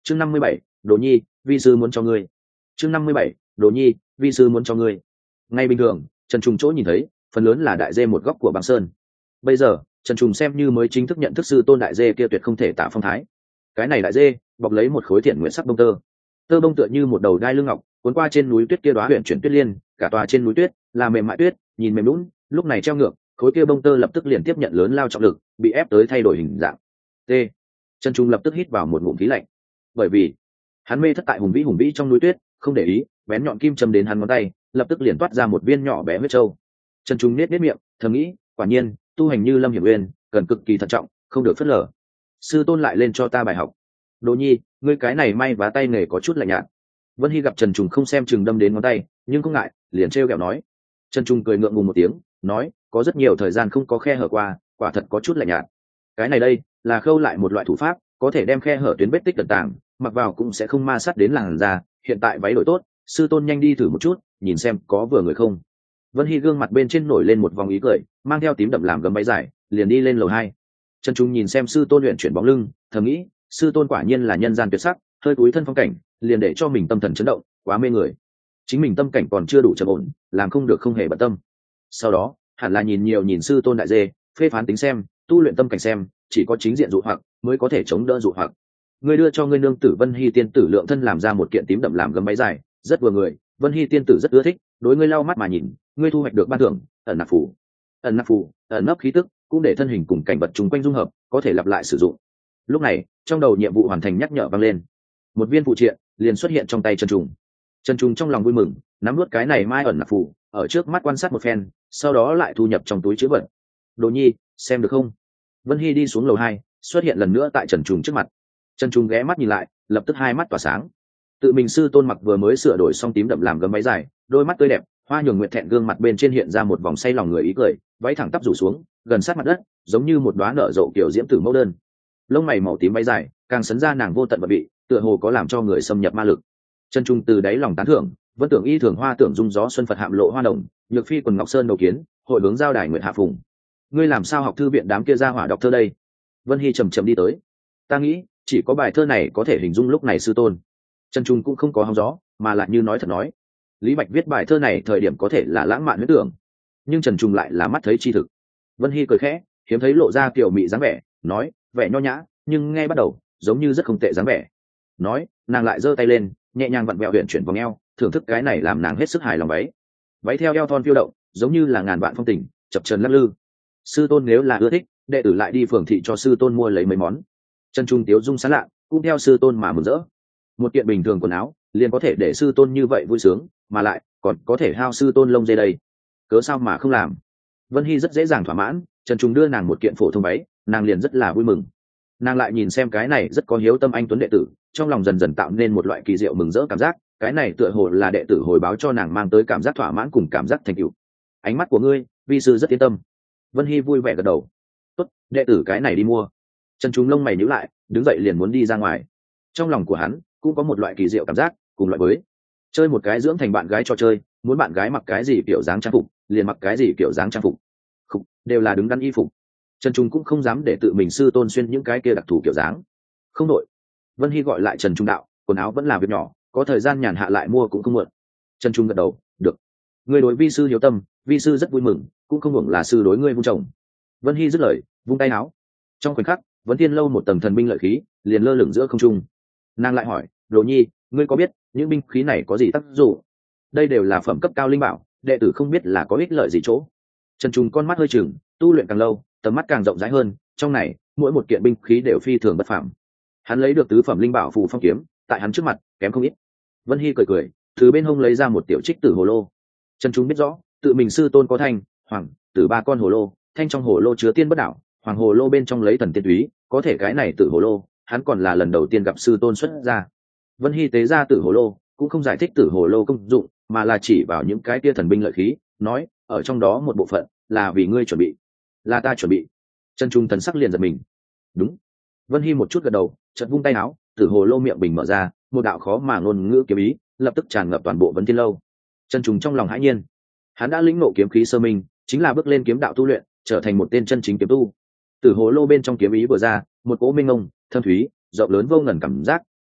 Chương 57, Đồ Nhi, vi sư muốn cho ngươi. Chương 57, Đồ Nhi, vi sư muốn cho ngươi. Ngay bình thường, Trần Trùng chỗ nhìn thấy, phần lớn là đại dê một góc của băng sơn. Bây giờ, Trần Trùng xem như mới chính thức nhận thức sư tôn đại dê kia tuyệt không thể tả phong thái. Cái này đại dê, bọc lấy một khối thiện nguyện sắc bông tơ. Tơ bông tựa như một đầu đai lưng ngọc, cuốn qua trên núi tuyết kia đóa huyện chuyển tuyết liên, cả tòa trên núi tuyết là mềm mại tuyết, nhìn mềm lún, lúc này treo ngược, khối kia bông tơ lập tức liền tiếp nhận lớn lao trọng lực, bị ép tới thay đổi hình dạng. T. Trần Trung lập tức hít vào một ngụm khí lạnh, bởi vì hắn mê thất tại hùng vĩ trong núi tuyết, không để ý, bén nhọn kim châm đến hắn ngón tay, lập tức liền toát ra một viên nhỏ bé huyết châu. Trần Trung nết miệng, thầm nghĩ, quả nhiên, tu hành như Lâm Hiểm Uyên, cần cực kỳ thận trọng, không được phớt lờ. Sư tôn lại lên cho ta bài học. Đồ Nhi, ngươi cái này may vá tay nghề có chút lạnh nhạt. Vân Hy gặp Trần Trung không xem chừng đâm đến ngón tay, nhưng không ngại, liền trêu ghẹo nói. Trần Trung cười ngượng ngùng một tiếng, nói, có rất nhiều thời gian không có khe hở qua, quả thật có chút lạnh nhạt. Cái này đây là khâu lại một loại thủ pháp, có thể đem khe hở tuyến vết tích tận tàng, mặc vào cũng sẽ không ma sát đến làn da. Hiện tại váy đổi tốt, sư tôn nhanh đi thử một chút, nhìn xem có vừa người không. Vân Hy gương mặt bên trên nổi lên một vòng ý cười, mang theo tím đậm làm gấm váy dài, liền đi lên lầu 2. Trần Trung nhìn xem sư tôn luyện chuyển bóng lưng, thầm nghĩ, sư tôn quả nhiên là nhân gian tuyệt sắc, hơi cúi thân phong cảnh, liền để cho mình tâm thần chấn động, quá mê người. Chính mình tâm cảnh còn chưa đủ trầm ổn, làm không được không hề bận tâm. Sau đó, hẳn là nhìn sư tôn đại dê, phê phán tính xem, tu luyện tâm cảnh xem, chỉ có chính diện dụ hoặc mới có thể chống đỡ dụ hoặc. Ngươi đưa cho ngươi nương tử Vân Hy tiên tử lượng thân làm ra một kiện tím đậm làm gấm váy dài, rất vừa người, Vân Hy tiên tử rất ưa thích, đối ngươi lau mắt mà nhìn, ngươi thu hoạch được ban thưởng, ẩn nạp phù. Ẩn nạp phù, ẩn nấp khí tức, cũng để thân hình cùng cảnh vật chung quanh dung hợp, có thể lặp lại sử dụng. Lúc này, trong đầu nhiệm vụ hoàn thành nhắc nhở vang lên. Một viên phụ triện liền xuất hiện trong tay Trần Trùng. Trần Trùng trong lòng vui mừng, nắm nuốt cái này mai ẩn nạp phù, ở trước mắt quan sát một phen, sau đó lại thu nhập trong túi trữ vật. Đồ Nhi, xem được không? Vân Hy đi xuống lầu 2, xuất hiện lần nữa tại Trần Trùng trước mặt. Trần Trùng ghé mắt nhìn lại, lập tức hai mắt tỏa sáng. Tự mình sư tôn mặc vừa mới sửa đổi xong tím đậm làm gấm váy dài, đôi mắt tươi đẹp, hoa nhường nguyệt thẹn gương mặt bên trên hiện ra một vòng say lòng người ý cười, váy thẳng tắp rủ xuống, gần sát mặt đất, giống như một đóa nở rộ kiểu diễm tử mẫu đơn. Lông mày màu tím váy dài, càng sấn ra nàng vô tận và bị, tựa hồ có làm cho người xâm nhập ma lực. Trần Trung từ đáy lòng tán thưởng, vẫn tưởng y thường hoa tưởng dung gió xuân Phật hạm lộ hoa đồng, nhược phi quần ngọc sơn đầu kiến, hội hướng giao đài nguyệt hạ phùng. Ngươi làm sao học thư viện đám kia ra hỏa đọc thơ đây? Vân Hy chậm chậm đi tới. Ta nghĩ, chỉ có bài thơ này có thể hình dung lúc này sư tôn. Trần Trung cũng không có hóng gió, mà lại như nói thật nói. Lý Bạch viết bài thơ này thời điểm có thể là lãng mạn huyễn tưởng, nhưng Trần Trung lại là mắt thấy chi thực. Vân Hy cười khẽ, hiếm thấy lộ ra kiểu mị dáng vẻ, nói, vẻ nho nhã, nhưng nghe bắt đầu giống như rất không tệ dáng vẻ. Nói, nàng lại giơ tay lên, nhẹ nhàng vặn vẹo huyền chuyển vòng eo, thưởng thức cái này làm nàng hết sức hài lòng váy. Váy theo eo thon phiêu động, giống như là ngàn vạn phong tình, chập chờn lắc lư. Sư tôn nếu là ưa thích, đệ tử lại đi phường thị cho sư tôn mua lấy mấy món. Trần Trung tiếu dung sán lạ, cũng theo sư tôn mà mừng rỡ. Một kiện bình thường quần áo liền có thể để sư tôn như vậy vui sướng, mà lại còn có thể hao sư tôn lông dê đây, cớ sao mà không làm. Vân Hy rất dễ dàng thỏa mãn, Trần Trung đưa nàng một kiện phổ thông váy, nàng liền rất là vui mừng. Nàng lại nhìn xem cái này rất có hiếu tâm anh tuấn đệ tử, trong lòng dần dần tạo nên một loại kỳ diệu mừng rỡ cảm giác, cái này tựa hồ là đệ tử hồi báo cho nàng mang tới cảm giác thỏa mãn cùng cảm giác thành tựu. Ánh mắt của ngươi, vi sư rất yên tâm. Vân Hy vui vẻ gật đầu. Tốt, đệ tử cái này đi mua. Trần Trung lông mày nhíu lại, đứng dậy liền muốn đi ra ngoài. Trong lòng của hắn cũng có một loại kỳ diệu cảm giác, cùng loại với chơi một cái dưỡng thành bạn gái cho chơi, muốn bạn gái mặc cái gì kiểu dáng trang phục, liền mặc cái gì kiểu dáng trang phục. Không, đều là đứng đắn y phục. Trần Trung cũng không dám để tự mình sư tôn xuyên những cái kia đặc thù kiểu dáng. Không đội. Vân Hy gọi lại Trần Trung đạo, quần áo vẫn là việc nhỏ, có thời gian nhàn hạ lại mua cũng không muộn. Trần Trung gật đầu, được. Người đối vi sư hiếu tâm, vi sư rất vui mừng, cũng không hưởng là sư đối ngươi vung chồng. Vân Hy dứt lời, vung tay áo. Trong khoảnh khắc, Vấn Thiên Lâu một tầng thần binh lợi khí liền lơ lửng giữa không trung. Nàng lại hỏi, Đồ Nhi, ngươi có biết những binh khí này có gì tác dụng? Đây đều là phẩm cấp cao linh bảo, đệ tử không biết là có ích lợi gì chỗ. Trần Trung con mắt hơi chừng, tu luyện càng lâu, tầm mắt càng rộng rãi hơn, trong này mỗi một kiện binh khí đều phi thường bất phàm. Hắn lấy được tứ phẩm linh bảo phù phong kiếm, tại hắn trước mặt kém không ít. Vân Hy cười cười, từ bên hông lấy ra một tiểu trích tử hồ lô. Trần Trung biết rõ, tự mình sư tôn có thanh, hoàng, tử ba con hồ lô, thanh trong hồ lô chứa tiên bất đảo, hoàng hồ lô bên trong lấy thần tiên túy, có thể cái này tử hồ lô, hắn còn là lần đầu tiên gặp sư tôn xuất ra. Vân Hy tế ra tử hồ lô, cũng không giải thích tử hồ lô công dụng, mà là chỉ vào những cái tia thần binh lợi khí, nói, ở trong đó một bộ phận là vì ngươi chuẩn bị. Là ta chuẩn bị. Trần Trung thần sắc liền giật mình. Đúng. Vân Hy một chút gật đầu, chợt vung tay áo, tử hồ lô miệng bình mở ra, một đạo khó mà ngôn ngữ kiếm ý lập tức tràn ngập toàn bộ Vấn Thiên Lâu. Trần Trung trong lòng hãi nhiên, hắn đã lĩnh ngộ kiếm khí sơ minh, chính là bước lên kiếm đạo tu luyện, trở thành một tên chân chính kiếm tu. Tử hồ lô bên trong kiếm ý vừa ra, một cỗ minh ngông, thâm thúy, rộng lớn vô ngần cảm giác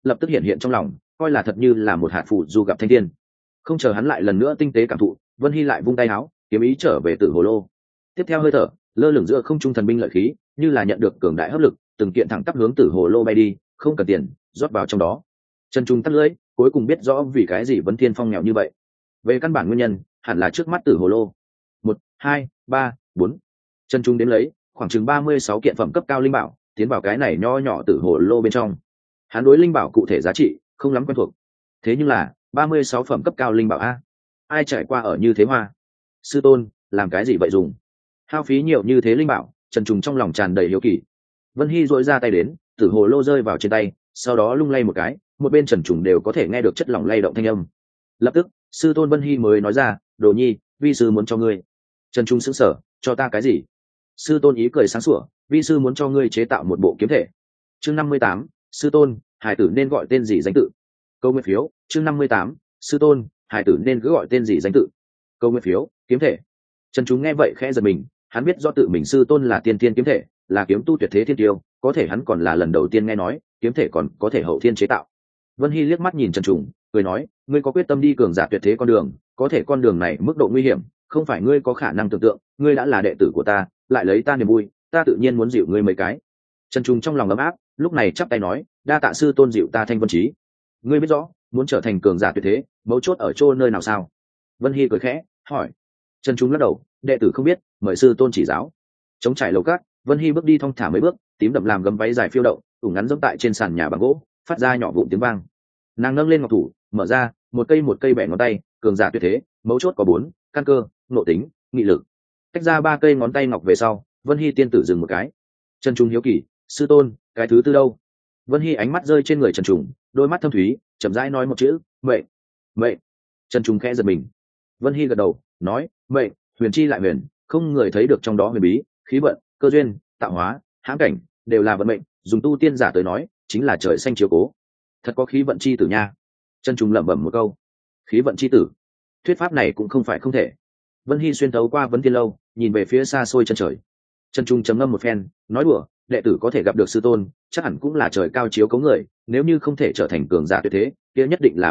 lập tức hiện hiện trong lòng, coi là thật như là một hạt phù du gặp thanh thiên. Không chờ hắn lại lần nữa tinh tế cảm thụ, Vân Hy lại vung tay áo, kiếm ý trở về Tử Hồ Lô. Tiếp theo hơi thở lơ lửng giữa không trung thần binh lợi khí, như là nhận được cường đại hấp lực, từng kiện thẳng tắp hướng Tử Hồ Lô bay đi, không cần tiền, rót vào trong đó. Trần Trung tắt lưỡi, cuối cùng biết rõ vì cái gì Vấn Thiên Phong nghèo như vậy. Về căn bản nguyên nhân, hẳn là trước mắt Tử Hồ Lô. 1, 2, 3, 4. Trần Trung đến lấy khoảng chừng 36 kiện phẩm cấp cao linh bảo, tiến vào cái này nho nhỏ Tử Hồ Lô bên trong. Hắn đối linh bảo cụ thể giá trị không lắm quen thuộc. Thế nhưng là 36 phẩm cấp cao linh bảo a, ai trải qua ở như thế hoa. Sư tôn, làm cái gì vậy dùng? Hao phí nhiều như thế linh bảo, Trần Trùng trong lòng tràn đầy hiếu kỳ. Vân Hy dội ra tay đến, Tử Hồ Lô rơi vào trên tay, sau đó lung lay một cái, một bên Trần Trùng đều có thể nghe được chất lỏng lay động thanh âm. Lập tức, sư tôn Vân Hy mới nói ra, Đồ Nhi, vi sư muốn cho ngươi. Trần Trung sững sờ, cho ta cái gì? Sư tôn ý cười sáng sủa, vi sư muốn cho ngươi chế tạo một bộ kiếm thể. Chương 58, sư tôn, hải tử nên gọi tên gì danh tự? Câu nguyên phiếu. Chương 58, sư tôn, hải tử nên cứ gọi tên gì danh tự? Câu nguyên phiếu, kiếm thể. Trần Trung nghe vậy khẽ giật mình, hắn biết do tự mình sư tôn là tiên thiên kiếm thể, là kiếm tu tuyệt thế thiên tiêu, có thể hắn còn là lần đầu tiên nghe nói kiếm thể còn có thể hậu thiên chế tạo. Vân Hy liếc mắt nhìn Trần Trùng, cười nói, ngươi có quyết tâm đi cường giả tuyệt thế con đường, có thể con đường này mức độ nguy hiểm, không phải ngươi có khả năng tưởng tượng, ngươi đã là đệ tử của ta, lại lấy ta niềm vui, ta tự nhiên muốn dịu ngươi mấy cái. Trần Trùng trong lòng ấm áp, lúc này chắp tay nói, đa tạ sư tôn dịu ta Thanh Vân Chí. Ngươi biết rõ, muốn trở thành cường giả tuyệt thế, mấu chốt ở chỗ nơi nào sao? Vân Hy cười khẽ, hỏi. Trần Trùng lắc đầu, đệ tử không biết, mời sư tôn chỉ giáo. Chống trải lầu cát, Vân Hy bước đi thong thả mấy bước, tím đậm làm gấm váy dài phiêu động, ủng ngắn giống tại trên sàn nhà bằng gỗ, phát ra nhỏ vụn tiếng vang. Nàng nâng lên ngọc thủ, mở ra, một cây bẻ ngón tay, cường giả tuyệt thế, mấu chốt có 4, căn cơ, nội tính, nghị lực. Tách ra 3 cây ngón tay ngọc về sau, Vân Hy tiên tử dừng một cái. Trần Trung hiếu kỳ, sư tôn, cái thứ tư đâu? Vân Hy ánh mắt rơi trên người Trần Trung, đôi mắt thâm thúy, chậm rãi nói một chữ, mệnh. Mệnh. Trần Trung khẽ giật mình. Vân Hy gật đầu, nói, mệnh, huyền chi lại huyền, không người thấy được trong đó huyền bí, khí vận, cơ duyên, tạo hóa, hãm cảnh, đều là vận mệnh, dùng tu tiên giả tới nói, chính là trời xanh chiếu cố. Thật có khí vận chi tử nha. Trần Trung lẩm bẩm một câu. Khí vận chi tử. Thuyết pháp này cũng không phải không thể. Vân Hy xuyên thấu qua Vấn Thiên Lâu, nhìn về phía xa xôi chân trời. Trần Trung trầm ngâm một phen, nói đùa, đệ tử có thể gặp được sư tôn, chắc hẳn cũng là trời cao chiếu cố người, nếu như không thể trở thành cường giả tuyệt thế, kia nhất định là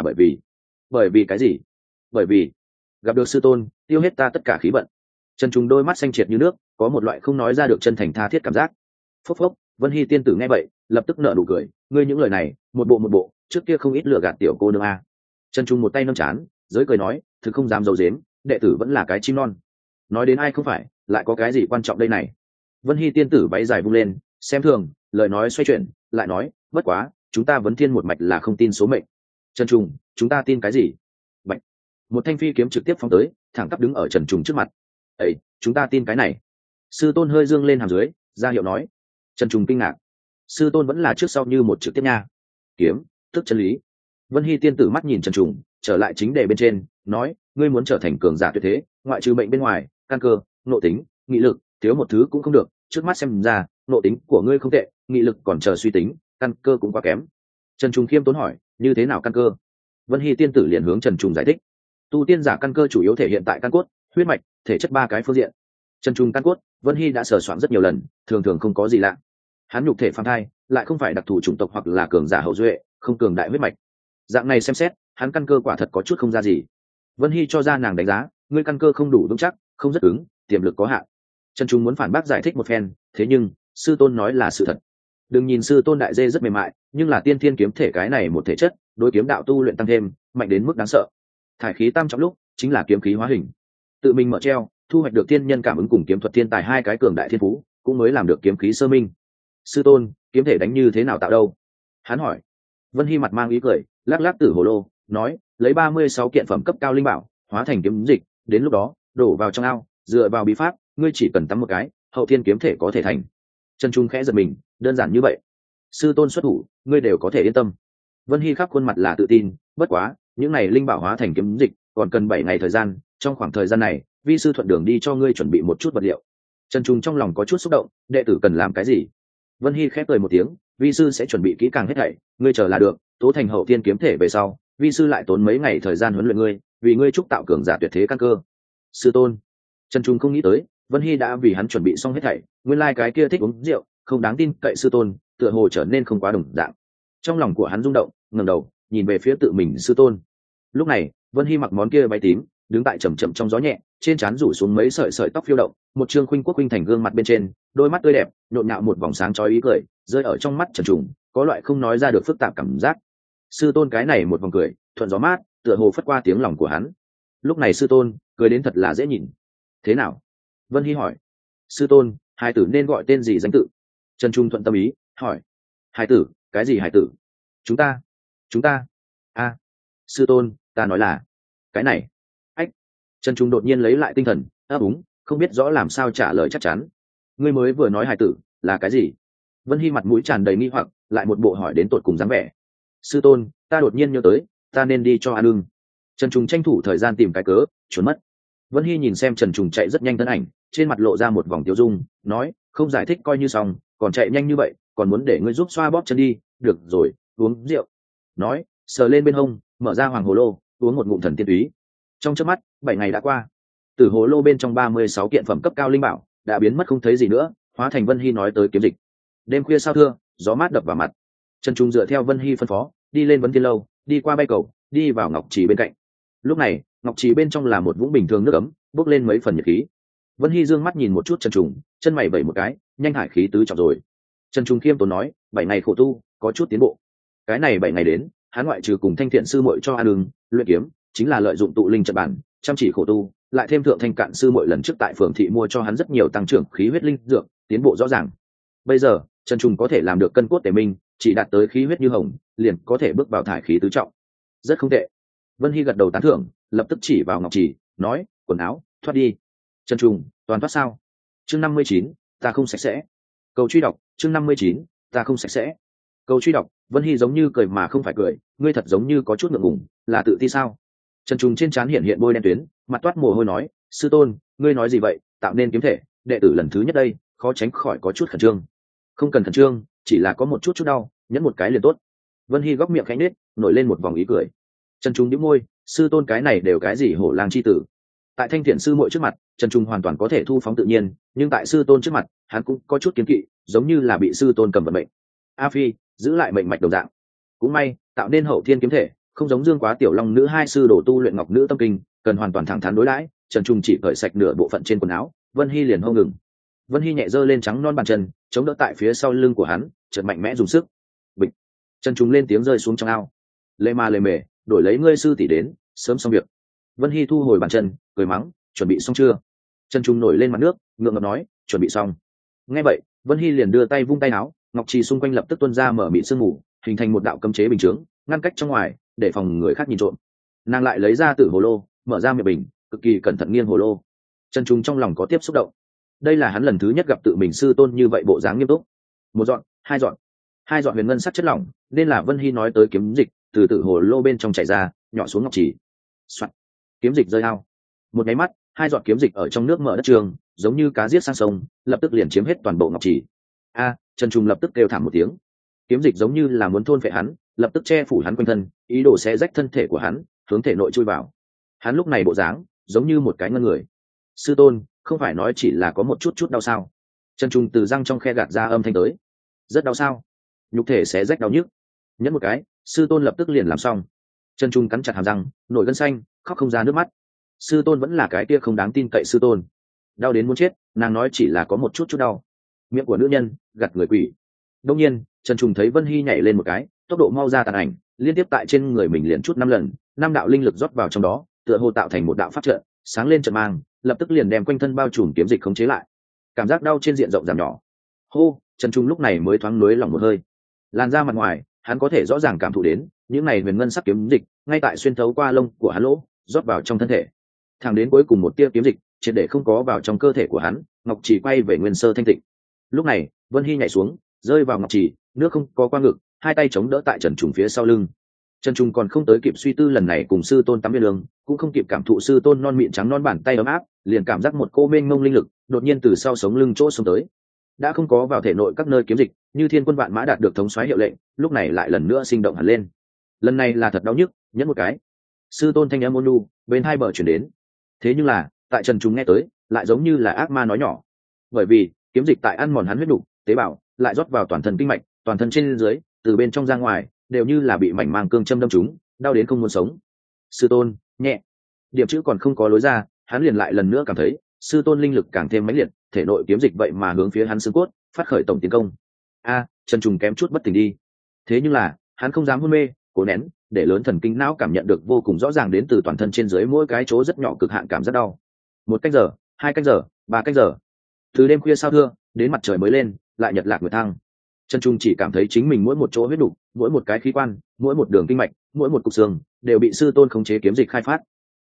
bởi vì cái gì? Bởi vì gặp được sư tôn, tiêu hết ta tất cả khí vận. Trần Trung đôi mắt xanh triệt như nước, có một loại không nói ra được chân thành tha thiết cảm giác. Phốc phốc, Vân Hy tiên tử nghe vậy, lập tức nở nụ cười, ngươi những lời này, một bộ, trước kia không ít lừa gạt tiểu cô nương a. Trần Trung một tay nâng chán, giới cười nói, thực không dám giấu giếm, đệ tử vẫn là cái chim non. Nói đến ai không phải, lại có cái gì quan trọng đây này? Vân Hy tiên tử váy dài vung lên, xem thường, lời nói xoay chuyển, lại nói, bất quá, chúng ta Vấn Thiên một mạch là không tin số mệnh. Trần Trung, chúng ta tin cái gì? Bạch. Một thanh phi kiếm trực tiếp phóng tới, thẳng tắp đứng ở Trần Trung trước mặt. Ấy, chúng ta tin cái này. Sư tôn hơi dương lên hàm dưới, ra hiệu nói. Trần Trung kinh ngạc. Sư tôn vẫn là trước sau như một chữ tiếp nha. Kiếm, tức chân lý. Vân Hy tiên tử mắt nhìn Trần Trung, trở lại chính đề bên trên, nói, ngươi muốn trở thành cường giả tuyệt thế, ngoại trừ mệnh bên ngoài, căn cơ, nội tính, nghị lực, thiếu một thứ cũng không được. Trước mắt xem ra, nội tính của ngươi không tệ, nghị lực còn chờ suy tính, căn cơ cũng quá kém. Trần Trung khiêm tốn hỏi, như thế nào căn cơ? Vân Hy tiên tử liền hướng Trần Trung giải thích. Tu tiên giả căn cơ chủ yếu thể hiện tại căn cốt, huyết mạch, thể chất 3 cái phương diện. Trần Trung căn cốt, Vân Hy đã sờ soạn rất nhiều lần, thường không có gì lạ. Hắn nhục thể phàm thai, lại không phải đặc thù chủng tộc hoặc là cường giả hậu duệ, không cường đại huyết mạch. Dạng này xem xét, hắn căn cơ quả thật có chút không ra gì. Vân Hy cho ra nàng đánh giá, ngươi căn cơ không đủ vững chắc, không rất ứng, tiềm lực có hạn. Trần Trung muốn phản bác giải thích một phen, thế nhưng sư tôn nói là sự thật. Đừng nhìn sư tôn đại dê rất mềm mại, nhưng là tiên thiên kiếm thể cái này một thể chất, đối kiếm đạo tu luyện tăng thêm, mạnh đến mức đáng sợ. Thải khí tam trọng lúc, chính là kiếm khí hóa hình. Tự mình mở treo, thu hoạch được thiên nhân cảm ứng cùng kiếm thuật thiên tài 2 cái cường đại thiên phú, cũng mới làm được kiếm khí sơ minh. Sư tôn, kiếm thể đánh như thế nào tạo đâu? Hắn hỏi. Vân Hy mặt mang ý cười, lắc lắc Tử Hồ Lô, nói, lấy 36 kiện phẩm cấp cao linh bảo, hóa thành kiếm dịch, đến lúc đó, đổ vào trong ao, dựa vào bí pháp, ngươi chỉ cần tắm một cái, hậu thiên kiếm thể có thể thành. Trần Trung khẽ giật mình, đơn giản như vậy. Sư tôn xuất thủ, ngươi đều có thể yên tâm. Vân Hy khắp khuôn mặt là tự tin, bất quá, những này linh bảo hóa thành kiếm dịch, còn cần 7 ngày thời gian, trong khoảng thời gian này, vi sư thuận đường đi cho ngươi chuẩn bị một chút vật liệu. Trần Trung trong lòng có chút xúc động, đệ tử cần làm cái gì? Vân Hy khép cười một tiếng, vi sư sẽ chuẩn bị kỹ càng hết thảy, ngươi chờ là được, tố thành hậu thiên kiếm thể về sau, vi sư lại tốn mấy ngày thời gian huấn luyện ngươi, vì ngươi chúc tạo cường giả tuyệt thế căn cơ. Sư tôn. Trần Trung không nghĩ tới, Vân Hy đã vì hắn chuẩn bị xong hết thảy, nguyên lai cái kia thích uống rượu, không đáng tin cậy sư tôn, tựa hồ trở nên không quá đồng dạng. Trong lòng của hắn rung động, ngẩng đầu nhìn về phía tự mình sư tôn. Lúc này Vân Hy mặc món kia váy tím, đứng tại chầm chậm trong gió nhẹ, trên trán rủ xuống mấy sợi sợi tóc phiêu động, một trương khuynh quốc khuynh thành gương mặt bên trên, đôi mắt tươi đẹp nhộn nhạo một vòng sáng chói ý cười rơi ở trong mắt Trần Trùng, có loại không nói ra được phức tạp cảm giác. Sư tôn cái này một vòng cười thuận gió mát, tựa hồ phất qua tiếng lòng của hắn. Lúc này sư tôn cười đến thật là dễ nhìn. Thế nào? Vân Hy hỏi. Sư tôn, hài tử nên gọi tên gì danh tự? Trần Trung thuận tâm ý hỏi. Hài tử? Cái gì hài tử? Chúng ta sư tôn, ta nói là cái này. Ách. Trần Trung đột nhiên lấy lại tinh thần, ấp úng không biết rõ làm sao trả lời chắc chắn. Ngươi mới vừa nói hài tử là cái gì? Vân Hy mặt mũi tràn đầy nghi hoặc, lại một bộ hỏi đến tột cùng dáng vẻ. Sư tôn, ta đột nhiên nhớ tới, ta nên đi cho ăn ưng. Trần Trung tranh thủ thời gian tìm cái cớ trốn mất. Vân Hy nhìn xem Trần Trùng chạy rất nhanh thân ảnh, trên mặt lộ ra một vòng tiêu dung, nói, không giải thích coi như xong, còn chạy nhanh như vậy, còn muốn để ngươi giúp xoa bóp chân đi, được rồi, uống rượu. Nói, sờ lên bên hông, mở ra hoàng hồ lô, uống một ngụm thần tiên túy. Trong chớp mắt, 7 ngày đã qua, từ hồ lô bên trong 36 kiện phẩm cấp cao linh bảo đã biến mất không thấy gì nữa, hóa thành Vân Hy nói tới kiếm dịch. Đêm khuya sao thưa, gió mát đập vào mặt. Trần Trung dựa theo Vân Hy phân phó, đi lên Vấn Thiên lâu, đi qua bay cầu, đi vào ngọc trì bên cạnh. Lúc này, ngọc trì bên trong là một vũng bình thường nước ấm, bốc lên mấy phần nhiệt khí. Vân Hy dương mắt nhìn một chút Trần Trùng, chân mày vẩy một cái, nhanh hải khí tứ trọng rồi. Trần Trùng khiêm tốn nói, 7 ngày khổ tu, có chút tiến bộ. Cái này 7 ngày đến, hắn ngoại trừ cùng Thanh Thiện sư muội cho ăn ưng, luyện kiếm, chính là lợi dụng tụ linh trận bản, chăm chỉ khổ tu, lại thêm thượng Thanh Cạn sư muội lần trước tại phường thị mua cho hắn rất nhiều tăng trưởng khí huyết linh dược, tiến bộ rõ ràng. Bây giờ, Trần Trùng có thể làm được cân cốt tề minh, chỉ đạt tới khí huyết như hồng, liền có thể bước vào thải khí tứ trọng. Rất không tệ. Vân Hy gật đầu tán thưởng, lập tức chỉ vào ngọc trì, nói, quần áo, thoát đi. Trần Trùng, toàn thoát sao? Chương 59, ta không sạch sẽ. Cầu truy đọc, chương 59, ta không sạch sẽ. Cầu truy đọc. Vân Hy giống như cười mà không phải cười, ngươi thật giống như có chút ngượng ngùng, là tự ti sao? Trần Trùng trên trán hiện hiện bôi đen tuyến, mặt toát mồ hôi nói, sư tôn, ngươi nói gì vậy, tạo nên kiếm thể, đệ tử lần thứ nhất đây, khó tránh khỏi có chút khẩn trương. Không cần khẩn trương, chỉ là có một chút đau, nhẫn một cái liền tốt. Vân Hy góc miệng khẽ nết, nổi lên một vòng ý cười. Trần Trung nhíu môi, sư tôn cái này đều cái gì hổ lang chi tử. Tại Thanh Thiện sư muội trước mặt, Trần Trung hoàn toàn có thể thu phóng tự nhiên, nhưng tại sư tôn trước mặt, hắn cũng có chút kiêng kỵ, giống như là bị sư tôn cầm vận mệnh. A Phi, giữ lại mệnh mạch đồng dạng. Cũng may, tạo nên hậu thiên kiếm thể, không giống Dương Quá Tiểu Long nữ hai sư đổ tu luyện ngọc nữ tâm kinh, cần hoàn toàn thẳng thắn đối đãi. Trần Trung chỉ cởi sạch nửa bộ phận trên quần áo, Vân Hy liền hô ngừng. Vân Hy nhẹ giơ lên trắng non bàn chân, chống đỡ tại phía sau lưng của hắn, chợt mạnh mẽ dùng sức. Bịch. Trần Trung lên tiếng rơi xuống trong ao. Lê ma lê mề, đổi lấy ngươi sư tỷ đến, sớm xong việc. Vân Hy thu hồi bàn chân, cười mắng, chuẩn bị xong chưa? Trần Trung nổi lên mặt nước, ngượng ngập nói, chuẩn bị xong. Nghe vậy, Vân Hy liền đưa tay vung tay áo, ngọc trì xung quanh lập tức tuôn ra mở mịn sương mù, hình thành một đạo cấm chế bình chướng, ngăn cách trong ngoài, để phòng người khác nhìn trộm. Nàng lại lấy ra tử hồ lô, mở ra miệng bình, cực kỳ cẩn thận nghiêng hồ lô. Trần Trung trong lòng có tiếp xúc động. Đây là hắn lần thứ nhất gặp tự mình sư tôn như vậy bộ dáng nghiêm túc. Một dọn, hai dọn huyền ngân sắc chất lỏng, nên là Vân Hy nói tới kiếm dịch, từ tử hồ lô bên trong chảy ra, nhỏ xuống ngọc trì. Soạn. Kiếm dịch rơi ao. Một cái mắt, hai giọt kiếm dịch ở trong nước mở đất trường, giống như cá giết sang sông, lập tức liền chiếm hết toàn bộ ngọc trì. A, Trần Trung lập tức kêu thảm một tiếng. Kiếm dịch giống như là muốn thôn phệ hắn, lập tức che phủ hắn quanh thân, ý đồ sẽ rách thân thể của hắn, hướng thể nội chui vào. Hắn lúc này bộ dáng, giống như một cái ngân người. Sư tôn, không phải nói chỉ là có một chút đau sao? Trần Trung từ răng trong khe gạt ra âm thanh tới. Rất đau sao? Nhục thể sẽ rách đau nhức. Nhấn một cái, sư tôn lập tức liền làm xong. Trần Trung cắn chặt hàm răng, nổi gân xanh, khóc không ra nước mắt. Sư tôn vẫn là cái kia không đáng tin cậy sư tôn. Đau đến muốn chết, nàng nói chỉ là có một chút đau. Miệng của nữ nhân, gặt người quỷ. Đông nhiên, Trần Trung thấy Vân Hy nhảy lên một cái, tốc độ mau ra tàn ảnh, liên tiếp tại trên người mình liền chút 5 lần, 5 đạo linh lực rót vào trong đó, tựa hồ tạo thành một đạo pháp trận, sáng lên trận mang, lập tức liền đem quanh thân bao trùm kiếm dịch khống chế lại. Cảm giác đau trên diện rộng giảm nhỏ. Hô, Trần Trung lúc này mới thoáng nới lỏng một hơi. Làn ra mặt ngoài, hắn có thể rõ ràng cảm thụ đến, những này huyền ngân sắc kiếm dịch, ngay tại xuyên thấu qua lông của hắn lỗ, rót vào trong thân thể. Thẳng đến cuối cùng một tia kiếm dịch, triệt để không có vào trong cơ thể của hắn, ngọc chỉ quay về nguyên sơ thanh tịnh. Lúc này, Vân Hy nhảy xuống, rơi vào ngọc chỉ, nước không có qua ngực, hai tay chống đỡ tại Trần Trung phía sau lưng. Trần Trung còn không tới kịp suy tư lần này cùng sư tôn tắm viên lương, cũng không kịp cảm thụ sư tôn non mịn trắng non bàn tay ấm áp, liền cảm giác một cô mênh mông linh lực đột nhiên từ sau sống lưng chỗ xuống tới. Đã không có vào thể nội các nơi kiếm dịch, như thiên quân vạn mã đạt được thống soái hiệu lệnh, lúc này lại lần nữa sinh động hẳn lên. Lần này là thật đau nhức, nhẫn một cái. Sư tôn thanh âm ôn nhu bên hai bờ chuyển đến. Thế nhưng là, tại Trần Trung nghe tới, lại giống như là ác ma nói nhỏ. Bởi vì, kiếm dịch tại ăn mòn hắn huyết đủ, tế bào lại rót vào toàn thân kinh mạch, toàn thân trên dưới, từ bên trong ra ngoài, đều như là bị mảnh mang cương châm đâm trúng, đau đến không muốn sống. Sư tôn, nhẹ. Điểm chữ còn không có lối ra, hắn liền lại lần nữa cảm thấy sư tôn linh lực càng thêm mãnh liệt, thể nội kiếm dịch vậy mà hướng phía hắn xương cốt phát khởi tổng tiến công. Trần Trùng kém chút bất tỉnh đi. Thế nhưng là hắn không dám hôn mê, cố nén, để lớn thần kinh não cảm nhận được vô cùng rõ ràng đến từ toàn thân trên dưới mỗi cái chỗ rất nhỏ cực hạn cảm giác đau. 1 canh giờ, 2 canh giờ, 3 canh giờ, từ đêm khuya sao thưa đến mặt trời mới lên, lại nhật lạc nguyệt thăng. Trần Trung chỉ cảm thấy chính mình mỗi một chỗ huyết đủ, mỗi một cái khí quan, mỗi một đường kinh mạch, mỗi một cục xương đều bị sư tôn khống chế kiếm dịch khai phát.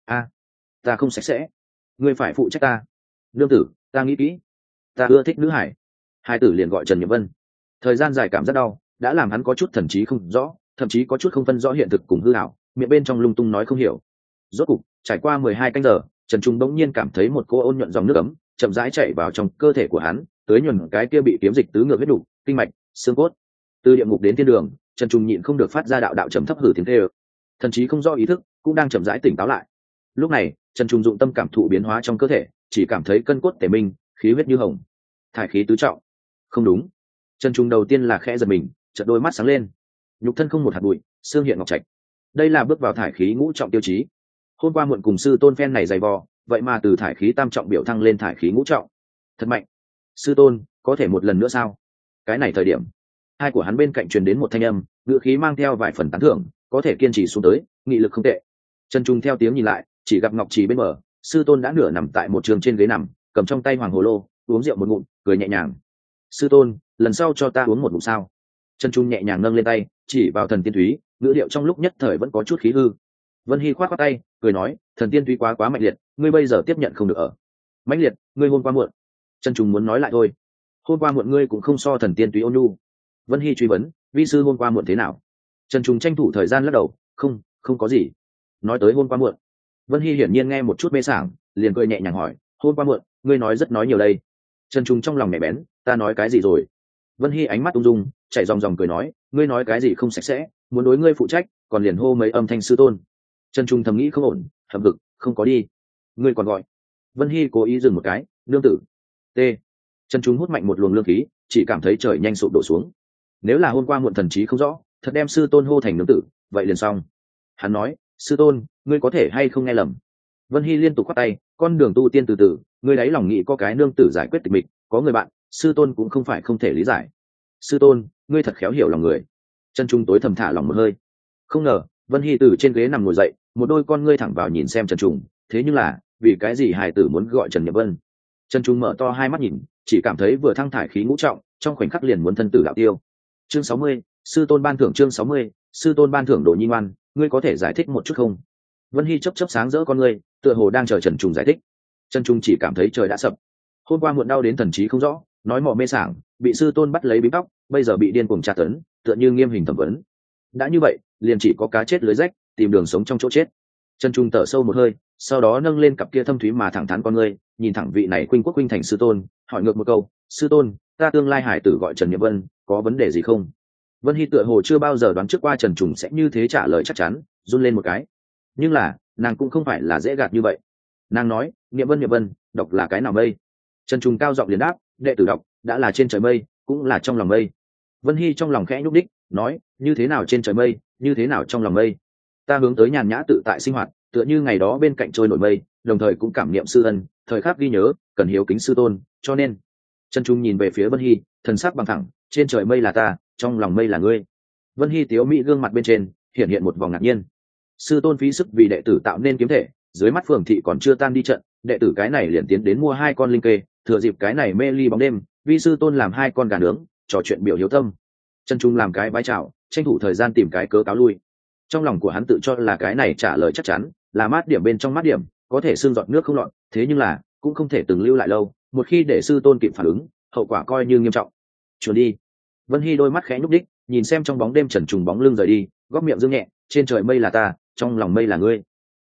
Ta không sạch sẽ, ngươi phải phụ trách ta. Nương tử, ta nghĩ kỹ, ta ưa thích nữ hải. Hai tử liền gọi Trần Nhậm Vân. Thời gian dài cảm giác đau đã làm hắn có chút thần trí không rõ, thậm chí có chút không phân rõ hiện thực cùng hư ảo, miệng bên trong lung tung nói không hiểu. Rốt cục trải qua 12 canh giờ, Trần Trung bỗng nhiên cảm thấy một cô ôn nhuận dòng nước ấm chậm rãi chảy vào trong cơ thể của hắn, tưới nhuần cái kia bị kiếm dịch tứ ngược huyết đủ, kinh mạch, xương cốt. Từ địa ngục đến thiên đường, Trần Trung nhịn không được phát ra đạo đạo trầm thấp hử tiếng kêu. Thần trí không rõ ý thức cũng đang chậm rãi tỉnh táo lại. Lúc này Trần Trung dụng tâm cảm thụ biến hóa trong cơ thể, chỉ cảm thấy cân cốt tề minh, khí huyết như hồng, thải khí tứ trọng. Không đúng. Trần Trung đầu tiên là khẽ giật mình, chợt đôi mắt sáng lên. Nhục thân không một hạt bụi, xương hiện ngọc trạch. Đây là bước vào thải khí ngũ trọng tiêu chí. Hôm qua muộn cùng sư tôn phen này dày vò, vậy mà từ thải khí tam trọng biểu thăng lên thải khí ngũ trọng. Thật mạnh. Sư tôn, có thể một lần nữa sao? Cái này thời điểm, hai của hắn bên cạnh truyền đến một thanh âm, ngữ khí mang theo vài phần tán thưởng, có thể kiên trì xuống tới, nghị lực không tệ. Trần Trung theo tiếng nhìn lại, chỉ gặp ngọc trì bên bờ, sư tôn đã nửa nằm tại một trường trên ghế nằm, cầm trong tay hoàng hồ lô, uống rượu một ngụm, cười nhẹ nhàng. Sư tôn, lần sau cho ta uống một ngụm sao? Trần Trung nhẹ nhàng nâng lên tay, chỉ vào thần tiên thúy, ngữ điệu trong lúc nhất thời vẫn có chút khí hư. Vân Hy khoát khoát tay, cười nói, thần tiên thúy quá mạnh liệt, ngươi bây giờ tiếp nhận không được ở. Mãnh liệt, ngươi hôm qua muộn. Trần Trung muốn nói lại thôi. Hôm qua muộn ngươi cũng không so thần tiên thúy ôn nhu. Vân Hy truy vấn, vi sư hôm qua muộn thế nào? Trần Trung tranh thủ thời gian lắc đầu, không có gì. Nói tới hôm qua muộn, Vân Hy hiển nhiên nghe một chút mê sảng, liền cười nhẹ nhàng hỏi, hôm qua muộn, ngươi nói rất nói nhiều đây. Trần Trung trong lòng nhẹ bén, ta nói cái gì rồi? Vân Hy ánh mắt ung dung, chảy ròng ròng cười nói, ngươi nói cái gì không sạch sẽ, muốn đối ngươi phụ trách, còn liền hô mấy âm thanh sư tôn. Trần Trung thầm nghĩ không ổn, hậm hực, không có đi. Ngươi còn gọi. Vân Hy cố ý dừng một cái, nương tử. T. Trần Trung hút mạnh một luồng lương khí, chỉ cảm thấy trời nhanh sụp đổ xuống. Nếu là hôm qua muộn thần trí không rõ, thật đem sư tôn hô thành nương tử, vậy liền xong. Hắn nói, sư tôn, ngươi có thể hay không nghe lầm. Vân Hy liên tục khoát tay, con đường tu tiên từ từ, ngươi đáy lòng nghĩ có cái nương tử giải quyết tịch mịch, có người bạn, sư tôn cũng không phải không thể lý giải. Sư tôn, ngươi thật khéo hiểu lòng người. Trần Trung tối thầm thả lòng một hơi. Không ngờ Vân Hy từ trên ghế nằm ngồi dậy, một đôi con ngươi thẳng vào nhìn xem Trần Trung, thế nhưng là vì cái gì hài tử muốn gọi Trần Nhậm Vân? Trần Trung mở to hai mắt nhìn, chỉ cảm thấy vừa thăng thải khí ngũ trọng, trong khoảnh khắc liền muốn thân tử đạo tiêu. Chương 60, sư tôn ban thưởng. Chương 60, sư tôn ban thưởng. Đồ nhi ngoan, ngươi có thể giải thích một chút không? Vân Hy chớp sáng rỡ con ngươi, tựa hồ đang chờ Trần Trung giải thích. Trần Trung chỉ cảm thấy trời đã sập. Hôm qua muộn đau đến thần trí không rõ, nói mò mê sảng, bị sư tôn bắt lấy bím tóc, bây giờ bị điên cuồng tra tấn, tựa như nghiêm hình thẩm vấn. Đã như vậy, liền chỉ có cá chết lưới rách, tìm đường sống trong chỗ chết. Trần Trung thở sâu một hơi, sau đó nâng lên cặp kia thâm thúy mà thẳng thắn con ngươi, nhìn thẳng vị này khuynh quốc khuynh thành sư tôn, hỏi ngược một câu, sư tôn, ta tương lai hải tử gọi Trần Nhậm Vân, có vấn đề gì không? Vân Hy tựa hồ chưa bao giờ đoán trước qua Trần Trung sẽ như thế trả lời chắc chắn, run lên một cái. Nhưng là nàng cũng không phải là dễ gạt như vậy. Nàng nói, Nhậm Vân, đọc là cái nào mây? Trần Trung cao giọng liền đáp, đệ tử đọc đã là trên trời mây, cũng là trong lòng mây. Vân Hy trong lòng khẽ nhúc đích, nói, như thế nào trên trời mây, như thế nào trong lòng mây? Ta hướng tới nhàn nhã tự tại sinh hoạt, tựa như ngày đó bên cạnh trôi nổi mây, đồng thời cũng cảm niệm sư ân, thời khắc ghi nhớ, cần hiếu kính sư tôn, cho nên. Trần Trung nhìn về phía Vân Hy, thần sắc bằng thẳng, trên trời mây là ta, trong lòng mây là ngươi. Vân Hy tiếu mỹ gương mặt bên trên hiện hiện một vòng ngạc nhiên. Sư tôn phí sức vì đệ tử tạo nên kiếm thể, dưới mắt phường thị còn chưa tan đi trận, đệ tử cái này liền tiến đến mua 2 con linh kê, thừa dịp cái này mê ly bóng đêm, vi sư tôn làm 2 con gà nướng, trò chuyện biểu hiếu tâm. Trần Trung làm cái bái chào, tranh thủ thời gian tìm cái cớ cáo lui. Trong lòng của hắn tự cho là cái này trả lời chắc chắn, là mát điểm bên trong mát điểm, có thể xương giọt nước không lọt, thế nhưng là cũng không thể từng lưu lại lâu, một khi để sư tôn kịp phản ứng, hậu quả coi như nghiêm trọng. Chuồn đi. Vân Hy đôi mắt khẽ nhúc đích, nhìn xem trong bóng đêm Trần Trùng bóng lưng rời đi, góp miệng dương nhẹ, trên trời mây là ta, trong lòng mây là ngươi.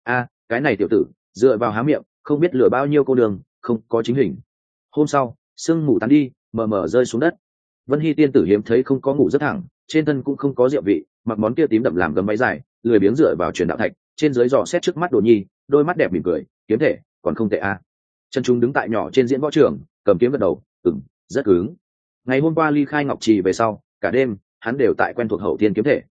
Cái này tiểu tử, dựa vào há miệng, không biết lừa bao nhiêu cô đường, không có chính hình. Hôm sau, sương mù tán đi, mờ mờ rơi xuống đất. Vân Hy tiên tử hiếm thấy không có ngủ rất thẳng, trên thân cũng không có rượu vị, mặc món kia tím đậm làm gấm váy dài, lười biếng dựa vào truyền đạo thạch, trên dưới dò xét trước mắt Đồ Nhi, đôi mắt đẹp mỉm cười, kiếm thể, còn không tệ a. Trần Trung đứng tại nhỏ trên diễn võ trường, cầm kiếm gật đầu, rất cứng. Ngày hôm qua ly khai ngọc trì về sau, cả đêm hắn đều tại quen thuộc hậu thiên kiếm thể.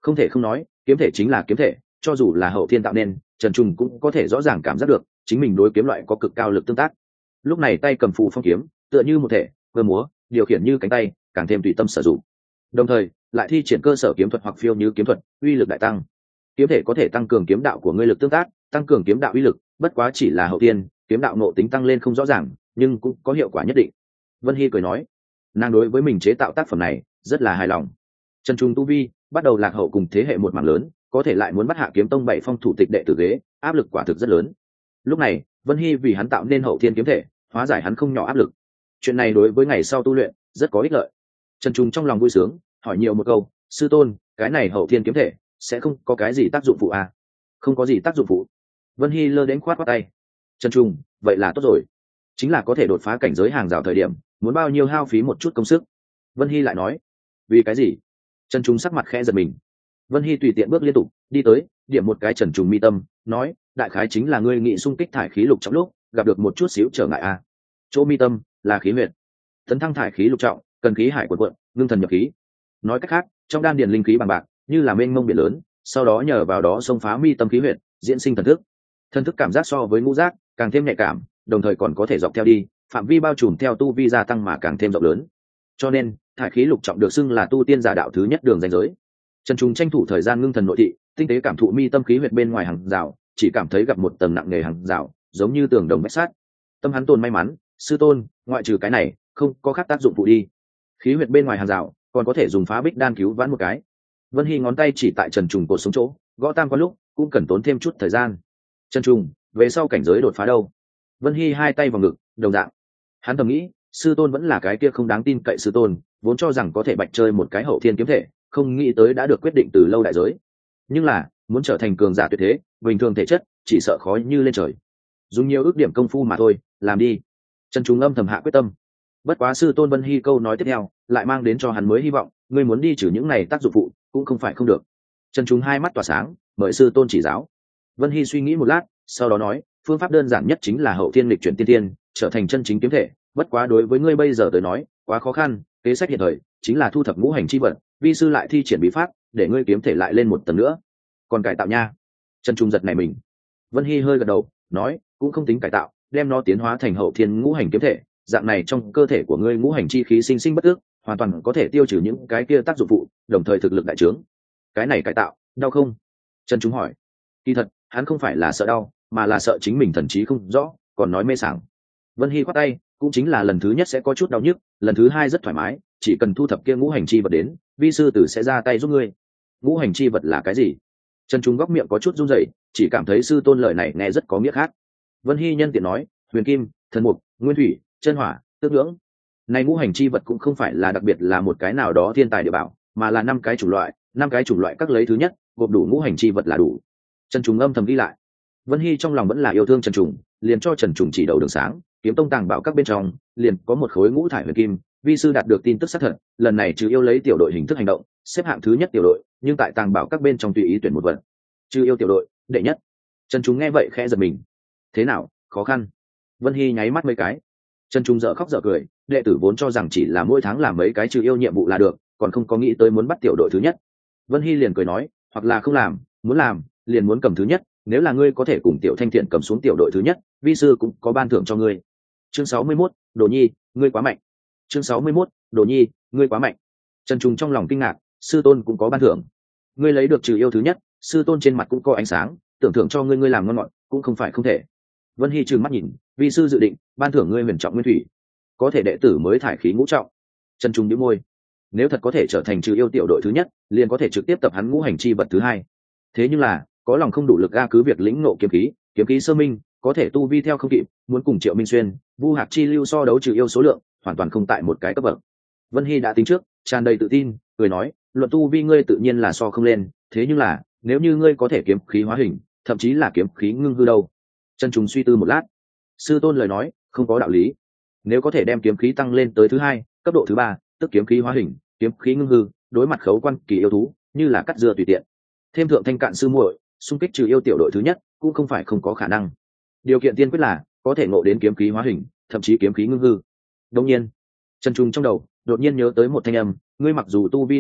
Không thể không nói, kiếm thể chính là kiếm thể, cho dù là hậu thiên tạo nên, Trần Trùng cũng có thể rõ ràng cảm giác được chính mình đối kiếm loại có cực cao lực tương tác. Lúc này tay cầm phù phong kiếm, tựa như một thể, cơ múa, điều khiển như cánh tay, càng thêm tùy tâm sử dụng. Đồng thời, lại thi triển cơ sở kiếm thuật hoặc phiêu như kiếm thuật, uy lực đại tăng. Kiếm thể có thể tăng cường kiếm đạo của ngươi lực tương tác, tăng cường kiếm đạo uy lực, bất quá chỉ là hậu tiên, kiếm đạo nội tính tăng lên không rõ ràng, nhưng cũng có hiệu quả nhất định. Vân Hy cười nói, nàng đối với mình chế tạo tác phẩm này rất là hài lòng. Trần Trung tu vi bắt đầu lạc hậu cùng thế hệ một mảng lớn, có thể lại muốn bắt hạ kiếm tông 7 phong thủ tịch đệ tử ghế, áp lực quả thực rất lớn. Lúc này, Vân Hy vì hắn tạo nên hậu thiên kiếm thể, hóa giải hắn không nhỏ áp lực. Chuyện này đối với ngày sau tu luyện rất có ích lợi. Trần Trung trong lòng vui sướng, hỏi nhiều một câu, sư tôn, cái này hậu thiên kiếm thể sẽ không có cái gì tác dụng phụ à? Không có gì tác dụng phụ. Vân Hy lơ đến khoát tay. Trần Trung, vậy là tốt rồi. Chính là có thể đột phá cảnh giới hàng rào thời điểm, muốn bao nhiêu hao phí một chút công sức. Vân Hy lại nói, vì cái gì? Trần Trung sắc mặt khẽ giật mình. Vân Hy tùy tiện bước liên tục đi tới, điểm một cái Trần Trùng mi tâm, nói, đại khái chính là ngươi nghị xung kích thải khí lục trọng lúc gặp được một chút xíu trở ngại à? Chỗ mi tâm là khí huyệt, tấn thăng thải khí lục trọng cần khí hải quần quận, ngưng thần nhập khí. Nói cách khác, trong đan điền linh khí bằng bạc, như là mênh mông biển lớn, sau đó nhờ vào đó xông phá mi tâm khí huyệt, diễn sinh thần thức. Thần thức cảm giác so với ngũ giác càng thêm nhạy cảm, đồng thời còn có thể dọc theo đi, phạm vi bao trùm theo tu vi gia tăng mà càng thêm rộng lớn. Cho nên, thải khí lục trọng được xưng là tu tiên giả đạo thứ nhất đường ranh giới. Trần Trung tranh thủ thời gian ngưng thần nội thị, tinh tế cảm thụ mi tâm khí huyệt bên ngoài hàng rào, chỉ cảm thấy gặp một tầng nặng nề hàng rào, giống như tường đồng vách sắt. Tâm hắn tôn may mắn, sư tôn, ngoại trừ cái này, không có khác tác dụng phụ đi. Khí huyệt bên ngoài hàng rào, còn có thể dùng phá bích đan cứu vãn một cái. Vân Hy ngón tay chỉ tại Trần Trùng cột sống chỗ, gõ tam quan lúc cũng cần tốn thêm chút thời gian. Trần Trùng, về sau cảnh giới đột phá đâu? Vân Hy hai tay vào ngực, đồng dạng. Hắn thầm nghĩ, sư tôn vẫn là cái kia không đáng tin cậy sư tôn, vốn cho rằng có thể bạch chơi một cái hậu thiên kiếm thể, không nghĩ tới đã được quyết định từ lâu đại giới. Nhưng là, muốn trở thành cường giả tuyệt thế, bình thường thể chất, chỉ sợ khó như lên trời. Dùng nhiều ước điểm công phu mà thôi, làm đi. Trần Trung âm thầm hạ quyết tâm. Bất quá sư tôn Vân Hy câu nói tiếp theo, lại mang đến cho hắn mới hy vọng, ngươi muốn đi trừ những này tác dụng phụ, cũng không phải không được. Trần Trung hai mắt tỏa sáng, mời sư tôn chỉ giáo. Vân Hy suy nghĩ một lát, sau đó nói, phương pháp đơn giản nhất chính là hậu thiên lịch chuyển tiên tiên, trở thành chân chính kiếm thể. Bất quá đối với ngươi bây giờ tới nói, quá khó khăn. Kế sách hiện thời chính là thu thập ngũ hành chi vật, vi sư lại thi triển bí pháp, để ngươi kiếm thể lại lên một tầng nữa. Còn cải tạo nha. Trần Trung giật này mình. Vân Hy hơi gật đầu, nói, cũng không tính cải tạo, đem nó tiến hóa thành hậu thiên ngũ hành kiếm thể, dạng này trong cơ thể của ngươi ngũ hành chi khí sinh sinh bất ước, hoàn toàn có thể tiêu trừ những cái kia tác dụng phụ, đồng thời thực lực đại trướng. Cái này cải tạo, đau không? Trần Trung hỏi. Kỳ thật, hắn không phải là sợ đau, mà là sợ chính mình thần trí không rõ, còn nói mê sảng. Vân Hy khoát tay, cũng chính là lần thứ nhất sẽ có chút đau nhức, lần thứ hai rất thoải mái, chỉ cần thu thập kia ngũ hành chi vật đến, vi sư tử sẽ ra tay giúp ngươi. Ngũ hành chi vật là cái gì? Trần Trung góc miệng có chút run rẩy, chỉ cảm thấy sư tôn lời này nghe rất có nghĩa khác. Vân Hy nhân tiện nói, huyền kim, thần mục, nguyên thủy, chân hỏa, tước nhưỡng. Này ngũ hành chi vật cũng không phải là đặc biệt là một cái nào đó thiên tài địa bảo, mà là 5 cái chủng loại, 5 cái chủng loại các lấy thứ nhất, gộp đủ ngũ hành chi vật là đủ. Trần Trung âm thầm ghi lại. Vân Hy trong lòng vẫn là yêu thương Trần Trung, liền cho Trần Trung chỉ đầu đường sáng, kiếm tông tàng bảo các bên trong, liền có một khối ngũ thải huyền kim, vi sư đạt được tin tức xác thật, lần này trừ yêu lấy tiểu đội hình thức hành động, xếp hạng thứ nhất tiểu đội, nhưng tại tàng bảo các bên trong tùy ý tuyển một vật. Trừ yêu tiểu đội, đệ nhất. Trần Trung nghe vậy khẽ giật mình. Thế nào, khó khăn? Vân Hy nháy mắt mấy cái. Trần Trung dở khóc dở cười, đệ tử vốn cho rằng chỉ là mỗi tháng làm mấy cái trừ yêu nhiệm vụ là được, còn không có nghĩ tới muốn bắt tiểu đội thứ nhất. Vân Hy liền cười nói, hoặc là không làm, muốn làm, liền muốn cầm thứ nhất, nếu là ngươi có thể cùng Tiểu Thanh Thiện cầm xuống tiểu đội thứ nhất, vi sư cũng có ban thưởng cho ngươi. Chương 61, Đồ Nhi, ngươi quá mạnh. Chương 61, Đồ Nhi, ngươi quá mạnh. Trần Trung trong lòng kinh ngạc, sư tôn cũng có ban thưởng. Ngươi lấy được trừ yêu thứ nhất, sư tôn trên mặt cũng có ánh sáng, tưởng thưởng cho ngươi, ngươi làm ngon ngọt, cũng không phải không thể. Vân Hy trừng mắt nhìn, vi sư dự định ban thưởng ngươi huyền trọng nguyên thủy, có thể đệ tử mới thải khí ngũ trọng. Trần Trung nhíu môi, nếu thật có thể trở thành trừ yêu tiểu đội thứ nhất, liền có thể trực tiếp tập hắn ngũ hành chi vật thứ hai. Thế nhưng là, có lòng không đủ lực ga cứ việc lĩnh ngộ kiếm khí sơ minh, có thể tu vi theo không kịp, muốn cùng Triệu Minh Xuyên, Vu Hạc Chi lưu so đấu trừ yêu số lượng, hoàn toàn không tại một cái cấp bậc. Vân Hy đã tính trước, tràn đầy tự tin, cười nói, luận tu vi ngươi tự nhiên là so không lên, thế nhưng là, nếu như ngươi có thể kiếm khí hóa hình, thậm chí là kiếm khí ngưng hư đâu. Trần Trung suy tư một lát, sư tôn lời nói không có đạo lý. Nếu có thể đem kiếm khí tăng lên tới thứ hai, cấp độ thứ ba, tức kiếm khí hóa hình, kiếm khí ngưng hư, đối mặt khấu quan kỳ yêu thú, như là cắt dưa tùy tiện. Thêm thượng thanh cạn sư muội, xung kích trừ yêu tiểu đội thứ nhất, cũng không phải không có khả năng. Điều kiện tiên quyết là có thể ngộ đến kiếm khí hóa hình, thậm chí kiếm khí ngưng hư. Đương nhiên, Trần Trung trong đầu đột nhiên nhớ tới một thanh âm, ngươi mặc dù tu vi nông cạn,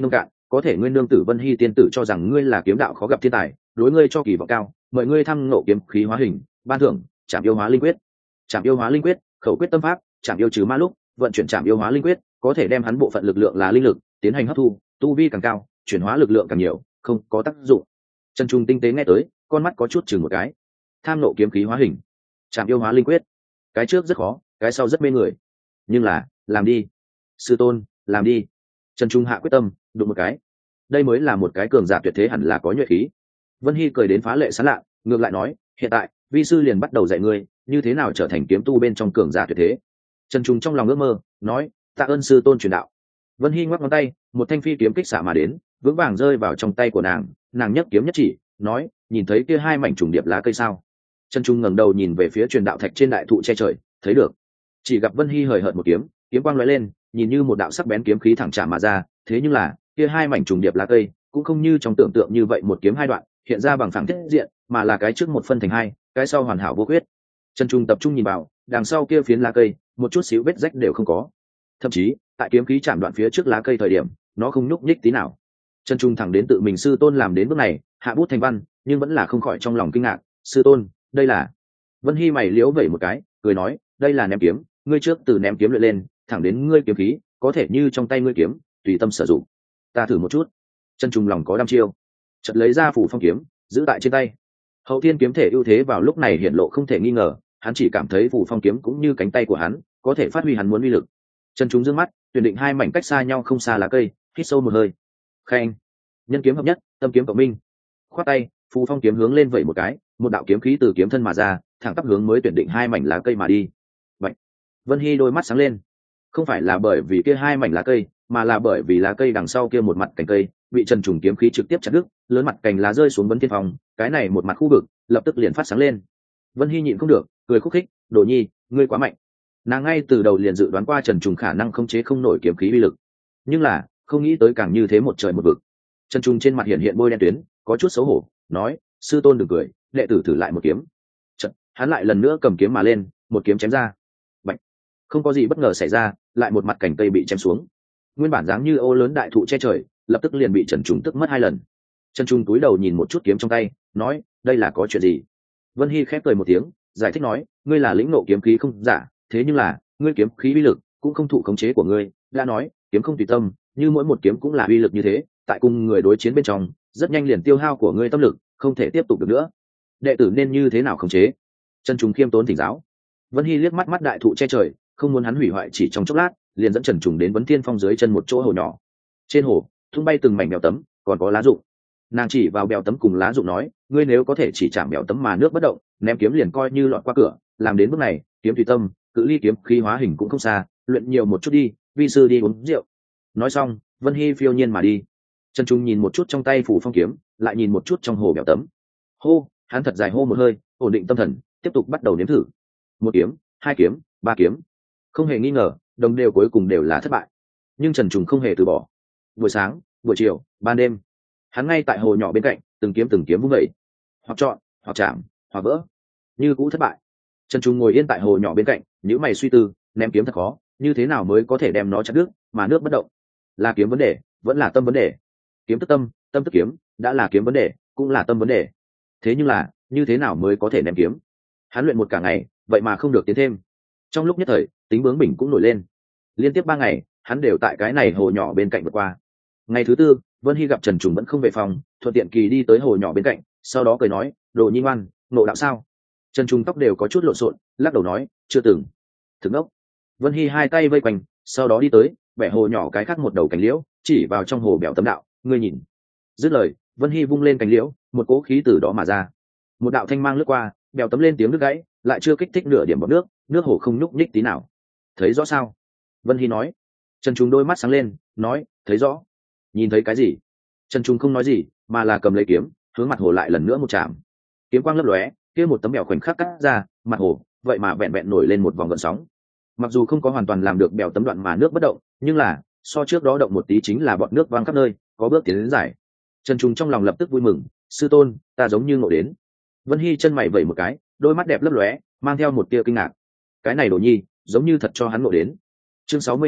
có thể ngươi nương tử Vân Hy tiên tử cho rằng ngươi là kiếm đạo khó gặp thiên tài, đối ngươi cho kỳ vọng cao, mời ngươi thăm ngộ kiếm khí hóa hình, ban thưởng Trảm yêu hóa linh quyết. Trảm yêu hóa linh quyết, khẩu quyết tâm pháp, Trảm yêu trừ ma lúc vận chuyển Trảm yêu hóa linh quyết, có thể đem hắn bộ phận lực lượng là linh lực tiến hành hấp thu, tu vi càng cao, chuyển hóa lực lượng càng nhiều, không có tác dụng. Trần Trung tinh tế nghe tới, con mắt có chút chừng một cái. Tham ngộ kiếm khí hóa hình, Trảm yêu hóa linh quyết, cái trước rất khó, cái sau rất mê người, nhưng là làm đi, sư tôn, làm đi. Trần Trung hạ quyết tâm, đụng một cái. Đây mới là một cái cường giả tuyệt thế hẳn là có nhuệ khí. Vân Hy cười đến phá lệ sán lạ, ngược lại nói, hiện tại vi sư liền bắt đầu dạy ngươi như thế nào trở thành kiếm tu bên trong cường giả tuyệt thế. Trần Trung trong lòng ước mơ nói, tạ ơn sư tôn truyền đạo. Vân Hy ngoắc ngón tay, một thanh phi kiếm kích xạ mà đến, vững vàng rơi vào trong tay của nàng. Nàng nhấc kiếm nhất chỉ, nói, nhìn thấy kia hai mảnh trùng điệp lá cây sao? Trần Trung ngẩng đầu nhìn về phía truyền đạo thạch trên đại thụ che trời, thấy được. Chỉ gặp Vân Hy hời hợt một kiếm, kiếm quang lóe lên, nhìn như một đạo sắc bén kiếm khí thẳng chạm mà ra. Thế nhưng là kia hai mảnh trùng điệp lá cây cũng không như trong tưởng tượng như vậy một kiếm hai đoạn hiện ra bằng phẳng thiết diện, mà là cái trước một phân thành hai, cái sau hoàn hảo vô khuyết. Trần Trung tập trung nhìn vào, đằng sau kia phiến lá cây một chút xíu vết rách đều không có, thậm chí tại kiếm khí chạm đoạn phía trước lá cây thời điểm nó không nhúc nhích tí nào. Trần Trung thẳng đến tự mình sư tôn làm đến bước này, hạ bút thành văn, nhưng vẫn là không khỏi trong lòng kinh ngạc. Sư tôn, đây là? Vân Hy mày liễu vẩy một cái, cười nói, đây là ném kiếm, ngươi trước từ ném kiếm luyện lên, thẳng đến ngươi kiếm khí có thể như trong tay ngươi kiếm, tùy tâm sử dụng. Ta thử một chút. Trần Trung lòng có đăm chiêu, chợt lấy ra phủ phong kiếm, giữ tại trên tay. Hậu thiên kiếm thể ưu thế vào lúc này hiện lộ không thể nghi ngờ, hắn chỉ cảm thấy phủ phong kiếm cũng như cánh tay của hắn, có thể phát huy hắn muốn uy lực. Trần Trung dương mắt, tuyển định hai mảnh cách xa nhau không xa lá cây, hít sâu một hơi. Khen, nhân kiếm hợp nhất, tâm kiếm cộng minh. Khoát tay, phù phong kiếm hướng lên vẩy một cái, một đạo kiếm khí từ kiếm thân mà ra, thẳng tắp hướng mới tuyển định hai mảnh lá cây mà đi. Vậy, Vân Hy đôi mắt sáng lên, không phải là bởi vì kia hai mảnh lá cây, mà là bởi vì lá cây đằng sau kia một mặt cành cây bị Trần Trùng kiếm khí trực tiếp chặt đứt, lớn mặt cành lá rơi xuống Vấn Thiên Phong, cái này một mặt khu vực lập tức liền phát sáng lên. Vân Hy nhịn không được, cười khúc khích, Đồ Nhi, ngươi quá mạnh. Nàng ngay từ đầu liền dự đoán qua Trần Trùng khả năng không chế không nổi kiếm khí uy lực, nhưng là không nghĩ tới càng như thế một trời một vực. Trần Trùng trên mặt hiện hiện bôi đen tuyến, có chút xấu hổ, nói, sư tôn đừng cười, đệ tử thử lại một kiếm. Chợt, hắn lại lần nữa cầm kiếm mà lên, một kiếm chém ra. Bạch. Không có gì bất ngờ xảy ra, lại một mặt cành cây bị chém xuống. Nguyên bản dáng như ô lớn đại thụ che trời, lập tức liền bị Trần Trùng tức mất hai lần. Trần Trùng túi đầu nhìn một chút kiếm trong tay, nói, đây là có chuyện gì? Vân Hy khép cười một tiếng, giải thích nói, ngươi là lĩnh ngộ kiếm khí không giả, thế nhưng là ngươi kiếm khí uy lực cũng không thụ khống chế của ngươi. Đã nói, kiếm không tùy tâm, như mỗi một kiếm cũng là uy lực như thế, tại cùng người đối chiến bên trong, rất nhanh liền tiêu hao của ngươi tâm lực, không thể tiếp tục được nữa. Đệ tử nên như thế nào khống chế? Trần Trùng khiêm tốn thỉnh giáo. Vân Hy liếc mắt mắt đại thụ che trời, không muốn hắn hủy hoại chỉ trong chốc lát, liền dẫn Trần Trùng đến Vấn Thiên Phong dưới chân một chỗ hồ nhỏ. Trên hồ tung bay từng mảnh bèo tấm, còn có lá rụng. Nàng chỉ vào bèo tấm cùng lá rụng nói, ngươi nếu có thể chỉ chạm bèo tấm mà nước bất động, ném kiếm liền coi như lọt qua cửa. Làm đến bước này, kiếm tùy tâm, cự ly kiếm khí hóa hình cũng không xa, luyện nhiều một chút đi, vi sư đi uống rượu. Nói xong, Vân Hy phiêu nhiên mà đi. Trần Trung nhìn một chút trong tay phủ phong kiếm, lại nhìn một chút trong hồ bèo tấm. Hô, hắn thật dài hô một hơi, ổn định tâm thần, tiếp tục bắt đầu nếm thử. Một kiếm, hai kiếm, ba kiếm, không hề nghi ngờ, đồng đều cuối cùng đều là thất bại. Nhưng Trần Trùng không hề từ bỏ. Buổi sáng, buổi chiều, ban đêm, hắn ngay tại hồ nhỏ bên cạnh, từng kiếm vung vẩy, hoặc chọn, hoặc chạm, hoặc vỡ, như cũ thất bại. Trần Trùng ngồi yên tại hồ nhỏ bên cạnh, nhíu mày suy tư, ném kiếm thật khó, như thế nào mới có thể đem nó chặt đứt, mà nước bất động? Là kiếm vấn đề, vẫn là tâm vấn đề? Kiếm tức tâm, tâm tức kiếm, đã là kiếm vấn đề, cũng là tâm vấn đề. Thế nhưng là, như thế nào mới có thể ném kiếm? Hắn luyện một cả ngày, vậy mà không được tiến thêm. Trong lúc nhất thời, tính bướng bỉnh cũng nổi lên. Liên tiếp 3 ngày, hắn đều tại cái này hồ nhỏ bên cạnh vượt qua. Ngày thứ tư, Vân Hy gặp Trần Trùng vẫn không về phòng, thuận tiện kỳ đi tới hồ nhỏ bên cạnh, sau đó cười nói, Đồ Nhi ngoan, ngộ đạo sao? Trần Trùng tóc đều có chút lộn xộn, lắc đầu nói, chưa từng. Thực ốc. Vân Hy hai tay vây quanh, sau đó đi tới, bẻ hồ nhỏ cái khác một đầu cành liễu, chỉ vào trong hồ bèo tấm đạo, ngươi nhìn. Dứt lời, Vân Hy vung lên cành liễu, một cỗ khí từ đó mà ra. Một đạo thanh mang lướt qua, bèo tấm lên tiếng đứt gãy, lại chưa kích thích nửa điểm bọt nước, nước hồ không nhúc nhích tí nào. Thấy rõ sao? Vân Hy nói. Trần Trung đôi mắt sáng lên, nói, thấy rõ. Nhìn thấy cái gì? Trần Trung không nói gì, mà là cầm lấy kiếm, hướng mặt hồ lại lần nữa một chạm. Kiếm quang lấp lóe, kia một tấm bèo khoảnh khắc cắt ra, mặt hồ vậy mà vẹn vẹn nổi lên một vòng gợn sóng. Mặc dù không có hoàn toàn làm được bèo tấm đoạn mà nước bất động, nhưng là so trước đó động một tí chính là bọt nước văng khắp nơi, có bước tiến đến giải. Trần Trung trong lòng lập tức vui mừng, sư tôn, ta giống như ngộ đến. Vân Hy chân mày vẩy một cái, đôi mắt đẹp lấp lóe, mang theo một tia kinh ngạc. Cái này Đồ Nhi, giống như thật cho hắn ngộ đến. Chương 62,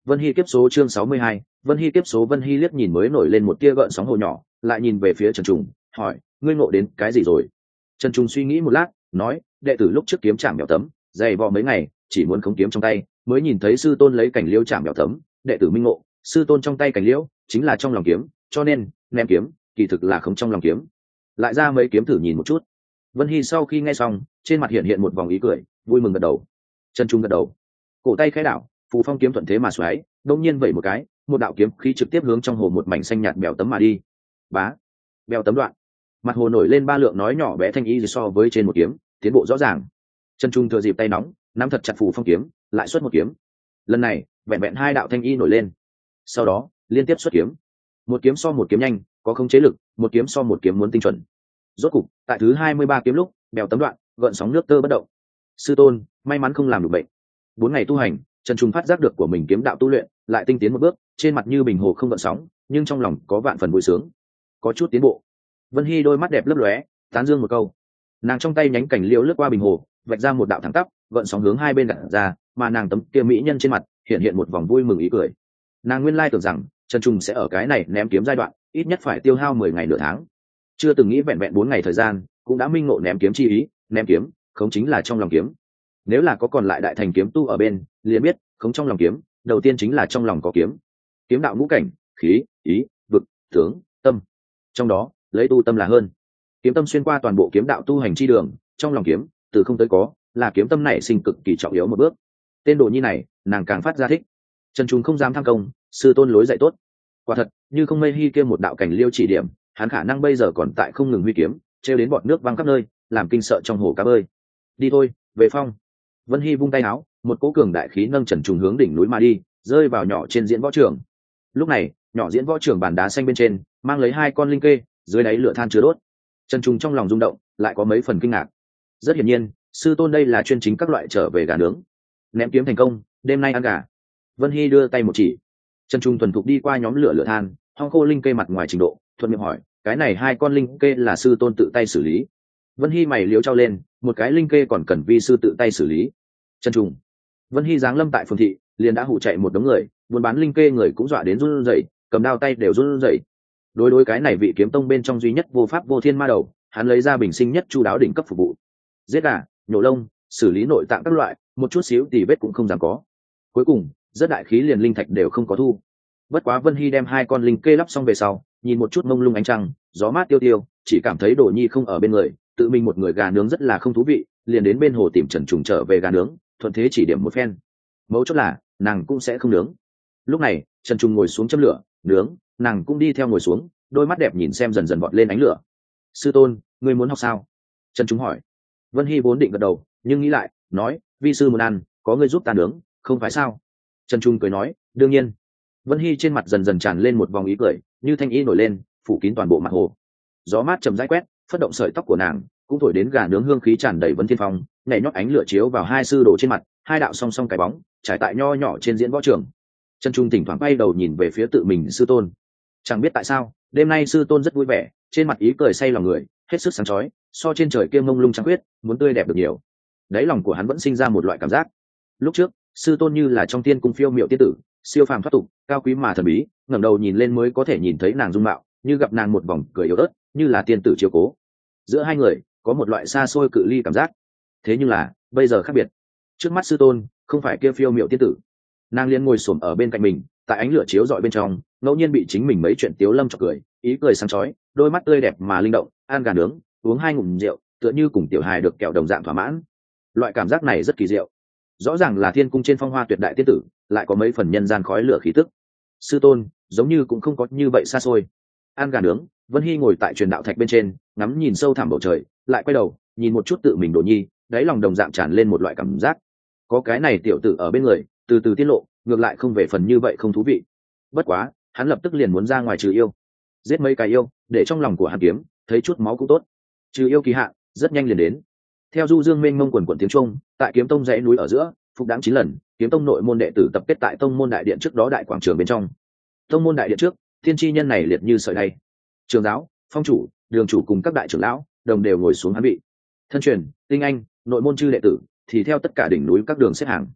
Vân Hy kiếp số chương 62, Vân Hy kiếp số. Vân Hy liếc nhìn mới nổi lên một tia gợn sóng hồ nhỏ, lại nhìn về phía Trần Trùng, hỏi, ngươi ngộ đến cái gì rồi? Trần Trùng suy nghĩ một lát, nói, đệ tử lúc trước kiếm chạm mèo tấm, dày vò mấy ngày, chỉ muốn khống kiếm trong tay, mới nhìn thấy sư tôn lấy cảnh liễu chạm mèo tấm, đệ tử minh ngộ, sư tôn trong tay cảnh liễu chính là trong lòng kiếm, cho nên ném kiếm kỳ thực là không trong lòng kiếm. Lại ra mấy kiếm thử nhìn một chút. Vân Hy sau khi nghe xong, trên mặt hiện hiện một vòng ý cười, vui mừng gật đầu. Trần Trung gật đầu, cổ tay khẽ đảo, phù phong kiếm thuận thế mà xoáy, đột nhiên vẩy một cái, một đạo kiếm khí trực tiếp hướng trong hồ một mảnh xanh nhạt bèo tấm mà đi. Bá, bèo tấm đoạn, mặt hồ nổi lên ba lượng nói nhỏ bé thanh ý so với trên một kiếm, tiến bộ rõ ràng. Trần Trung thừa dịp tay nóng, nắm thật chặt phù phong kiếm, lại xuất một kiếm. Lần này, vẹn vẹn hai đạo thanh y nổi lên. Sau đó, liên tiếp xuất kiếm. Một kiếm so một kiếm nhanh, có khống chế lực, một kiếm so một kiếm muốn tinh chuẩn. Rốt cục, tại thứ 23 kiếm lúc, bèo tấm đoạn, gợn sóng nước tơ bất động. Sư tôn, may mắn không làm được bệnh. 4 ngày tu hành, Trần Trung phát giác được của mình kiếm đạo tu luyện, lại tinh tiến một bước, trên mặt như bình hồ không gợn sóng, nhưng trong lòng có vạn phần vui sướng. Có chút tiến bộ. Vân Hy đôi mắt đẹp lấp lóe, tán dương một câu. Nàng trong tay nhánh cảnh liễu lướt qua bình hồ, vạch ra một đạo thẳng tắp, gợn sóng hướng hai bên gạt ra, mà nàng tấm kia mỹ nhân trên mặt hiện hiện một vòng vui mừng ý cười. Nàng nguyên lai tưởng rằng Trần Trung sẽ ở cái này ném kiếm giai đoạn, ít nhất phải tiêu hao 10 ngày nửa tháng. Chưa từng nghĩ vẹn vẹn 4 ngày thời gian, cũng đã minh ngộ ném kiếm chi ý, ném kiếm, không chính là trong lòng kiếm. Nếu là có còn lại đại thành kiếm tu ở bên, liền biết, không trong lòng kiếm, đầu tiên chính là trong lòng có kiếm. Kiếm đạo ngũ cảnh, khí, ý, vực, tướng, tâm. Trong đó, lấy tu tâm là hơn. Kiếm tâm xuyên qua toàn bộ kiếm đạo tu hành chi đường, trong lòng kiếm, từ không tới có, là kiếm tâm này sinh cực kỳ trọng yếu một bước. Tên đồ nhi này, nàng càng phát ra thích. Trần Trung không dám tham công, sư tôn lối dạy tốt. Quả thật, như không mây hy kia một đạo cảnh liêu chỉ điểm, hắn khả năng bây giờ còn tại không ngừng huy kiếm, trêu đến bọt nước văng khắp nơi, làm kinh sợ trong hồ cá bơi. Đi thôi, về phong. Vân Hy vung tay áo, một cỗ cường đại khí nâng Trần Trung hướng đỉnh núi mà đi, rơi vào nhỏ trên diễn võ trường. Lúc này, nhỏ diễn võ trường bàn đá xanh bên trên, mang lấy 2 con linh kê, dưới đáy lửa than chứa đốt. Trần Trung trong lòng rung động, lại có mấy phần kinh ngạc. Rất hiển nhiên, sư tôn đây là chuyên chính các loại trở về gà nướng. Ném kiếm thành công, đêm nay ăn gà. Vân Hy đưa tay một chỉ. Trần Trung thuần thục đi qua nhóm lửa than, hong khô linh kê mặt ngoài trình độ, thuận miệng hỏi, cái này 2 con linh kê là sư tôn tự tay xử lý? Vân Hy mày liếu trao lên, một cái linh kê còn cần vi sư tự tay xử lý? Trần Trung. Vân Hy giáng lâm tại phường thị, liền đã hụ chạy một đống người, buôn bán linh kê người cũng dọa đến run rẩy, cầm đao tay đều run rẩy. Đối cái này vị kiếm tông bên trong duy nhất vô pháp vô thiên ma đầu, hắn lấy ra bình sinh nhất chu đáo đỉnh cấp phục vụ. Giết gà, nhổ lông, xử lý nội tạng các loại, một chút xíu tỉ vết cũng không dám có. Cuối cùng, rất đại khí liền linh thạch đều không có thu. Bất quá Vân Hy đem 2 con linh kê lắp xong về sau, nhìn một chút mông lung ánh trăng, gió mát tiêu tiêu, chỉ cảm thấy Đồ Nhi không ở bên người, tự mình một người gà nướng rất là không thú vị, liền đến bên hồ tìm Trần Trùng trở về gà nướng, thuận thế chỉ điểm một phen. Mấu chốt là, nàng cũng sẽ không nướng. Lúc này, Trần Trùng ngồi xuống châm lửa, nướng, nàng cũng đi theo ngồi xuống, đôi mắt đẹp nhìn xem dần dần vọt lên ánh lửa. Sư tôn, ngươi muốn học sao? Trần Trùng hỏi. Vân Hy vốn định gật đầu, nhưng nghĩ lại, nói, vi sư muốn ăn, có người giúp ta nướng, không phải sao? Trần Trung cười nói, đương nhiên. Vân Hy trên mặt dần dần tràn lên một vòng ý cười, như thanh ý nổi lên, phủ kín toàn bộ mặt hồ. Gió mát chầm rãi quét, phất động sợi tóc của nàng, cũng thổi đến gà nướng hương khí tràn đầy vấn thiên phong, nhảy nhót ánh lửa chiếu vào 2 sư đồ trên mặt, 2 đạo song song cái bóng, trải tại nho nhỏ trên diễn võ trường. Trần Trung thỉnh thoảng bay đầu nhìn về phía tự mình sư tôn. Chẳng biết tại sao, đêm nay sư tôn rất vui vẻ, trên mặt ý cười say lòng người, hết sức sáng chói, so trên trời kia mông lung trắng huyết, muốn tươi đẹp được nhiều. Đáy lòng của hắn vẫn sinh ra một loại cảm giác. Lúc trước, sư tôn như là trong tiên cung phiêu miệu tiên tử, siêu phàm thoát tục, cao quý mà thần bí, ngẩng đầu nhìn lên mới có thể nhìn thấy nàng dung mạo, như gặp nàng một vòng cười yếu ớt, như là tiên tử chiếu cố. Giữa hai người có một loại xa xôi cự ly cảm giác. Thế nhưng là, bây giờ khác biệt. Trước mắt sư tôn, không phải kia phiêu miệu tiên tử. Nàng liền ngồi xổm ở bên cạnh mình, tại ánh lửa chiếu rọi bên trong, ngẫu nhiên bị chính mình mấy chuyện tiếu lâm chọc cười, ý cười sáng chói, đôi mắt tươi đẹp mà linh động, ăn gà nướng, uống 2 ngụm rượu, tựa như cùng tiểu hài được kẹo đồng dạng thỏa mãn. Loại cảm giác này rất kỳ diệu. Rõ ràng là thiên cung trên phong hoa tuyệt đại tiên tử, lại có mấy phần nhân gian khói lửa khí tức. Sư tôn, giống như cũng không có như vậy xa xôi. Ăn gà nướng, Vân Hy ngồi tại truyền đạo thạch bên trên, ngắm nhìn sâu thẳm bầu trời, lại quay đầu, nhìn một chút tự mình Đồ Nhi, đáy lòng đồng dạng tràn lên một loại cảm giác. Có cái này tiểu tử ở bên người, từ từ tiết lộ, ngược lại không về phần như vậy không thú vị. Bất quá, hắn lập tức liền muốn ra ngoài trừ yêu. Giết mấy cái yêu, để trong lòng của hắn kiếm, thấy chút máu cũng tốt. Trừ yêu kỳ hạn, rất nhanh liền đến. Theo du dương mênh mông quần quần tiếng trung, tại kiếm tông dãy núi ở giữa, phục đáng 9 lần, kiếm tông nội môn đệ tử tập kết tại tông môn đại điện trước đó đại quảng trường bên trong. Tông môn đại điện trước, thiên chi nhân này liệt như sợi đay. Trường giáo, phong chủ, đường chủ cùng các đại trưởng lão, đồng đều ngồi xuống hắn vị. Thân truyền, tinh anh, nội môn chư đệ tử, thì theo tất cả đỉnh núi các đường xếp hàng.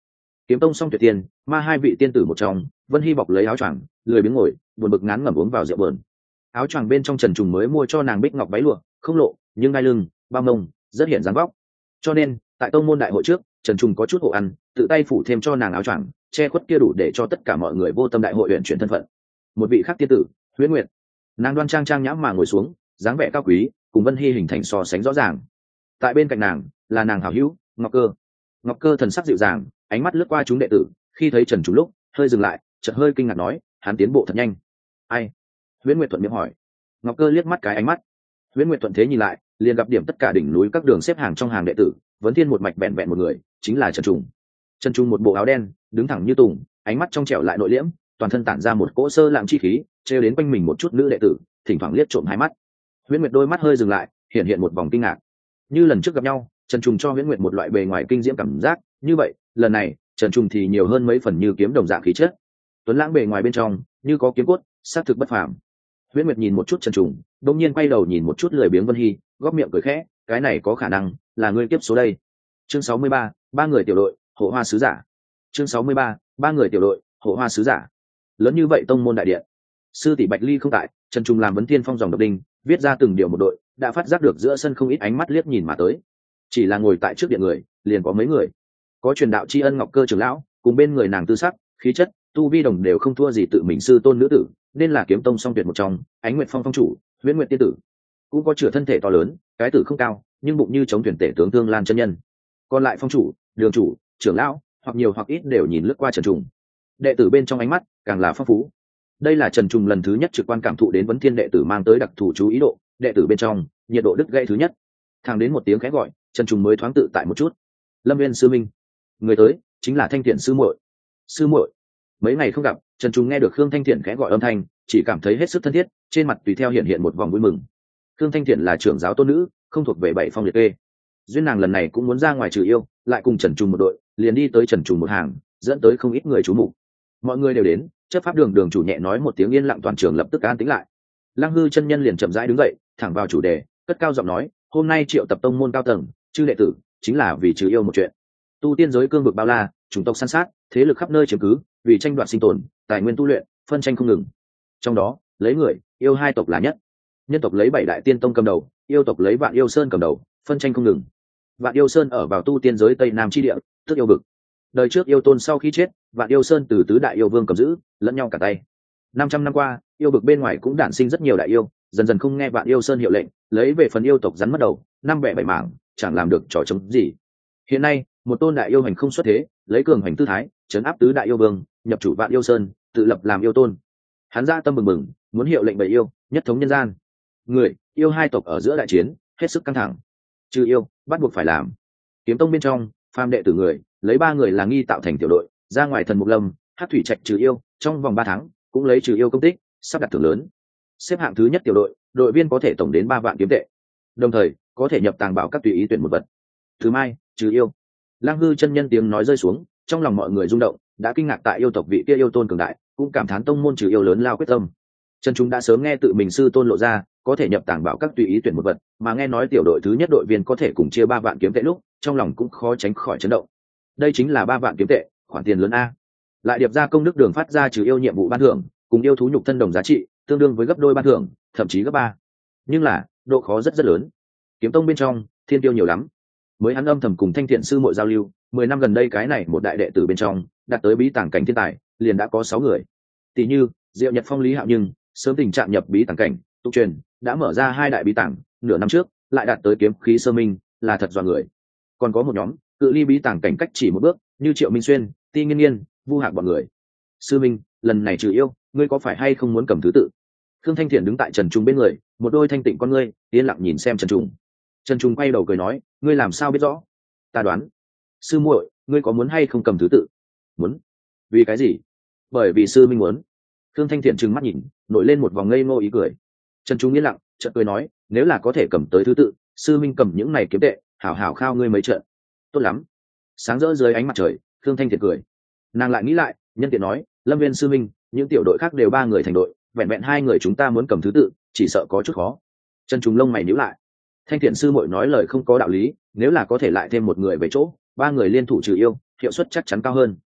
Kiếm tông song tuyệt tiên ma hai vị tiên tử một trong, Vân Hy bọc lấy áo choàng lười biếng ngồi buồn bực ngán ngẩm uống vào rượu bờn. Áo choàng bên trong Trần Trùng mới mua cho nàng bích ngọc váy lụa, không lộ nhưng đai lưng bao mông rất hiện dáng vóc, cho nên tại tông môn đại hội trước Trần Trùng có chút hộ ăn, tự tay phủ thêm cho nàng áo choàng che khuất kia đủ để cho tất cả mọi người vô tâm đại hội luyện chuyển thân phận. Một vị khác tiên tử Huyễn Nguyệt, nàng đoan trang trang nhãm mà ngồi xuống, dáng vẻ cao quý cùng Vân Hy hình thành so sánh rõ ràng. Tại bên cạnh nàng là nàng hảo hữu Ngọc Cơ. Ngọc Cơ thần sắc dịu dàng, ánh mắt lướt qua chúng đệ tử, khi thấy Trần Trùng lúc hơi dừng lại, chợt hơi kinh ngạc nói, hắn tiến bộ thật nhanh. Ai? Huyễn Nguyệt thuận miệng hỏi. Ngọc Cơ liếc mắt cái ánh mắt. Huyễn Nguyệt thuận thế nhìn lại, liền gặp điểm tất cả đỉnh núi các đường xếp hàng trong hàng đệ tử, Vấn Thiên một mạch vẹn vẹn một người, chính là Trần Trùng. Trần Trùng một bộ áo đen, đứng thẳng như tùng, ánh mắt trong trẻo lại nội liễm, toàn thân tản ra một cỗ sơ lạng chi khí, trêu đến quanh mình một chút nữ đệ tử, thỉnh thoảng liếc trộm hai mắt. Huyễn Nguyệt đôi mắt hơi dừng lại, hiện hiện một vòng kinh ngạc. Như lần trước gặp nhau, Trần Trùng cho Huyễn Nguyệt một loại bề ngoài kinh diễm cảm giác, như vậy, lần này, Trần Trùng thì nhiều hơn mấy phần như kiếm đồng dạng khí chất. Tuấn lãng bề ngoài bên trong, như có kiếm cốt, xác thực bất phàm. Huyễn Nguyệt nhìn một chút Trần Trùng, đột nhiên quay đầu nhìn một chút lười biếng Vân Hy, góp miệng cười khẽ, cái này có khả năng là ngươi tiếp số đây. Chương 63, ba người tiểu đội, Hộ Hoa sứ giả. Chương 63, ba người tiểu đội, Hộ Hoa sứ giả. Lớn như vậy tông môn đại điện, sư tỷ Bạch Ly không tại, Trần Trùng làm Vấn Thiên phong dòng độc đinh, viết ra từng điều một đội, đã phát giác được giữa sân không ít ánh mắt liếc nhìn mà tới. Chỉ là ngồi tại trước điện người, liền có mấy người. Có truyền đạo tri ân Ngọc Cơ trưởng lão, cùng bên người nàng tư sắc, khí chất, tu vi đồng đều không thua gì tự mình sư tôn nữ tử, nên là kiếm tông song tuyệt một trong, Ánh Nguyệt Phong phong chủ, Huyễn Nguyệt tiên tử. Cũng có chửa thân thể to lớn, cái tử không cao, nhưng bụng như chống thuyền tể tướng Tương Lan chân nhân. Còn lại phong chủ, đường chủ, trưởng lão, hoặc nhiều hoặc ít đều nhìn lướt qua Trần Trùng. Đệ tử bên trong ánh mắt càng là phong phú. Đây là Trần Trùng lần thứ nhất trực quan cảm thụ đến Vấn Thiên đệ tử mang tới đặc thù chú ý độ, đệ tử bên trong, nhiệt độ đứt gãy thứ nhất. Thẳng đến một tiếng khẽ gọi, Trần Trùng mới thoáng tự tại một chút. Lâm Viên sư minh, người tới chính là Thanh Thiện sư muội. Sư muội. Mấy ngày không gặp, Trần Trùng nghe được Khương Thanh Thiện khẽ gọi âm thanh, chỉ cảm thấy hết sức thân thiết, trên mặt tùy theo hiện hiện một vòng vui mừng. Khương Thanh Thiện là trưởng giáo tôn nữ, không thuộc về bảy phong liệt kê. Duyên nàng lần này cũng muốn ra ngoài trừ yêu, lại cùng Trần Trùng một đội, liền đi tới Trần Trùng một hàng, dẫn tới không ít người chú mục. Mọi người đều đến, chấp pháp đường đường chủ nhẹ nói một tiếng, yên lặng toàn trường lập tức an tĩnh lại. Lăng Hư chân nhân liền chậm rãi đứng dậy, thẳng vào chủ đề, cất cao giọng nói, hôm nay triệu tập tông môn cao tầng, chư đệ tử, chính là vì trừ yêu một chuyện. Tu tiên giới cương vực bao la, chủng tộc săn sát, thế lực khắp nơi chiếm cứ, vì tranh đoạt sinh tồn, tài nguyên tu luyện, phân tranh không ngừng. Trong đó, lấy người, yêu hai tộc là nhất. Nhân tộc lấy bảy đại tiên tông cầm đầu, yêu tộc lấy Vạn Yêu Sơn cầm đầu, phân tranh không ngừng. Vạn Yêu Sơn ở vào tu tiên giới Tây Nam chi địa, tức yêu vực. Đời trước yêu tôn sau khi chết, Vạn Yêu Sơn từ tứ đại yêu vương cầm giữ, lẫn nhau cả tay. 500 năm qua, yêu vực bên ngoài cũng đản sinh rất nhiều đại yêu, dần dần không nghe Vạn Yêu Sơn hiệu lệnh, lấy về phần yêu tộc rắn mất đầu, năm bẻ bảy mảng, chẳng làm được trò chống gì. Hiện nay, một tôn đại yêu hành không xuất thế, lấy cường hành tư thái, trấn áp tứ đại yêu vương, nhập chủ Vạn Yêu Sơn, tự lập làm yêu tôn. Hắn ra tâm bừng bừng, muốn hiệu lệnh bảy yêu, nhất thống nhân gian. Người, yêu hai tộc ở giữa đại chiến, hết sức căng thẳng. Trừ yêu, bắt buộc phải làm. Kiếm tông bên trong, phàm đệ tử người, lấy 3 người là nghi tạo thành tiểu đội, ra ngoài thần mục lâm, Hắc thủy trạch trừ yêu, trong vòng 3 tháng, cũng lấy trừ yêu công tích, sắp đặt thưởng lớn. Xếp hạng thứ nhất tiểu đội, đội viên có thể tổng đến 3 vạn kiếm tệ. Đồng thời, có thể nhập tàng bảo các tùy ý tuyển một vật. Thứ mai, trừ yêu. Lăng Hư chân nhân tiếng nói rơi xuống, trong lòng mọi người rung động, đã kinh ngạc tại yêu tộc vị kia yêu tôn cường đại, cũng cảm thán tông môn trừ yêu lớn lao quyết tâm. Trần chúng đã sớm nghe tự mình sư tôn lộ ra, có thể nhập tàng bảo các tùy ý tuyển một vật, mà nghe nói tiểu đội thứ nhất đội viên có thể cùng chia 3 vạn kiếm tệ lúc, trong lòng cũng khó tránh khỏi chấn động. Đây chính là 3 vạn kiếm tệ, khoản tiền lớn a. Lại điệp ra công đức đường phát ra trừ yêu nhiệm vụ ban thưởng, cùng yêu thú nhục thân đồng giá trị, tương đương với gấp đôi ban thưởng, thậm chí gấp 3. Nhưng là, độ khó rất lớn. Kiếm tông bên trong, thiên tiêu nhiều lắm. Mới hắn âm thầm cùng Thanh Thiện sư muội giao lưu, 10 năm gần đây cái này một đại đệ tử bên trong, đạt tới bí tàng cảnh thiên tài, liền đã có 6 người. Tỷ như, Diệu Nhật Phong Lý Hạo nhưng sớm tình trạng nhập bí tàng cảnh, tục truyền đã mở ra 2 đại bí tàng, nửa năm trước lại đạt tới kiếm khí sơ minh, là thật dọa người. Còn có một nhóm, cự ly bí tàng cảnh cách chỉ một bước, như Triệu Minh Xuyên, Ti Nghiên Nghiên, Vu Hạc bọn người. Sư minh, lần này trừ yêu, ngươi có phải hay không muốn cầm thứ tự? Khương Thanh Thiện đứng tại Trần Trung bên người, một đôi thanh tịnh con ngươi, yên lặng nhìn xem Trần Trung. Trần Trung quay đầu cười nói, ngươi làm sao biết rõ? Ta đoán. Sư muội, ngươi có muốn hay không cầm thứ tự? Muốn. Vì cái gì? Bởi vì sư minh muốn. Khương Thanh Thiện trừng mắt nhìn, nổi lên một vòng ngây ngô ý cười. Trần Trung yên lặng, chợt cười nói, nếu là có thể cầm tới thứ tự, sư minh cầm những này kiếm tệ, hảo hảo khao ngươi mấy trận. Tốt lắm. Sáng rỡ dưới ánh mặt trời, Khương Thanh Thiện cười. Nàng lại nghĩ lại, nhân tiện nói, Lâm Viên sư minh, những tiểu đội khác đều 3 người thành đội, vẹn vẹn 2 người chúng ta muốn cầm thứ tự, chỉ sợ có chút khó. Trần Trung lông mày nhíu lại. Thanh Thiện sư muội nói lời không có đạo lý, nếu là có thể lại thêm một người về chỗ, 3 người liên thủ trừ yêu, hiệu suất chắc chắn cao hơn.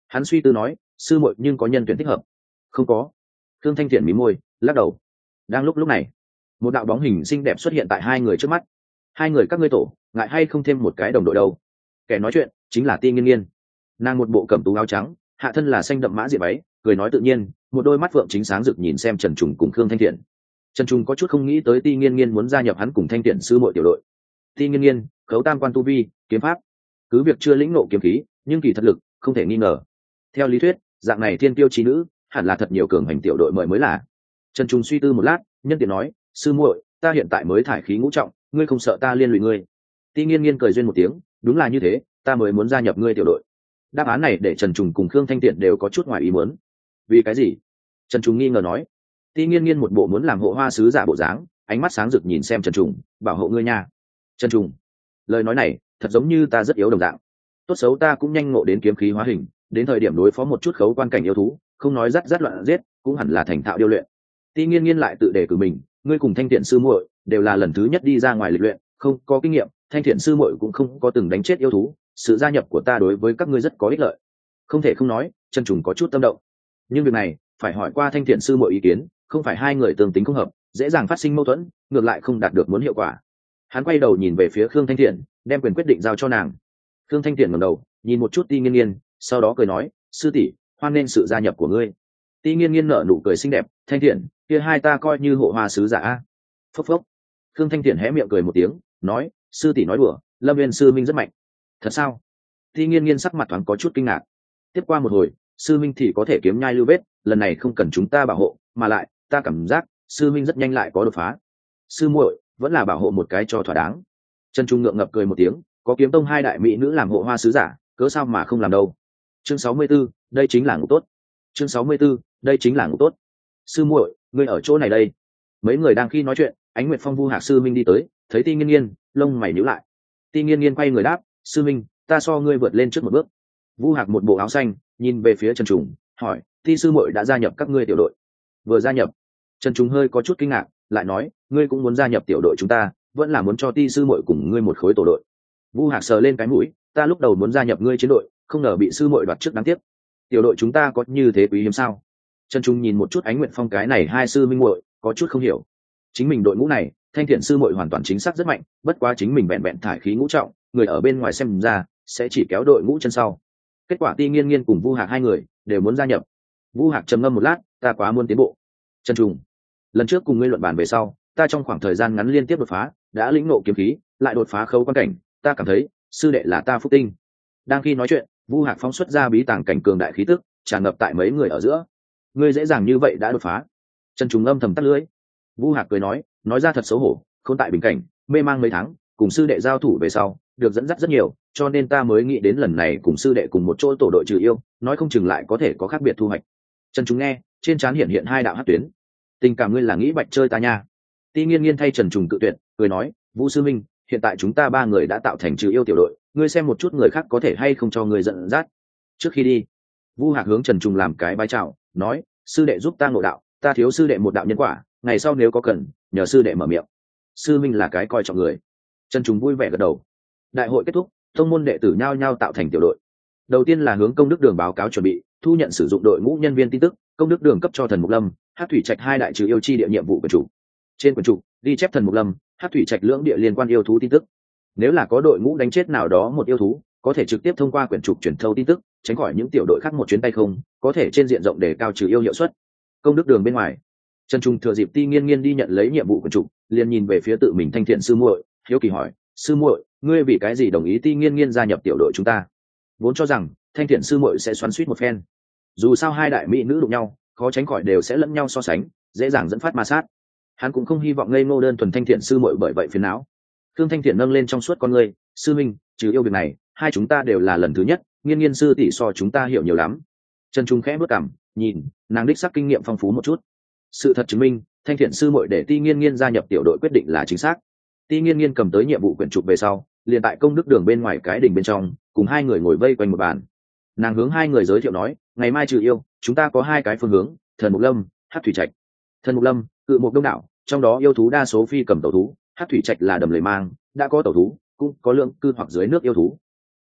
Hắn suy tư nói, sư muội nhưng có nhân tuyển thích hợp? Không có. Khương Thanh Thiện mí môi lắc đầu. Đang lúc này, một đạo bóng hình xinh đẹp xuất hiện tại hai người trước mắt. Hai người các ngươi tổ, ngại hay không thêm một cái đồng đội đâu? Kẻ nói chuyện chính là Ti Nghiên Nghiên. Nàng một bộ cẩm tú áo trắng, hạ thân là xanh đậm mã diện váy, cười nói tự nhiên, một đôi mắt phượng chính sáng rực nhìn xem Trần Trùng cùng Khương Thanh Thiện. Trần Trùng có chút không nghĩ tới Ti Nghiên Nghiên muốn gia nhập hắn cùng Thanh Thiện sư muội tiểu đội. Ti Nghiên Nghiên, khấu tam quan tu vi, kiếm pháp, cứ việc chưa lĩnh ngộ kiếm khí, nhưng kỳ thật lực không thể nghi ngờ. Theo lý thuyết, dạng này thiên tiêu chí nữ, hẳn là thật nhiều cường hành tiểu đội mời mới là. Trần Trùng suy tư một lát, nhân tiện nói, sư muội, ta hiện tại mới thải khí ngũ trọng, ngươi không sợ ta liên lụy ngươi? Ti Nghiên Nghiên cười duyên một tiếng, đúng là như thế, ta mới muốn gia nhập ngươi tiểu đội. Đáp án này để Trần Trùng cùng Khương Thanh Tiện đều có chút ngoài ý muốn. Vì cái gì? Trần Trùng nghi ngờ nói. Ti Nghiên Nghiên một bộ muốn làm hộ hoa sứ giả bộ dáng, ánh mắt sáng rực nhìn xem Trần Trùng, bảo hộ ngươi nha. Trần Trùng, lời nói này thật giống như ta rất yếu đồng dạng. Tốt xấu ta cũng nhanh ngộ đến kiếm khí hóa hình, đến thời điểm đối phó một chút khấu quan cảnh yêu thú, không nói rắt loạn giết, cũng hẳn là thành thạo điêu luyện. Ti Nghiên Nghiên lại tự đề cử mình, ngươi cùng Thanh Tiện sư muội đều là lần thứ nhất đi ra ngoài lịch luyện, không có kinh nghiệm, Thanh Tiện sư muội cũng không có từng đánh chết yêu thú, sự gia nhập của ta đối với các ngươi rất có ích lợi. Không thể không nói, Trần Trùng có chút tâm động. Nhưng việc này phải hỏi qua Thanh Tiện sư muội ý kiến, không phải hai người tương tính không hợp, dễ dàng phát sinh mâu thuẫn, ngược lại không đạt được muốn hiệu quả. Hắn quay đầu nhìn về phía Khương Thanh Tiện, đem quyền quyết định giao cho nàng. Khương Thanh Tiện ngẩng đầu, nhìn một chút Ti Nghiên Nghiên, sau đó cười nói, sư tỷ, hoan nghênh sự gia nhập của ngươi. Ti Nghiên Nghiên nở nụ cười xinh đẹp, Thanh Tiện, kia hai ta coi như hộ hoa sứ giả a. Phốc phốc. Khương Thanh Tiện hé miệng cười một tiếng, nói, sư tỷ nói đùa, Lâm Viên sư minh rất mạnh. Thật sao? Ti Nghiên Nghiên sắc mặt thoáng có chút kinh ngạc. Tiếp qua một hồi, sư minh thì có thể kiếm nhai lưu vết, lần này không cần chúng ta bảo hộ, mà lại ta cảm giác sư minh rất nhanh lại có đột phá. Sư muội vẫn là bảo hộ một cái cho thỏa đáng. Trần Trung ngượng ngập cười một tiếng, có kiếm tông hai đại mỹ nữ làm hộ hoa sứ giả, cớ sao mà không làm đâu. Chương 64, đây chính là ngủ tốt. Chương 64, đây chính là ngủ tốt. Sư muội, ngươi ở chỗ này đây. Mấy người đang khi nói chuyện, Ánh Nguyệt Phong Vu Hạc sư minh đi tới, thấy Ti Nghiên Nghiên, lông mày nhíu lại. Ti Nghiên Nghiên quay người đáp, sư minh, ta so ngươi vượt lên trước một bước. Vu Hạc một bộ áo xanh, nhìn về phía Trần Trùng, hỏi, Ti sư muội đã gia nhập các ngươi tiểu đội? Vừa gia nhập. Trần Trùng hơi có chút kinh ngạc, lại nói, ngươi cũng muốn gia nhập tiểu đội chúng ta, vẫn là muốn cho Ti sư muội cùng ngươi một khối tổ đội. Vu Hạc sờ lên cái mũi, ta lúc đầu muốn gia nhập ngươi chiến đội, không ngờ bị sư muội đoạt trước đáng tiếc. Tiểu đội chúng ta có như thế quý hiếm sao? Trần Trung nhìn một chút Ánh Nguyệt Phong cái này hai sư minh muội, có chút không hiểu. Chính mình đội ngũ này, Thanh Thiện sư muội hoàn toàn chính xác rất mạnh, bất quá chính mình vẹn vẹn thải khí ngũ trọng, người ở bên ngoài xem ra sẽ chỉ kéo đội ngũ chân sau. Kết quả Ti Nghiên Nghiên cùng Vu Hạc hai người đều muốn gia nhập. Vu Hạc trầm ngâm một lát, ta quá muốn tiến bộ. Trần Trung, lần trước cùng ngươi luận bàn về sau, ta trong khoảng thời gian ngắn liên tiếp đột phá, đã lĩnh ngộ kiếm khí, lại đột phá khâu quan cảnh, ta cảm thấy sư đệ là ta phúc tinh. Đang khi nói chuyện, Vu Hạc phóng xuất ra bí tàng cảnh cường đại khí tức, tràn ngập tại mấy người ở giữa. Ngươi dễ dàng như vậy đã đột phá? Trần Trùng âm thầm tắt lưỡi. Vu Hạc cười nói ra thật xấu hổ, không tại bình cảnh, mê mang mấy tháng, cùng sư đệ giao thủ về sau, được dẫn dắt rất nhiều, cho nên ta mới nghĩ đến lần này cùng sư đệ cùng một chỗ tổ đội trừ yêu, nói không chừng lại có thể có khác biệt thu hoạch. Trần Trùng nghe, trên trán hiện hiện hai đạo hắc tuyến. Tình cảm ngươi là nghĩ bạch chơi ta nha. Ti Nghiên Nghiên thay Trần Trùng tự tuyệt, cười nói, Vũ sư minh, hiện tại chúng ta ba người đã tạo thành trừ yêu tiểu đội, ngươi xem một chút người khác có thể hay không cho ngươi dẫn dắt. Trước khi đi, Vu Hạc hướng Trần Trùng làm cái bái chào, nói, sư đệ giúp ta ngộ đạo, ta thiếu sư đệ một đạo nhân quả, ngày sau nếu có cần, nhờ sư đệ mở miệng. Sư minh là cái coi trọng người. Trần Trùng vui vẻ gật đầu. Đại hội kết thúc, tông môn đệ tử nhao nhao tạo thành tiểu đội. Đầu tiên là hướng công đức đường báo cáo chuẩn bị thu nhận sử dụng đội ngũ nhân viên tin tức, công đức đường cấp cho Thần Mục Lâm, Hắc Thủy Trạch hai đại trừ yêu chi địa nhiệm vụ của chủ. Trên quyển trục ghi chép Thần Mục Lâm, Hắc Thủy Trạch lưỡng địa liên quan yêu thú tin tức. Nếu là có đội ngũ đánh chết nào đó một yêu thú, có thể trực tiếp thông qua quyển trục truyền thâu tin tức, tránh khỏi những tiểu đội khác một chuyến tay không, có thể trên diện rộng để cao trừ yêu hiệu suất. Công đức đường bên ngoài, Trần Trung thừa dịp Ti Nghiên Nghiên đi nhận lấy nhiệm vụ quyển trục, liền nhìn về phía tự mình Thanh Thiện sư muội, hiếu kỳ hỏi, sư muội, ngươi vì cái gì đồng ý Ti Nghiên Nghiên gia nhập tiểu đội chúng ta? Vốn cho rằng Thanh Thiện sư muội sẽ xoắn xuýt một phen, dù sao hai đại mỹ nữ đụng nhau, khó tránh khỏi đều sẽ lẫn nhau so sánh, dễ dàng dẫn phát ma sát. Hắn cũng không hy vọng ngây ngô đơn thuần Thanh Thiện sư muội bởi vậy phiền não. Thương Thanh Thiện nâng lên trong suốt con ngươi, sư minh, trừ yêu việc này, hai chúng ta đều là lần thứ nhất, Nghiên Nghiên sư tỷ so chúng ta hiểu nhiều lắm. Trần Trung khẽ bước cằm, nhìn, nàng đích xác kinh nghiệm phong phú một chút. Sự thật chứng minh, Thanh Thiện sư muội để Ti Nghiên Nghiên gia nhập tiểu đội quyết định là chính xác. Ti Nghiên Nghiên cầm tới nhiệm vụ quyển trục về sau, liền tại công đức đường bên ngoài cái đình bên trong, cùng hai người ngồi vây quanh một bàn. Nàng hướng hai người giới thiệu nói, ngày mai trừ yêu, chúng ta có hai cái phương hướng, Thần Mục Lâm, Hắc Thủy Trạch. Thần Mục Lâm, cự mục đông đảo, trong đó yêu thú đa số phi cầm tẩu thú, Hắc Thủy Trạch là đầm lầy mang, đã có tẩu thú, cũng có lượng cư hoặc dưới nước yêu thú.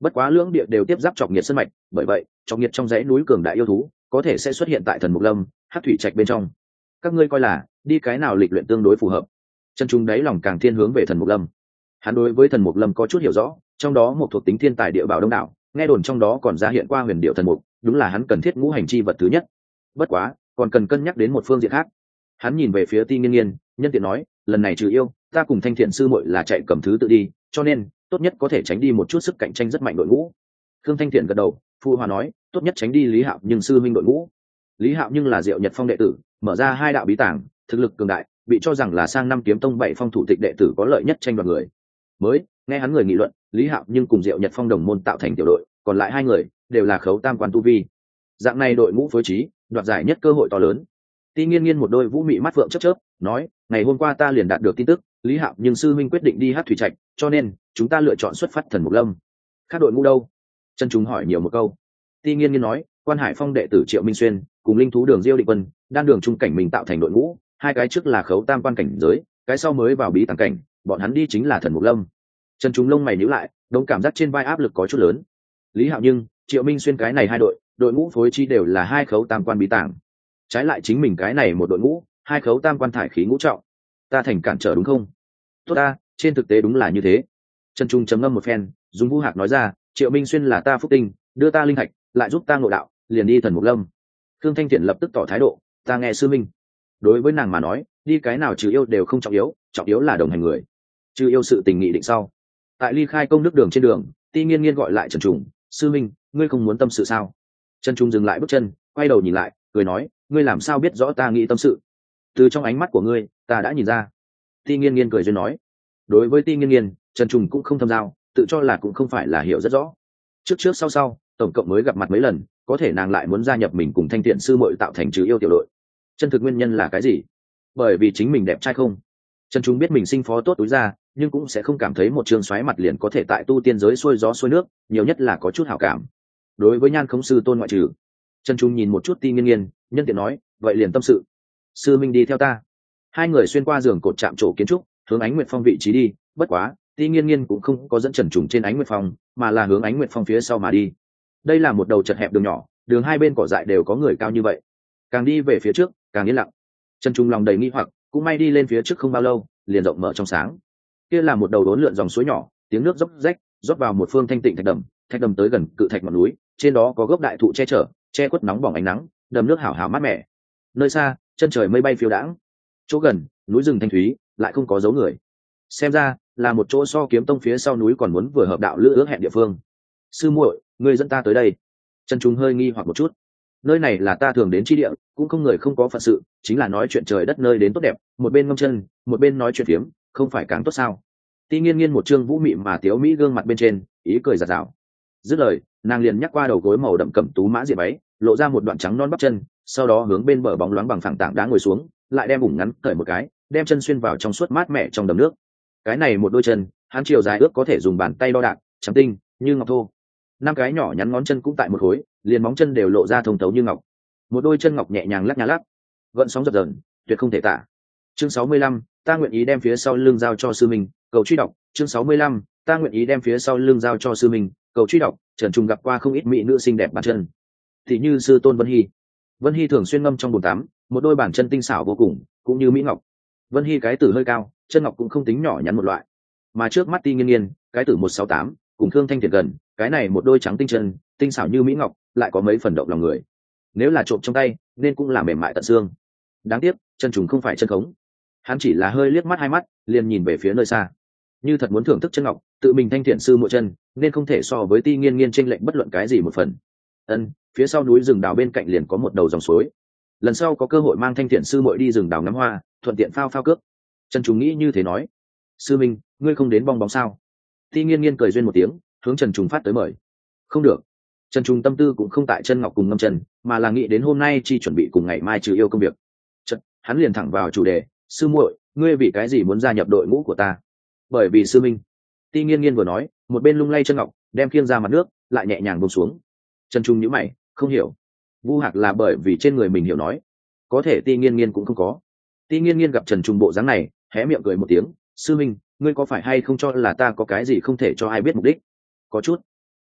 Bất quá lưỡng địa đều tiếp giáp Trọc Nhiệt sơn mạch, bởi vậy Trọc Nhiệt trong dãy núi cường đại yêu thú có thể sẽ xuất hiện tại Thần Mục Lâm, Hắc Thủy Trạch bên trong. Các ngươi coi là đi cái nào lịch luyện tương đối phù hợp? Trần Trung đáy lòng càng thiên hướng về Thần Mục Lâm. Hắn đối với Thần Mục Lâm có chút hiểu rõ, trong đó một thuộc tính thiên tài địa bảo đông đảo, nghe đồn trong đó còn ra hiện qua huyền điệu thần mục, đúng là hắn cần thiết ngũ hành chi vật thứ nhất. Bất quá còn cần cân nhắc đến một phương diện khác. Hắn nhìn về phía Ti Nghiên Nghiên, nhân tiện nói, lần này trừ yêu, ta cùng Thanh Thiện sư muội là chạy cầm thứ tự đi, cho nên tốt nhất có thể tránh đi một chút sức cạnh tranh rất mạnh đội ngũ. Khương Thanh Thiện gật đầu, phụ hòa nói, tốt nhất tránh đi Lý Hạo nhưng sư minh đội ngũ. Lý Hạo nhưng là Diệu Nhật Phong đệ tử, mở ra 2 đạo bí tàng, thực lực cường đại, bị cho rằng là sang năm kiếm tông 7 phong thủ tịch đệ tử có lợi nhất tranh đoạt người. Mới nghe hắn người nghị luận, Lý Hạo nhưng cùng Diệu Nhật Phong đồng môn tạo thành tiểu đội, còn lại 2 người đều là khấu tam quan tu vi. Dạng này đội ngũ phối trí, đoạt giải nhất cơ hội to lớn. Ti Nghiên Nghiên một đôi vũ mị mắt vượng chớp chớp, nói, ngày hôm qua ta liền đạt được tin tức, Lý Hạo nhưng sư minh quyết định đi Hắc Thủy Trạch, cho nên chúng ta lựa chọn xuất phát Thần Mục Lâm. Khác đội ngũ đâu? Trần Trung hỏi nhiều một câu. Ti Nghiên Nghiên nói, Quan Hải Phong đệ tử Triệu Minh Xuyên cùng linh thú đường Diêu Định Quân, đan đường trung cảnh mình tạo thành đội ngũ, 2 cái trước là khấu tam quan cảnh giới, cái sau mới vào bí tàng cảnh, bọn hắn đi chính là Thần Mục Lâm. Trần Trung lông mày nhíu lại, đống cảm giác trên vai áp lực có chút lớn. Lý Hạo nhưng Triệu Minh Xuyên cái này 2 đội ngũ phối trí đều là 2 khấu tam quan bí tàng, trái lại chính mình cái này một đội ngũ 2 khấu tam quan thải khí ngũ trọng, ta thành cản trở đúng không? Tốt ta, trên thực tế đúng là như thế. Trần Trung trầm ngâm một phen, dùng vũ hạc nói ra, Triệu Minh Xuyên là ta phúc tinh, đưa ta linh thạch, lại giúp ta ngộ đạo, liền đi Thần Mục Lâm. Khương Thanh Thiện lập tức tỏ thái độ, ta nghe sư minh. Đối với nàng mà nói, đi cái nào trừ yêu đều không trọng yếu là đồng hành người. Trừ yêu sự tình nghị định sau. Tại ly khai công đức đường trên đường, Ti Nghiên Nghiên gọi lại Trần Trung, sư minh, ngươi không muốn tâm sự sao? Trần Trung dừng lại bước chân, quay đầu nhìn lại, cười nói, ngươi làm sao biết rõ ta nghĩ tâm sự? Từ trong ánh mắt của ngươi, ta đã nhìn ra. Ti Nghiên Nghiên cười duyên nói. Đối với Ti Nghiên Nghiên, Trần Trung cũng không thâm giao, tự cho là cũng không phải là hiểu rất rõ. Trước sau, tổng cộng mới gặp mặt mấy lần, có thể nàng lại muốn gia nhập mình cùng Thanh Thiện sư muội tạo thành trừ yêu tiểu đội. Chân thực nguyên nhân là cái gì? Bởi vì chính mình đẹp trai không? Trần Trung biết mình sinh phó tốt túi ra, nhưng cũng sẽ không cảm thấy một trường xoáy mặt liền có thể tại tu tiên giới xuôi gió xuôi nước, nhiều nhất là có chút hảo cảm. Đối với Nhan Khống sư tôn ngoại trừ. Trần Trung nhìn một chút Ti Nghiên Nghiên, nhân tiện nói, vậy liền tâm sự. Sư minh đi theo ta. 2 người xuyên qua giường cột chạm trổ kiến trúc, hướng Ánh Nguyệt Phong vị trí đi, bất quá, Ti Nghiên Nghiên cũng không có dẫn Trần Trung trên Ánh Nguyệt Phong, mà là hướng Ánh Nguyệt Phong phía sau mà đi. Đây là một đầu chật hẹp đường nhỏ, đường 2 bên cỏ dại đều có người cao như vậy. Càng đi về phía trước, càng yên lặng. Trần Trung lòng đầy nghi hoặc, cũng may đi lên phía trước không bao lâu, liền rộng mở trong sáng. Kia là một đầu đốn lượn dòng suối nhỏ, tiếng nước dốc rách, rót vào một phương thanh tịnh thạch đầm tới gần cự thạch ngọn núi, trên đó có gốc đại thụ che chở, che khuất nóng bỏng ánh nắng, đầm nước hảo hảo mát mẻ. Nơi xa, chân trời mây bay phiêu đãng. Chỗ gần, núi rừng thanh thúy, lại không có dấu người. Xem ra, là một chỗ so kiếm tông phía sau núi còn muốn vừa hợp đạo lữ ước hẹn địa phương. Sư muội, ngươi dẫn ta tới đây. Trần Trung hơi nghi hoặc một chút. Nơi này là ta thường đến chi địa, cũng không người không có phận sự, chính là nói chuyện trời đất nơi đến tốt đẹp, một bên ngâm chân, một bên nói chuyện phiếm, không phải càng tốt sao? Ti Nghiên Nghiên một trương vũ mị mà tiếu mỹ gương mặt bên trên, ý cười giạt rào. Dứt lời, nàng liền nhắc qua đầu gối màu đậm cẩm tú mã diệp váy, lộ ra một đoạn trắng non bắp chân, sau đó hướng bên bờ bóng loáng bằng phẳng tảng đá ngồi xuống, lại đem ủng ngắn cởi một cái, đem chân xuyên vào trong suốt mát mẻ trong đầm nước. Cái này một đôi chân, hắn chiều dài ước có thể dùng bàn tay đo đạc, trắng tinh như ngọc thô. 5 cái nhỏ nhắn ngón chân cũng tại một khối, liền móng chân đều lộ ra thông thấu như ngọc. Một đôi chân ngọc nhẹ nhàng lắc nhá lắc, gợn sóng dập dờn, tuyệt không thể tả. Chương 65, ta nguyện ý đem phía sau lưng giao cho sư mình, cầu truy đọc. Chương 65, ta nguyện ý đem phía sau lưng giao cho sư mình, cầu truy đọc. Trần Trung gặp qua không ít mỹ nữ xinh đẹp bàn chân, thì như sư tôn Vân Hy. Vân Hy thường xuyên ngâm trong bồn tắm, một đôi bàn chân tinh xảo vô cùng, cũng như mỹ ngọc. Vân Hy cái tử hơi cao, chân ngọc cũng không tính nhỏ nhắn một loại. Mà trước mắt Ti Nghiên Nghiên, cái tử 168, cùng Khương Thanh Thiện gần, cái này một đôi trắng tinh chân, tinh xảo như mỹ ngọc, lại có mấy phần động lòng người. Nếu là trộm trong tay, nên cũng là mềm mại tận xương. Đáng tiếc, chân trùng không phải chân khống. Hắn chỉ là hơi liếc mắt 2 mắt, liền nhìn về phía nơi xa. Như thật muốn thưởng thức chân ngọc, tự mình Thanh Thiện sư muội chân, nên không thể so với Ti Nghiên Nghiên chênh lệch bất luận cái gì một phần. Phía sau núi rừng đào bên cạnh liền có một đầu dòng suối. Lần sau có cơ hội mang Thanh Thiện sư muội đi rừng đào ngắm hoa, thuận tiện phao cước. Trần Trùng nghĩ như thế nói. Sư minh, ngươi không đến bong bóng sao? Ti Nghiên Nghiên cười duyên một tiếng, hướng Trần Trùng phát tới mời. Không được. Trần Trùng tâm tư cũng không tại chân ngọc cùng ngâm chân, mà là nghĩ đến hôm nay chi chuẩn bị cùng ngày mai trừ yêu công việc. Hắn liền thẳng vào chủ đề, sư muội, ngươi vì cái gì muốn gia nhập đội ngũ của ta? Bởi vì sư minh. Ti Nghiên Nghiên vừa nói, một bên lung lay chân ngọc, đem khiêng ra mặt nước, lại nhẹ nhàng buông xuống. Trần Trung nhíu mày, không hiểu. Vu Hạc là bởi vì trên người mình hiểu nói, có thể Ti Nghiên Nghiên cũng không có. Ti Nghiên Nghiên gặp Trần Trung bộ dáng này, hé miệng cười một tiếng, sư minh, ngươi có phải hay không cho là ta có cái gì không thể cho ai biết mục đích? Có chút.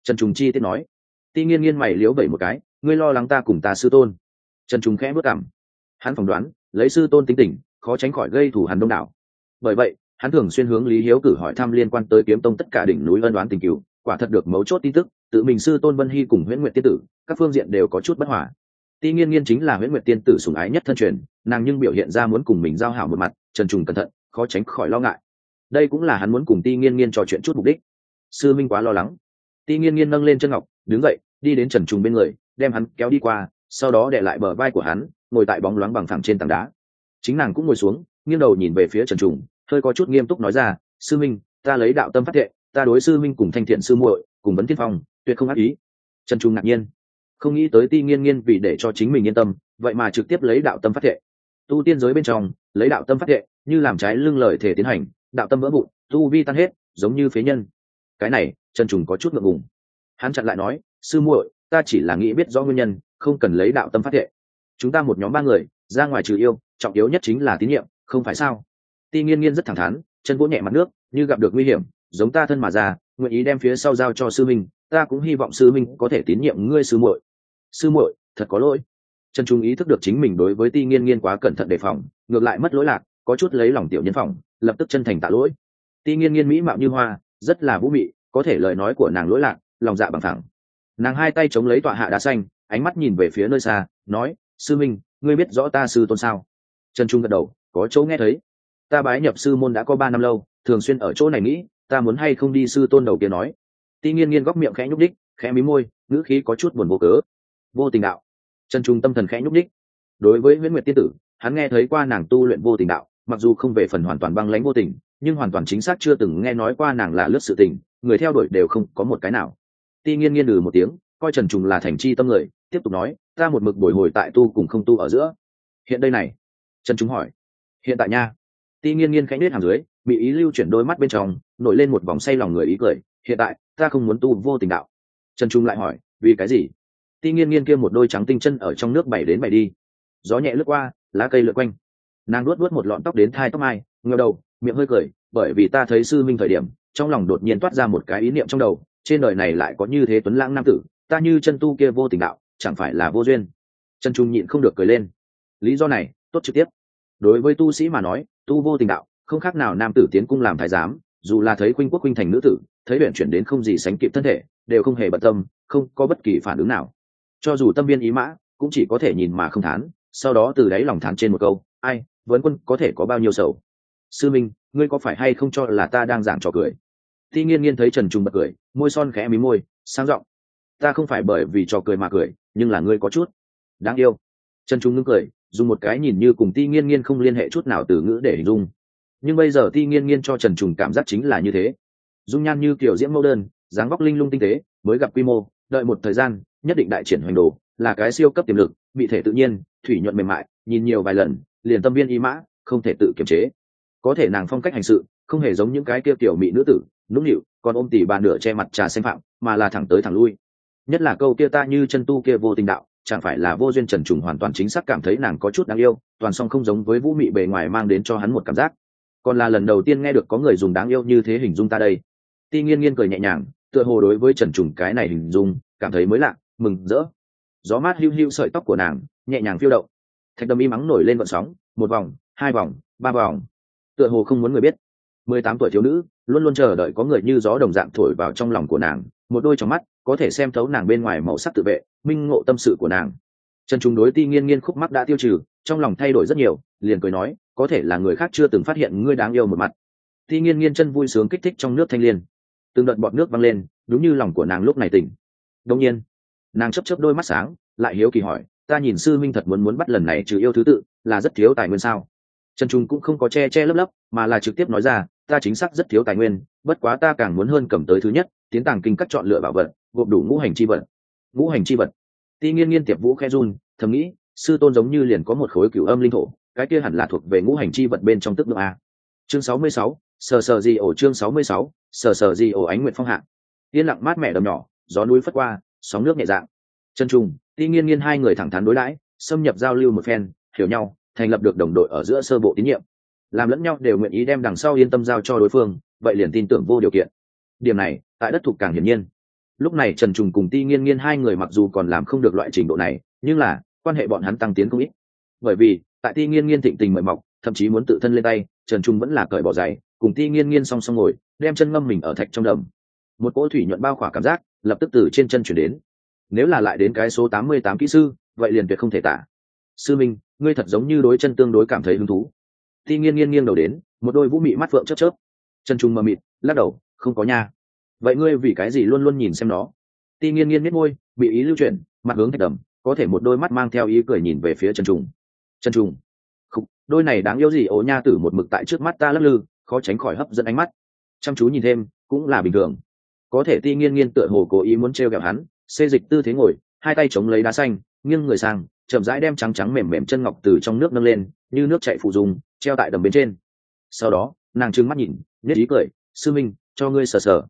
Trần Trùng chi tiết nói. Ti Nghiên Nghiên mày liếu vẩy một cái, ngươi lo lắng ta cùng ta sư tôn. Trần Trùng khẽ bước cằm. Hắn phỏng đoán lấy sư tôn tính tình khó tránh khỏi gây thù hằn đông đảo, bởi vậy hắn thường xuyên hướng Lý Hiếu cử hỏi thăm liên quan tới kiếm tông tất cả đỉnh núi ân oán tình cựu, quả thật được mấu chốt tin tức. Tự mình sư tôn Vân Hy cùng Huyễn Nguyệt tiên tử các phương diện đều có chút bất hòa. Ti Nghiên Nghiên chính là Huyễn Nguyệt tiên tử sủng ái nhất thân truyền, nàng nhưng biểu hiện ra muốn cùng mình giao hảo một mặt. Trần Trùng cẩn thận khó tránh khỏi lo ngại, đây cũng là hắn muốn cùng Ti Nghiên Nghiên trò chuyện chút mục đích. Sư minh quá lo lắng. Ti Nghiên Nghiên nâng lên chân ngọc đứng dậy đi đến Trần Trùng bên người, đem hắn kéo đi qua, sau đó để lại bờ vai của hắn, ngồi tại bóng loáng bằng phẳng trên tảng đá. Chính nàng cũng ngồi xuống, nghiêng đầu nhìn về phía Trần Trùng, hơi có chút nghiêm túc nói ra, sư minh, ta lấy đạo tâm phát thệ, ta đối sư minh cùng Thanh Thiện sư muội cùng Vấn Thiên Phong tuyệt không ác ý. Trần Trùng ngạc nhiên, không nghĩ tới Ti Nghiên Nghiên vì để cho chính mình yên tâm, vậy mà trực tiếp lấy đạo tâm phát thệ. Tu tiên giới bên trong lấy đạo tâm phát thệ như làm trái lưng lời thể tiến hành, đạo tâm vỡ vụn, tu vi tan hết, giống như phế nhân. Cái này Trần Trùng có chút ngượng ngùng. Hắn chặn lại nói, sư muội, ta chỉ là nghĩ biết rõ nguyên nhân, không cần lấy đạo tâm phát thệ. Chúng ta một nhóm 3 người ra ngoài trừ yêu, trọng yếu nhất chính là tín nhiệm, không phải sao? Ti Nghiên Nghiên rất thẳng thắn, chân vỗ nhẹ mặt nước, như gặp được nguy hiểm giống ta thân mà ra, nguyện ý đem phía sau giao cho sư minh, ta cũng hy vọng sư minh có thể tín nhiệm ngươi sư muội. Sư muội, thật có lỗi. Trần Trung ý thức được chính mình đối với Ti Nghiên Nghiên quá cẩn thận đề phòng, ngược lại mất lỗi lạc, có chút lấy lòng tiểu nhân phòng, lập tức chân thành tạ lỗi. Ti Nghiên Nghiên mỹ mạo như hoa, rất là vũ mị, có thể lời nói của nàng lỗi lạc, lòng dạ bằng thẳng. Nàng hai tay chống lấy tọa hạ đá xanh, ánh mắt nhìn về phía nơi xa, nói, sư minh, ngươi biết rõ ta sư tôn sao? Trần Trung gật đầu, có chỗ nghe thấy. Ta bái nhập sư môn đã có 3 năm lâu, thường xuyên ở chỗ này nghĩ, ta muốn hay không đi sư tôn đầu kia nói. Ti Nghiên Nghiên góc miệng khẽ nhúc đích, khẽ mí môi, ngữ khí có chút buồn vô cớ. Vô tình đạo. Trần Trung tâm thần khẽ nhúc đích. Đối với Huyễn Nguyệt tiên tử, hắn nghe thấy qua nàng tu luyện vô tình đạo, mặc dù không về phần hoàn toàn băng lãnh vô tình, nhưng hoàn toàn chính xác chưa từng nghe nói qua nàng là lướt sự tình, người theo đuổi đều không có một cái nào. Ti Nghiên Nghiên một tiếng, coi Trần Trung là thành chi tâm người, tiếp tục nói, ta một mực bồi hồi tại tu cùng không tu ở giữa. Hiện đây này? Trần Trung hỏi. Hiện tại nha. Ti Nghiên Nghiên khẽ nết hàm dưới, bị ý lưu chuyển đôi mắt bên trong, nổi lên một vòng say lòng người ý cười. Hiện tại, ta không muốn tu vô tình đạo. Trần Trung lại hỏi, vì cái gì? Ti Nghiên Nghiên kia một đôi trắng tinh chân ở trong nước bảy đến bảy đi. Gió nhẹ lướt qua, lá cây lượn quanh. Nàng luốt một lọn tóc đến thai tóc mai, ngửa đầu, miệng hơi cười, bởi vì ta thấy sư minh thời điểm, trong lòng đột nhiên toát ra một cái ý niệm trong đầu, trên đời này lại có như thế tuấn lãng nam tử, ta như chân tu kia vô tình đạo, chẳng phải là vô duyên. Trần Trung nhịn không được cười lên. Lý do này, tốt trực tiếp. Đối với tu sĩ mà nói, tu vô tình đạo, không khác nào nam tử tiến cung làm thái giám, dù là thấy khuynh quốc khuynh thành nữ tử, thấy luyện chuyển đến không gì sánh kịp thân thể, đều không hề bận tâm, không có bất kỳ phản ứng nào. Cho dù tâm viên ý mã, cũng chỉ có thể nhìn mà không thán, sau đó từ đáy lòng thán trên một câu, ai, vấn quân có thể có bao nhiêu sầu. Sư minh, ngươi có phải hay không cho là ta đang giảng trò cười? Ti Nghiên Nghiên thấy Trần Trung bật cười, môi son khẽ mí môi, sang giọng, ta không phải bởi vì trò cười mà cười, nhưng là ngươi có chút đáng yêu. Trần Trung ngưng cười, dùng một cái nhìn như cùng Ti Nghiên Nghiên không liên hệ chút nào từ ngữ để hình dung, nhưng bây giờ Ti Nghiên Nghiên cho Trần Trung cảm giác chính là như thế. Dung nhan như kiểu diễm mẫu đơn, dáng vóc linh lung tinh tế, mới gặp quy mô, đợi một thời gian nhất định đại triển hoành đồ, là cái siêu cấp tiềm lực, bị thể tự nhiên, thủy nhuận mềm mại, nhìn nhiều vài lần liền tâm viên ý mã, không thể tự kiềm chế. Có thể nàng phong cách hành sự không hề giống những cái kia tiểu mỹ nữ tử nũng nịu, còn ôm tỉ bà nửa che mặt trà xanh phạm, mà là thẳng tới thẳng lui. Nhất là câu kia ta như chân tu kia vô tình đạo, chẳng phải là vô duyên. Trần Trùng hoàn toàn chính xác cảm thấy nàng có chút đáng yêu, toàn song không giống với vũ mị bề ngoài mang đến cho hắn một cảm giác. Còn là lần đầu tiên nghe được có người dùng đáng yêu như thế hình dung ta đây. Ti Nghiên Nghiên cười nhẹ nhàng, tựa hồ đối với Trần Trùng cái này hình dung cảm thấy mới lạ, mừng rỡ. Gió mát hiu hiu sợi tóc của nàng nhẹ nhàng phiêu động, thạch đầm im mắng nổi lên vận sóng, 1 vòng, 2 vòng, 3 vòng, tựa hồ không muốn người biết. 18 tuổi thiếu nữ luôn luôn chờ đợi có người như gió đồng dạng thổi vào trong lòng của nàng, một đôi trong mắt có thể xem thấu nàng bên ngoài màu sắc tự vệ, minh ngộ tâm sự của nàng. Trần Trung đối Ti Nghiên Nghiên khúc mắc đã tiêu trừ, trong lòng thay đổi rất nhiều, liền cười nói, có thể là người khác chưa từng phát hiện ngươi đáng yêu một mặt. Ti Nghiên Nghiên chân vui sướng kích thích trong nước thanh liên, từng đợt bọt nước văng lên, đúng như lòng của nàng lúc này tỉnh. Đương nhiên, nàng chớp chớp đôi mắt sáng, lại hiếu kỳ hỏi, ta nhìn sư minh thật muốn bắt lần này trừ yêu thứ tự, là rất thiếu tài nguyên sao? Trần Trung cũng không có che lấp lấp, mà là trực tiếp nói ra, ta chính xác rất thiếu tài nguyên, bất quá ta càng muốn hơn cầm tới thứ nhất, tiến tàng kinh các chọn lựa bảo vật, gộp đủ ngũ hành chi vật. Ngũ hành chi vật. Ti Nghiên Nghiên Tiệp Vũ khe run, thầm nghĩ, sư tôn giống như liền có một khối cửu âm linh thổ, cái kia hẳn là thuộc về ngũ hành chi vật bên trong tức lượng a. Chương 66, sờ gì ổ. Chương 66, sờ gì ổ. Ánh nguyệt phong hạ, yên lặng mát mẻ đầm nhỏ, gió núi phất qua, sóng nước nhẹ dạng. Trần Trung, Ti Nghiên Nghiên hai người thẳng thắn đối đãi, xâm nhập giao lưu một phen, hiểu nhau, thành lập được đồng đội ở giữa sơ bộ tín nhiệm, làm lẫn nhau đều nguyện ý đem đằng sau yên tâm giao cho đối phương, vậy liền tin tưởng vô điều kiện. Điểm này tại đất thuộc càng hiển nhiên. Lúc này Trần Trùng cùng Ti Nghiên Nghiên hai người mặc dù còn làm không được loại trình độ này, nhưng là quan hệ bọn hắn tăng tiến không ít. Bởi vì tại Ti Nghiên Nghiên thịnh tình mời mọc, thậm chí muốn tự thân lên tay, Trần Trùng vẫn là cởi bỏ giày, cùng Ti Nghiên Nghiên song song ngồi, đem chân ngâm mình ở thạch trong đầm. Một cỗ thủy nhuận bao khỏa cảm giác lập tức từ trên chân chuyển đến. Nếu là lại đến cái số 88 kỹ sư, vậy liền tuyệt không thể tả. Sư Minh, ngươi thật giống như đối chân tương đối cảm thấy hứng thú. Ti Nghiên Nghiên nghiêng đầu đến, một đôi vũ mị mắt phượng chớp chớp. Trần Trùng mờ mịt, lắc đầu, không có nha. Vậy ngươi vì cái gì luôn luôn nhìn xem nó? Ti Nghiên Nghiên nhếch môi, bị ý lưu chuyển, mặt hướng thạch đầm, có thể một đôi mắt mang theo ý cười nhìn về phía Trần Trùng. Trần Trùng, khục, đôi này đáng yêu gì ố nha tử một mực tại trước mắt ta lắc lư, khó tránh khỏi hấp dẫn ánh mắt. Chăm chú nhìn thêm, cũng là bình thường. Có thể Ti Nghiên Nghiên tựa hồ cố ý muốn trêu ghẹo hắn, xê dịch tư thế ngồi, hai tay chống lấy đá xanh, nghiêng người sang, chậm rãi đem trắng trắng mềm mềm chân ngọc từ trong nước nâng lên, như nước chảy phụ dung, treo tại đầm bên trên. Sau đó, nàng trừng mắt nhìn, nhếch ý cười, sư minh, cho ngươi sờ sờ.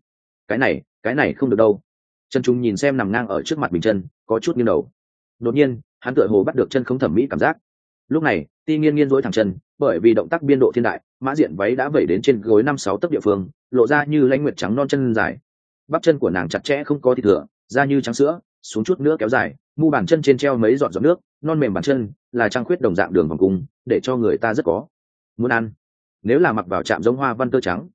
Cái này không được đâu. Trần Trung nhìn xem nằm ngang ở trước mặt mình chân, có chút nghiêng đầu. Đột nhiên, hắn tựa hồ bắt được chân không thẩm mỹ cảm giác. Lúc này, Ti Nghiên Nghiên duỗi thẳng chân, bởi vì động tác biên độ thiên đại, mã diện váy đã vẩy đến trên gối 5-6 tấc địa phương, lộ ra như lãnh nguyệt trắng non chân dài. Bắp chân của nàng chặt chẽ không có thịt thừa, da như trắng sữa, xuống chút nữa kéo dài, mu bàn chân trên treo mấy giọt giọt nước, non mềm bàn chân, là trang khuyết đồng dạng đường vòng cung, để cho người ta rất có muốn ăn. Nếu là mặc vào chạm giống hoa văn tơ trắng,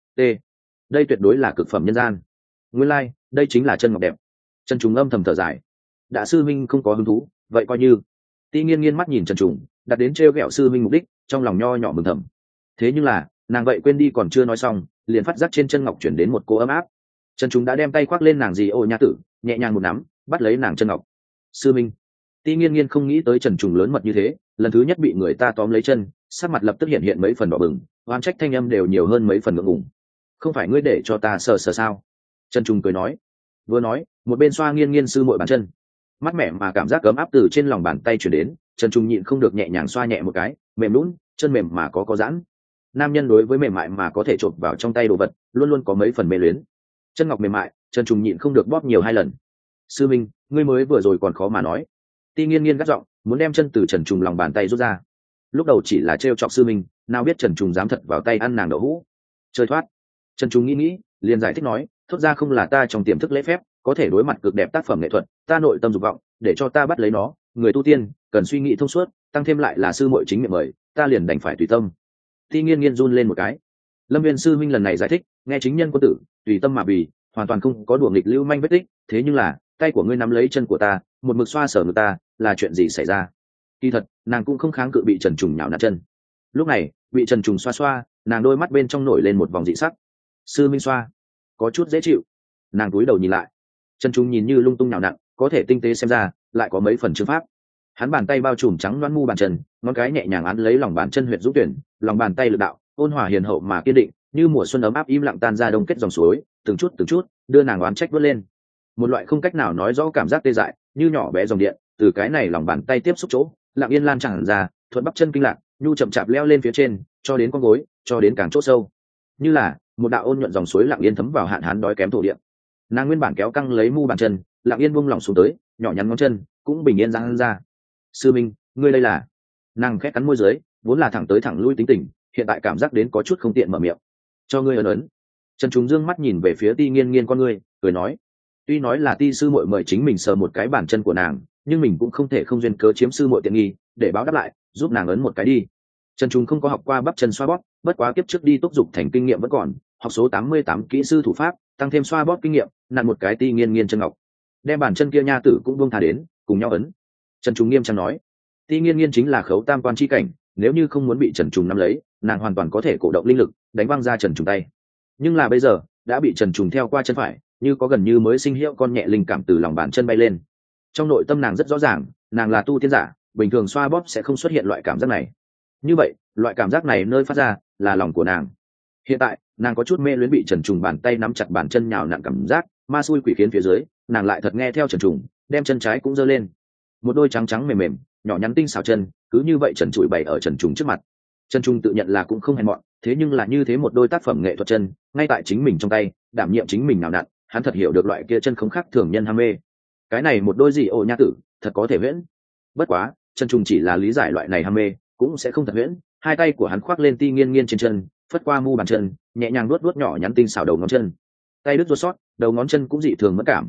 đây tuyệt đối là cực phẩm nhân gian. Nguyên lai, đây chính là chân ngọc đẹp. Trần Trùng âm thầm thở dài. Đã sư minh không có hứng thú, vậy coi như. Ti Nghiên Nghiên mắt nhìn Trần Trùng, đặt đến trêu ghẹo sư minh mục đích, trong lòng nho nhỏ mừng thầm. Thế nhưng là, nàng vậy quên đi còn chưa nói xong, liền phát giác trên chân ngọc chuyển đến một cô ấm áp. Trần Trùng đã đem tay khoác lên nàng dì ô nha tử, nhẹ nhàng một nắm, bắt lấy nàng chân ngọc. Sư minh. Ti Nghiên Nghiên không nghĩ tới Trần Trùng lớn mật như thế, lần thứ nhất bị người ta tóm lấy chân, sắc mặt lập tức hiện hiện mấy phần đỏ bừng, oán trách thanh âm đều nhiều hơn mấy phần ngượng ngùng. Không phải ngươi để cho ta sờ sờ sao? Trần Trùng cười nói. Vừa nói, một bên xoa Nghiên Nghiên sư muội bàn chân. Mát mẻ mà cảm giác ấm áp từ trên lòng bàn tay truyền đến, Trần Trùng nhịn không được nhẹ nhàng xoa nhẹ một cái, mềm nhũn, chân mềm mà có giãn. Nam nhân đối với mềm mại mà có thể chộp vào trong tay đồ vật, luôn luôn có mấy phần mê luyến. Chân ngọc mềm mại, Trần Trùng nhịn không được bóp nhiều hai lần. Sư minh, ngươi mới vừa rồi còn khó mà nói. Ti Nghiên Nghiên gắt giọng, muốn đem chân từ Trần Trùng lòng bàn tay rút ra. Lúc đầu chỉ là trêu chọc sư minh, nào biết Trần Trùng dám thật vào tay ăn nàng đậu hũ. Chơi thoát. Trần Trùng nghĩ, liền giải thích nói, thốt ra không là ta trong tiềm thức lễ phép, có thể đối mặt cực đẹp tác phẩm nghệ thuật, ta nội tâm dục vọng, để cho ta bắt lấy nó, người tu tiên cần suy nghĩ thông suốt, tăng thêm lại là sư muội chính miệng mời, ta liền đành phải tùy tâm. Ti Nghiên Nghiên run lên một cái. Lâm Viên sư minh lần này giải thích, nghe chính nhân quân tử, tùy tâm mà vì, hoàn toàn không có đùa nghịch lưu manh vết tích, thế nhưng là, tay của ngươi nắm lấy chân của ta, một mực xoa sở ngực ta, là chuyện gì xảy ra? Kỳ thật, nàng cũng không kháng cự bị Trần Trùng nhào nặn chân. Lúc này, bị Trần Trùng xoa xoa, nàng đôi mắt bên trong nổi lên một vòng dị sắc. Sư minh xoa, có chút dễ chịu. Nàng cúi đầu nhìn lại. Trần Trùng nhìn như lung tung nhào nặn, có thể tinh tế xem ra, lại có mấy phần chương pháp. Hắn bàn tay bao trùm trắng loáng mu bàn chân, ngón cái nhẹ nhàng án lấy lòng bàn chân huyệt dũng tuyển, lòng bàn tay lực đạo, ôn hòa hiền hậu mà kiên định, như mùa xuân ấm áp im lặng tan ra đông kết dòng suối, từng chút, đưa nàng oán trách vớt lên. Một loại không cách nào nói rõ cảm giác tê dại, như nhỏ bé dòng điện, từ cái này lòng bàn tay tiếp xúc chỗ, lặng yên lan tràn ra, thuận bắp chân kinh lạc, nhu chậm chạp leo lên phía trên, cho đến con gối, cho đến càng chỗ sâu. Như là một đạo ôn nhuận dòng suối lặng yên thấm vào hạn hán đói kém thổ địa. Nàng nguyên bản kéo căng lấy mu bàn chân, lặng yên buông lỏng xuống tới, nhỏ nhắn ngón chân cũng bình yên giang ra. Sư minh, ngươi đây là? Nàng khẽ cắn môi dưới, vốn là thẳng tới thẳng lui tính tình, hiện tại cảm giác đến có chút không tiện mở miệng. Cho ngươi ấn ấn. Trần Trùng dương mắt nhìn về phía Ti Nghiên Nghiên con ngươi, cười nói. Tuy nói là Ti sư muội mời chính mình sờ một cái bàn chân của nàng, nhưng mình cũng không thể không duyên cớ chiếm sư muội tiện nghi, để báo đáp lại, giúp nàng ấn một cái đi. Trần Trùng không có học qua bắp chân xoa bóp, bất quá kiếp trước đi túc dục thành kinh nghiệm vẫn còn, học số 88 kỹ sư thủ pháp, tăng thêm xoa bóp kinh nghiệm, nặn một cái Ti Nghiên Nghiên chân ngọc. Đem bàn chân kia nha tử cũng buông tha đến, cùng nhau ấn. Trần Trùng nghiêm trang nói. Ti Nghiên Nghiên chính là khấu tam quan chi cảnh, nếu như không muốn bị Trần Trùng nắm lấy, nàng hoàn toàn có thể cổ động linh lực, đánh văng ra Trần Trùng tay. Nhưng là bây giờ, đã bị Trần Trùng theo qua chân phải, như có gần như mới sinh hiệu con nhẹ linh cảm từ lòng bàn chân bay lên. Trong nội tâm nàng rất rõ ràng, nàng là tu tiên giả, bình thường xoa bóp sẽ không xuất hiện loại cảm giác này. Như vậy, loại cảm giác này nơi phát ra là lòng của nàng. Hiện tại, nàng có chút mê luyến bị Trần Trùng bàn tay nắm chặt bàn chân nhào nặn cảm giác, ma xui quỷ khiến phía dưới, nàng lại thật nghe theo Trần Trùng, đem chân trái cũng giơ lên. Một đôi trắng trắng mềm mềm, nhỏ nhắn tinh xảo chân, cứ như vậy trần trụi bày ở Trần Trùng trước mặt. Trần Trùng tự nhận là cũng không hèn mọn, thế nhưng là như thế một đôi tác phẩm nghệ thuật chân, ngay tại chính mình trong tay, đảm nhiệm chính mình nào nặn, hắn thật hiểu được loại kia chân không khác thường nhân ham mê. Cái này một đôi gì ồ nha tử, thật có thể huyễn. Bất quá, Trần Trùng chỉ là lý giải loại này ham mê, cũng sẽ không thật huyễn. Hai tay của hắn khoác lên Ti Nghiên Nghiên trên chân, phất qua mu bàn chân, nhẹ nhàng vuốt vuốt nhỏ nhắn tinh xảo đầu ngón chân. Tay đứt ruột sót, đầu ngón chân cũng dị thường mất cảm.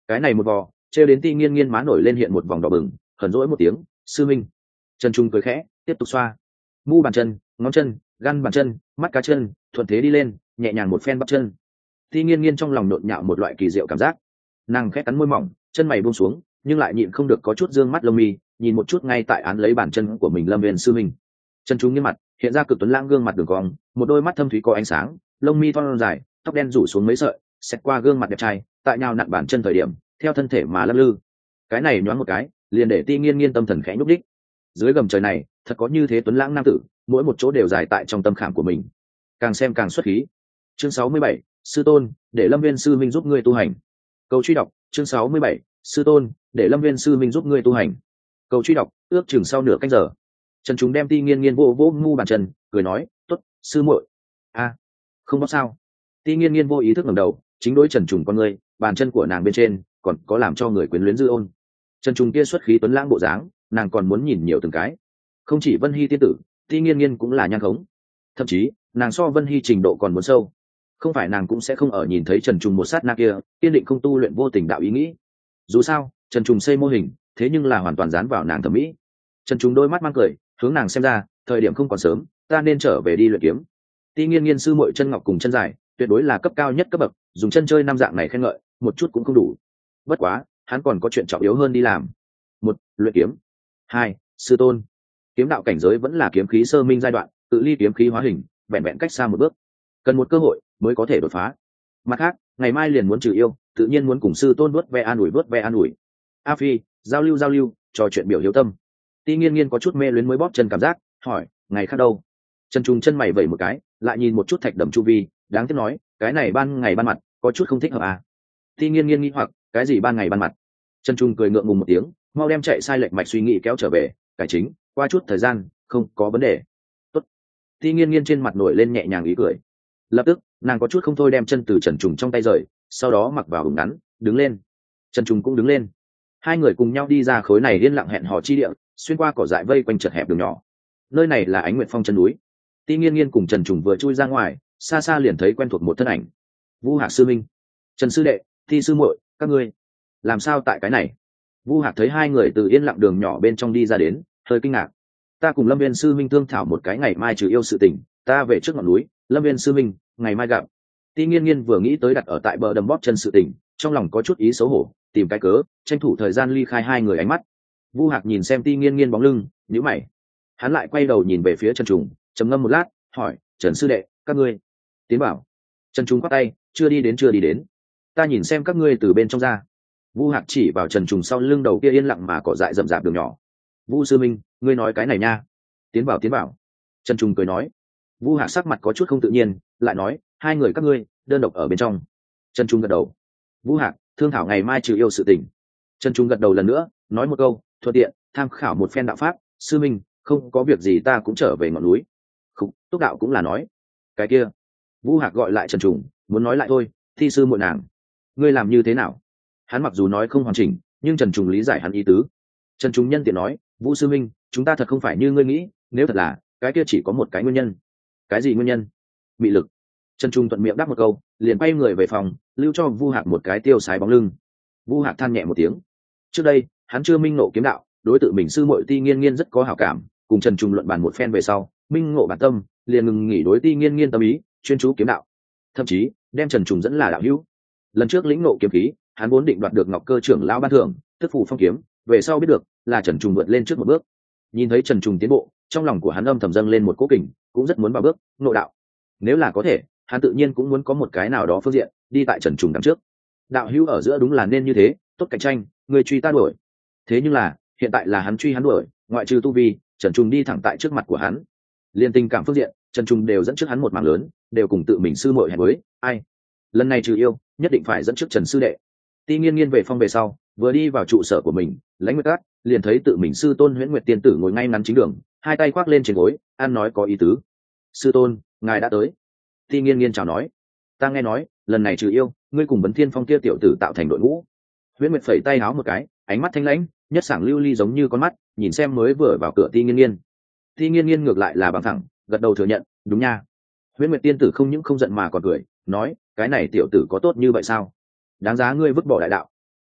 cái này một vò trêu đến Ti Nghiên Nghiên má nổi lên hiện một vòng đỏ bừng, hờn dỗi một tiếng, sư minh. Trần Trung cười khẽ tiếp tục xoa mu bàn chân, ngón chân, gan bàn chân, mắt cá chân, thuận thế đi lên, nhẹ nhàng một phen bắp chân. Ti Nghiên Nghiên trong lòng nhộn nhạo một loại kỳ diệu cảm giác, nàng khẽ cắn môi mỏng, chân mày buông xuống, nhưng lại nhịn không được có chút dương mắt lông mi, nhìn một chút ngay tại án lấy bàn chân của mình Lâm Viên sư minh. Trần Trung nghiêng mặt, hiện ra cực tuấn lãng gương mặt đường cong, một đôi mắt thâm thúy có ánh sáng, lông mi thon dài, tóc đen rủ xuống mấy sợi, xẹt qua gương mặt đẹp trai, tại nhào nặn bàn chân thời điểm, theo thân thể mà lắc lư. Cái này nhoáng một cái, liền để Ti Nghiên Nghiên tâm thần khẽ nhúc đích. Dưới gầm trời này, thật có như thế tuấn lãng nam tử, mỗi một chỗ đều dài tại trong tâm khảm của mình. Càng xem càng xuất khí. Chương 67, sư tôn, để Lâm Viên sư minh giúp ngươi tu hành. Cầu truy đọc, chương 67, sư tôn, để Lâm Viên sư minh giúp ngươi tu hành. Cầu truy đọc, ước chừng sau nửa canh giờ. Trần Chúng đem Ti Nghiên Nghiên vô vô ngu bàn chân, cười nói, "Tốt, sư muội." "A, không có sao." Ti Nghiên Nghiên vô ý thức ngẩng đầu, chính đối Trần Trùng con ngươi, bàn chân của nàng bên trên còn có làm cho người quyến luyến dư ôn. Trần Trùng kia xuất khí tuấn lãng bộ dáng, nàng còn muốn nhìn nhiều từng cái. Không chỉ Vân Hy tiên tử, Ti Nghiên Nghiên cũng là nhan khống. Thậm chí, nàng so Vân Hy trình độ còn muốn sâu. Không phải nàng cũng sẽ không ở nhìn thấy Trần Trùng một sát na kia, kiên định không tu luyện vô tình đạo ý nghĩ. Dù sao, Trần Trùng xây mô hình, thế nhưng là hoàn toàn dán vào nàng thẩm mỹ. Trần Trùng đôi mắt mang cười, hướng nàng xem ra, thời điểm không còn sớm, ta nên trở về đi luyện kiếm. Ti Nghiên Nghiên sư muội chân ngọc cùng chân dài, tuyệt đối là cấp cao nhất cấp bậc, dùng chân chơi năm dạng này khen ngợi, một chút cũng không đủ. Bất quá, hắn còn có chuyện trọng yếu hơn đi làm. Một, luyện kiếm. Hai, sư tôn. Kiếm đạo cảnh giới vẫn là kiếm khí sơ minh giai đoạn, tự ly kiếm khí hóa hình, vẹn vẹn cách xa một bước, cần một cơ hội mới có thể đột phá. Mặt khác, ngày mai liền muốn trừ yêu, tự nhiên muốn cùng sư tôn vớt ve an ủi. A Phi, giao lưu, trò chuyện biểu hiếu tâm. Ti Nghiên Nghiên có chút mê luyến mới bóp chân cảm giác, hỏi, ngày khác đâu? Trần Trung chân mày vẩy một cái, lại nhìn một chút thạch đầm chu vi, đáng tiếc nói, cái này ban ngày ban mặt, có chút không thích hợp à? Ti Nghiên Nghiên nghi hoặc, cái gì ban ngày ban mặt? Trần Trung cười ngượng ngùng một tiếng, mau đem chạy sai lệch mạch suy nghĩ kéo trở về, cải chính, qua chút thời gian, không có vấn đề. Tốt. Ti Nghiên Nghiên trên mặt nổi lên nhẹ nhàng ý cười. Lập tức, nàng có chút không thôi đem chân từ Trần Trung trong tay rời, sau đó mặc vào ủng ngắn, đứng lên. Trần Trung cũng đứng lên. Hai người cùng nhau đi ra khối này yên lặng hẹn hò chi địa, xuyên qua cỏ dại vây quanh chật hẹp đường nhỏ. Nơi này là Ánh Nguyệt Phong chân núi. Ti Nghiên Nghiên cùng Trần Trùng vừa chui ra ngoài, xa xa liền thấy quen thuộc một thân ảnh. Vu Hạc sư minh, Trần sư đệ, Thi sư muội, các ngươi làm sao tại cái này? Vu Hạc thấy hai người từ yên lặng đường nhỏ bên trong đi ra đến, hơi kinh ngạc. Ta cùng Lâm Viên sư minh thương thảo một cái ngày mai trừ yêu sự tình, ta về trước ngọn núi, Lâm Viên sư minh, ngày mai gặp. Ti Nghiên Nghiên vừa nghĩ tới đặt ở tại bờ đầm bóp chân sự tình, trong lòng có chút ý xấu hổ, tìm cái cớ, tranh thủ thời gian ly khai hai người ánh mắt. Vu Hạc nhìn xem Ti Nghiên Nghiên bóng lưng, nhíu mày. Hắn lại quay đầu nhìn về phía Trần Trùng, trầm ngâm một lát, hỏi, Trần sư đệ, các ngươi tiến bảo? Trần Trùng quát tay, chưa đi đến. Ta nhìn xem các ngươi từ bên trong ra. Vu Hạc chỉ vào Trần Trùng sau lưng đầu kia yên lặng mà cỏ dại rậm rạp đường nhỏ. Vu sư minh, ngươi nói cái này nha. Tiến bảo. Trần Trùng cười nói. Vu Hạc sắc mặt có chút không tự nhiên, lại nói, hai người các ngươi đơn độc ở bên trong. Trần Trùng gật đầu. Vu Hạc, thương thảo ngày mai trừ yêu sự tình. Trần Trùng gật đầu lần nữa, nói một câu, thuận tiện tham khảo một phen đạo pháp. Sư minh, không có việc gì ta cũng trở về ngọn núi. Khúc Túc đạo cũng là nói, cái kia. Vu Hạc gọi lại Trần Trùng, muốn nói lại thôi, Thi sư muội nàng, ngươi làm như thế nào? Hắn mặc dù nói không hoàn chỉnh, nhưng Trần Trùng lý giải hắn ý tứ. Trần Trùng nhân tiện nói, Vũ sư minh, chúng ta thật không phải như ngươi nghĩ, nếu thật là, cái kia chỉ có một cái nguyên nhân. Cái gì nguyên nhân? Mị lực. Trần Trùng thuận miệng đáp một câu, liền quay người về phòng, lưu cho Vu Hạc một cái tiêu sái bóng lưng. Vu Hạc than nhẹ một tiếng. Trước đây, hắn chưa minh ngộ kiếm đạo, đối tượng mình sư muội Ti Nghiên Nghiên rất có hảo cảm, cùng Trần Trùng luận bàn một phen về sau, minh ngộ bản tâm, liền ngừng nghỉ đối Ti Nghiên Nghiên tâm ý, chuyên chú kiếm đạo. Thậm chí, đem Trần Trùng dẫn là đạo hữu. Lần trước lĩnh ngộ kiếm khí, hắn vốn định đoạt được Ngọc Cơ trưởng lão ban thưởng, tức phù phong kiếm, về sau biết được là Trần Trùng vượt lên trước một bước. Nhìn thấy Trần Trùng tiến bộ, trong lòng của hắn âm thầm dâng lên một cố kình, cũng rất muốn vào bước ngộ đạo. Nếu là có thể, hắn tự nhiên cũng muốn có một cái nào đó phương diện đi tại Trần Trùng đằng trước. Đạo hữu ở giữa đúng là nên như thế, tốt cạnh tranh, người truy ta đuổi. Thế nhưng là, hiện tại là hắn truy hắn đuổi, ngoại trừ tu vi, Trần Trùng đi thẳng tại trước mặt của hắn. Liên tình cảm phương diện, Trần Trùng đều dẫn trước hắn một mảng lớn, đều cùng tự mình sư muội hẹn với ai. Lần này trừ yêu, nhất định phải dẫn trước Trần sư đệ. Ti Nghiên Nghiên về phong về sau, vừa đi vào trụ sở của mình, Lãnh Nguyệt Cát liền thấy tự mình sư tôn Huyễn Nguyệt tiên tử ngồi ngay ngắn chính đường, hai tay khoác lên trên gối, ăn nói có ý tứ. Sư tôn, ngài đã tới. Ti Nghiên Nghiên chào nói, ta nghe nói lần này trừ yêu, ngươi cùng Vấn Thiên Phong kia tiểu tử tạo thành đội ngũ. Huyễn Nguyệt phẩy tay háo một cái, ánh mắt thanh lãnh, nhất sảng lưu ly giống như con mắt, nhìn xem mới vừa vào cửa Ti Nghiên Nghiên. Ti Nghiên Nghiên ngược lại là bằng thẳng, gật đầu thừa nhận, đúng nha. Huyễn Nguyệt tiên tử không những không giận mà còn cười, nói, cái này tiểu tử có tốt như vậy sao? Đáng giá ngươi vứt bỏ đại đạo.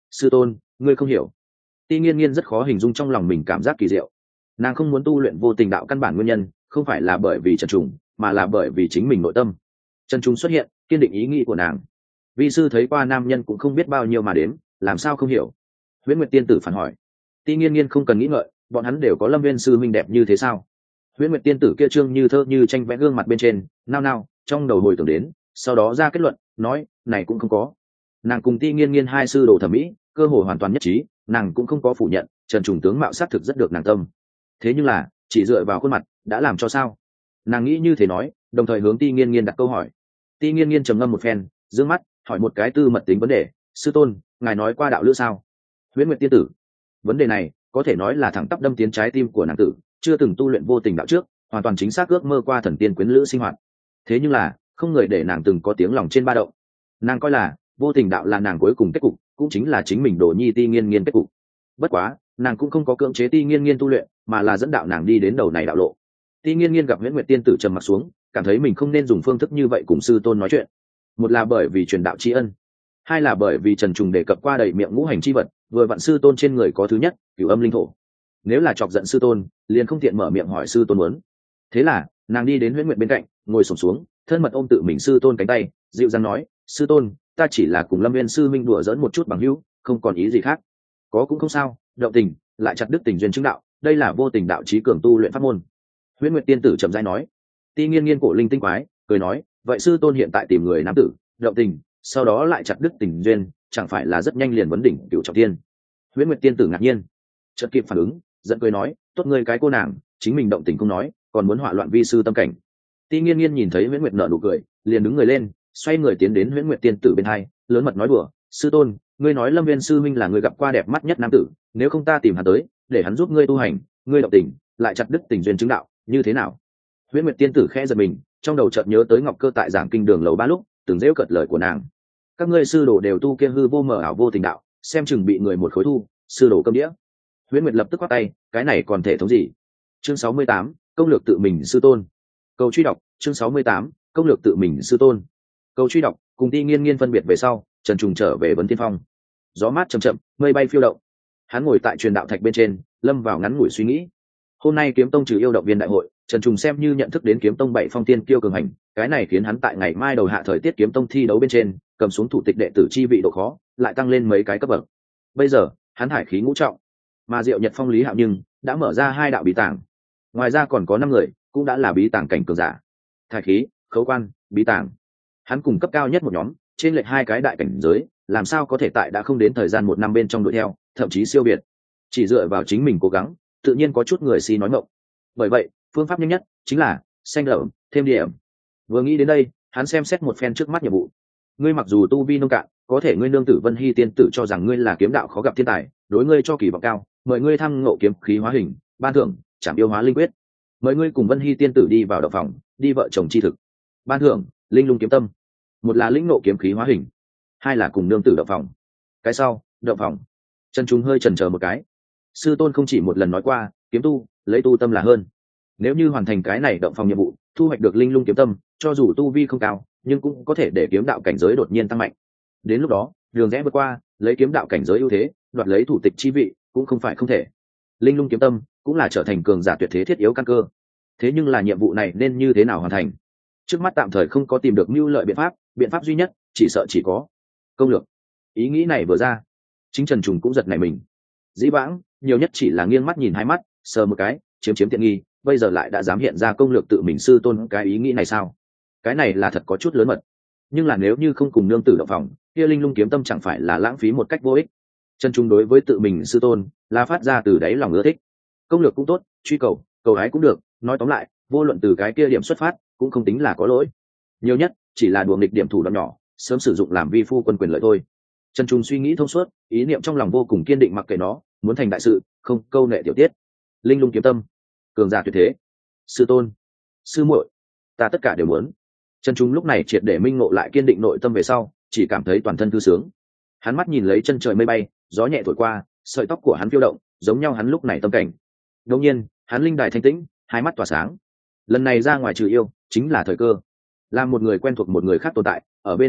sư tôn ngươi không hiểu. Ti Nghiên Nghiên rất khó hình dung trong lòng mình cảm giác kỳ diệu. Nàng không muốn tu luyện vô tình đạo căn bản nguyên nhân không phải là bởi vì Trần Trùng mà là bởi vì chính mình nội tâm. Trần Trùng xuất hiện kiên định ý nghĩ của nàng. Vi sư thấy qua nam nhân cũng không biết bao nhiêu mà đến, làm sao không hiểu. Huyễn Nguyệt tiên tử phản hỏi. Ti Nghiên Nghiên không cần nghĩ ngợi, bọn hắn đều có Lâm Viên sư minh đẹp như thế sao. Huyễn Nguyệt tiên tử kia trương như thơ như tranh vẽ gương mặt bên trên nao nao trong đầu hồi tưởng đến, sau đó ra kết luận nói này cũng không có. Nàng cùng Ti Nghiên Nghiên hai sư đồ thẩm mỹ cơ hội hoàn toàn nhất trí, nàng cũng không có phủ nhận Trần Trùng tướng mạo sát thực rất được nàng tâm. Thế nhưng là chỉ dựa vào khuôn mặt đã làm cho sao. Nàng nghĩ như thế nói, đồng thời hướng Ti Nghiên Nghiên đặt câu hỏi. Ti Nghiên Nghiên trầm ngâm một phen, dương mắt hỏi một cái tư mật tính vấn đề. Sư tôn ngài nói qua đạo lữ sao? Huyễn Nguyệt tiên tử. Vấn đề này có thể nói là thẳng tắp đâm tiến trái tim của nàng tử, chưa từng tu luyện vô tình đạo trước, hoàn toàn chính xác ước mơ qua thần tiên quyến lữ sinh hoạt. Thế nhưng là không người để nàng từng có tiếng lòng trên ba động. Nàng coi là vô tình đạo là nàng cuối cùng kết cục, cũng chính là chính mình Đồ Nhi Ti Nghiên Nghiên kết cục. Bất quá nàng cũng không có cưỡng chế Ti Nghiên Nghiên tu luyện, mà là dẫn đạo nàng đi đến đầu này đạo lộ. Ti Nghiên Nghiên gặp Huyễn Nguyệt tiên tử trầm mặt xuống, cảm thấy mình không nên dùng phương thức như vậy cùng sư tôn nói chuyện. Một là bởi vì truyền đạo tri ân, hai là bởi vì Trần Trùng đề cập qua đầy miệng ngũ hành chi vật, vừa vặn sư tôn trên người có thứ nhất cửu âm linh thổ. Nếu là chọc giận sư tôn liền không tiện mở miệng hỏi sư tôn muốn. Thế là nàng đi đến Huyễn Nguyệt bên cạnh ngồi xổm xuống, thân mật ôm tự mình sư tôn cánh tay, dịu dàng nói, sư tôn ta chỉ là cùng Lâm Viên sư minh đùa giỡn một chút bằng hữu, không còn ý gì khác. Có cũng không sao, động tình lại chặt đứt tình duyên chứng đạo, đây là vô tình đạo trí cường tu luyện pháp môn. Huyễn Nguyệt tiên tử chậm rãi nói. Ti Nghiên Nghiên cổ linh tinh quái cười nói, vậy sư tôn hiện tại tìm người nam tử động tình sau đó lại chặt đứt tình duyên, chẳng phải là rất nhanh liền vấn đỉnh cửu trọng thiên. Huyễn Nguyệt tiên tử ngạc nhiên chợt kịp phản ứng, giận cười nói, tốt ngươi cái cô nàng, chính mình động tình không nói, còn muốn hỏa loạn vi sư tâm cảnh. Ti Nghiên Nghiên nhìn thấy Huyễn Nguyệt nở nụ cười, liền đứng người lên, xoay người tiến đến Huyễn Nguyệt tiên tử bên hai, lớn mật nói đùa, sư tôn ngươi nói Lâm Viên sư minh là người gặp qua đẹp mắt nhất nam tử, nếu không ta tìm hắn tới để hắn giúp ngươi tu hành, ngươi động tình lại chặt đứt tình duyên chứng đạo, như thế nào? Huyễn Nguyệt tiên tử khẽ giật mình, trong đầu chợt nhớ tới Ngọc Cơ tại giảng kinh đường lầu ba lúc từng dễu cợt lời của nàng. Các ngươi sư đồ đều tu kia hư vô mờ ảo vô tình đạo, xem chừng bị người một khối thu, sư đồ câm đĩa. Huyễn Nguyệt lập tức quát tay, cái này còn thể thống gì? Chương 68, công lược tự mình sư tôn. Cầu truy đọc, chương 68, công lược tự mình sư tôn. Cầu truy đọc, cùng Ti Nghiên Nghiên phân biệt về sau, Trần Trùng trở về Vấn Tiên Phong. Gió mát chậm chậm, mây bay phiêu động. Hắn ngồi tại truyền đạo thạch bên trên, lâm vào ngắn ngủi suy nghĩ. Hôm nay Kiếm Tông trừ yêu động viên đại hội, Trần Trùng xem như nhận thức đến Kiếm Tông 7 phong tiên kiêu cường hành, cái này khiến hắn tại ngày mai đầu hạ thời tiết Kiếm Tông thi đấu bên trên, cầm xuống thủ tịch đệ tử chi vị độ khó, lại tăng lên mấy cái cấp bậc. Bây giờ, hắn hải khí ngũ trọng, mà Diệu Nhật Phong Lý Hạo nhưng đã mở ra 2 đạo bí tàng. Ngoài ra còn có 5 người, cũng đã là bí tàng cảnh cường giả. Thải khí, khấu quan, bí tàng. Hắn cùng cấp cao nhất một nhóm, trên lệch 2 cái đại cảnh giới, làm sao có thể tại đã không đến thời gian 1 năm bên trong đuổi theo, thậm chí siêu việt. Chỉ dựa vào chính mình cố gắng, tự nhiên có chút người si nói mộng. Bởi vậy phương pháp nhanh nhất chính là xanh đậm thêm điểm. Vừa nghĩ đến đây, hắn xem xét một phen trước mắt nhiệm vụ. Ngươi mặc dù tu vi nông cạn, có thể ngươi nương tử Vân Hy tiên tử cho rằng ngươi là kiếm đạo khó gặp thiên tài, đối ngươi cho kỳ vọng cao, mời ngươi thăng ngộ kiếm khí hóa hình, ban thưởng trảm yêu hóa linh quyết. Mời ngươi cùng Vân Hy tiên tử đi vào động phòng, đi vợ chồng chi thực. Ban thưởng linh lung kiếm tâm. Một là lĩnh ngộ kiếm khí hóa hình, hai là cùng nương tử động phòng. Cái sau động phòng, Trần Trung hơi chần chờ một cái. Sư tôn không chỉ một lần nói qua, kiếm tu lấy tu tâm là hơn. Nếu như hoàn thành cái này động phòng nhiệm vụ, thu hoạch được linh lung kiếm tâm, cho dù tu vi không cao, nhưng cũng có thể để kiếm đạo cảnh giới đột nhiên tăng mạnh. Đến lúc đó, đường rẽ vượt qua, lấy kiếm đạo cảnh giới ưu thế, đoạt lấy thủ tịch chi vị, cũng không phải không thể. Linh lung kiếm tâm cũng là trở thành cường giả tuyệt thế thiết yếu căn cơ. Thế nhưng là nhiệm vụ này nên như thế nào hoàn thành? Trước mắt tạm thời không có tìm được mưu lợi biện pháp duy nhất, chỉ sợ chỉ có công lược. Ý nghĩ này vừa ra, chính Trần Trùng cũng giật nảy mình. Dĩ vãng, nhiều nhất chỉ là nghiêng mắt nhìn hai mắt, sờ một cái, chiếm tiện nghi, bây giờ lại đã dám hiện ra công lược tự mình sư tôn cái ý nghĩ này sao? Cái này là thật có chút lớn mật. Nhưng là nếu như không cùng nương tử động phòng, kia linh lung kiếm tâm chẳng phải là lãng phí một cách vô ích. Trần Trung đối với tự mình sư tôn là phát ra từ đáy lòng ưa thích. Công lược cũng tốt, truy cầu ái cũng được, nói tóm lại, vô luận từ cái kia điểm xuất phát, cũng không tính là có lỗi. Nhiều nhất chỉ là đùa nghịch điểm thủ đoạn nhỏ, sớm sử dụng làm vi phu quân quyền lợi thôi. Trần Trung suy nghĩ thông suốt, ý niệm trong lòng vô cùng kiên định, mặc kệ nó muốn thành đại sự, không câu nệ tiểu tiết. Linh lung kiếm tâm, cường giả tuyệt thế, sư tôn, sư muội, ta tất cả đều muốn. Trần Trung lúc này triệt để minh ngộ lại kiên định nội tâm về sau, chỉ cảm thấy toàn thân thư sướng. Hắn mắt nhìn lấy chân trời mây bay, gió nhẹ thổi qua, sợi tóc của hắn phiêu động, giống nhau hắn lúc này tâm cảnh. Đột nhiên, hắn linh đài thanh tĩnh, hai mắt tỏa sáng. Lần này ra ngoài trừ yêu, chính là thời cơ. Làm một người quen thuộc một người khác tồn tại, ở bên người lúc,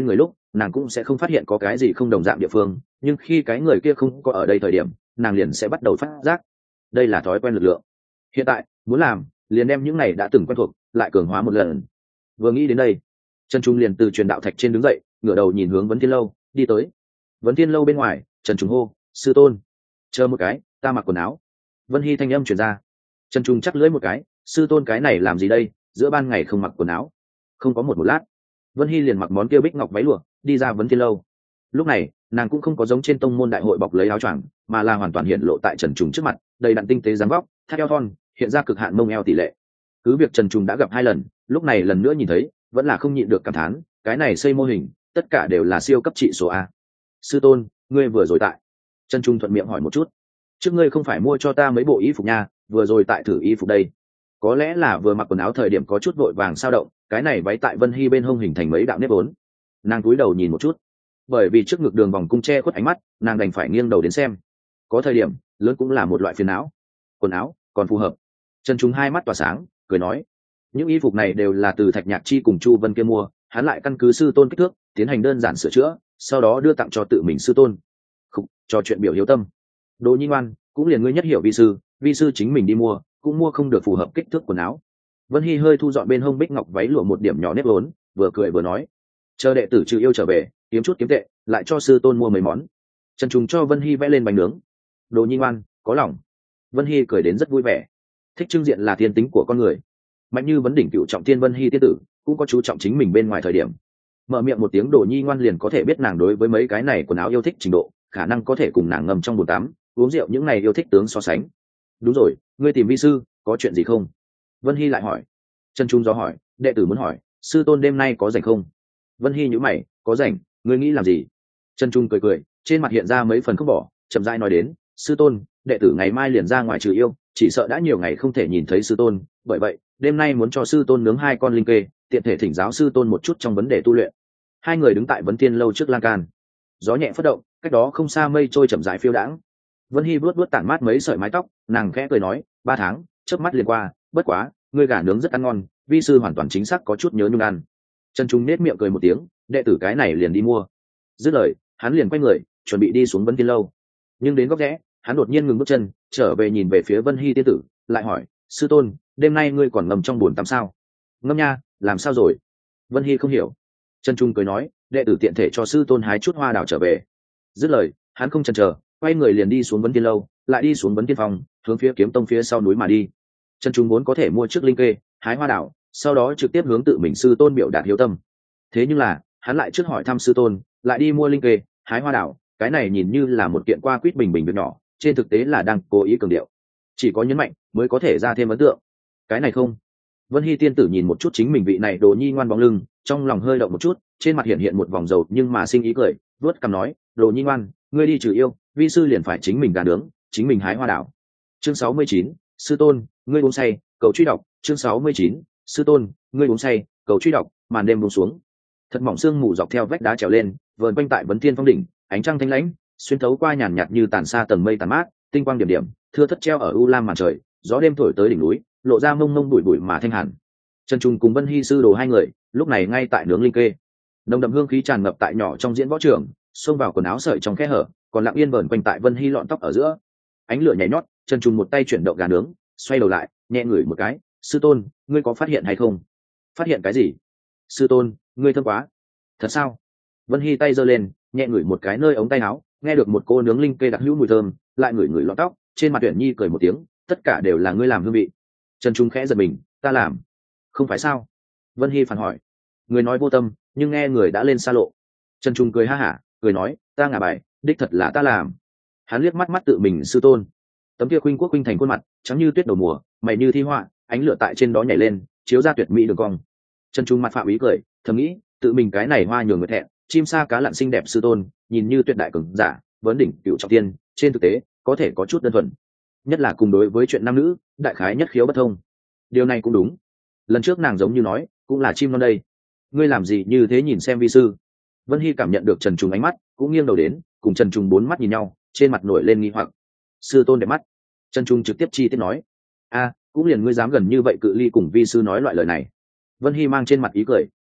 nàng cũng sẽ không phát hiện có cái gì không đồng dạng địa phương, nhưng khi cái người kia không có ở đây thời điểm, nàng liền sẽ bắt đầu phát giác. Đây là thói quen lực lượng. Hiện tại muốn làm liền đem những này đã từng quen thuộc lại cường hóa một lần. Vừa nghĩ đến đây, Trần Trung liền từ truyền đạo thạch trên đứng dậy, ngửa đầu nhìn hướng Vấn Thiên lâu đi tới. Vấn Thiên lâu bên ngoài, Trần Trung hô: sư tôn, chờ một cái, ta mặc quần áo. Vân Hy thanh âm truyền ra. Trần Trung chắc lưỡi một cái: sư tôn cái này làm gì đây, giữa ban ngày không mặc quần áo. Không có một lát, Vân Hy liền mặc món kia bích ngọc váy lụa đi ra Vấn Thiên lâu. Lúc này nàng cũng không có giống trên tông môn đại hội bọc lấy áo choàng, mà là hoàn toàn hiện lộ tại Trần Trung trước mặt, đầy đặn tinh tế dáng vóc, thắt eo thon, hiện ra cực hạn mông eo tỷ lệ. Cứ việc Trần Trung đã gặp 2 lần, lúc này lần nữa nhìn thấy vẫn là không nhịn được cảm thán, cái này xây mô hình tất cả đều là siêu cấp trị số A. Sư tôn, ngươi vừa rồi tại? Trần Trung thuận miệng hỏi một chút. Trước ngươi không phải mua cho ta mấy bộ y phục nha, vừa rồi tại thử y phục đây. Có lẽ là vừa mặc quần áo thời điểm có chút vội vàng sao động, cái này váy tại Vân Hy bên hông hình thành mấy đạo nếp vốn. Nàng cúi đầu nhìn một chút, bởi vì trước ngực đường vòng cung che khuất ánh mắt, nàng đành phải nghiêng đầu đến xem. Có thời điểm lớn cũng là một loại phiền não. Quần áo còn phù hợp. Trần Trung hai mắt tỏa sáng, cười nói: những y phục này đều là từ Thạch Nhạc Chi cùng Chu Vân kia mua, hắn lại căn cứ sư tôn kích thước tiến hành đơn giản sửa chữa, sau đó đưa tặng cho tự mình sư tôn. Không, trò chuyện biểu hiếu tâm. Đỗ Nhi ngoan, cũng liền ngươi nhất hiểu vi sư chính mình đi mua cũng mua không được phù hợp kích thước quần áo. Vân Hy hơi thu dọn bên hông bích ngọc váy lụa một điểm nhỏ nếp vốn, vừa cười vừa nói: chờ đệ tử trừ yêu trở về, kiếm chút kiếm tệ lại cho sư tôn mua mấy món. Trần Trùng cho Vân Hy vẽ lên bánh nướng. Đỗ Nhi ngoan, có lòng. Vân Hy cười đến rất vui vẻ. Thích trưng diện là thiên tính của con người. Mạnh như vấn đỉnh cựu trọng thiên Vân Hy tiên tử cũng có chú trọng chính mình bên ngoài thời điểm. Mở miệng một tiếng Đỗ Nhi ngoan liền có thể biết nàng đối với mấy cái này quần áo yêu thích trình độ, khả năng có thể cùng nàng ngâm trong bồn tắm uống rượu những này yêu thích tướng so sánh. Đúng rồi, ngươi tìm vi sư có chuyện gì không? Vân Hy lại hỏi. Trần Trung do hỏi: đệ tử muốn hỏi sư tôn đêm nay có rảnh không? Vân Hy nhíu mày: có rảnh, ngươi nghĩ làm gì? Trần Trung cười cười, trên mặt hiện ra mấy phần không bỏ, chậm rãi nói đến: sư tôn, đệ tử ngày mai liền ra ngoài trừ yêu, chỉ sợ đã nhiều ngày không thể nhìn thấy sư tôn, bởi vậy đêm nay muốn cho sư tôn nướng 2 con linh kê, tiện thể thỉnh giáo sư tôn một chút trong vấn đề tu luyện. Hai người đứng tại Vấn Thiên lâu trước lan can, gió nhẹ phất động, cách đó không xa mây trôi chậm rãi phiêu đãng. Vân Hy vuốt vuốt tản mát mấy sợi mái tóc, nàng khẽ cười nói: 3 tháng chớp mắt liền qua, bất quá ngươi gà nướng rất ăn ngon, vi sư hoàn toàn chính xác có chút nhớ nhung ăn. Trần Trung nết miệng cười một tiếng: đệ tử cái này liền đi mua. Dứt lời hắn liền quay người chuẩn bị đi xuống Vấn Thiên lâu, nhưng đến góc rẽ hắn đột nhiên ngừng bước chân, trở về nhìn về phía Vân Hy tiên tử, lại hỏi: sư tôn, đêm nay ngươi còn ngâm trong bồn tắm sao? Ngâm nha, làm sao rồi? Vân Hy không hiểu. Trần Trung cười nói: đệ tử tiện thể cho sư tôn hái chút hoa đào trở về. Dứt lời hắn không chần chờ, quay người liền đi xuống Vấn Thiên lâu, lại đi xuống Vấn Thiên phòng, hướng phía Kiếm Tông phía sau núi mà đi. Trần Trung muốn có thể mua trước linh kê, hái hoa đào, sau đó trực tiếp hướng tự mình sư tôn biểu đạt hiếu tâm. Thế nhưng là hắn lại trước hỏi thăm sư tôn, lại đi mua linh kê, hái hoa đào, cái này nhìn như là một kiện qua quýt bình bình việc nhỏ, trên thực tế là đang cố ý cường điệu, chỉ có nhấn mạnh mới có thể ra thêm ấn tượng. Cái này không. Vân Hy tiên tử nhìn một chút chính mình vị này Đồ Nhi ngoan bóng lưng, trong lòng hơi động một chút, trên mặt hiện một vòng dầu nhưng mà sinh ý cười, vuốt cằm nói: Đồ Nhi ngoan, ngươi đi trừ yêu, vi sư liền phải chính mình gà nướng, chính mình hái hoa đào. Chương 69, sư tôn, ngươi uống say, cầu truy đọc. Chương 69, sư tôn, ngươi uống say, cầu truy đọc. Màn đêm buông xuống, thật mỏng sương mù dọc theo vách đá trèo lên, vờn quanh tại Vấn Thiên phong đỉnh, ánh trăng thanh lãnh xuyên thấu qua nhàn nhạt như tàn xa tầng mây tàn mát, tinh quang điểm điểm thưa thất treo ở u lam màn trời, gió đêm thổi tới đỉnh núi, lộ ra mông mông bụi bụi mà thanh hẳn. Trần Trung cùng Vân Hy sư đồ 2 người lúc này ngay tại nướng linh kê, nồng đậm hương khí tràn ngập tại nhỏ trong diễn võ trường, xông vào quần áo sợi trong khe hở, còn lặng yên vờn quanh tại Vân Hy lọn tóc ở giữa. Ánh lửa nhảy nhót, Trần Trung một tay chuyển động gà nướng, xoay đầu lại nhẹ ngửi một cái: sư tôn, ngươi có phát hiện hay không? Phát hiện cái gì? Sư tôn, ngươi thơm quá. Thật sao? Vân Hy tay giơ lên nhẹ ngửi một cái nơi ống tay áo, nghe được một cô nướng linh kê đặc hữu mùi thơm, lại ngửi ngửi lọn tóc, trên mặt Uyển Nhi cười một tiếng: tất cả đều là ngươi làm hương vị. Trần Trung khẽ giật mình: ta làm? Không phải sao? Vân Hy phản hỏi. Người nói vô tâm, nhưng nghe người đã lên xa lộ. Trần Trung cười ha hả, cười nói: ta ngả bài, đích thật là ta làm. Hắn liếc mắt mắt tự mình sư tôn, tấm kia khuynh quốc khuynh thành khuôn mặt trắng như tuyết đầu mùa, mày như thi họa, ánh lửa tại trên đó nhảy lên, chiếu ra tuyệt mỹ đường cong. Trần Trung mặt phạm ý cười, thầm nghĩ tự mình cái này hoa nhường người thẹn, chim sa cá lặn xinh đẹp sư tôn, nhìn như tuyệt đại cường giả, vấn đỉnh cựu trọng thiên, trên thực tế có thể có chút đơn thuần, nhất là cùng đối với chuyện nam nữ, đại khái nhất khiếu bất thông. Điều này cũng đúng, lần trước nàng giống như nói cũng là chim non đây. Ngươi làm gì như thế nhìn xem vi sư? Vân Hy cảm nhận được Trần Trung ánh mắt, cũng nghiêng đầu đến, cùng Trần Trung 4 mắt nhìn nhau, trên mặt nổi lên nghi hoặc. Sư tôn đẹp mắt. Trần Trung trực tiếp chi tiết nói: a, cũng liền ngươi dám gần như vậy cự ly cùng vi sư nói loại lời này. Vân Hy mang trên mặt ý cười,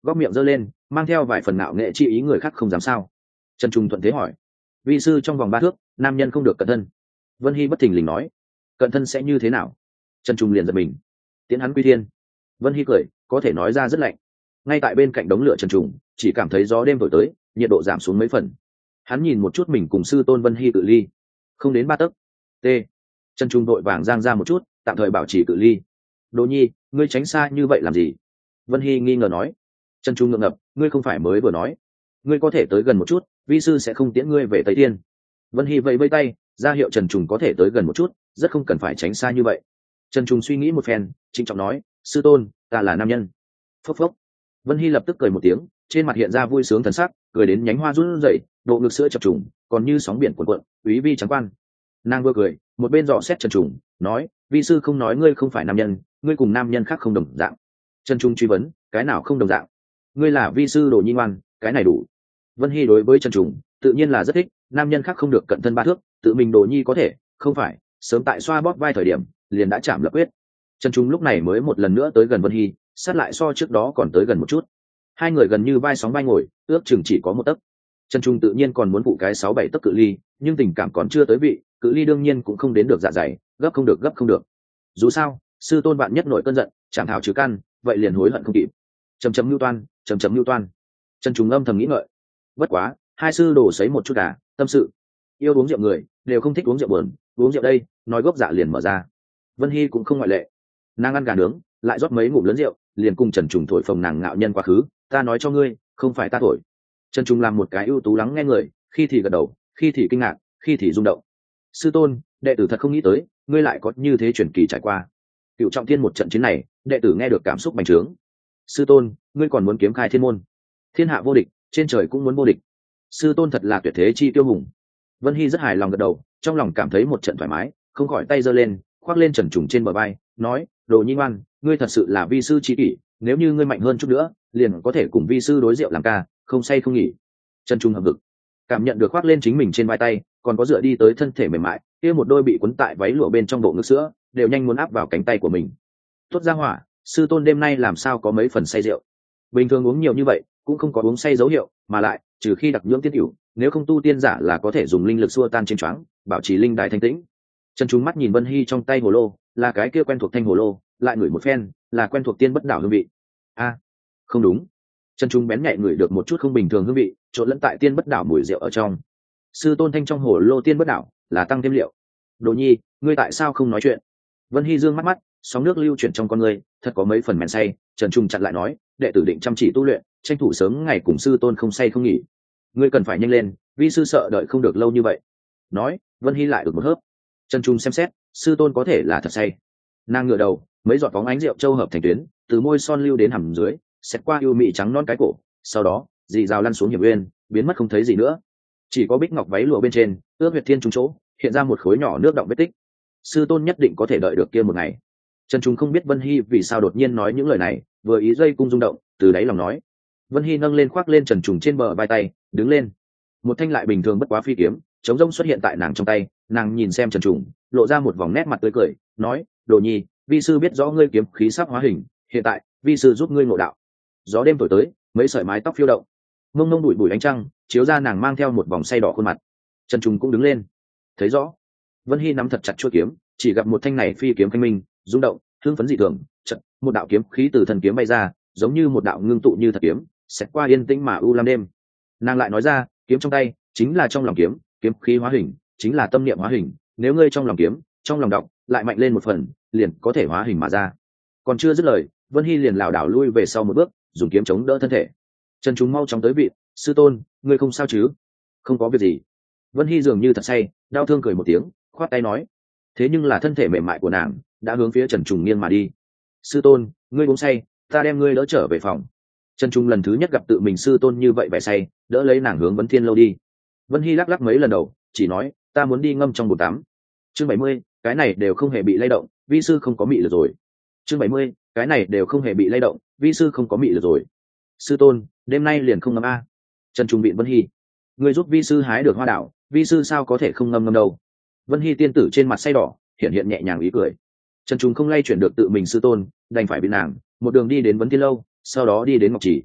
góc miệng giơ lên mang theo vài phần nạo nghệ chi ý người khác không dám sao. Trần Trung thuận thế hỏi, vi sư trong vòng 3 thước nam nhân không được cận thân. Vân Hy bất thình lình nói, cận thân sẽ như thế nào? Trần Trung liền giật mình. Tiễn hắn quy thiên. Vân Hy cười, có thể nói ra rất lạnh. Ngay tại bên cạnh đống lửa Trần Trung chỉ cảm thấy gió đêm thổi tới, nhiệt độ giảm xuống mấy phần. Hắn nhìn một chút mình cùng sư tôn Vân Hy cự ly, không đến 3 tấc. T. Trần Trung đội vàng giang ra một chút, tạm thời bảo trì cự ly. Đỗ Nhi, ngươi tránh xa như vậy làm gì? Vân Hy nghi ngờ nói. Trần Trung ngượng ngập, ngươi không phải mới vừa nói, ngươi có thể tới gần một chút, vi sư sẽ không tiễn ngươi về Tây Thiên. Vân Hy vẫy vẫy tay, ra hiệu Trần Trung có thể tới gần một chút, rất không cần phải tránh xa như vậy. Trần Trung suy nghĩ một phen, trịnh trọng nói, sư tôn, ta là nam nhân. Phốc phốc. Vân Hy lập tức cười một tiếng, trên mặt hiện ra vui sướng thần sắc, cười đến nhánh hoa run rẩy, độ ngực sữa chập trùng, còn như sóng biển cuộn cuộn, úy vi trắng quan. Nàng vừa cười, một bên dò xét Trần Trung, nói, vi sư không nói ngươi không phải nam nhân, ngươi cùng nam nhân khác không đồng dạng. Trần Trung truy vấn, cái nào không đồng dạng? Ngươi là vi sư Đồ Nhi ngoan, cái này đủ. Vân Hy đối với Trần Trung tự nhiên là rất thích, nam nhân khác không được cận thân 3 thước, tự mình Đồ Nhi có thể, không phải, sớm tại xoa bóp vai thời điểm, liền đã chạm lập quyết. Trần Trung lúc này mới một lần nữa tới gần Vân Hy, sát lại so trước đó còn tới gần một chút. Hai người gần như vai sóng vai ngồi, ước chừng chỉ có 1 tấc. Trần Trung tự nhiên còn muốn phụ cái 6-7 tấc cự ly, nhưng tình cảm còn chưa tới vị, cự ly đương nhiên cũng không đến được dạ dày, gấp không được. Dù sao, sư tôn bạn nhất nội cơn giận, chẳng thảo trừ căn, vậy liền hối hận không kịp. Chấm lưu toan. Trần Trung âm thầm nghĩ ngợi. Bất quá, hai sư đổ sấy một chút à, tâm sự. Yêu uống rượu người đều không thích uống rượu buồn, uống rượu đây, nói gốc dạ liền mở ra. Vân Hy cũng không ngoại lệ. Nàng ăn gà nướng, lại rót mấy ngụm lớn rượu, liền cùng Trần Trung thổi phồng nàng ngạo nhân quá khứ, ta nói cho ngươi, không phải ta thổi. Trần Trung làm một cái ưu tú lắng nghe người, khi thì gật đầu, khi thì kinh ngạc, khi thì rung động. Sư tôn, đệ tử thật không nghĩ tới, ngươi lại có như thế truyền kỳ trải qua. Cựu Trọng Thiên một trận chiến này, đệ tử nghe được cảm xúc bành trướng. Sư tôn, ngươi còn muốn kiếm khai thiên môn, thiên hạ vô địch, trên trời cũng muốn vô địch. Sư tôn thật là tuyệt thế chi tiêu hùng. Vân Hy rất hài lòng gật đầu, trong lòng cảm thấy một trận thoải mái, không khỏi tay giơ lên, khoác lên Trần Trung trên bờ vai, nói, Đồ Nhi ngoan, ngươi thật sự là vi sư chi kỷ, nếu như ngươi mạnh hơn chút nữa, liền có thể cùng vi sư đối rượu làm ca, không say không nghỉ. Trần Trung hậm hực, cảm nhận được khoác lên chính mình trên vai tay, còn có dựa đi tới thân thể mềm mại, kia một đôi bị quấn tại váy lụa bên trong bộ ngực sữa, đều nhanh muốn áp vào cánh tay của mình. Tốt ra hỏa, sư tôn đêm nay làm sao có mấy phần say rượu. Bình thường uống nhiều như vậy, cũng không có uống say dấu hiệu, mà lại, trừ khi đặc nhưỡng tiết hữu, nếu không tu tiên giả là có thể dùng linh lực xua tan trên choáng, bảo trì linh đài thanh tĩnh. Trần Trung mắt nhìn Vân Hy trong tay hồ lô, là cái kia quen thuộc thanh hồ lô, lại ngửi một phen, là quen thuộc tiên bất đảo hương vị. A, không đúng. Trần Trung bén nhạy ngửi được một chút không bình thường hương vị, trộn lẫn tại tiên bất đảo mùi rượu ở trong. Sư tôn thanh trong hồ lô tiên bất đảo, là tăng thêm liệu. Đồ Nhi, ngươi tại sao không nói chuyện? Vân Hy dương mắt mắt, sóng nước lưu chuyển trong con ngươi, thật có mấy phần men say. Trần Trung chặn lại nói, đệ tử định chăm chỉ tu luyện, tranh thủ sớm ngày cùng sư tôn không say không nghỉ. Ngươi cần phải nhanh lên, vi sư sợ đợi không được lâu như vậy. Nói, Vân Hy lại được một hớp. Trần Trung xem xét, sư tôn có thể là thật say. Nàng ngửa đầu, mấy giọt bóng ánh rượu châu hợp thành tuyến, từ môi son lưu đến hàm dưới, xét qua yêu mị trắng non cái cổ, sau đó dì rào lăn xuống hiểm uyên, biến mất không thấy gì nữa. Chỉ có bích ngọc váy lụa bên trên, ước huyệt thiên trung chỗ, hiện ra một khối nhỏ nước đọng vết tích. Sư tôn nhất định có thể đợi được kia một ngày. Trần Trung không biết Vân Hy vì sao đột nhiên nói những lời này, vừa ý dây cung rung động, từ đáy lòng nói. Vân Hy nâng lên khoác lên Trần Trung trên bờ vai tay, đứng lên. Một thanh lại bình thường bất quá phi kiếm, chống rông xuất hiện tại nàng trong tay, nàng nhìn xem Trần Trung, lộ ra một vòng nét mặt tươi cười, nói, Đồ Nhi, vi sư biết rõ ngươi kiếm khí sắp hóa hình, hiện tại vi sư giúp ngươi ngộ đạo. Gió đêm thổi tới, mấy sợi mái tóc phiêu động, mông mông bụi bụi ánh trăng chiếu ra nàng mang theo một vòng say đỏ khuôn mặt. Trần Trung cũng đứng lên, thấy rõ. Vân Hy nắm thật chặt chuôi kiếm, chỉ gặp một thanh này phi kiếm thanh minh, rung động, hưng phấn dị thường, chợt một đạo kiếm khí từ thần kiếm bay ra, giống như một đạo ngưng tụ như thật kiếm, xẹt qua yên tĩnh mà u lam đêm. Nàng lại nói ra, kiếm trong tay chính là trong lòng kiếm, kiếm khí hóa hình chính là tâm niệm hóa hình, nếu ngươi trong lòng kiếm, trong lòng đọc, lại mạnh lên một phần, liền có thể hóa hình mà ra. Còn chưa dứt lời, Vân Hy liền lảo đảo lui về sau một bước, dùng kiếm chống đỡ thân thể. Trần Trung mau chóng tới vị, sư tôn, ngươi không sao chứ? Không có việc gì. Vân Hy dường như thật say, đau thương cười một tiếng, khoát tay nói. Thế nhưng là thân thể mềm mại của nàng đã hướng phía Trần Trung nghiêng mà đi. Sư tôn, ngươi uống say, ta đem ngươi đỡ trở về phòng. Trần Trung lần thứ nhất gặp tự mình sư tôn như vậy vẻ say, đỡ lấy nàng hướng Vấn Thiên lâu đi. Vân Hy lắc lắc mấy lần đầu, chỉ nói, ta muốn đi ngâm trong bồn tắm. Chương 70, cái này đều không hề bị lay động, vi sư không có mị lực rồi. Chương 70, cái này đều không hề bị lay động, vi sư không có mị lực rồi. Sư tôn, đêm nay liền không ngâm a. Trần Trung biện Vân Hy, ngươi giúp vi sư hái được hoa đảo, vi sư sao có thể không ngâm đâu. Vân Hy tiên tử trên mặt say đỏ, hiện hiện nhẹ nhàng ý cười. Trần Trung không lay chuyển được tự mình sư tôn, đành phải bị nàng một đường đi đến Vấn Thiên lâu, sau đó đi đến Ngọc Trì.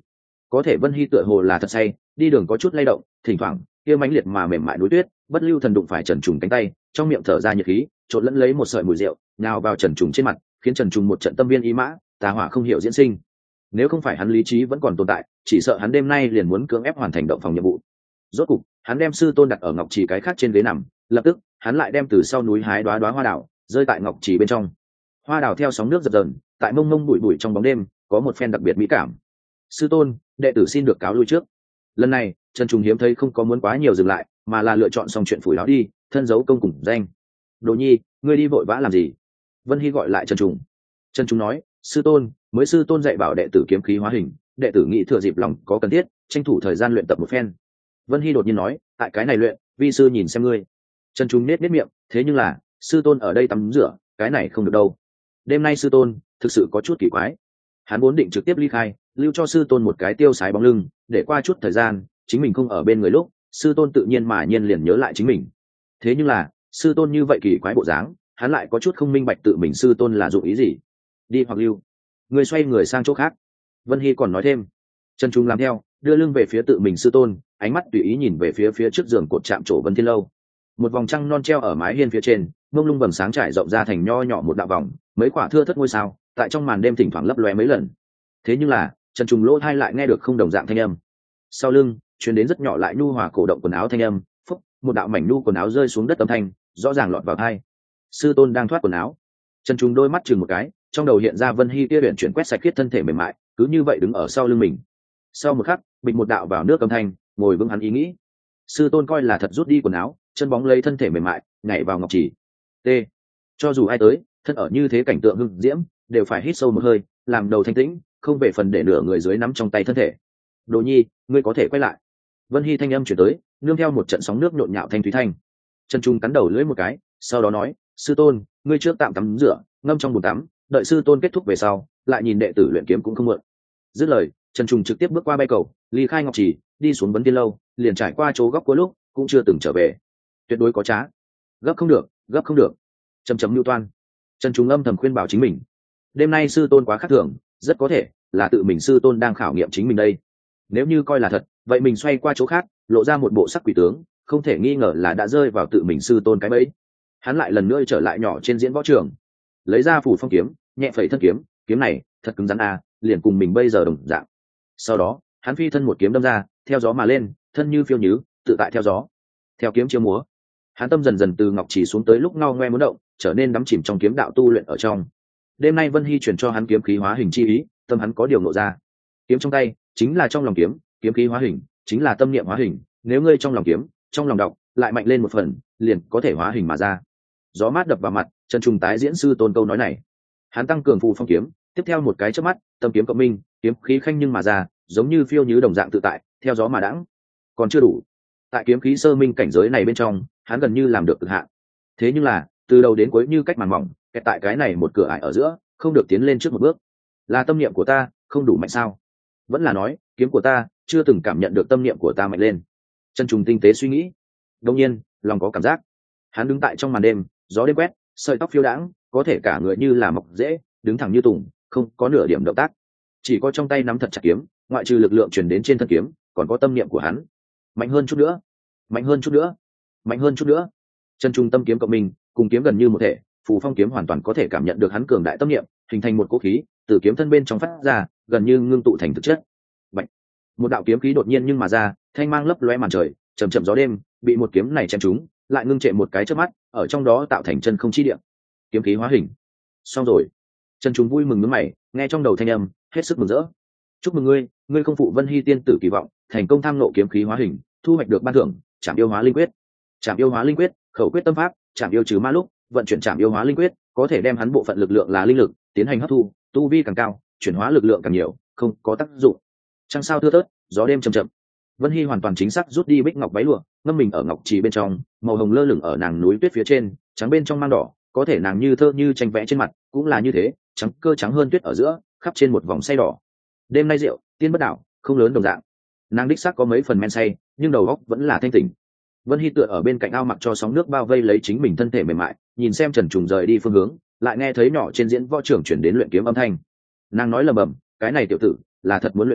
có thể Vân Hy tựa hồ là thật say, đi đường có chút lay động, thỉnh thoảng kia mãnh liệt mà mềm mại núi tuyết, bất lưu thần đụng phải Trần Trùng cánh tay, trong miệng thở ra nhiệt khí, trộn lẫn lấy một sợi mùi rượu, nhào vào Trần Trùng trên mặt, khiến Trần Trùng một trận tâm viên ý mã, tà hỏa không hiểu diễn sinh. Nếu không phải hắn lý trí vẫn còn tồn tại, chỉ sợ hắn đêm nay liền muốn cưỡng ép hoàn thành động phòng nhiệm vụ. Rốt cục, hắn đem sư tôn đặt ở ngọc trì cái khác trên ghế nằm, lập tức, hắn lại đem từ sau núi hái đóa hoa đào, rơi tại ngọc trì bên trong. Hoa đào theo sóng nước dập dờn, tại mông mông bụi bụi trong bóng đêm, có một phen đặc biệt mỹ cảm. Sư tôn, đệ tử xin được cáo lui trước. Lần này, Trần Trùng hiếm thấy không có muốn quá nhiều dừng lại, mà là lựa chọn xong chuyện phủi láo đi, thân giấu công cùng danh. Đồ Nhi, ngươi đi vội vã làm gì? Vân Hy gọi lại Trần Trùng. Trần Trùng nói, sư tôn, mới sư tôn dạy bảo đệ tử kiếm khí hóa hình, đệ tử nghĩ thừa dịp lòng có cần thiết, tranh thủ thời gian luyện tập một phen. Vân Hy đột nhiên nói, tại cái này luyện, vi sư nhìn xem ngươi. Trần Trùng nết miệng, thế nhưng là, sư tôn ở đây tắm rửa, cái này không được đâu. Đêm nay sư tôn thực sự có chút kỳ quái. Hắn vốn định trực tiếp ly khai, lưu cho sư tôn một cái tiêu sái bóng lưng, để qua chút thời gian, chính mình không ở bên người lúc, sư tôn tự nhiên mà nhiên liền nhớ lại chính mình. Thế nhưng là, sư tôn như vậy kỳ quái bộ dáng, hắn lại có chút không minh bạch tự mình sư tôn là dụng ý gì. Đi hoặc lưu. Người xoay người sang chỗ khác. Vân Hy còn nói thêm. Trần Trung làm theo, đưa lưng về phía tự mình sư tôn, ánh mắt tùy ý nhìn về phía trước giường cột chạm trổ Vân Thiên Lâu. Một vòng trăng non treo ở mái hiên phía trên, mông lung vầng sáng trải rộng ra thành nho nhỏ một đạo vòng, mấy quả thưa thớt ngôi sao, tại trong màn đêm thỉnh thoảng lấp lóe mấy lần. Thế nhưng là, Trần Trùng lỗ tai lại nghe được không đồng dạng thanh âm. Sau lưng, truyền đến rất nhỏ lại nhu hòa cổ động quần áo thanh âm, phúc, một đạo mảnh nhu quần áo rơi xuống đất âm thanh, rõ ràng lọt vào tai. Sư tôn đang thoát quần áo. Trần Trùng đôi mắt chừng một cái, trong đầu hiện ra Vân Hy kia luyện chuyển quét sạch khiết thân thể mềm mại, cứ như vậy đứng ở sau lưng mình. Sau một khắc, bịch một đạo vào nước âm thanh, ngồi vững hắn ý nghĩ. Sư tôn coi là thật rút đi quần áo, chân bóng lấy thân thể mềm mại, nhảy vào ngọc chỉ. T. Cho dù ai tới, thân ở như thế cảnh tượng hưng diễm, đều phải hít sâu một hơi, làm đầu thanh tĩnh, không về phần để nửa người dưới nắm trong tay thân thể. Đồ Nhi, ngươi có thể quay lại. Vân Hy thanh âm chuyển tới, nương theo một trận sóng nước nhộn nhạo thanh thúy thanh. Trần Trung cắn đầu lưỡi một cái, sau đó nói, sư tôn, ngươi trước tạm tắm rửa, ngâm trong bồn tắm, đợi sư tôn kết thúc về sau, lại nhìn đệ tử luyện kiếm cũng không muộn. Dứt lời, Trần Trung trực tiếp bước qua bay cầu, ly khai ngọc trì, đi xuống Vấn Tiên lâu, liền trải qua chỗ góc cuối lúc, cũng chưa từng trở về. Tuyệt đối có trá. Gấp không được, gấp không được. Chấm lưu toan. Trần Trung âm thầm khuyên bảo chính mình. Đêm nay sư tôn quá khác thường, rất có thể là tự mình sư tôn đang khảo nghiệm chính mình đây. Nếu như coi là thật, vậy mình xoay qua chỗ khác, lộ ra một bộ sắc quỷ tướng, không thể nghi ngờ là đã rơi vào tự mình sư tôn cái bẫy. Hắn lại lần nữa trở lại nhỏ trên diễn võ trường, lấy ra phủ phong kiếm, nhẹ phẩy thân kiếm, kiếm này thật cứng rắn a, liền cùng mình bây giờ đồng dạng. Sau đó, hắn phi thân một kiếm đâm ra, theo gió mà lên, thân như phiêu nhứ, tự tại theo gió. Theo kiếm chiếu múa, hắn tâm dần dần từ ngọc chỉ xuống tới lúc ngao ngoe muốn động, trở nên đắm chìm trong kiếm đạo tu luyện ở trong. Đêm nay Vân Hy truyền cho hắn kiếm khí hóa hình chi ý, tâm hắn có điều nộ ra. Kiếm trong tay chính là trong lòng kiếm, kiếm khí hóa hình chính là tâm niệm hóa hình, nếu ngươi trong lòng kiếm, trong lòng đọc, lại mạnh lên một phần, liền có thể hóa hình mà ra. Gió mát đập vào mặt, Trần Trung tái diễn sư tôn câu nói này. Hắn tăng cường phù phong kiếm, tiếp theo một cái chớp mắt, tâm kiếm cộng minh, kiếm khí khanh nhưng mà ra, giống như phiêu như đồng dạng tự tại, theo gió mà đãng. Còn chưa đủ. Tại kiếm khí sơ minh cảnh giới này bên trong, hắn gần như làm được cực hạn. Thế nhưng là, từ đầu đến cuối như cách màn mỏng, kẹt tại cái này một cửa ải ở giữa, không được tiến lên trước một bước. Là tâm niệm của ta không đủ mạnh sao? Vẫn là nói, kiếm của ta chưa từng cảm nhận được tâm niệm của ta mạnh lên. Trần Trung tinh tế suy nghĩ. Đương nhiên, lòng có cảm giác. Hắn đứng tại trong màn đêm, gió đêm quét, sợi tóc phiêu đãng, có thể cả người như là mọc rễ, đứng thẳng như tùng, không có nửa điểm động tác. Chỉ có trong tay nắm thật chặt kiếm, ngoại trừ lực lượng truyền đến trên thân kiếm, còn có tâm niệm của hắn. Mạnh hơn chút nữa, mạnh hơn chút nữa, mạnh hơn chút nữa. Chân trung tâm kiếm cộng mình, cùng kiếm gần như một thể, phù phong kiếm hoàn toàn có thể cảm nhận được hắn cường đại tâm niệm, hình thành một cỗ khí, từ kiếm thân bên trong phát ra, gần như ngưng tụ thành thực chất. Bạch. Một đạo kiếm khí đột nhiên nhưng mà ra, thanh mang lấp lóe màn trời, chầm chậm gió đêm, bị một kiếm này chém trúng, lại ngưng trệ một cái chớp mắt, ở trong đó tạo thành chân không chi địa. Kiếm khí hóa hình. Xong rồi. Trần Trung vui mừng nhướng mày, nghe trong đầu thanh âm, hết sức mừng rỡ. Chúc mừng ngươi, ngươi không phụ Vân Hy tiên tử kỳ vọng, thành công tham ngộ kiếm khí hóa hình, thu hoạch được ban thưởng, Trảm yêu hóa linh quyết. Trảm yêu hóa linh quyết, khẩu quyết tâm pháp, Trảm yêu trừ ma lúc, vận chuyển Trảm yêu hóa linh quyết, có thể đem hắn bộ phận lực lượng là linh lực, tiến hành hấp thu, tu vi càng cao, chuyển hóa lực lượng càng nhiều, không có tác dụng. Trăng sao thưa thớt, gió đêm chậm chậm. Vân Hy hoàn toàn chính xác rút đi bích ngọc váy lụa, ngâm mình ở ngọc trì bên trong, màu hồng lơ lửng ở nàng núi tuyết phía trên, trắng bên trong mang đỏ, có thể nàng như thơ như tranh vẽ trên mặt, cũng là như thế, trắng cơ trắng hơn tuyết ở giữa, khắp trên một vòng say đỏ. Đêm nay rượu, tiên bất đảo, không lớn đồng dạng. Nàng đích xác có mấy phần men say, nhưng đầu óc vẫn là thanh tỉnh. Vân Hy tựa ở bên cạnh ao mặc cho sóng nước bao vây lấy chính mình thân thể mềm mại, nhìn xem Trần Trùng rời đi phương hướng, lại nghe thấy nhỏ trên diễn võ trưởng chuyển đến luyện kiếm âm thanh. Nàng nói lầm bầm, cái này tiểu tử là thật muốn luyện kiếm,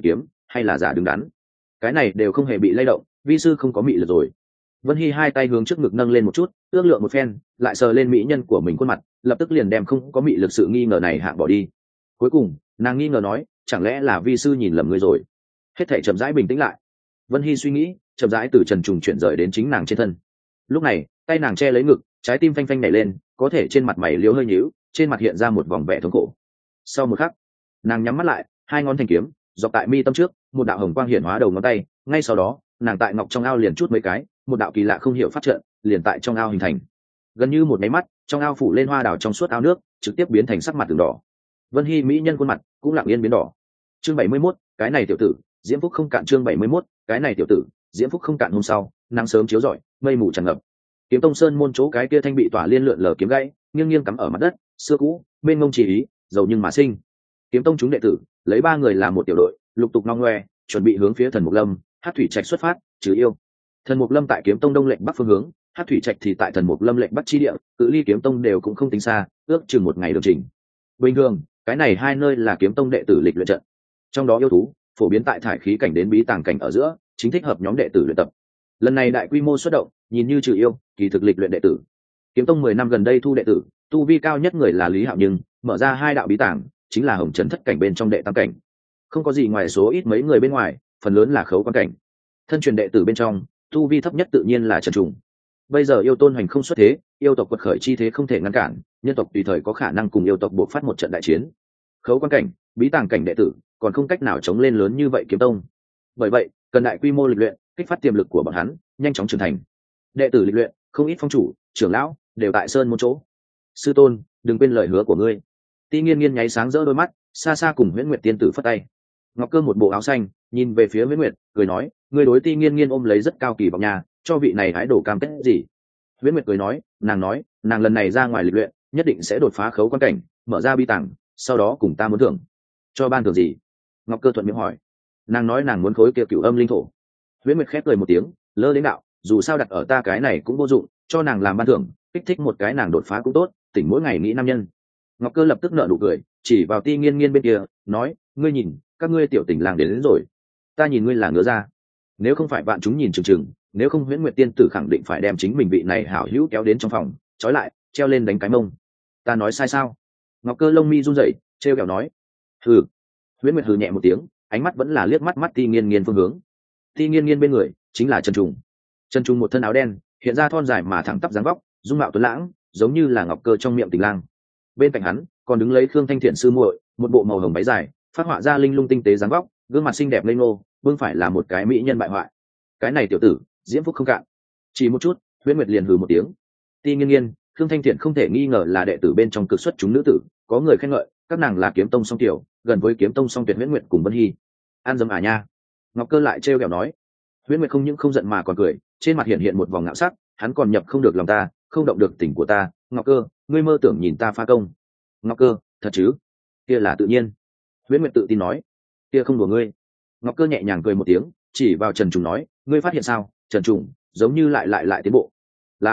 hay là giả đứng đắn, cái này đều không hề bị lay động, vi sư không có mị lực rồi. Vân Hy hai tay hướng trước ngực nâng lên một chút, ước lượng một phen, lại sờ lên mỹ nhân của mình khuôn mặt, lập tức liền đem không có mị lực sự nghi ngờ này hạng bỏ đi. Cuối cùng nàng nghi ngờ nói, chẳng lẽ là vi sư nhìn lầm người rồi. Hết thảy chậm rãi bình tĩnh lại. Vân Hy suy nghĩ chậm rãi từ Trần Trùng chuyển rời đến chính nàng trên thân. Lúc này tay nàng che lấy ngực, trái tim phanh phanh nhảy lên, có thể trên mặt mày liếu hơi nhíu, trên mặt hiện ra một vòng vẻ thống khổ. Sau một khắc nàng nhắm mắt lại, hai ngón thành kiếm dọc tại mi tâm trước, một đạo hồng quang hiện hóa đầu ngón tay, ngay sau đó nàng tại ngọc trong ao liền chút mấy cái, một đạo kỳ lạ không hiểu phát trận liền tại trong ao hình thành. Gần như một máy mắt, trong ao phủ lên hoa đào trong suốt ao nước, trực tiếp biến thành sắc mặt từng đỏ. Vân Hy mỹ nhân khuôn mặt cũng lặng yên biến đỏ. Chương 71, cái này tiểu tử diễm phúc không cạn. Chương 71, cái này tiểu tử diễm phúc không cạn. Hôm sau nắng sớm chiếu rọi, mây mù tràn ngập. Kiếm Tông Sơn môn chỗ cái kia thanh bị tỏa liên lượn lờ kiếm gãy nghiêng nghiêng cắm ở mặt đất, xưa cũ bên ngông chỉ ý giàu nhưng mà sinh. Kiếm Tông chúng đệ tử lấy 3 người làm một tiểu đội, lục tục long ngoe chuẩn bị hướng phía Thần Mục Lâm, Hát Thủy Trạch xuất phát trừ yêu. Thần Mục Lâm tại Kiếm Tông đông lệnh bắc phương hướng, Hát Thủy Trạch thì tại Thần Mục Lâm lệnh bắc chi địa, cự ly Kiếm Tông đều cũng không tính xa, ước chừng 1 ngày đường trình. Bình thường cái này hai nơi là Kiếm Tông đệ tử lịch luyện trận, trong đó yêu thú phổ biến tại thải khí cảnh đến bí tàng cảnh ở giữa, chính thích hợp nhóm đệ tử luyện tập. Lần này đại quy mô xuất động, nhìn như trừ yêu kỳ thực lịch luyện đệ tử. Kiếm Tông 10 năm gần đây thu đệ tử, tu vi cao nhất người là Lý Hạo, nhưng mở ra 2 đạo bí tàng, chính là Hồng Trần thất cảnh bên trong đệ tam cảnh, không có gì ngoài số ít mấy người bên ngoài, phần lớn là khấu quan cảnh. Thân truyền đệ tử bên trong, tu vi thấp nhất tự nhiên là Trần Trùng. Bây giờ yêu tôn hoành không xuất thế, yêu tộc quật khởi chi thế không thể ngăn cản, nhân tộc tùy thời có khả năng cùng yêu tộc buộc phát một trận đại chiến. Khấu quan cảnh, bí tàng cảnh đệ tử còn không cách nào chống lên lớn như vậy Kiếm Tông. Bởi vậy cần đại quy mô lịch luyện, kích phát tiềm lực của bọn hắn, nhanh chóng trưởng thành. Đệ tử lịch luyện không ít, phong chủ trưởng lão đều tại sơn một chỗ. Sư tôn đừng quên lời hứa của ngươi. Ti Nghiên Nghiên nháy sáng rỡ đôi mắt, xa xa cùng Huyễn Nguyệt tiên tử phất tay. Ngọc Cơ một bộ áo xanh nhìn về phía Huyễn Nguyệt, cười nói, ngươi đối Ti Nghiên Nghiên ôm lấy rất cao kỳ vọng nhà, cho vị này hái đổ cam kết gì? Huyễn Nguyệt cười nói, nàng lần này ra ngoài lịch luyện nhất định sẽ đột phá khấu quan cảnh, mở ra bi tàng, sau đó cùng ta muốn thưởng. Cho ban thưởng gì? Ngọc Cơ thuận miệng hỏi. Nàng nói nàng muốn khối kia cửu âm linh thổ. Huyễn Nguyệt khép cười một tiếng, lơ đến đạo, dù sao đặt ở ta cái này cũng vô dụng, cho nàng làm ban thưởng, kích thích một cái nàng đột phá cũng tốt, tỉnh mỗi ngày nghĩ nam nhân. Ngọc Cơ lập tức nở nụ cười, chỉ vào Ti Nghiên Nghiên bên kia, nói, ngươi nhìn, các ngươi tiểu tình làng đến rồi, ta nhìn ngươi là ngứa ra. Nếu không phải bạn chúng nhìn chừng chừng, nếu không Huyễn Nguyệt tiên tử khẳng định phải đem chính mình vị này hảo hữu kéo đến trong phòng, trói lại, treo lên đánh cái mông. Ta nói sai sao? Ngọc Cơ lông mi run rẩy, trêu kẹo nói. Hừ. Huyễn Nguyệt hừ nhẹ một tiếng, ánh mắt vẫn là liếc mắt Ti Nghiên Nghiên phương hướng. Ti Nghiên Nghiên bên người chính là Trần Trùng. Trần Trùng một thân áo đen, hiện ra thon dài mà thẳng tắp dáng vóc, dung mạo tuấn lãng, giống như là Ngọc Cơ trong miệng tình lang. Bên cạnh hắn còn đứng lấy Khương Thanh Thiện sư muội, một bộ màu hồng váy dài, phát họa ra linh lung tinh tế dáng vóc, gương mặt xinh đẹp ngây ngô, vương phải là một cái mỹ nhân bại hoại. Cái này tiểu tử diễm phúc không cạn. Chỉ một chút, Huyễn Nguyệt liền hừ một tiếng. Ti Nghiên Nghiên, Khương Thanh Thiện không thể nghi ngờ là đệ tử bên trong cực xuất chúng nữ tử, có người khen ngợi các nàng là Kiếm Tông song tiểu, gần với Kiếm Tông song tuyệt Huyễn Nguyệt cùng Vân Hy. An dâm à nha. Ngọc Cơ lại trêu ghẹo nói. Huyễn Nguyệt không những không giận mà còn cười, trên mặt hiện một vòng ngạo sắc, hắn còn nhập không được lòng ta, không động được tình của ta. Ngọc Cơ, ngươi mơ tưởng nhìn ta phá công? Ngọc Cơ, thật chứ? Kia là tự nhiên. Huyễn Nguyệt tự tin nói. Kia không đùa ngươi. Ngọc Cơ nhẹ nhàng cười một tiếng, chỉ vào Trần Trùng nói, ngươi phát hiện sao? Trần Trùng giống như lại tiến bộ.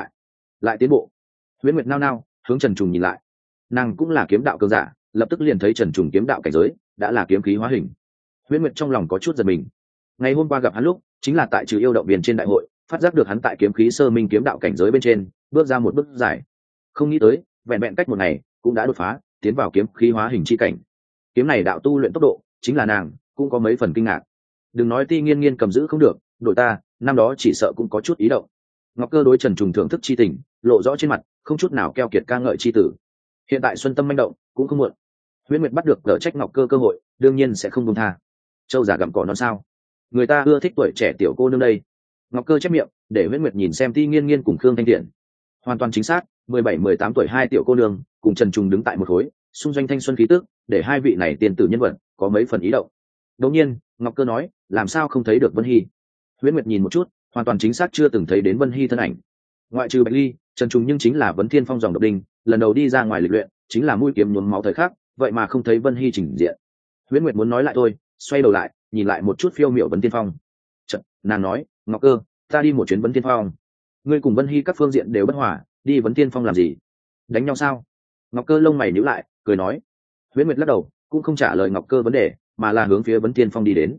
Lại tiến bộ. Huyễn Nguyệt nao nao hướng Trần Trùng nhìn lại. Nàng cũng là kiếm đạo cường giả, lập tức liền thấy Trần Trùng kiếm đạo cảnh giới đã là kiếm khí hóa hình. Huyễn Nguyệt trong lòng có chút giật mình. Ngày hôm qua gặp hắn lúc, chính là tại trừ yêu động viên trên đại hội, phát giác được hắn tại kiếm khí sơ minh kiếm đạo cảnh giới bên trên bước ra một bước dài. Không nghĩ tới vẹn vẹn cách một ngày cũng đã đột phá, tiến vào kiếm khí hóa hình chi cảnh. Kiếm này đạo tu luyện tốc độ, chính là nàng cũng có mấy phần kinh ngạc. Đừng nói Ti Nghiên Nghiên cầm giữ không được, đội ta năm đó chỉ sợ cũng có chút ý động. Ngọc Cơ đối Trần Trùng thưởng thức chi tình lộ rõ trên mặt, không chút nào keo kiệt ca ngợi chi tử. Hiện tại xuân tâm manh động cũng không muộn. Huyễn Nguyệt bắt được cờ trách Ngọc Cơ cơ hội, đương nhiên sẽ không buông tha. Châu giả gặm cỏ non sao? Người ta ưa thích tuổi trẻ tiểu cô nương đây. Ngọc Cơ chép miệng, để Huyễn Nguyệt nhìn xem Ti Nghiên Nghiên cùng Khương Thanh Thiện. Hoàn toàn chính xác, 17-18 tuổi hai tiểu cô nương cùng Trần Trùng đứng tại một khối, xung doanh thanh xuân khí tức, để hai vị này tiền tử nhân vật có mấy phần ý động. Đột nhiên, Ngọc Cơ nói, làm sao không thấy được Vân Hy? Huyễn Nguyệt nhìn một chút, hoàn toàn chính xác chưa từng thấy đến Vân Hy thân ảnh. Ngoại trừ Bạch Ly, Trần Trùng nhưng chính là Vấn Thiên Phong dòng độc đinh, lần đầu đi ra ngoài lịch luyện, chính là mũi kiếm nhuốm máu thời khắc, vậy mà không thấy Vân Hy trình diện. Huyễn Nguyệt muốn nói lại thôi, xoay đầu lại, nhìn lại một chút phiêu miểu Vấn Thiên Phong. Chợt, nàng nói, Ngọc Cơ, ta đi một chuyến Vấn Thiên Phong. Ngươi cùng Vân Hy các phương diện đều bất hòa, đi Vấn Thiên Phong làm gì? Đánh nhau sao? Ngọc Cơ lông mày nhíu lại, cười nói. Huyễn Nguyệt lắc đầu, cũng không trả lời Ngọc Cơ vấn đề, mà là hướng phía Vấn Thiên Phong đi đến.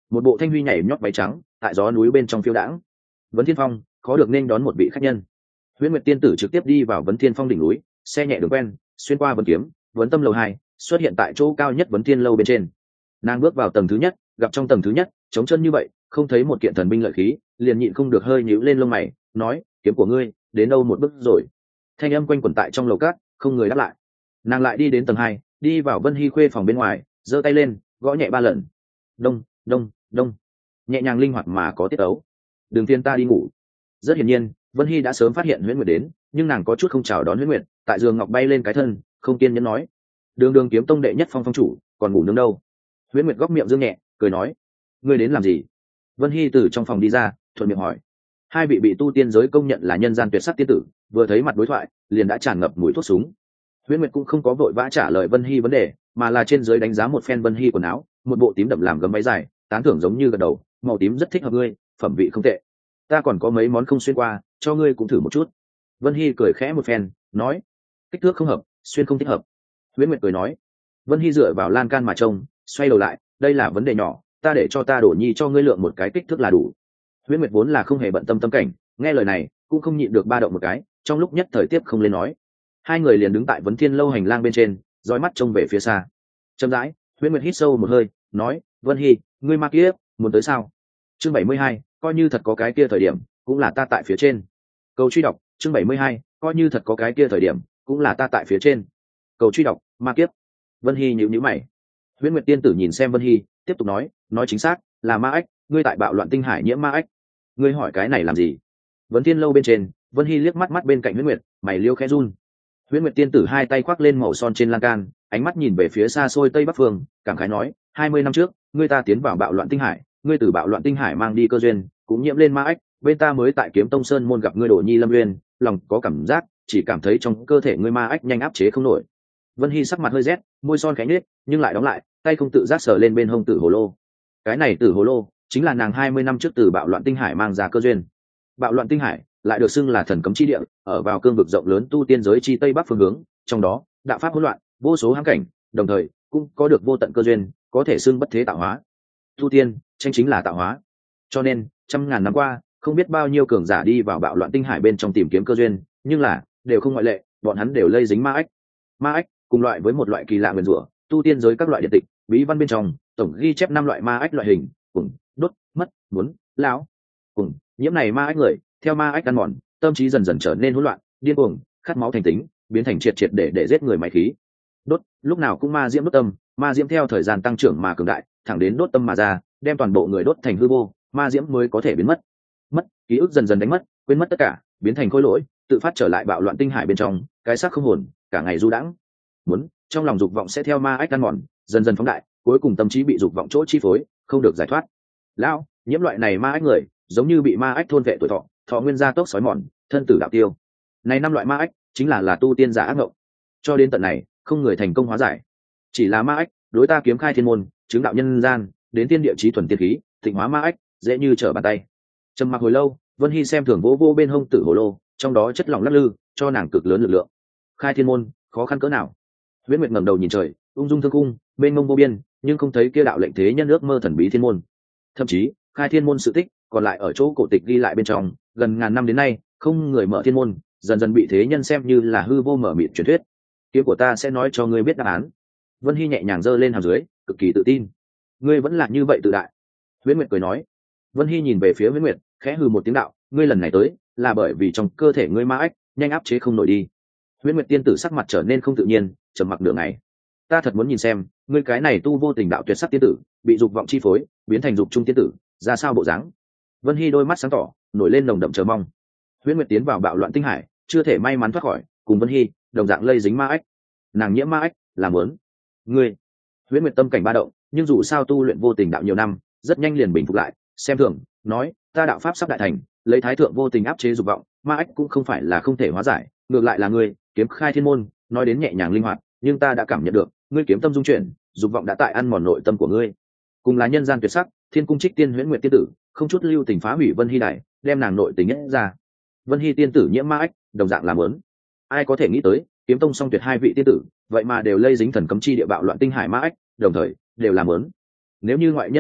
một bộ thanh huy nhảy nhót váy trắng tại gió núi bên trong phiêu đãng. Vấn Thiên Phong khó được nên đón một vị khách nhân. Huyễn Nguyệt tiên tử trực tiếp đi vào Vấn Thiên Phong đỉnh núi, xe nhẹ đường quen xuyên qua Vấn Kiếm, Vấn Tâm lầu 2, xuất hiện tại chỗ cao nhất Vấn Thiên lâu bên trên. Nàng bước vào tầng thứ nhất, gặp trong tầng thứ nhất trống chân như vậy, không thấy một kiện thần binh lợi khí, liền nhịn không được hơi nhíu lên lông mày, nói: kiếm của ngươi đến đâu một bước rồi? Thanh âm quanh quẩn tại trong lầu cát, không người đáp lại. Nàng lại đi đến tầng 2, đi vào Vân Hy khuê phòng bên ngoài, giơ tay lên gõ nhẹ 3 lần. Đông đông đông, nhẹ nhàng linh hoạt mà có tiết ấu. Đừng phiền ta đi ngủ. Rất hiển nhiên Vân Hy đã sớm phát hiện Huyễn Nguyệt đến, nhưng nàng có chút không chào đón Huyễn Nguyệt, tại giường ngọc bay lên cái thân, không kiên nhẫn nói: đường đường kiếm tông đệ nhất phong phong chủ còn ngủ nướng đâu? Huyễn Nguyệt góc miệng dương nhẹ cười nói: ngươi đến làm gì? Vân Hy từ trong phòng đi ra, thuận miệng hỏi. Hai vị bị tu tiên giới công nhận là nhân gian tuyệt sắc tiên tử, vừa thấy mặt đối thoại liền đã tràn ngập mùi thuốc súng. Huyễn Nguyệt cũng không có vội vã trả lời Vân Hy vấn đề, mà là trên dưới đánh giá một phen Vân Hy quần áo, một bộ tím đậm làm gấm váy dài, tán thưởng giống như gật đầu, màu tím rất thích hợp ngươi, phẩm vị không tệ. Ta còn có mấy món không xuyên qua, cho ngươi cũng thử một chút. Vân Hy cười khẽ một phen, nói: kích thước không hợp, xuyên không thích hợp. Huyễn Nguyệt cười nói. Vân Hy dựa vào lan can mà trông, xoay đầu lại: đây là vấn đề nhỏ, ta để cho ta Đổ Nhi cho ngươi lượng một cái kích thước là đủ. Huyễn Nguyệt vốn là không hề bận tâm tâm cảnh, nghe lời này cũng không nhịn được ba động một cái, trong lúc nhất thời tiếp không lên nói. Hai người liền đứng tại Vấn Thiên lâu hành lang bên trên, dõi mắt trông về phía xa. Chậm rãi, Huyễn Nguyệt hít sâu một hơi, nói: Vân Hy, ngươi ma kia muốn tới sao? Chương 72, coi như thật có cái kia thời điểm, cũng là ta tại phía trên. Cầu truy đọc, chương 72, coi như thật có cái kia thời điểm, cũng là ta tại phía trên. Cầu truy đọc, ma kiếp. Vân Hy nhíu nhíu mày. Huyễn Nguyệt tiên tử nhìn xem Vân Hy, tiếp tục nói chính xác, là ma ách, ngươi tại bạo loạn tinh hải nhiễm ma ách. Ngươi hỏi cái này làm gì? Vấn Thiên lâu bên trên, Vân Hy liếc mắt bên cạnh Huyễn Nguyệt, mày liêu khẽ run. Huyễn Nguyệt tiên tử hai tay khoác lên màu son trên lan can, ánh mắt nhìn về phía xa xôi tây bắc phương, cảm khái nói: 20 năm trước, ngươi ta tiến vào bạo loạn tinh hải, ngươi từ bạo loạn tinh hải mang đi cơ duyên, cũng nhiễm lên ma ách, bên ta mới tại Kiếm Tông Sơn môn gặp ngươi Đổ Nhi Lâm Uyên, lòng có cảm giác, chỉ cảm thấy trong cơ thể ngươi ma ách nhanh áp chế không nổi. Vân Hy sắc mặt hơi rét, môi son khẽ nhếch, nhưng lại đóng lại, tay không tự giác sờ lên bên hông tử hồ lô. Cái này tử hồ lô chính là nàng 20 năm trước từ bạo loạn tinh hải mang ra cơ duyên. Bạo loạn tinh hải lại được xưng là thần cấm chi địa, ở vào cương vực rộng lớn tu tiên giới chi tây bắc phương hướng, trong đó đạo pháp hỗn loạn, vô số hãng cảnh, đồng thời cũng có được vô tận cơ duyên, có thể xưng bất thế tạo hóa. Tu tiên tranh chính là tạo hóa, cho nên trăm ngàn năm qua, không biết bao nhiêu cường giả đi vào bạo loạn tinh hải bên trong tìm kiếm cơ duyên, nhưng là đều không ngoại lệ, bọn hắn đều lây dính ma ách. Ma ách cùng loại với một loại kỳ lạ nguyên rủa, tu tiên giới các loại điện tịch bí văn bên trong tổng ghi chép 5 loại ma ách loại hình: cùng, đốt, mất, muốn, lão. Cùng nhiễm này ma ách người, theo ma ách ăn mòn, tâm trí dần dần trở nên hỗn loạn, điên cuồng, khát máu thành tính, biến thành triệt triệt để giết người máy khí. Đốt, lúc nào cũng ma diễm đốt tâm, ma diễm theo thời gian tăng trưởng mà cường đại, thẳng đến đốt tâm mà ra, đem toàn bộ người đốt thành hư vô, ma diễm mới có thể biến mất. Mất, ký ức dần dần đánh mất, quên mất tất cả, biến thành khối lỗi, tự phát trở lại bạo loạn tinh hải bên trong, cái xác không hồn, cả ngày du đãng. Muốn, trong lòng dục vọng sẽ theo ma ách ăn mòn, dần dần phóng đại, cuối cùng tâm trí bị dục vọng chỗ chi phối, không được giải thoát. Lão, nhiễm loại này ma ách người, giống như bị ma ách thôn vệ tuổi thọ, thọ nguyên gia tốc sói mòn, thân tử đạo tiêu. Này 5 loại ma ách chính là tu tiên giả ác ngộng. Cho đến tận này, không người thành công hóa giải. Chỉ là ma ách, đối ta kiếm khai thiên môn, chứng đạo nhân gian, đến tiên địa chí thuần tiên khí, thịnh hóa ma ách, dễ như trở bàn tay. Trầm mặc hồi lâu, Vân Hy xem thường vô bên hông tử hồ lô, trong đó chất lỏng lắc lư, cho nàng cực lớn lực lượng. Khai thiên môn, khó khăn cỡ nào? Huyễn Nguyệt ngẩng đầu nhìn trời, ung dung thương cung, bên mông vô biên, nhưng không thấy kia đạo lệnh thế nhân ước mơ thần bí thiên môn. Thậm chí, khai thiên môn sự tích còn lại ở chỗ cổ tịch ghi lại bên trong, gần ngàn năm đến nay, không người mở thiên môn, dần dần bị thế nhân xem như là hư vô mở mịt truyền thuyết. Kiếm của ta sẽ nói cho ngươi biết đáp án. Vân Hy nhẹ nhàng giơ lên hàm dưới, cực kỳ tự tin. Ngươi vẫn là như vậy tự đại. Huyễn Nguyệt cười nói. Vân Hy nhìn về phía Huyễn Nguyệt, khẽ hừ một tiếng đạo: ngươi lần này tới, là bởi vì trong cơ thể ngươi ma ách nhanh áp chế không nổi đi. Huyễn Nguyệt tiên tử sắc mặt trở nên không tự nhiên, trầm mặc nửa ngày. Ta thật muốn nhìn xem, ngươi cái này tu vô tình đạo tuyệt sắc tiên tử, bị dục vọng chi phối, biến thành dục trung tiên tử, ra sao bộ dáng? Vân Hy đôi mắt sáng tỏ, nổi lên nồng đậm chờ mong. Huyễn Nguyệt tiến vào bạo loạn tinh hải, chưa thể may mắn thoát khỏi, cùng Vân Hy đồng dạng lây dính ma ách. Nàng nhiễm ma ách, làm muốn ngươi. Huyễn Nguyệt tâm cảnh ba động, nhưng dù sao tu luyện vô tình đạo nhiều năm, rất nhanh liền bình phục lại, xem thường, nói: ta đạo pháp sắp đại thành, lấy thái thượng vô tình áp chế dục vọng, ma ách cũng không phải là không thể hóa giải, ngược lại là ngươi kiếm khai thiên môn, nói đến nhẹ nhàng linh hoạt, nhưng ta đã cảm nhận được, ngươi kiếm tâm dung chuyển, dục vọng đã tại ăn mòn nội tâm của ngươi. Cùng là nhân gian tuyệt sắc, thiên cung trích tiên Huyễn Nguyệt tiên tử, không chút lưu tình phá hủy Vân Hy đài, đem nàng nội tình nhất ra. Vân Hy tiên tử nhiễm ma ách, đồng dạng làm muốn. Ai có thể nghĩ tới, kiếm tông song tuyệt hai vị tiên tử, vậy mà đều lây dính thần cấm chi địa bạo loạn tinh hải ma ách, đồng thời đều làm muốn. Nếu như ngoại nhân biết được,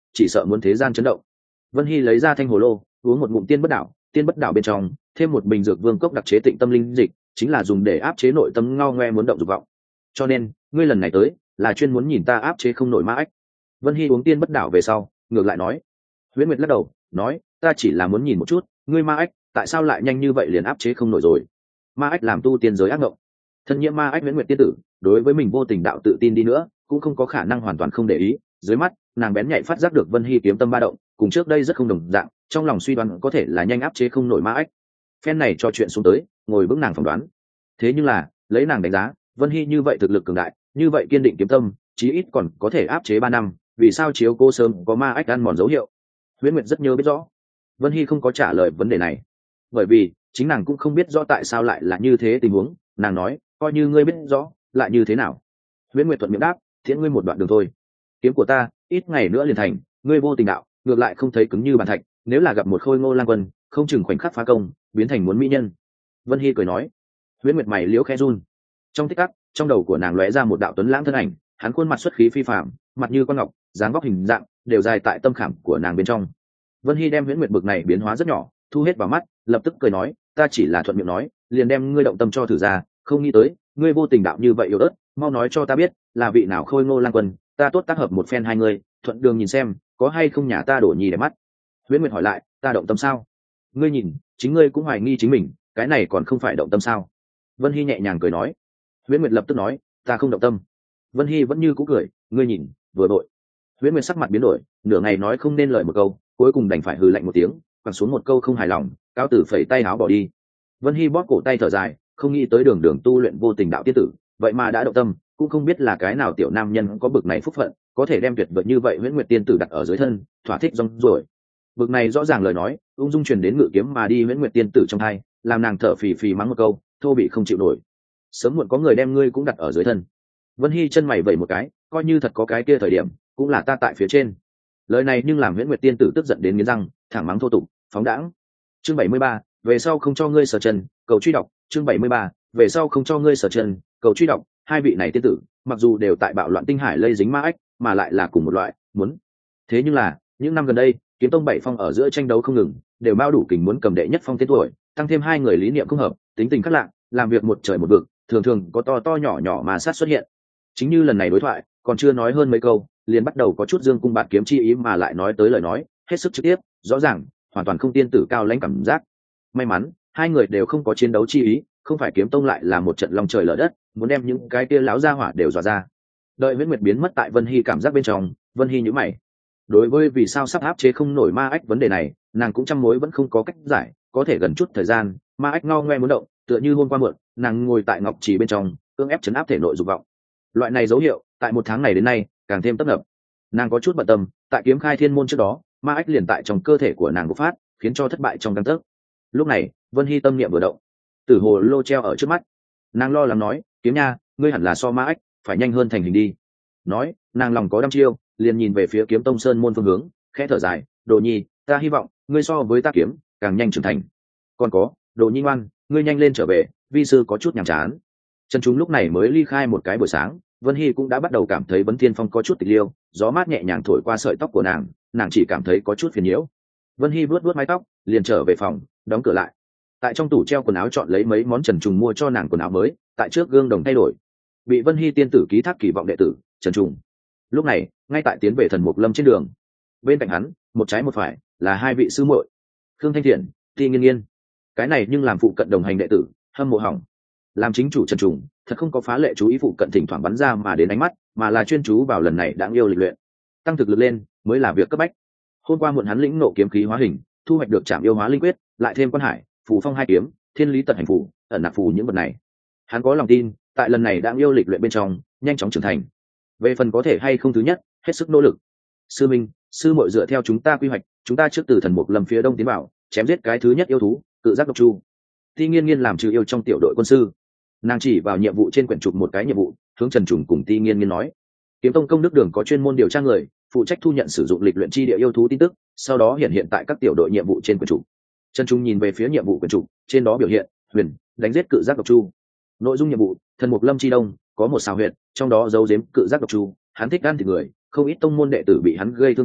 chỉ sợ muốn thế gian chấn động. Vân Hy lấy ra thanh hồ lô, uống một ngụm tiên bất đảo bên trong thêm một bình dược vương cốc đặc chế tịnh tâm linh dịch, chính là dùng để áp chế nội tâm ngao ngoe muốn động dục vọng. Cho nên ngươi lần này tới là chuyên muốn nhìn ta áp chế không nổi ma ách. Vân Hy uống tiên bất đảo về sau ngược lại nói. Huyễn Nguyệt lắc đầu nói, ta chỉ là muốn nhìn một chút ngươi ma ách tại sao lại nhanh như vậy liền áp chế không nổi rồi. Ma ách làm tu tiên giới ác mộng, thân nhiễm ma ách Huyễn Nguyệt tiên tử đối với mình vô tình đạo tự tin đi nữa cũng không có khả năng hoàn toàn không để ý. Dưới mắt nàng bén nhạy phát giác được Vân Hy kiếm tâm ba động cùng trước đây rất không đồng dạng, trong lòng suy đoán có thể là nhanh áp chế không nổi ma ách. Phen này cho chuyện xuống tới ngồi vững nàng phỏng đoán. Thế nhưng là lấy nàng đánh giá Vân Hy như vậy thực lực cường đại, như vậy kiên định kiếm tâm, chí ít còn có thể áp chế 3 năm, vì sao chiếu cô sớm có ma ách ăn mòn dấu hiệu. Huyễn Nguyệt rất nhớ biết rõ. Vân Hy không có trả lời vấn đề này, bởi vì chính nàng cũng không biết rõ tại sao lại là như thế tình huống. Nàng nói, coi như ngươi biết rõ lại như thế nào. Huyễn Nguyệt thuận miệng đáp, thiện ngươi một đoạn đường thôi. Kiếm của ta ít ngày nữa liền thành, ngươi vô tình đạo ngược lại không thấy cứng như bàn thạch, nếu là gặp một khôi ngô lang quân không chừng khoảnh khắc phá công biến thành muốn mỹ nhân. Vân Hy cười nói. Huyễn Nguyệt mày liễu khẽ run. Trong tích tắc trong đầu của nàng lóe ra một đạo tuấn lãng thân ảnh, hắn khuôn mặt xuất khí phi phàm, mặt như con ngọc, dáng vóc hình dạng đều dài tại tâm khảm của nàng bên trong. Vân Hy đem Huyễn Nguyệt bực này biến hóa rất nhỏ thu hết vào mắt, lập tức cười nói, ta chỉ là thuận miệng nói, liền đem ngươi động tâm cho thử ra, không nghĩ tới ngươi vô tình đạo như vậy yếu ớt, mau nói cho ta biết là vị nào khôi ngô lang quân, ta tốt tác hợp một phen hai người, thuận đường nhìn xem có hay không nhà ta đổ nhì để mắt. Huyễn Nguyệt hỏi lại, ta động tâm sao? Ngươi nhìn chính ngươi cũng hoài nghi chính mình, cái này còn không phải động tâm sao? Vân Hy nhẹ nhàng cười nói. Huyễn Nguyệt lập tức nói, ta không động tâm. Vân Hy vẫn như cũ cười, ngươi nhìn vừa đội. Huyễn Nguyệt sắc mặt biến đổi, nửa ngày nói không nên lời một câu, cuối cùng đành phải hừ lạnh một tiếng, quẳng xuống một câu không hài lòng, cáo tử phẩy tay áo bỏ đi. Vân Hy bóp cổ tay thở dài, không nghĩ tới đường đường tu luyện vô tình đạo tiết tử vậy mà đã động tâm, cũng không biết là cái nào tiểu nam nhân có bực này phúc phận, có thể đem tuyệt vời như vậy Huyễn Nguyệt tiên tử đặt ở dưới thân, thỏa thích rong rồi. Bực này rõ ràng lời nói ung dung truyền đến ngự kiếm mà đi Huyễn Nguyệt tiên tử trong tai, làm nàng thở phì phì mắng một câu, thô bị không chịu nổi. Sớm muộn có người đem ngươi cũng đặt ở dưới thân. Vân Hy chân mày vẩy một cái, coi như thật có cái kia thời điểm cũng là ta tại phía trên. Lời này nhưng làm Huyễn Nguyệt tiên tử tức giận đến nghiến răng, thẳng mắng thô tục, phóng đãng. Chương 73, về sau không cho ngươi sở chân, cầu truy đọc. Chương 73, về sau không cho ngươi sở chân, cầu truy đọc. Hai vị này tiên tử mặc dù đều tại bạo loạn tinh hải lây dính ma ách, mà lại là cùng một loại muốn. Thế nhưng là những năm gần đây kiếm tông bảy phong ở giữa tranh đấu không ngừng, đều bao đủ kình muốn cầm đệ nhất phong tên tuổi, tăng thêm hai người lý niệm không hợp, tính tình khác lạ, làm việc một trời một vực, thường thường có to to nhỏ nhỏ mà sát xuất hiện. Chính như lần này đối thoại còn chưa nói hơn mấy câu, liền bắt đầu có chút dương cung bạt kiếm chi ý, mà lại nói tới lời nói hết sức trực tiếp, rõ ràng hoàn toàn không tiên tử cao lãnh cảm giác. May mắn hai người đều không có chiến đấu chi ý, không phải kiếm tông lại là một trận lòng trời lở đất, muốn đem những cái kia láo ra hỏa đều dọa ra. Đợi Huyễn Nguyệt biến mất tại Vân Hy cảm giác bên trong, Vân Hy nhíu mày. Đối với vì sao sắp áp chế không nổi ma ách vấn đề này, nàng cũng trăm mối vẫn không có cách giải. Có thể gần chút thời gian ma ách ngao ngoe muốn động, tựa như hôm qua mượn nàng ngồi tại ngọc trì bên trong cưỡng ép chấn áp thể nội dục vọng. Loại này dấu hiệu tại một tháng này đến nay càng thêm tấp nập. Nàng có chút bận tâm, tại kiếm khai thiên môn trước đó ma ách liền tại trong cơ thể của nàng bộc phát, khiến cho thất bại trong căn tấc. Lúc này Vân Hy tâm niệm vừa động, tử hồ lô treo ở trước mắt, nàng lo lắng nói, kiếm nha, ngươi hẳn là so ma ách phải nhanh hơn thành hình đi. Nói nàng lòng có đăm chiêu, liền nhìn về phía kiếm tông sơn môn phương hướng, khẽ thở dài, đồ nhi, ta hy vọng ngươi so với ta kiếm càng nhanh trưởng thành. Còn có đồ nhi ngoan, ngươi nhanh lên trở về, vi sư có chút nhàm chán. Trần Chúng lúc này mới ly khai một cái buổi sáng, Vân Hy cũng đã bắt đầu cảm thấy Vấn Thiên Phong có chút tịch liêu, gió mát nhẹ nhàng thổi qua sợi tóc của nàng chỉ cảm thấy có chút phiền nhiễu. Vân Hy vuốt vuốt mái tóc, liền trở về phòng, đóng cửa lại. Tại trong tủ treo quần áo chọn lấy mấy món Trần Trùng mua cho nàng quần áo mới, tại trước gương đồng thay đổi. Bị Vân Hy tiên tử ký thác kỳ vọng đệ tử Trần Trùng lúc này ngay tại tiến về Thần Mục Lâm trên đường. Bên cạnh hắn một trái một phải là hai vị sư muội, Khương Thanh Thiện, Ti Nghiên Nghiên. Cái này nhưng làm phụ cận đồng hành đệ tử hâm mộ hỏng. Làm chính chủ Trần Trùng thật không có phá lệ chú ý phụ cận thỉnh thoảng bắn ra mà đến ánh mắt, mà là chuyên chú vào lần này đáng yêu lịch luyện, tăng thực lực lên mới là việc cấp bách. Hôm qua muộn hắn lĩnh nộ kiếm khí hóa hình, thu hoạch được trảm yêu hóa linh quyết, lại thêm quan hải phù phong hai kiếm, thiên lý tật hành phù, ẩn nặc phù những vật này, hắn có lòng tin tại lần này đáng yêu lịch luyện bên trong nhanh chóng trưởng thành. Về phần có thể hay không, thứ nhất hết sức nỗ lực. Sư minh, sư muội dựa theo chúng ta quy hoạch, chúng ta trước từ Thần Mục Lâm phía đông tiến vào, chém giết cái thứ nhất yêu thú cự giác độc chu. Ti Nghiên Nghiên làm trừ yêu trong tiểu đội quân sư, nàng chỉ vào nhiệm vụ trên quyển trục một cái nhiệm vụ, hướng Trần Trùng cùng Ti Nghiên Nghiên nói, kiếm tông công đức đường có chuyên môn điều tra người phụ trách thu nhận sử dụng lịch luyện chi địa yêu thú tin tức, sau đó hiện tại các tiểu đội nhiệm vụ trên quyển trục. Trần Trung nhìn về phía nhiệm vụ quyển trục, trên đó biểu hiện huyền đánh giết cự giác độc chu. Nội dung nhiệm vụ: Thần Mục Lâm chi đông có một xào huyệt, trong đó giấu giếm cự giác độc chu, hắn thích ăn thịt người, không ít tông môn đệ tử bị hắn gây thương tích,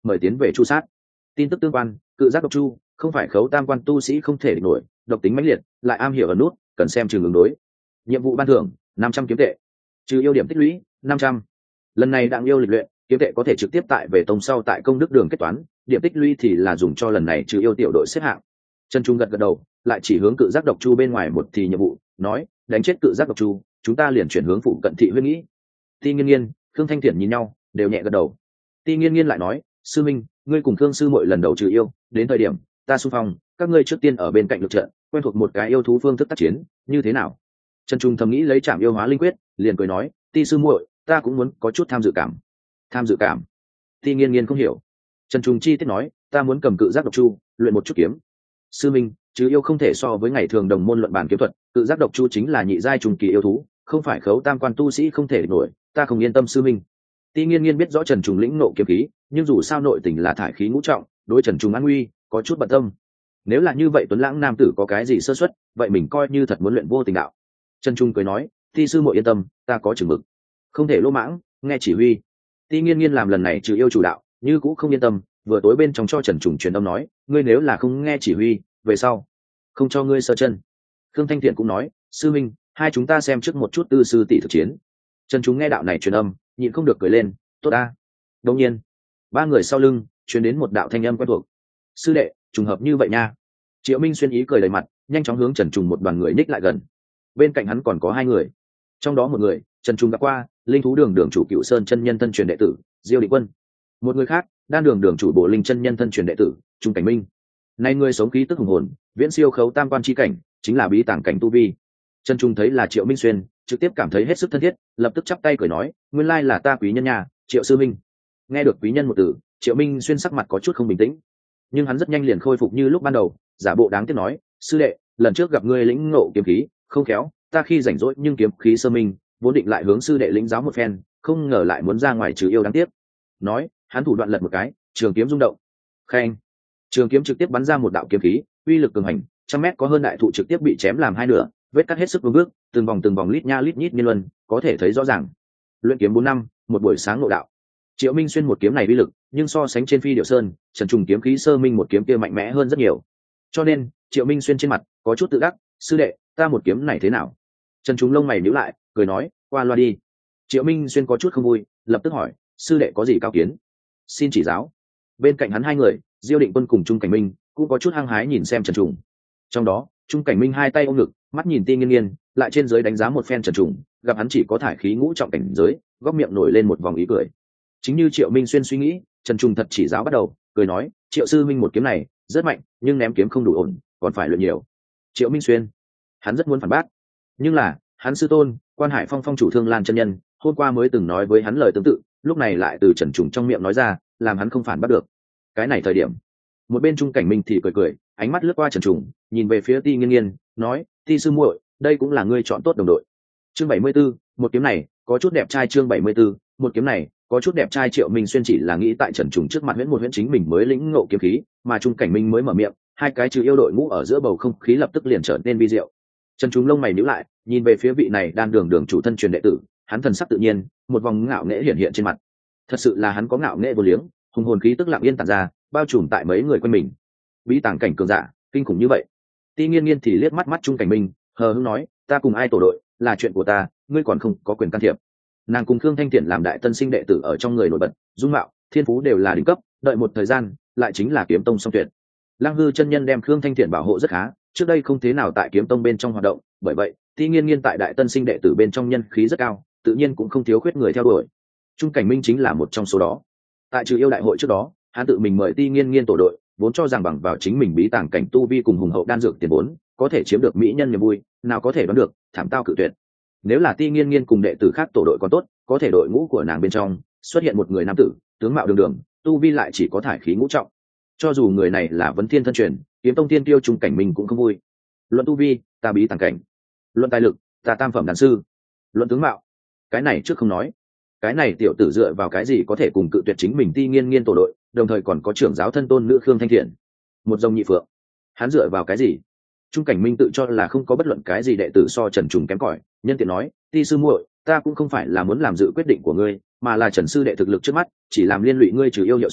mời tiến về chu sát. Tin tức tương quan, cự giác độc chu không phải khấu tam quan tu sĩ không thể địch nổi, độc tính mãnh liệt, lại am hiểu ở nút, cần xem trường ứng đối. Nhiệm vụ ban thưởng 500 kiếm tệ, trừ yêu điểm tích lũy 500. Lần này đặng yêu lịch luyện, kiếm tệ có thể trực tiếp tại về tông sau tại công đức đường kết toán, điểm tích lũy thì là dùng cho lần này trừ yêu tiểu đội xếp hạng. Trần Trung gật gật đầu, lại chỉ hướng cự giác độc chu bên ngoài một thì nhiệm vụ, nói, đánh chết cự giác độc chu, chúng ta liền chuyển hướng phụ cận thị huyết nghĩ. Ti Nghiên Nghiên, Khương Thanh Thiển nhìn nhau, đều nhẹ gật đầu. Ti Nghiên Nghiên lại nói, sư minh, ngươi cùng Khương sư muội lần đầu trừ yêu, đến thời điểm ta xung phong, các ngươi trước tiên ở bên cạnh lực trận, quen thuộc một cái yêu thú phương thức tác chiến, như thế nào? Trần Trung thầm nghĩ lấy Trảm Yêu Hóa Linh Quyết, liền cười nói, Ti sư muội, ta cũng muốn có chút tham dự cảm. Tham dự cảm? Ti Nghiên Nghiên không hiểu. Trần Trung chi tiết nói, ta muốn cầm cự giác độc chu, luyện một chút kiếm. Sư minh, chứ yêu không thể so với ngày thường đồng môn luận bàn kiếm thuật, cự giác độc chu chính là nhị giai trùng kỳ yêu thú, không phải khấu tam quan tu sĩ không thể địch nổi, ta không yên tâm sư minh. Ti Nghiên Nghiên biết rõ Trần Trung lĩnh nộ kiếm khí, nhưng dù sao nội tình là thải khí ngũ trọng, đối Trần Trung an nguy có chút bận tâm. Nếu là như vậy tuấn lãng nam tử có cái gì sơ suất, vậy mình coi như thật muốn luyện vô tình đạo. Trần Trung cười nói, Ti sư muội yên tâm, ta có chừng mực, không thể lỗ mãng, nghe chỉ huy. Ti Nghiên Nghiên làm lần này trừ yêu chủ đạo, như cũng không yên tâm, vừa tối bên trong cho Trần Trung truyền âm nói, ngươi nếu là không nghe chỉ huy, về sau không cho ngươi sơ chân. Khương Thanh Thiện cũng nói, sư minh, hai chúng ta xem trước một chút tư sư tỷ thực chiến. Trần Trung nghe đạo này truyền âm, nhịn không được cười lên, tốt a. Đương nhiên, ba người sau lưng truyền đến một đạo thanh âm quen thuộc. Sư đệ, trùng hợp như vậy nha. Triệu Minh xuyên ý cười đầy mặt, nhanh chóng hướng Trần Trung một đoàn người ních lại gần. Bên cạnh hắn còn có hai người, trong đó một người Trần Trung đã qua, linh thú đường đường chủ Cựu Sơn chân nhân thân truyền đệ tử Diêu Định Quân. Một người khác, đan đường đường chủ Bổ Linh chân nhân thân truyền đệ tử Trung Cảnh Minh. Nay người sống khí tức hùng hồn, viễn siêu khấu tam quan chi cảnh, chính là bí tàng cảnh tu vi. Trần Trung thấy là Triệu Minh Xuyên, trực tiếp cảm thấy hết sức thân thiết, lập tức chắp tay cười nói, nguyên lai là ta quý nhân nhà, Triệu sư minh. Nghe được quý nhân một từ, Triệu Minh Xuyên sắc mặt có chút không bình tĩnh, nhưng hắn rất nhanh liền khôi phục như lúc ban đầu, giả bộ đáng tiếc nói, sư đệ, lần trước gặp ngươi lĩnh ngộ kiếm khí, không khéo, ta khi rảnh rỗi nhưng kiếm khí sơ minh, vốn định lại hướng sư đệ lĩnh giáo một phen, không ngờ lại muốn ra ngoài trừ yêu đáng tiếc. Nói, hắn thủ đoạn lật một cái, trường kiếm rung động. Khen. Trường kiếm trực tiếp bắn ra một đạo kiếm khí, uy lực cường hành, trăm mét có hơn đại thụ trực tiếp bị chém làm hai nửa, vết cắt hết sức vương bước, từng vòng lít nha lít nhít liên luân, có thể thấy rõ ràng. Luyện kiếm 4 năm, một buổi sáng ngộ đạo. Triệu Minh Xuyên một kiếm này uy lực, nhưng so sánh trên Phi Điệu Sơn, Trần Trùng kiếm khí sơ minh một kiếm kia mạnh mẽ hơn rất nhiều. Cho nên, Triệu Minh Xuyên trên mặt có chút tự đắc, sư đệ, ta một kiếm này thế nào? Trần Trùng lông mày nhíu lại, cười nói, qua loa đi. Triệu Minh Xuyên có chút không vui, lập tức hỏi, sư đệ có gì cao kiến? Xin chỉ giáo. Bên cạnh hắn hai người, Diêu Định Quân cùng Trung Cảnh Minh cũng có chút hăng hái nhìn xem Trần Trùng. Trong đó, Trung Cảnh Minh hai tay ôm ngực, mắt nhìn Ti Nghiên Nghiên, lại trên dưới đánh giá một phen Trần Trùng, gặp hắn chỉ có thải khí ngũ trọng cảnh giới, góc miệng nổi lên một vòng ý cười. Chính như Triệu Minh Xuyên suy nghĩ, Trần Trùng thật chỉ giáo bắt đầu, cười nói, Triệu sư minh một kiếm này rất mạnh, nhưng ném kiếm không đủ ổn, còn phải luyện nhiều. Triệu Minh Xuyên, hắn rất muốn phản bác, nhưng là hắn sư tôn Quan Hải Phong phong chủ Thương Lan chân nhân hôm qua mới từng nói với hắn lời tương tự, lúc này lại từ Trần Trùng trong miệng nói ra, làm hắn không phản bác được. Cái này thời điểm, một bên Trung Cảnh Minh thì cười, ánh mắt lướt qua Trần Trùng, nhìn về phía Ti Nghiên Nghiên, nói, Ti sư muội, đây cũng là ngươi chọn tốt đồng đội. Chương 74, một kiếm này có chút đẹp trai. Chương 74, một kiếm này có chút đẹp trai. Triệu Minh Xuyên chỉ là nghĩ tại Trần Trùng trước mặt huyễn chính mình mới lĩnh ngộ kiếm khí, mà Trung Cảnh Minh mới mở miệng, hai cái trừ yêu đội ngũ ở giữa bầu không khí lập tức liền trở nên vi diệu. Trần Trùng lông mày nhíu lại, nhìn về phía vị này đan đường đường chủ thân truyền đệ tử, hắn thần sắc tự nhiên, một vòng ngạo nghễ hiện trên mặt. Thật sự là hắn có ngạo nghễ vô liếng, hùng hồn khí tức lặng yên tản ra, bao trùm tại mấy người quanh mình. Bí tàng cảnh cường giả, kinh khủng như vậy. Ti Nghiên Nghiên thì liếc mắt Trung Cảnh Minh, hờ hững nói, ta cùng ai tổ đội, là chuyện của ta, ngươi còn không có quyền can thiệp. Nàng cùng Khương Thanh Thiện làm đại tân sinh đệ tử ở trong người nổi bật, dung mạo, thiên phú đều là đỉnh cấp, đợi một thời gian, lại chính là kiếm tông song tuyệt. Lăng Hư chân nhân đem Khương Thanh Thiện bảo hộ rất khá, trước đây không thế nào tại kiếm tông bên trong hoạt động, bởi vậy, Ti Nghiên Nghiên tại đại tân sinh đệ tử bên trong nhân khí rất cao, tự nhiên cũng không thiếu khuyết người theo đuổi. Trung Cảnh Minh chính là một trong số đó. Tại trừ yêu đại hội trước đó, hắn tự mình mời Ti Nghiên Nghiên tổ đội, vốn cho rằng bằng vào chính mình bí tàng cảnh tu vi cùng hùng hậu đan dược tiền vốn, có thể chiếm được mỹ nhân niềm vui, nào có thể đoán được, thảm tao cự tuyệt. Nếu là Ti Nghiên Nghiên cùng đệ tử khác tổ đội còn tốt, có thể đội ngũ của nàng bên trong xuất hiện một người nam tử, tướng mạo đường đường, tu vi lại chỉ có thải khí ngũ trọng. Cho dù người này là vấn thiên thân truyền, kiếm tông tiên tiêu Trung Cảnh Minh cũng không vui. Luận tu vi, ta bí tàng cảnh; luận tài lực, ta tam phẩm đan sư; luận tướng mạo, cái này trước không nói, cái này tiểu tử dựa vào cái gì có thể cùng cự tuyệt chính mình Ti Nghiên Nghiên tổ đội, đồng thời còn có trưởng giáo thân tôn nữ Khương Thanh Thiện, một dòng nhị phượng, hắn dựa vào cái gì? Trung Cảnh Minh tự cho là không có bất luận cái gì đệ tử so Trần Trùng kém cỏi, nhân tiện nói, Ti sư muội, ta cũng không phải là muốn làm dự quyết định của ngươi, mà là Trần sư đệ thực lực trước mắt, chỉ làm liên lụy ngươi trừ yêu hiệu suất,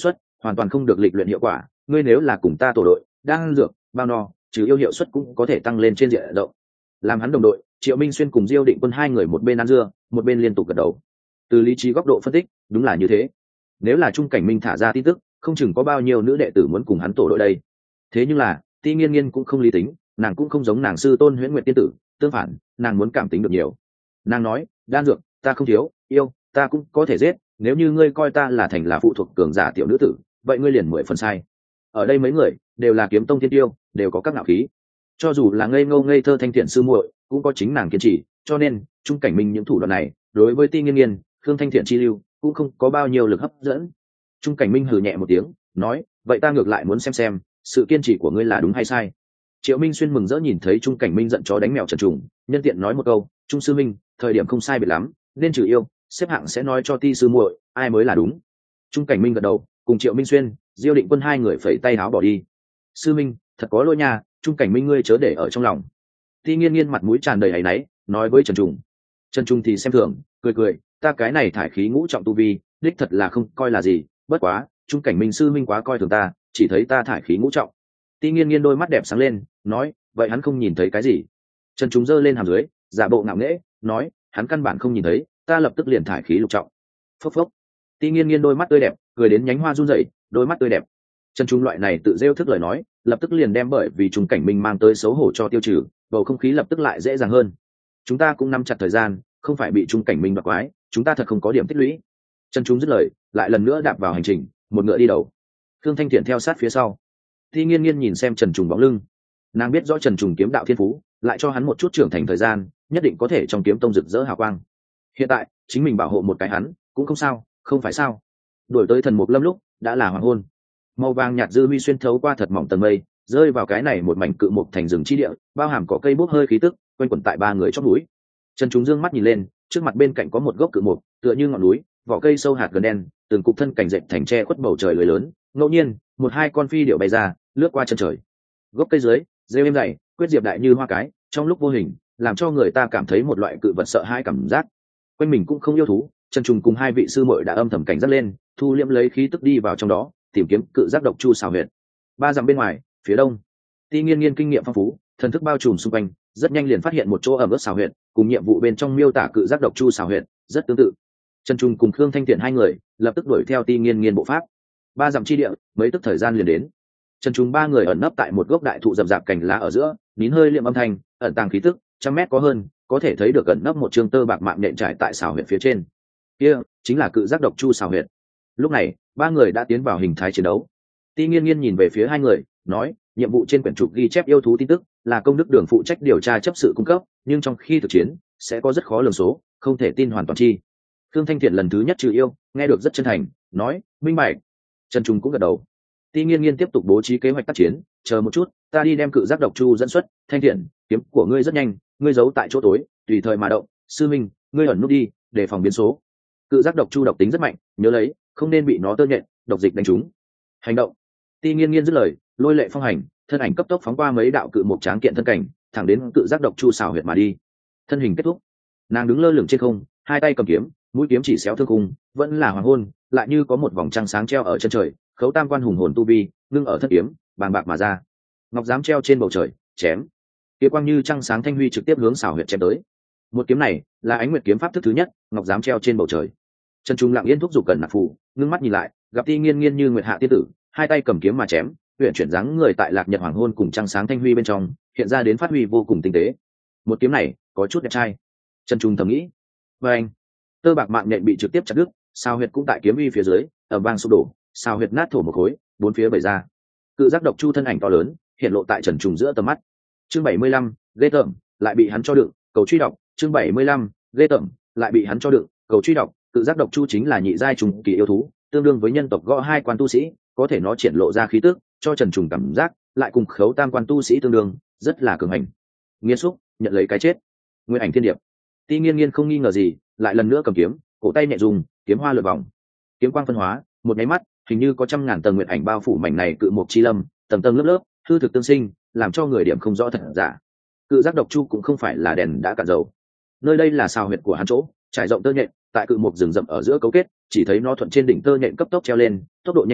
hoàn toàn không được lịch luyện hiệu quả. Ngươi nếu là cùng ta tổ đội, đang dược bao no trừ yêu hiệu suất cũng có thể tăng lên trên diện rộng. Làm hắn đồng đội, Triệu Minh Xuyên cùng Diêu Định Quân hai người một bên ăn dưa một bên liên tục gật đầu. Từ lý trí góc độ phân tích, đúng là như thế. Nếu là Trung Cảnh Minh thả ra tin tức, không chừng có bao nhiêu nữ đệ tử muốn cùng hắn tổ đội đây. Thế nhưng là Ti Nghiên Nghiên cũng không lý tính, nàng cũng không giống nàng sư tôn Huyễn Nguyệt tiên tử, tương phản nàng muốn cảm tính được nhiều. Nàng nói, đan dược ta không thiếu, yêu ta cũng có thể giết, nếu như ngươi coi ta là thành là phụ thuộc cường giả tiểu nữ tử, vậy ngươi liền 10 phần sai. Ở đây mấy người đều là kiếm tông thiên tiêu, đều có các ngạo khí, cho dù là ngây ngô ngây thơ thanh thiện sư muội cũng có chính nàng kiên trì, cho nên Trung Cảnh Minh những thủ đoạn này đối với Ti Nghiên Nghiên, Khương Thanh Thiện chi lưu cũng không có bao nhiêu lực hấp dẫn. Trung Cảnh Minh hừ nhẹ một tiếng, nói, vậy ta ngược lại muốn xem sự kiên trì của ngươi là đúng hay sai. Triệu Minh Xuyên mừng rỡ nhìn thấy Trung Cảnh Minh giận chó đánh mèo Trần Trùng, nhân tiện nói một câu, Trung sư minh, thời điểm không sai biệt lắm, nên trừ yêu, xếp hạng sẽ nói cho Ti sư muội ai mới là đúng. Trung Cảnh Minh gật đầu, cùng Triệu Minh Xuyên, Diêu Định Quân hai người phẩy tay áo bỏ đi. Sư minh, thật có lỗi nha, Trung Cảnh Minh ngươi chớ để ở trong lòng. Ti Nghiên Nghiên mặt mũi tràn đầy áy náy, nói với Trần Trùng. Trần Trùng thì xem thường, cười, ta cái này thải khí ngũ trọng tu vi, đích thật là không coi là gì, bất quá, Trung Cảnh Minh sư minh quá coi thường ta, chỉ thấy ta thải khí ngũ trọng. Ti Nghiên Nghiên đôi mắt đẹp sáng lên, nói, vậy hắn không nhìn thấy cái gì? Trần Trùng giơ lên hàm dưới, giả bộ ngạo nghễ, nói, hắn căn bản không nhìn thấy, ta lập tức liền thải khí lục trọng. Phốc phốc. Ti Nghiên Nghiên đôi mắt tươi đẹp, cười đến nhánh hoa run rẩy, đôi mắt tươi đẹp. Trần Trùng loại này tự rêu thức lời nói, lập tức liền đem bởi vì Trung Cảnh Minh mang tới xấu hổ cho tiêu trừ, bầu không khí lập tức lại dễ dàng hơn. Chúng ta cũng nắm chặt thời gian, không phải bị Trung Cảnh Minh đoạt quái, chúng ta thật không có điểm tích lũy. Trần Trùng dứt lời, lại lần nữa đạp vào hành trình, một ngựa đi đầu. Khương Thanh Thiện theo sát phía sau. Ti Nghiên Nghiên nhìn xem Trần Trùng bóng lưng, nàng biết rõ Trần Trùng kiếm đạo thiên phú, lại cho hắn một chút trưởng thành thời gian, nhất định có thể trong kiếm tông rực rỡ hào quang. Hiện tại chính mình bảo hộ một cái hắn cũng không sao, không phải sao? Đuổi tới Thần Mục Lâm lúc đã là hoàng hôn, màu vàng nhạt dư huy xuyên thấu qua thật mỏng tầng mây, rơi vào cái này một mảnh cự mục thành rừng chi địa, bao hàm cỏ cây bốc hơi khí tức, quanh quẩn tại ba người chót núi. Trần Chúng dương mắt nhìn lên, trước mặt bên cạnh có một gốc cự mục, tựa như ngọn núi, vỏ cây sâu hạt gần đen, từng cục thân cảnh dệt thành tre khuất bầu trời lưới lớn. Ngẫu nhiên, một hai con phi điệu bay ra, lướt qua chân trời. Gốc cây dưới, rêu êm dày, quyết diệp đại như hoa cái, trong lúc vô hình, làm cho người ta cảm thấy một loại cự vật sợ hãi cảm giác. Quanh mình cũng không yêu thú, Trần Trùng cùng hai vị sư muội đã âm thầm cảnh giác lên, thu liễm lấy khí tức đi vào trong đó, tìm kiếm cự giác độc chu xào huyệt. Ba dặm bên ngoài, phía đông, Ti Nghiên Nghiên kinh nghiệm phong phú, thần thức bao trùm xung quanh, rất nhanh liền phát hiện một chỗ ẩm ướt xào huyệt, cùng nhiệm vụ bên trong miêu tả cự giác độc chu xào huyệt rất tương tự. Trần Trùng cùng Khương Thanh Tiện hai người lập tức đuổi theo Ti Nghiên Nghiên bộ pháp. Ba dặm chi địa, mấy tức thời gian liền đến. Trần Trùng ba người ẩn nấp tại một gốc đại thụ rậm rạp cành lá ở giữa, nín hơi liệm âm thanh, ẩn tàng khí tức, 100 mét có hơn, có thể thấy được ẩn nấp một trường tơ bạc mạng nện trải tại xào huyệt phía trên. Kia chính là cự giác độc chu xào huyệt. Lúc này, ba người đã tiến vào hình thái chiến đấu. Ti Nghiên Nghiên nhìn về phía hai người, nói, nhiệm vụ trên quyển trục ghi chép yêu thú tin tức là công đức đường phụ trách điều tra chấp sự cung cấp, nhưng trong khi thực chiến sẽ có rất khó lường số, không thể tin hoàn toàn chi. Khương Thanh Thiện lần thứ nhất trừ yêu, nghe được rất chân thành, nói, minh bạch. Trần Trung cũng gật đầu. Ti Nghiên Nghiên tiếp tục bố trí kế hoạch tác chiến, chờ một chút, ta đi đem cự giác độc chu dẫn xuất. Thanh Thiện, kiếm của ngươi rất nhanh, ngươi giấu tại chỗ tối, tùy thời mà động. Sư minh, ngươi ẩn nút đi, để phòng biến số. Cự giác độc chu độc tính rất mạnh, nhớ lấy, không nên bị nó tơ nhện, độc dịch đánh trúng. Hành động. Ti Nghiên Nghiên dứt lời, lôi lệ phong hành, thân ảnh cấp tốc phóng qua mấy đạo cự mục tráng kiện thân cảnh, thẳng đến cự giác độc chu xào huyệt mà đi. Thân hình kết thúc, nàng đứng lơ lửng trên không, hai tay cầm kiếm, mũi kiếm chỉ xéo thương khung, vẫn là hoàng hôn, lại như có một vòng trăng sáng treo ở chân trời, khấu tam quan hùng hồn tu vi, ngưng ở thân kiếm, bàng bạc mà ra. Ngọc giám treo trên bầu trời, chém. Kiếm quang như trăng sáng thanh huy trực tiếp hướng xào huyệt chém tới. Một kiếm này là Ánh Nguyệt kiếm pháp thức thứ nhất, ngọc giám treo trên bầu trời. Trần Trung lặng yên thúc giục cẩn nạp phù, ngưng mắt nhìn lại, gặp Ti Nghiên Nghiên như nguyệt hạ tiên tử, hai tay cầm kiếm mà chém, huyện chuyển dáng người tại lạc nhật hoàng hôn cùng trăng sáng thanh huy bên trong, hiện ra đến phát huy vô cùng tinh tế. Một kiếm này có chút đẹp trai. Trần Trung thầm nghĩ. Và anh, tơ bạc mạng nhện bị trực tiếp chặt đứt, sao huyệt cũng tại kiếm uy phía dưới, ở vang sụp đổ, sao huyệt nát thổ một khối, bốn phía bày ra. Cự giác độc chu thân ảnh to lớn, hiện lộ tại Trần Trung giữa tầm mắt. Chương 75, ghê tởm, lại bị hắn cho đựng, cầu truy đọc. Chương 75, ghê tởm, lại bị hắn cho đựng, cầu truy đọc. Cự giác độc chu chính là nhị giai trùng kỳ yêu thú, tương đương với nhân tộc gõ hai quan tu sĩ, có thể nó triển lộ ra khí tức, cho Trần Trùng cảm giác lại cùng khấu tam quan tu sĩ tương đương, rất là cường hành. Nghiên xúc nhận lấy cái chết. Nguyên ảnh thiên điệp. Ti Nghiên Nghiên không nghi ngờ gì, lại lần nữa cầm kiếm, cổ tay nhẹ dùng, kiếm hoa lượn vòng, kiếm quang phân hóa, một cái mắt, hình như có 100.000 tầng nguyện ảnh bao phủ mảnh này cự mục chi lâm, tầng tầng lớp lớp, hư thực tương sinh, làm cho người điểm không rõ thật giả. Cự giác độc chu cũng không phải là đèn đã cạn dầu. Nơi đây là xào huyệt của hắn chỗ, trải rộng tơ nhện, tại cự mục rừng rậm ở giữa cấu kết, chỉ thấy nó thuận trên đỉnh tơ nhện cấp tốc treo lên, tốc độ nhanh chóng,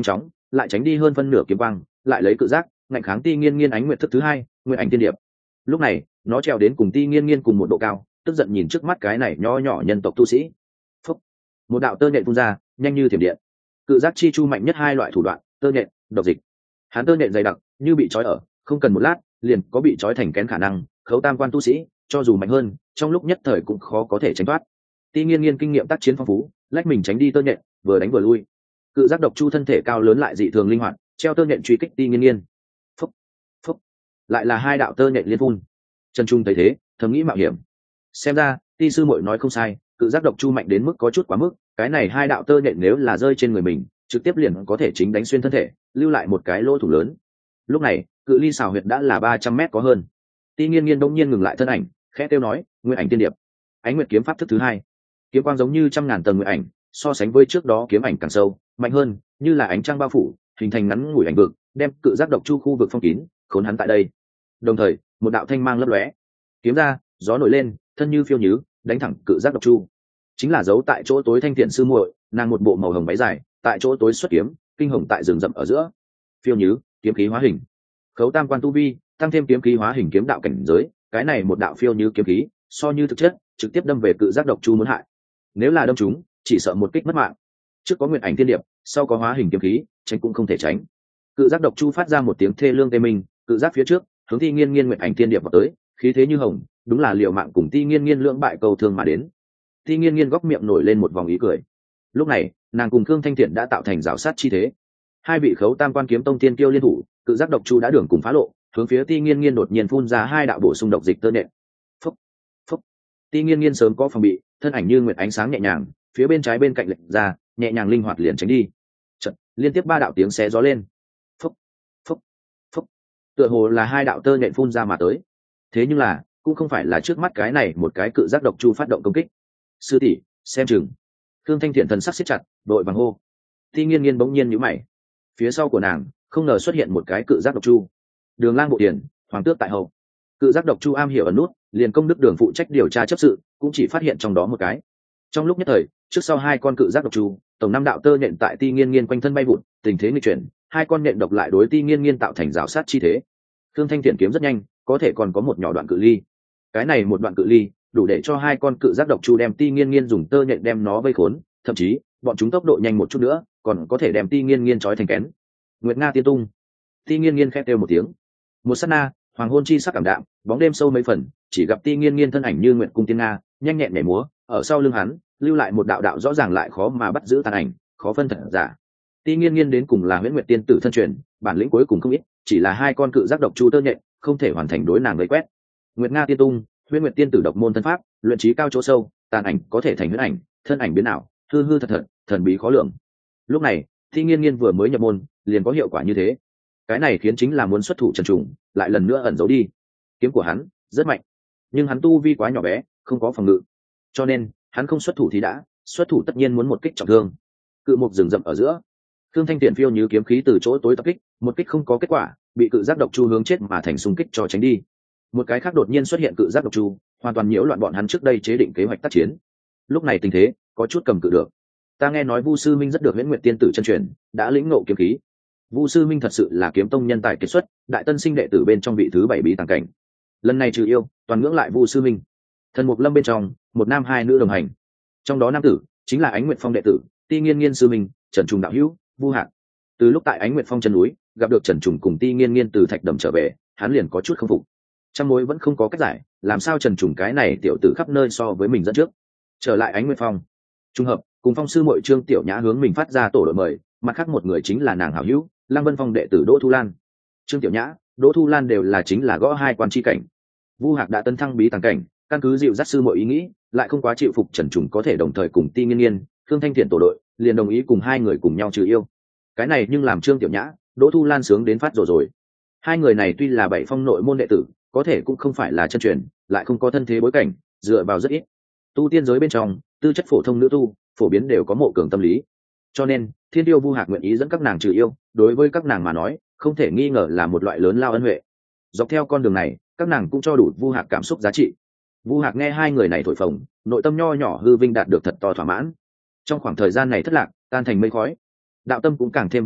lại tránh đi hơn phân nửa kiếm quang, lại lấy cự giác ngạnh kháng ti nghiên nghiên ánh nguyệt thức thứ hai nguyệt ảnh tiên điệp. Lúc này nó trèo đến cùng ti nghiên nghiên cùng một độ cao, tức giận nhìn trước mắt cái này nho nhỏ nhân tộc tu sĩ. Phúc. Một đạo tơ nhện phun ra, nhanh như thiểm điện. Cự giác chi chu mạnh nhất hai loại thủ đoạn, tơ nhện, độc dịch. Hắn tơ nhện dày đặc, như bị trói ở, không cần một lát, liền có bị trói thành kén khả năng. Khấu tam quan tu sĩ, cho dù mạnh hơn, trong lúc nhất thời cũng khó có thể tránh thoát. Ti nghiên nghiên kinh nghiệm tác chiến phong phú, lách mình tránh đi tơ nhện, vừa đánh vừa lui. Cự giác độc chu thân thể cao lớn lại dị thường linh hoạt, treo tơ nhện truy kích ti nghiên nghiên. Phúc, phúc, lại là hai đạo tơ nhện liên phun. Trần Trung thấy thế, thầm nghĩ mạo hiểm. Xem ra, ti sư muội nói không sai, cự giác độc chu mạnh đến mức có chút quá mức. Cái này hai đạo tơ nhện nếu là rơi trên người mình, trực tiếp liền có thể chính đánh xuyên thân thể, lưu lại một cái lỗ thủng lớn. Lúc này, cự ly xào huyệt đã là 300 mét có hơn. Ti nghiên nghiên đông nhiên ngừng lại thân ảnh, khẽ kêu nói, Nguyệt ảnh tiên điệp. Ánh nguyệt kiếm pháp thức thứ hai. Kiếm quang giống như trăm ngàn tầng nguyệt ảnh, so sánh với trước đó kiếm ảnh càng sâu, mạnh hơn, như là ánh trăng bao phủ, hình thành ngắn ngủi ảnh vực, đem cự giác độc chu khu vực phong kín, khốn hắn tại đây. Đồng thời, một đạo thanh mang lấp lóe, kiếm ra, gió nổi lên, thân như phiêu nhứ, đánh thẳng cự giác độc chu. Chính là giấu tại chỗ tối Thanh Thiện sư muội, nàng một bộ màu hồng váy dài, tại chỗ tối xuất kiếm, kinh hồng tại rừng rậm ở giữa. Phiêu nhứ, kiếm khí hóa hình. Khấu tam quan tu vi, tăng thêm kiếm khí hóa hình kiếm đạo cảnh giới, cái này một đạo phiêu như kiếm khí, so như thực chất, trực tiếp đâm về cự giác độc chu muốn hại. Nếu là đâm chúng, chỉ sợ một kích mất mạng. Trước có Nguyệt ảnh thiên điệp, sau có hóa hình kiếm khí, tránh cũng không thể tránh. Cự giác độc chu phát ra một tiếng thê lương tê minh, cự giác phía trước, hướng Ti nghiên nghiên Nguyệt ảnh thiên điệp vào tới, khí thế như hồng, đúng là liều mạng cùng Ti nghiên nghiên lưỡng bại cầu thương mà đến. Ti nghiên nghiên góc miệng nổi lên một vòng ý cười. Lúc này, nàng cùng Khương Thanh Thiện đã tạo thành rào sát chi thế. Hai vị khấu tam quan kiếm tông tiên kiêu liên thủ, cự giác độc chu đã đường cùng phá lộ, hướng phía Ti nghiên nghiên đột nhiên phun ra hai đạo bổ sung độc dịch tơ nện. Phúc, phúc. Ti nghiên nghiên sớm có phòng bị, thân ảnh như nguyệt ánh sáng nhẹ nhàng, phía bên trái bên cạnh lệch ra, nhẹ nhàng linh hoạt liền tránh đi. Chợt, liên tiếp ba đạo tiếng xé gió lên. Phúc, phúc, phúc. Tựa hồ là hai đạo tơ nện phun ra mà tới. Thế nhưng là, cũng không phải là trước mắt cái này một cái cự giác độc chu phát động công kích. Sư tỷ, xem chừng. Khương Thanh Thiện thần sắc siết chặt, đội vàng hô. Ti nghiên nghiên bỗng nhiên nhíu mày. Phía sau của nàng, không ngờ xuất hiện một cái cự giác độc chu. Đường Lang bộ tiền, hoàng tước tại hậu. Cự giác độc chu am hiểu ẩn nút, liền công đức đường phụ trách điều tra chấp sự, cũng chỉ phát hiện trong đó một cái. Trong lúc nhất thời, trước sau hai con cự giác độc chu, tổng năm đạo tơ nhện tại Ti nghiên nghiên quanh thân bay vụt, tình thế nghịch chuyển, hai con nhện độc lại đối Ti nghiên nghiên tạo thành rào sát chi thế. Khương Thanh Thiện kiếm rất nhanh, có thể còn có một nhỏ đoạn cự ly. Cái này một đoạn cự ly, đủ để cho hai con cự giác độc chu đem Ti nghiên nghiên dùng tơ nhện đem nó vây khốn, thậm chí, bọn chúng tốc độ nhanh một chút nữa, còn có thể đem Ti nghiên nghiên trói thành kén. Nguyệt Nga tiên tung. Ti nghiên nghiên khẽ kêu một tiếng. Một sát na, hoàng hôn chi sắc cảm đạm, bóng đêm sâu mấy phần, chỉ gặp Ti nghiên nghiên thân ảnh như nguyệt cung tiên nga, nhanh nhẹn nhảy múa, ở sau lưng hắn, lưu lại một đạo đạo rõ ràng lại khó mà bắt giữ tàn ảnh, khó phân thật giả. Ti nghiên nghiên đến cùng là Huyễn Nguyệt tiên tử thân truyền, bản lĩnh cuối cùng không ít, chỉ là hai con cự giác độc chu tơ nhện, không thể hoàn thành đối nàng vây quét. Nguyệt Nga tiên tung, Huyễn Nguyệt tiên tử độc môn thân pháp, luyện trí cao chỗ sâu, tàn ảnh có thể thành huyễn ảnh, thân ảnh biến ảo, hư hư thật thật, thần bí khó lường. Lúc này, Ti nghiên nghiên vừa mới nhập môn, liền có hiệu quả như thế. Cái này khiến chính là muốn xuất thủ Trần Trùng, lại lần nữa ẩn giấu đi. Kiếm của hắn rất mạnh, nhưng hắn tu vi quá nhỏ bé, không có phòng ngự, cho nên hắn không xuất thủ thì đã, xuất thủ tất nhiên muốn một kích trọng thương. Cự mục rừng rậm ở giữa, Khương Thanh Tiện phiêu như kiếm khí từ chỗ tối tập kích, một kích không có kết quả, bị cự giác độc chu hướng chết mà thành xung kích cho tránh đi. Một cái khác đột nhiên xuất hiện cự giác độc chu, hoàn toàn nhiễu loạn bọn hắn trước đây chế định kế hoạch tác chiến. Lúc này tình thế có chút cầm cự được. Ta nghe nói Vu Sư Minh rất được Huyễn Nguyệt tiên tử chân truyền, đã lĩnh ngộ kiếm khí. Vu Sư Minh thật sự là kiếm tông nhân tài kiệt xuất, đại tân sinh đệ tử bên trong vị thứ 7 bí tàng cảnh. Lần này trừ yêu, toàn ngưỡng lại Vu Sư Minh. Thần Mục Lâm bên trong, một nam hai nữ đồng hành. Trong đó nam tử chính là Ánh Nguyệt Phong đệ tử, Ti Nghiên Nghiên sư minh, Trần Trùng đạo hữu, Vu Hạc. Từ lúc tại Ánh Nguyệt Phong chân núi, gặp được Trần Trùng cùng Ti Nghiên Nghiên từ thạch đầm trở về, hắn liền có chút không phục. Trăm mối vẫn không có cách giải, làm sao Trần Trùng cái này tiểu tử khắp nơi so với mình dẫn trước. Trở lại Ánh Nguyệt Phong, trùng hợp cùng phong sư muội Trương Tiểu Nhã hướng mình phát ra tổ đội mời, mặt khác một người chính là nàng hảo hữu, Lăng Vân Phong đệ tử Đỗ Thu Lan. Trương Tiểu Nhã, Đỗ Thu Lan đều là chính là gõ hai quan chi cảnh. Vu Hạc đã tân thăng bí tàng cảnh, căn cứ dịu dắt sư muội ý nghĩ, lại không quá chịu phục Trần Trùng có thể đồng thời cùng Ti Nghiên Nghiên, Khương Thanh Thiện tổ đội, liền đồng ý cùng hai người cùng nhau trừ yêu. Cái này nhưng làm Trương Tiểu Nhã, Đỗ Thu Lan sướng đến phát rồi. Hai người này tuy là bảy phong nội môn đệ tử, có thể cũng không phải là chân truyền, lại không có thân thế bối cảnh, dựa vào rất ít. Tu tiên giới bên trong, tư chất phổ thông nữ tu, phổ biến đều có mộ cường tâm lý. Cho nên, Thiên Tiêu Vu Hạc nguyện ý dẫn các nàng trừ yêu, đối với các nàng mà nói, không thể nghi ngờ là một loại lớn lao ân huệ. Dọc theo con đường này, các nàng cũng cho đủ Vu Hạc cảm xúc giá trị. Vu Hạc nghe hai người này thổi phồng, nội tâm nho nhỏ hư vinh đạt được thật to thỏa mãn. Trong khoảng thời gian này thất lạc, tan thành mây khói, đạo tâm cũng càng thêm vững chắc,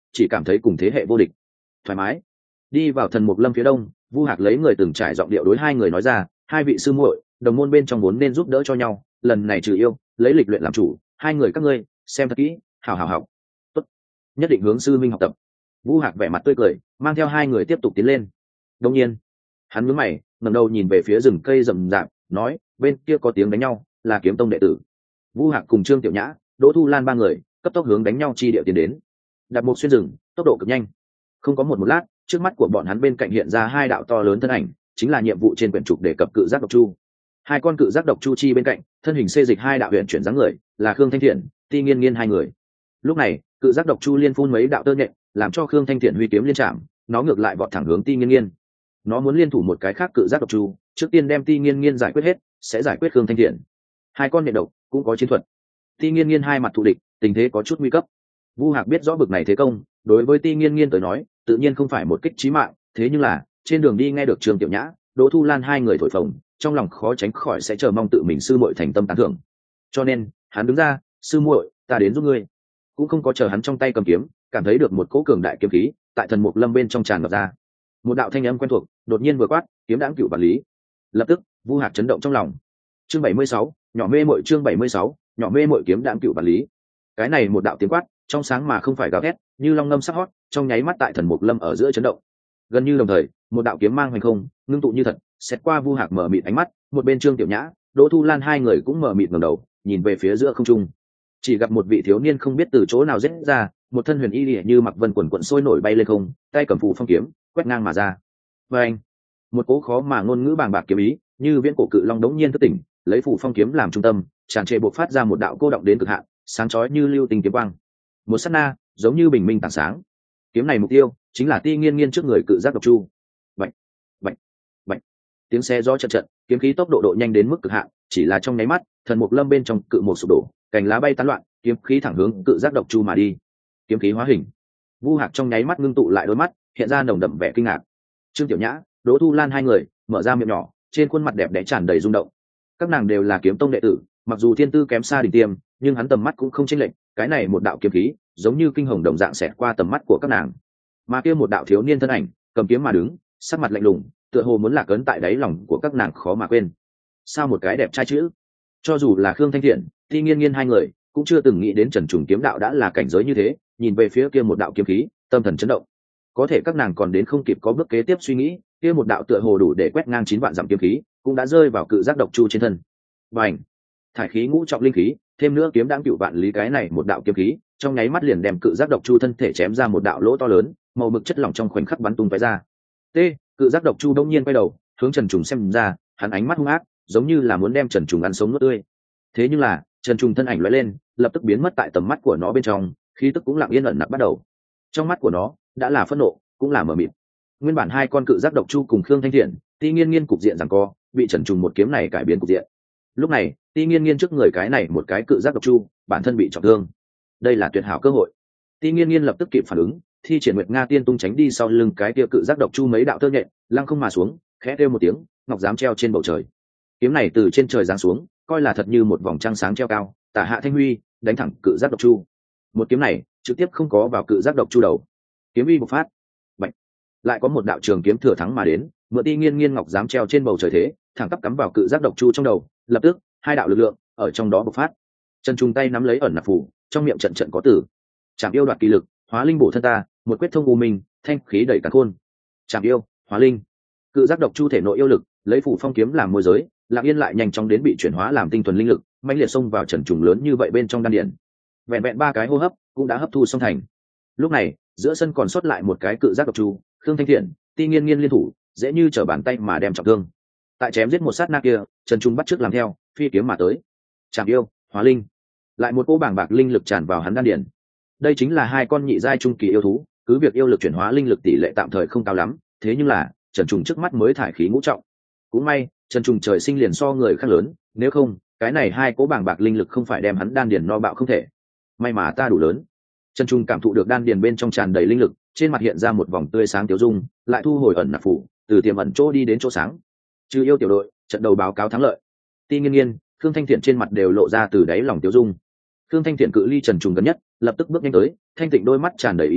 chỉ cảm thấy cùng thế hệ vô địch, thoải mái. Đi vào thần mục lâm phía đông, Vu Hạc lấy người từng trải giọng điệu đối hai người nói ra, hai vị sư muội, đồng môn bên trong vốn nên giúp đỡ cho nhau, lần này trừ yêu lấy lịch luyện làm chủ, hai người các ngươi xem thật kỹ, hảo hảo học, tốt, nhất định hướng sư minh học tập. Vu Hạc vẻ mặt tươi cười, mang theo hai người tiếp tục tiến lên. Đương nhiên, hắn nhướng mày, ngẩng đầu nhìn về phía rừng cây rậm rạp, nói, bên kia có tiếng đánh nhau, là Kiếm Tông đệ tử. Vu Hạc cùng Trương Tiểu Nhã, Đỗ Thu Lan ba người cấp tốc hướng đánh nhau chi địa tiến đến. Đặt một xuyên rừng, tốc độ cực nhanh. Không có một lát, trước mắt của bọn hắn bên cạnh hiện ra hai đạo to lớn thân ảnh, chính là nhiệm vụ trên quyển trục đề cập cự giác độc chu. Hai con cự giác độc chu chi bên cạnh, thân hình xê dịch hai đạo huyền chuyển dáng người, là Khương Thanh Thiện, Ti Nghiên Nghiên hai người. Lúc này, cự giác độc chu liên phun mấy đạo tơ nhện, làm cho Khương Thanh Thiện huy kiếm liên chạm, nó ngược lại vọt thẳng hướng Ti Nghiên Nghiên. Nó muốn liên thủ một cái khác cự giác độc chu, trước tiên đem Ti Nghiên Nghiên giải quyết hết, sẽ giải quyết Khương Thanh Thiện. Hai con nhện độc cũng có chiến thuật. Ti Nghiên Nghiên hai mặt thù địch, tình thế có chút nguy cấp. Vu Hạc biết rõ bực này thế công, đối với Ti Nghiên Nghiên tới nói, tự nhiên không phải một kích chí mạng, thế nhưng là trên đường đi nghe được Trương Tiểu Nhã, Đỗ Thu Lan hai người thổi phồng, trong lòng khó tránh khỏi sẽ chờ mong tự mình sư muội thành tâm tán thưởng. Cho nên, hắn đứng ra, sư muội, ta đến giúp ngươi. Cũng không có chờ hắn trong tay cầm kiếm, cảm thấy được một cỗ cường đại kiếm khí tại thần mục lâm bên trong tràn ngập ra. Một đạo thanh âm quen thuộc, đột nhiên vừa quát, kiếm đãng cựu bản lý. Lập tức, Vu Hạc chấn động trong lòng. Chương 76, nhỏ mê muội chương 76, nhỏ mê muội kiếm đãng cựu bản lý. Cái này một đạo tiếng quát, trong sáng mà không phải gào thét, như long ngâm sắc hót, trong nháy mắt tại thần mục lâm ở giữa chấn động. Gần như đồng thời, một đạo kiếm mang hoành không, ngưng tụ như thật, xét qua Vu Hạc mở mịt ánh mắt, một bên Trương Tiểu Nhã, Đỗ Thu Lan hai người cũng mở mịt ngẩng đầu, nhìn về phía giữa không trung. Chỉ gặp một vị thiếu niên không biết từ chỗ nào rết ra, một thân huyền y liễu như mặc vân quần quần sôi nổi bay lên không, tay cầm phù phong kiếm, quét ngang mà ra. Và anh, một cỗ khó mà ngôn ngữ bàng bạc kiếm ý, như viễn cổ cự long đống nhiên thức tỉnh, lấy phù phong kiếm làm trung tâm, tràn trề bộc phát ra một đạo cô động đến cực hạn, sáng chói như lưu tinh kiếm quang. Một sát na, giống như bình minh tảng sáng. Kiếm này mục tiêu chính là Ti Nghiên Nghiên trước người cự giác độc chu. Bạch, bạch, bạch. Tiếng xe gió trận trận, kiếm khí tốc độ độ nhanh đến mức cực hạn, chỉ là trong nháy mắt, thần mục lâm bên trong cự một sụp đổ, cành lá bay tán loạn, kiếm khí thẳng hướng cự giác độc chu mà đi. Kiếm khí hóa hình. Vu Hạc trong nháy mắt ngưng tụ lại đôi mắt, hiện ra nồng đậm vẻ kinh ngạc. Trương Tiểu Nhã, Đỗ Thu Lan hai người mở ra miệng nhỏ, trên khuôn mặt đẹp đẽ tràn đầy rung động. Các nàng đều là kiếm tông đệ tử, mặc dù thiên tư kém xa đỉnh tiêm, nhưng hắn tầm mắt cũng không chênh lệch, cái này một đạo kiếm khí, giống như kinh hồng đồng dạng xẹt qua tầm mắt của các nàng. Mà kia một đạo thiếu niên thân ảnh, cầm kiếm mà đứng, sắc mặt lạnh lùng, tựa hồ muốn lạc ấn tại đáy lòng của các nàng khó mà quên. Sao một cái đẹp trai chữ? Cho dù là Khương Thanh Thiện, Ti Nghiên Nghiên hai người, cũng chưa từng nghĩ đến Trần Trùng kiếm đạo đã là cảnh giới như thế, nhìn về phía kia một đạo kiếm khí, tâm thần chấn động. Có thể các nàng còn đến không kịp có bước kế tiếp suy nghĩ, kia một đạo tựa hồ đủ để quét ngang 9 vạn dặm kiếm khí, cũng đã rơi vào cự giác độc chu trên thân. Bành! Thải khí ngũ trọng linh khí, thêm nữa kiếm đãng cựu vạn lý, cái này một đạo kiếm khí, trong nháy mắt liền đem cự giác độc chu thân thể chém ra một đạo lỗ to lớn, màu mực chất lỏng trong khoảnh khắc bắn tung tóe ra. T, cự giác độc chu đông nhiên quay đầu, hướng Trần Trùng xem ra, hắn ánh mắt hung ác, giống như là muốn đem Trần Trùng ăn sống nuốt tươi. Thế nhưng là, Trần Trùng thân ảnh lóe lên, lập tức biến mất tại tầm mắt của nó bên trong, khí tức cũng lặng yên ẩn nặc bắt đầu. Trong mắt của nó, đã là phẫn nộ, cũng là mờ mịt. Nguyên bản hai con cự giác độc chu cùng Khương Thanh Thiện, Ti Nghiên Nghiên cục diện giằng co, bị Trần Trùng một kiếm này cải biến cục diện. Lúc này, Ti Nghiên Nghiên trước người cái này một cái cự giác độc chu, bản thân bị trọng thương. Đây là tuyệt hảo cơ hội. Ti Nghiên Nghiên lập tức kịp phản ứng, thi triển Nguyệt Nga Tiên Tung tránh đi sau lưng cái kia cự giác độc chu mấy đạo tơ nhện, lăng không mà xuống, khẽ kêu một tiếng, ngọc giám treo trên bầu trời. Kiếm này từ trên trời giáng xuống, coi là thật như một vòng trăng sáng treo cao, tả hạ thanh huy, đánh thẳng cự giác độc chu. Một kiếm này, trực tiếp không có vào cự giác độc chu đầu. Kiếm uy bộc phát. Bạch. Lại có một đạo trường kiếm thừa thắng mà đến, mượn Ti Nghiên Nghiên ngọc giám treo trên bầu trời thế, thẳng tắp cắm vào cự giác độc chu trong đầu, lập tức, hai đạo lực lượng ở trong đó bộc phát. Trần Trung tay nắm lấy ẩn nạp phủ, trong miệng trận trận có tử. Chạm yêu đoạt kỳ lực, hóa linh bổ thân ta, một quyết thông u minh, thanh khí đẩy càn khôn. Chạm yêu, hóa linh. Cự giác độc chu thể nội yêu lực, lấy phủ phong kiếm làm môi giới, Lặng Yên lại nhanh chóng đến bị chuyển hóa làm tinh thuần linh lực, mãnh liệt xông vào Trần Trùng lớn như vậy bên trong đan điền. Vẹn vẹn 3 cái hô hấp, cũng đã hấp thu xong thành. Lúc này, giữa sân còn sót lại một cái cự giác độc chu, Khương Thanh Thiện, Ti Nghiên Nghiên liên thủ, dễ như trở bàn tay mà đem trọng thương. Tại chém giết một sát na kia, Trần Trung bắt trước làm theo, phi kiếm mà tới. Chạm yêu, hóa linh. Lại một cỗ bàng bạc linh lực tràn vào hắn đan điền. Đây chính là hai con nhị giai trung kỳ yêu thú, cứ việc yêu lực chuyển hóa linh lực tỷ lệ tạm thời không cao lắm, thế nhưng là Trần Trùng trước mắt mới thải khí ngũ trọng. Cũng may, Trần Trùng trời sinh liền so người khác lớn, nếu không, cái này hai cỗ bàng bạc linh lực không phải đem hắn đan điền no bạo không thể. May mà ta đủ lớn. Trần Trùng cảm thụ được đan điền bên trong tràn đầy linh lực, trên mặt hiện ra một vòng tươi sáng tiêu dung, lại thu hồi ẩn nạp phủ, từ tiềm ẩn chỗ đi đến chỗ sáng. Trừ yêu tiểu đội, trận đầu báo cáo thắng lợi. Ti Nghiên Nghiên, Khương Thanh Thiện trên mặt đều lộ ra từ đáy lòng tiêu dung. Khương Thanh Thiện cự ly Trần Trùng gần nhất, lập tức bước nhanh tới, thanh tịnh đôi mắt tràn đầy ý cười,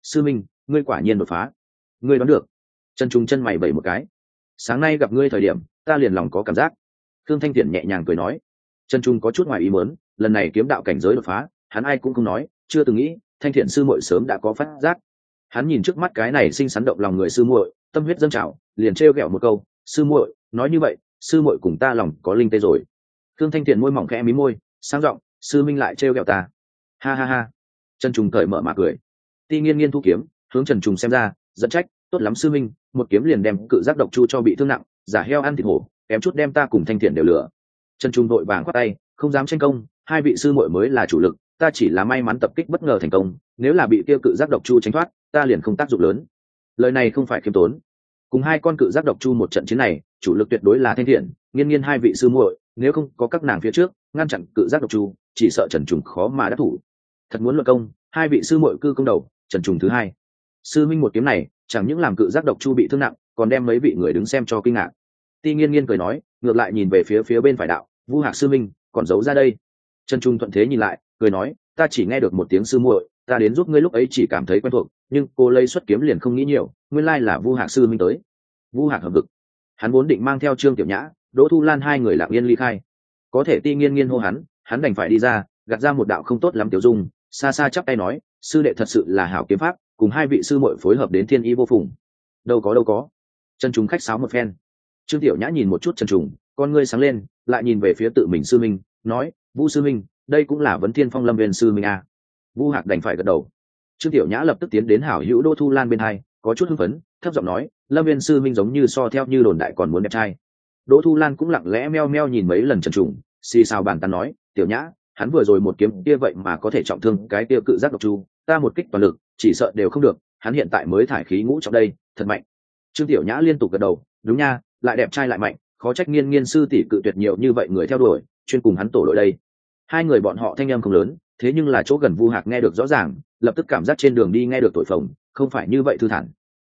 sư minh ngươi quả nhiên đột phá. Ngươi đoán được. Trần Trung chân mày bẩy một cái. Sáng nay gặp ngươi thời điểm ta liền lòng có cảm giác. Khương Thanh Tiễn nhẹ nhàng cười nói. Trần Trung có chút ngoài ý muốn, lần này kiếm đạo cảnh giới đột phá hắn ai cũng không nói, chưa từng nghĩ Thanh Thiện sư muội sớm đã có phát giác. Hắn nhìn trước mắt cái này xinh xắn động lòng người sư muội, tâm huyết dâng trào, liền trêu ghẹo một câu, sư muội nói như vậy sư muội cùng ta lòng có linh tê rồi. Khương Thanh Thiện môi mỏng khẽ mí môi, sang giọng, sư minh lại trêu ghẹo ta. Ha ha ha. Trần Trung cởi mở mà cười. Ti Nghiên Nghiên thu kiếm hướng Trần Trung xem ra, giận trách, tốt lắm sư minh, một kiếm liền đem cự giác độc chu cho bị thương nặng, giả heo ăn thịt hổ, kém chút đem ta cùng Thanh Thiện đều lừa. Trần Trung đội vàng khoát tay, không dám tranh công, hai vị sư muội mới là chủ lực, ta chỉ là may mắn tập kích bất ngờ thành công, nếu là bị tiêu cự giác độc chu tránh thoát ta liền không tác dụng lớn. Lời này không phải khiêm tốn. Cùng hai con cự giác độc chu một trận chiến này chủ lực tuyệt đối là Thanh Thiện, Nghiên Nghiên hai vị sư muội, nếu không có các nàng phía trước ngăn chặn cự giác độc chu chỉ sợ Trần Trùng khó mà đắc thủ. Thật muốn luận công hai vị sư muội cư công đầu, Trần Trùng thứ hai. Sư minh một kiếm này chẳng những làm cự giác độc chu bị thương nặng, còn đem mấy vị người đứng xem cho kinh ngạc. Ti Nghiên Nghiên cười nói, ngược lại nhìn về phía bên phải đạo, Vu Hạc sư minh còn giấu ra đây. Trần Trung thuận thế nhìn lại, cười nói, ta chỉ nghe được một tiếng sư muội, ta đến giúp ngươi lúc ấy chỉ cảm thấy quen thuộc, nhưng cô lấy xuất kiếm liền không nghĩ nhiều, nguyên lai là Vu Hạc sư minh tới. Vu Hạc hợp vực. Hắn vốn định mang theo Trương Tiểu Nhã, Đỗ Thu Lan hai người lặng yên ly khai, có thể Ti Nghiên Nghiên hô hắn đành phải đi ra, gạt ra một đạo không tốt lắm tiểu dung, xa xa chắp tay nói, sư đệ thật sự là hảo kiếm pháp, cùng hai vị sư muội phối hợp đến thiên ý vô phùng. Đâu có. Trần Trung khách sáo một phen. Trương Tiểu Nhã nhìn một chút Trần Trung, con ngươi sáng lên, lại nhìn về phía tự mình sư minh, nói, Vu sư minh, đây cũng là Vấn Thiên Phong Lâm Viên sư minh à. Vu Hạc đành phải gật đầu. Trương Tiểu Nhã lập tức tiến đến hảo hữu Đỗ Thu Lan bên hai, có chút hưng phấn, thấp giọng nói, Lâm Viên sư minh giống như so theo như đồn đại còn muốn đẹp trai. Đỗ Thu Lan cũng lặng lẽ meo meo nhìn mấy lần Trần Trung, xì xào bàn tán nói, Tiểu Nhã, hắn vừa rồi một kiếm kia vậy mà có thể trọng thương cái tiêu cự giác độc chu, ta một kích toàn lực chỉ sợ đều không được, hắn hiện tại mới thải khí ngũ trọng đây, thật mạnh. Trương Tiểu Nhã liên tục gật đầu, đúng nha, lại đẹp trai lại mạnh, khó trách Nghiên Nghiên sư tỷ cự tuyệt nhiều như vậy người theo đuổi, chuyên cùng hắn tổ đội đây. Hai người bọn họ thanh âm không lớn, thế nhưng là chỗ gần Vu Hạc nghe được rõ ràng, lập tức cảm giác trên đường đi nghe được thổi phồng, không phải như vậy thư thản.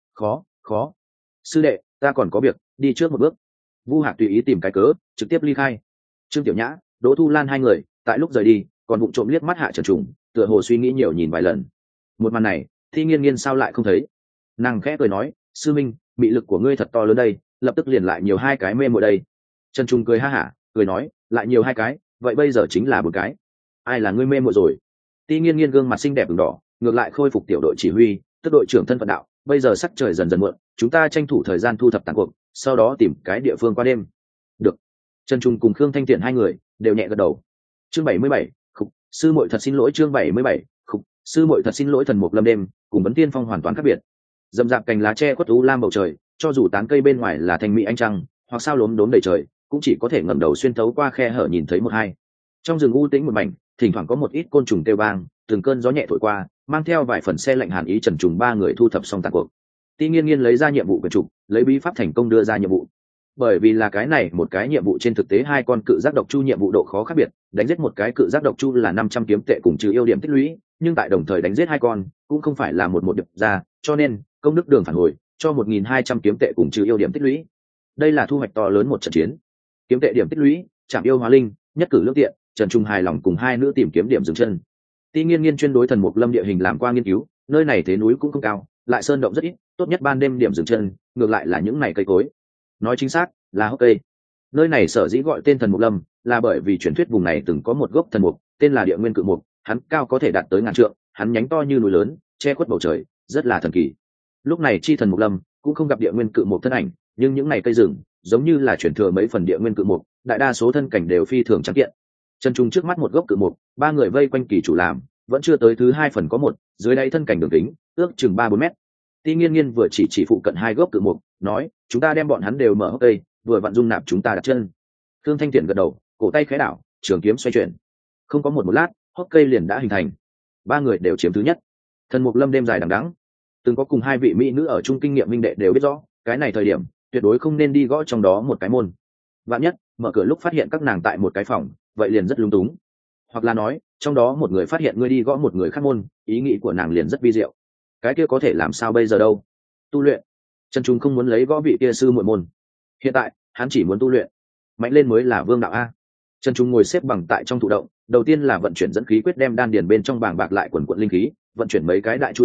Khó. Sư đệ, ta còn có việc, đi trước một bước. Vu Hạc tùy ý tìm cái cớ, trực tiếp ly khai. Trương Tiểu Nhã, Đỗ Thu Lan hai người, tại lúc rời đi, còn vụng trộm liếc mắt Hạ Trần Trùng, tựa hồ suy nghĩ nhiều nhìn vài lần. Một màn này, Thi Nghiên Nghiên sao lại không thấy? Nàng khẽ cười nói, sư minh, mị lực của ngươi thật to lớn đây, lập tức liền lại nhiều hai cái mê muội đây. Trần Trung cười ha hả, cười nói, lại nhiều hai cái, vậy bây giờ chính là một cái. Ai là ngươi mê muội rồi? Ti Nghiên Nghiên gương mặt xinh đẹp ửng đỏ, ngược lại khôi phục tiểu đội chỉ huy, tức đội trưởng thân phận đạo, bây giờ sắc trời dần dần muộn, chúng ta tranh thủ thời gian thu thập tàn cuộc, sau đó tìm cái địa phương qua đêm. Được. Trần Trung cùng Khương Thanh Tiện hai người đều nhẹ gật đầu. Chương 77, khục, sư muội thật xin lỗi. Chương 77, khục, sư muội thật xin lỗi. Thần Mục Lâm đêm cùng Vấn Tiên Phong hoàn toàn khác biệt. Dầm dạp cành lá che khuất u lam bầu trời, cho dù tán cây bên ngoài là thanh mỹ ánh trăng hoặc sao lốm đốm đầy trời, cũng chỉ có thể ngẩng đầu xuyên thấu qua khe hở nhìn thấy một hai. Trong rừng u tĩnh một mảnh, thỉnh thoảng có một ít côn trùng kêu vang, từng cơn gió nhẹ thổi qua, mang theo vài phần xe lạnh hàn ý. Trần Trùng ba người thu thập xong tàn cuộc. Ti Nghiên Nghiên lấy ra nhiệm vụ quyển trục, lấy bí pháp thành công đưa ra nhiệm vụ. Bởi vì là cái này một cái nhiệm vụ trên thực tế hai con cự giác độc chu nhiệm vụ độ khó khác biệt, đánh giết một cái cự giác độc chu là 500 kiếm tệ cùng trừ yêu điểm tích lũy, nhưng tại đồng thời đánh giết hai con cũng không phải là một điểm ra, cho nên công đức đường phản hồi cho 1.200 kiếm tệ cùng trừ yêu điểm tích lũy. Đây là thu hoạch to lớn một trận chiến. Kiếm tệ điểm tích lũy, chạm yêu hóa linh, nhất cử lương tiện. Trần Trung hài lòng cùng hai nữ tìm kiếm điểm dừng chân. Ti Nghiên Nghiên chuyên đối Thần Mục Lâm địa hình làm qua nghiên cứu, nơi này thế núi cũng không cao, lại sơn động rất ít, tốt nhất ban đêm điểm dừng chân ngược lại là những này cây cối. Nói chính xác là hốc cây. Nơi này sở dĩ gọi tên Thần Mục Lâm là bởi vì truyền thuyết vùng này từng có một gốc thần mục, tên là Địa Nguyên Cự Mục, hắn cao có thể đạt tới ngàn trượng, hắn nhánh to như núi lớn, che khuất bầu trời, rất là thần kỳ. Lúc này chi Thần Mục Lâm cũng không gặp Địa Nguyên Cự Mục thân ảnh, nhưng những này cây rừng giống như là chuyển thừa mấy phần Địa Nguyên Cự Mục, đại đa số thân cảnh đều phi thường trắng kiện. Trần Trung trước mắt một gốc cự mục, ba người vây quanh kỳ chủ làm, vẫn chưa tới thứ hai phần có một, dưới đây thân cảnh đường kính ước chừng 3-4 mét. Ti Nghiên Nghiên vừa chỉ phụ cận hai gốc cự mục, nói, chúng ta đem bọn hắn đều mở hốc cây, vừa vặn dung nạp chúng ta đặt chân. Khương Thanh Tiện gật đầu, cổ tay khẽ đảo, trường kiếm xoay chuyển. Không có một lát, hốc cây liền đã hình thành. Ba người đều chiếm thứ nhất. Thần Mục Lâm đêm dài đằng đẵng, từng có cùng hai vị mỹ nữ ở chung kinh nghiệm minh đệ đều biết rõ, cái này thời điểm tuyệt đối không nên đi gõ trong đó một cái môn. Vạn nhất mở cửa lúc phát hiện các nàng tại một cái phòng, vậy liền rất lung túng. Hoặc là nói, trong đó một người phát hiện ngươi đi gõ một người khác môn, ý nghĩ của nàng liền rất vi diệu. Cái kia có thể làm sao bây giờ đâu? Tu luyện. Trần Trung không muốn lấy gõ vị kia sư muội môn. Hiện tại, hắn chỉ muốn tu luyện. Mạnh lên mới là vương đạo a. Trần Trung ngồi xếp bằng tại trong thụ động, đầu tiên là vận chuyển dẫn khí quyết đem đan điền bên trong bàng bạc lại quần quật linh khí, vận chuyển mấy cái đại chu thiên,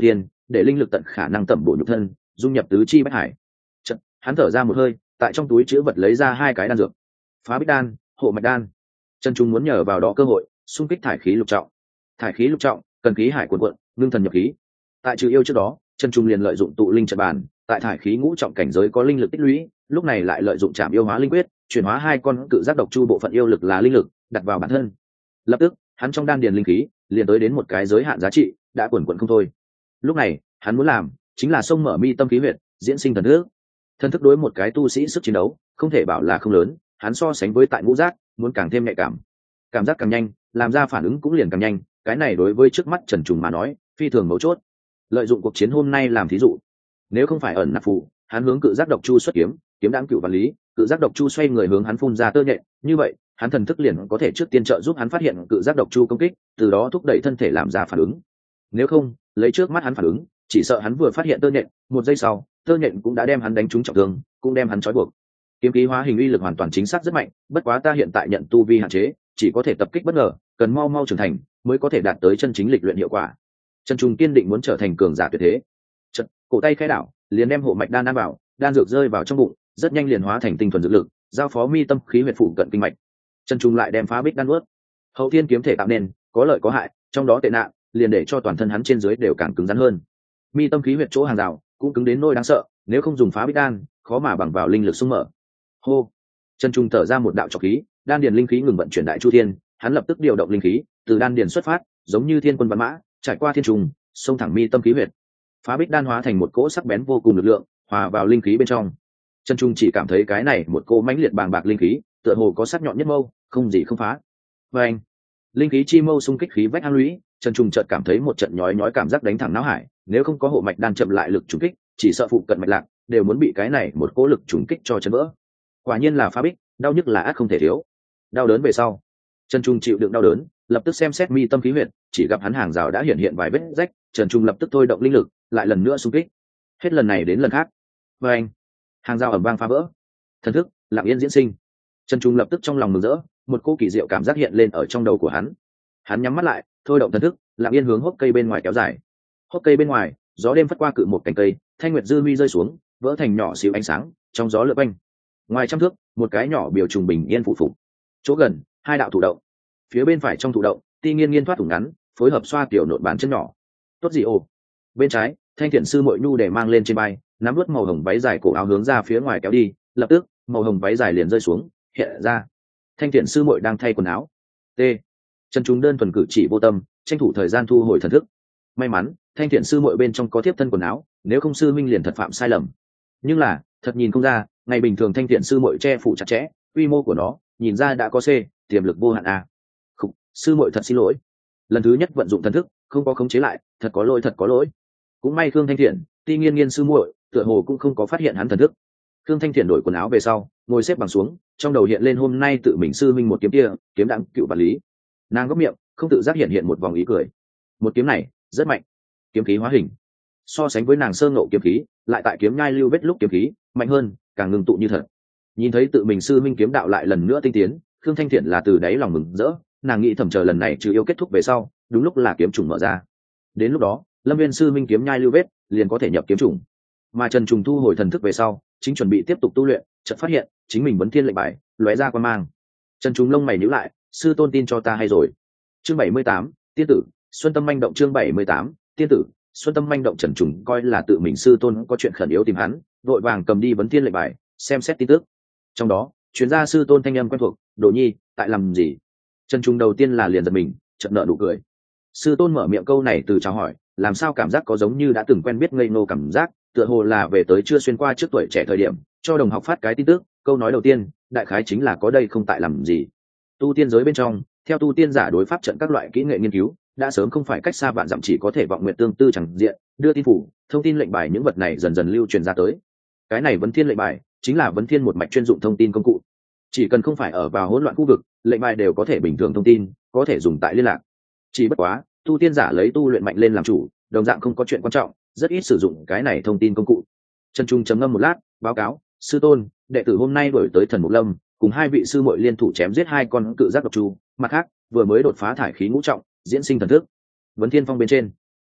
để linh lực tận khả năng tẩm bổ nhục thân, dung nhập tứ chi bách hải. Chật, hắn thở ra một hơi, tại trong túi chữ vật lấy ra 2 cái đan dược. Phá bích đan, hộ mạch đan. Trần Trung muốn nhờ vào đó cơ hội xung kích thải khí lục trọng. Thải khí lục trọng cần khí hải cuồn cuộn, ngưng thần nhập khí. Tại trừ yêu trước đó, Trần Trung liền lợi dụng tụ linh trận bàn, tại thải khí ngũ trọng cảnh giới có linh lực tích lũy, lúc này lại lợi dụng Trảm yêu hóa linh quyết, chuyển hóa 2 con cự giác độc chu bộ phận yêu lực là linh lực, đặt vào bản thân. Lập tức, hắn trong đan điền linh khí liền tới đến một cái giới hạn giá trị, đã cuồn cuộn không thôi. Lúc này, hắn muốn làm chính là xông mở mi tâm khí huyệt, diễn sinh thần thức. Thần thức đối một cái tu sĩ sức chiến đấu, không thể bảo là không lớn, hắn so sánh với tại ngũ giác, muốn càng thêm nhạy cảm. Cảm giác càng nhanh, làm ra phản ứng cũng liền càng nhanh, cái này đối với trước mắt Trần Trùng mà nói, phi thường mấu chốt. Lợi dụng cuộc chiến hôm nay làm thí dụ, nếu không phải ẩn nạp phù, hắn hướng cự giác độc chu xuất kiếm, kiếm đáng cựu vật lý, cự giác độc chu xoay người hướng hắn phun ra tơ nhện, như vậy, hắn thần thức liền có thể trước tiên trợ giúp hắn phát hiện cự giác độc chu công kích, từ đó thúc đẩy thân thể làm ra phản ứng. Nếu không, lấy trước mắt hắn phản ứng, chỉ sợ hắn vừa phát hiện tơ nhện, 1 giây sau, tơ nhện cũng đã đem hắn đánh trúng trọng thương, cũng đem hắn trói buộc. Kiếm khí hóa hình uy lực hoàn toàn chính xác rất mạnh, bất quá ta hiện tại nhận tu vi hạn chế, chỉ có thể tập kích bất ngờ, cần mau mau trưởng thành mới có thể đạt tới chân chính lịch luyện hiệu quả. Trần Trung kiên định muốn trở thành cường giả tuyệt thế. Chợt, cổ tay khẽ đảo, liền đem hộ mạch đan ăn vào, đan dược rơi vào trong bụng, rất nhanh liền hóa thành tinh thuần dược lực, giao phó mi tâm khí huyệt phụ cận kinh mạch. Trần Trung lại đem phá bích đan nuốt. Hậu thiên kiếm thể tạo nên, có lợi có hại, trong đó tệ nạn, liền để cho toàn thân hắn trên dưới đều càng cứng rắn hơn. Mi tâm khí huyệt chỗ hàng rào cũng cứng đến nỗi đáng sợ, nếu không dùng phá bích đan, khó mà bằng vào linh lực xung mở. Hô. Trần Trung thở ra một đạo trọc khí, đan điền linh khí ngừng vận chuyển đại chu thiên, hắn lập tức điều động linh khí, từ đan điền xuất phát, giống như thiên quân bắn mã, trải qua thiên trùng, xông thẳng mi tâm khí huyệt. Phá bích đan hóa thành một cỗ sắc bén vô cùng lực lượng, hòa vào linh khí bên trong. Trần Trung chỉ cảm thấy cái này một cỗ mãnh liệt bàng bạc linh khí, tựa hồ có sắc nhọn nhất mâu, không gì không phá. Và anh, linh khí chi mâu xung kích khí vách hang lũy, Trần Trung chợt cảm thấy một trận nhói nhói cảm giác đánh thẳng não hải, nếu không có hộ mạch đan chậm lại lực trùng kích, chỉ sợ phụ cận mạch lạc đều muốn bị cái này một cỗ lực trùng kích cho chấn vỡ. Quả nhiên là phá bích, đau nhức là ác không thể thiếu. Đau đớn về sau, Trần Trung chịu đựng đau đớn, lập tức xem xét mi tâm khí huyệt, chỉ gặp hắn hàng rào đã hiện vài vết rách, Trần Trung lập tức thôi động linh lực, lại lần nữa xung kích. Hết lần này đến lần khác, và anh, hàng rào ầm vang phá vỡ. Thần thức lặng yên diễn sinh. Trần Trung lập tức trong lòng mừng rỡ, một cỗ kỳ diệu cảm giác hiện lên ở trong đầu của hắn. Hắn nhắm mắt lại, thôi động thần thức, lặng yên hướng hốc cây bên ngoài kéo dài. Hốc cây bên ngoài, gió đêm phất qua cự một cành cây, thanh nguyệt dư huy rơi xuống, vỡ thành nhỏ xíu ánh sáng, trong gió lượn quanh. Ngoài trăm thước, một cái nhỏ biểu trùng bình yên phụ phục. Chỗ gần, 2 đạo thụ động. Phía bên phải trong thụ động, Ti Nghiên Nghiên thoát thủ ngắn, phối hợp xoa kiểu nộn bàn chân nhỏ. Tốt gì ồ? Bên trái, Thanh Thiện sư muội nhu để mang lên trên vai, nắm vút màu hồng váy dài cổ áo hướng ra phía ngoài kéo đi, lập tức, màu hồng váy dài liền rơi xuống, hiện ra. Thanh Thiện sư muội đang thay quần áo. T. Trần Trung đơn thuần cử chỉ vô tâm, tranh thủ thời gian thu hồi thần thức. May mắn, Thanh Thiện sư muội bên trong có tiếp thân quần áo, nếu không sư minh liền thật phạm sai lầm. Nhưng là, thật nhìn không ra, ngày bình thường Thanh Thiện sư muội che phủ chặt chẽ, quy mô của nó, nhìn ra đã có C, tiềm lực vô hạn a. Khục, sư muội thật xin lỗi. Lần thứ nhất vận dụng thần thức, không có khống chế lại, thật có lỗi. Cũng may Khương Thanh Thiện, Ti Nghiên Nghiên sư muội, tựa hồ cũng không có phát hiện hắn thần thức. Khương Thanh Thiện đổi quần áo về sau, ngồi xếp bằng xuống, trong đầu hiện lên hôm nay tự mình sư minh một kiếm kia, kiếm đặng cựu bản lý. Nàng góc miệng, không tự giác hiện một vòng ý cười. Một kiếm này, rất mạnh. Kiếm khí hóa hình. So sánh với nàng sơ ngộ kiếm khí, lại tại kiếm nhai lưu vết lúc kiếm khí, mạnh hơn, càng ngưng tụ như thật. Nhìn thấy tự mình sư minh kiếm đạo lại lần nữa tinh tiến, Khương Thanh Thiện là từ đáy lòng mừng rỡ, nàng nghĩ thầm chờ lần này trừ yêu kết thúc về sau, đúng lúc là kiếm trùng mở ra. Đến lúc đó, Lâm Viên sư minh kiếm nhai lưu vết, liền có thể nhập kiếm trùng. Mà Trần Trùng thu hồi thần thức về sau, chính chuẩn bị tiếp tục tu luyện, chợt phát hiện, chính mình vấn thiên lệnh bài, lóe ra quan mang. Trần Trùng lông mày nhíu lại, sư tôn tin cho ta hay rồi. Chương 78, tiên tử, Xuân Tâm manh động. Chương 78, tiên tử, Xuân Tâm manh động. Trần Trùng coi là tự mình sư tôn có chuyện khẩn yếu tìm hắn, vội vàng cầm đi vấn thiên lệnh bài, xem xét tin tức. Trong đó, chuyên gia sư tôn thanh âm quen thuộc, Đồ Nhi, tại làm gì? Trần Trùng đầu tiên là liền giật mình, chợt nở nụ cười. Sư tôn mở miệng câu này từ chào hỏi, làm sao cảm giác có giống như đã từng quen biết ngây ngô cảm giác, tựa hồ là về tới chưa xuyên qua trước tuổi trẻ thời điểm, cho đồng học phát cái tin tức, câu nói đầu tiên, đại khái chính là có đây không tại làm gì. Tu tiên giới bên trong, theo tu tiên giả đối pháp trận các loại kỹ nghệ nghiên cứu, đã sớm không phải cách xa vạn dặm chỉ có thể vọng nguyện tương tư chẳng diện, đưa tin phủ, thông tin lệnh bài những vật này dần dần lưu truyền ra tới. Cái này vấn thiên lệnh bài, chính là vấn thiên một mạch chuyên dụng thông tin công cụ. Chỉ cần không phải ở vào hỗn loạn khu vực, lệnh bài đều có thể bình thường thông tin, có thể dùng tại liên lạc. Chỉ bất quá, tu tiên giả lấy tu luyện mạnh lên làm chủ, đồng dạng không có chuyện quan trọng, rất ít sử dụng cái này thông tin công cụ. Trần Trung trầm ngâm một lát, báo cáo, sư tôn, đệ tử hôm nay đổi tới Thần Mục Lâm, cùng 2 vị sư muội liên thủ chém giết 2 con cự giác độc chu, mặt khác, vừa mới đột phá thải khí ngũ trọng, diễn sinh thần thức. Vấn Thiên Phong bên trên,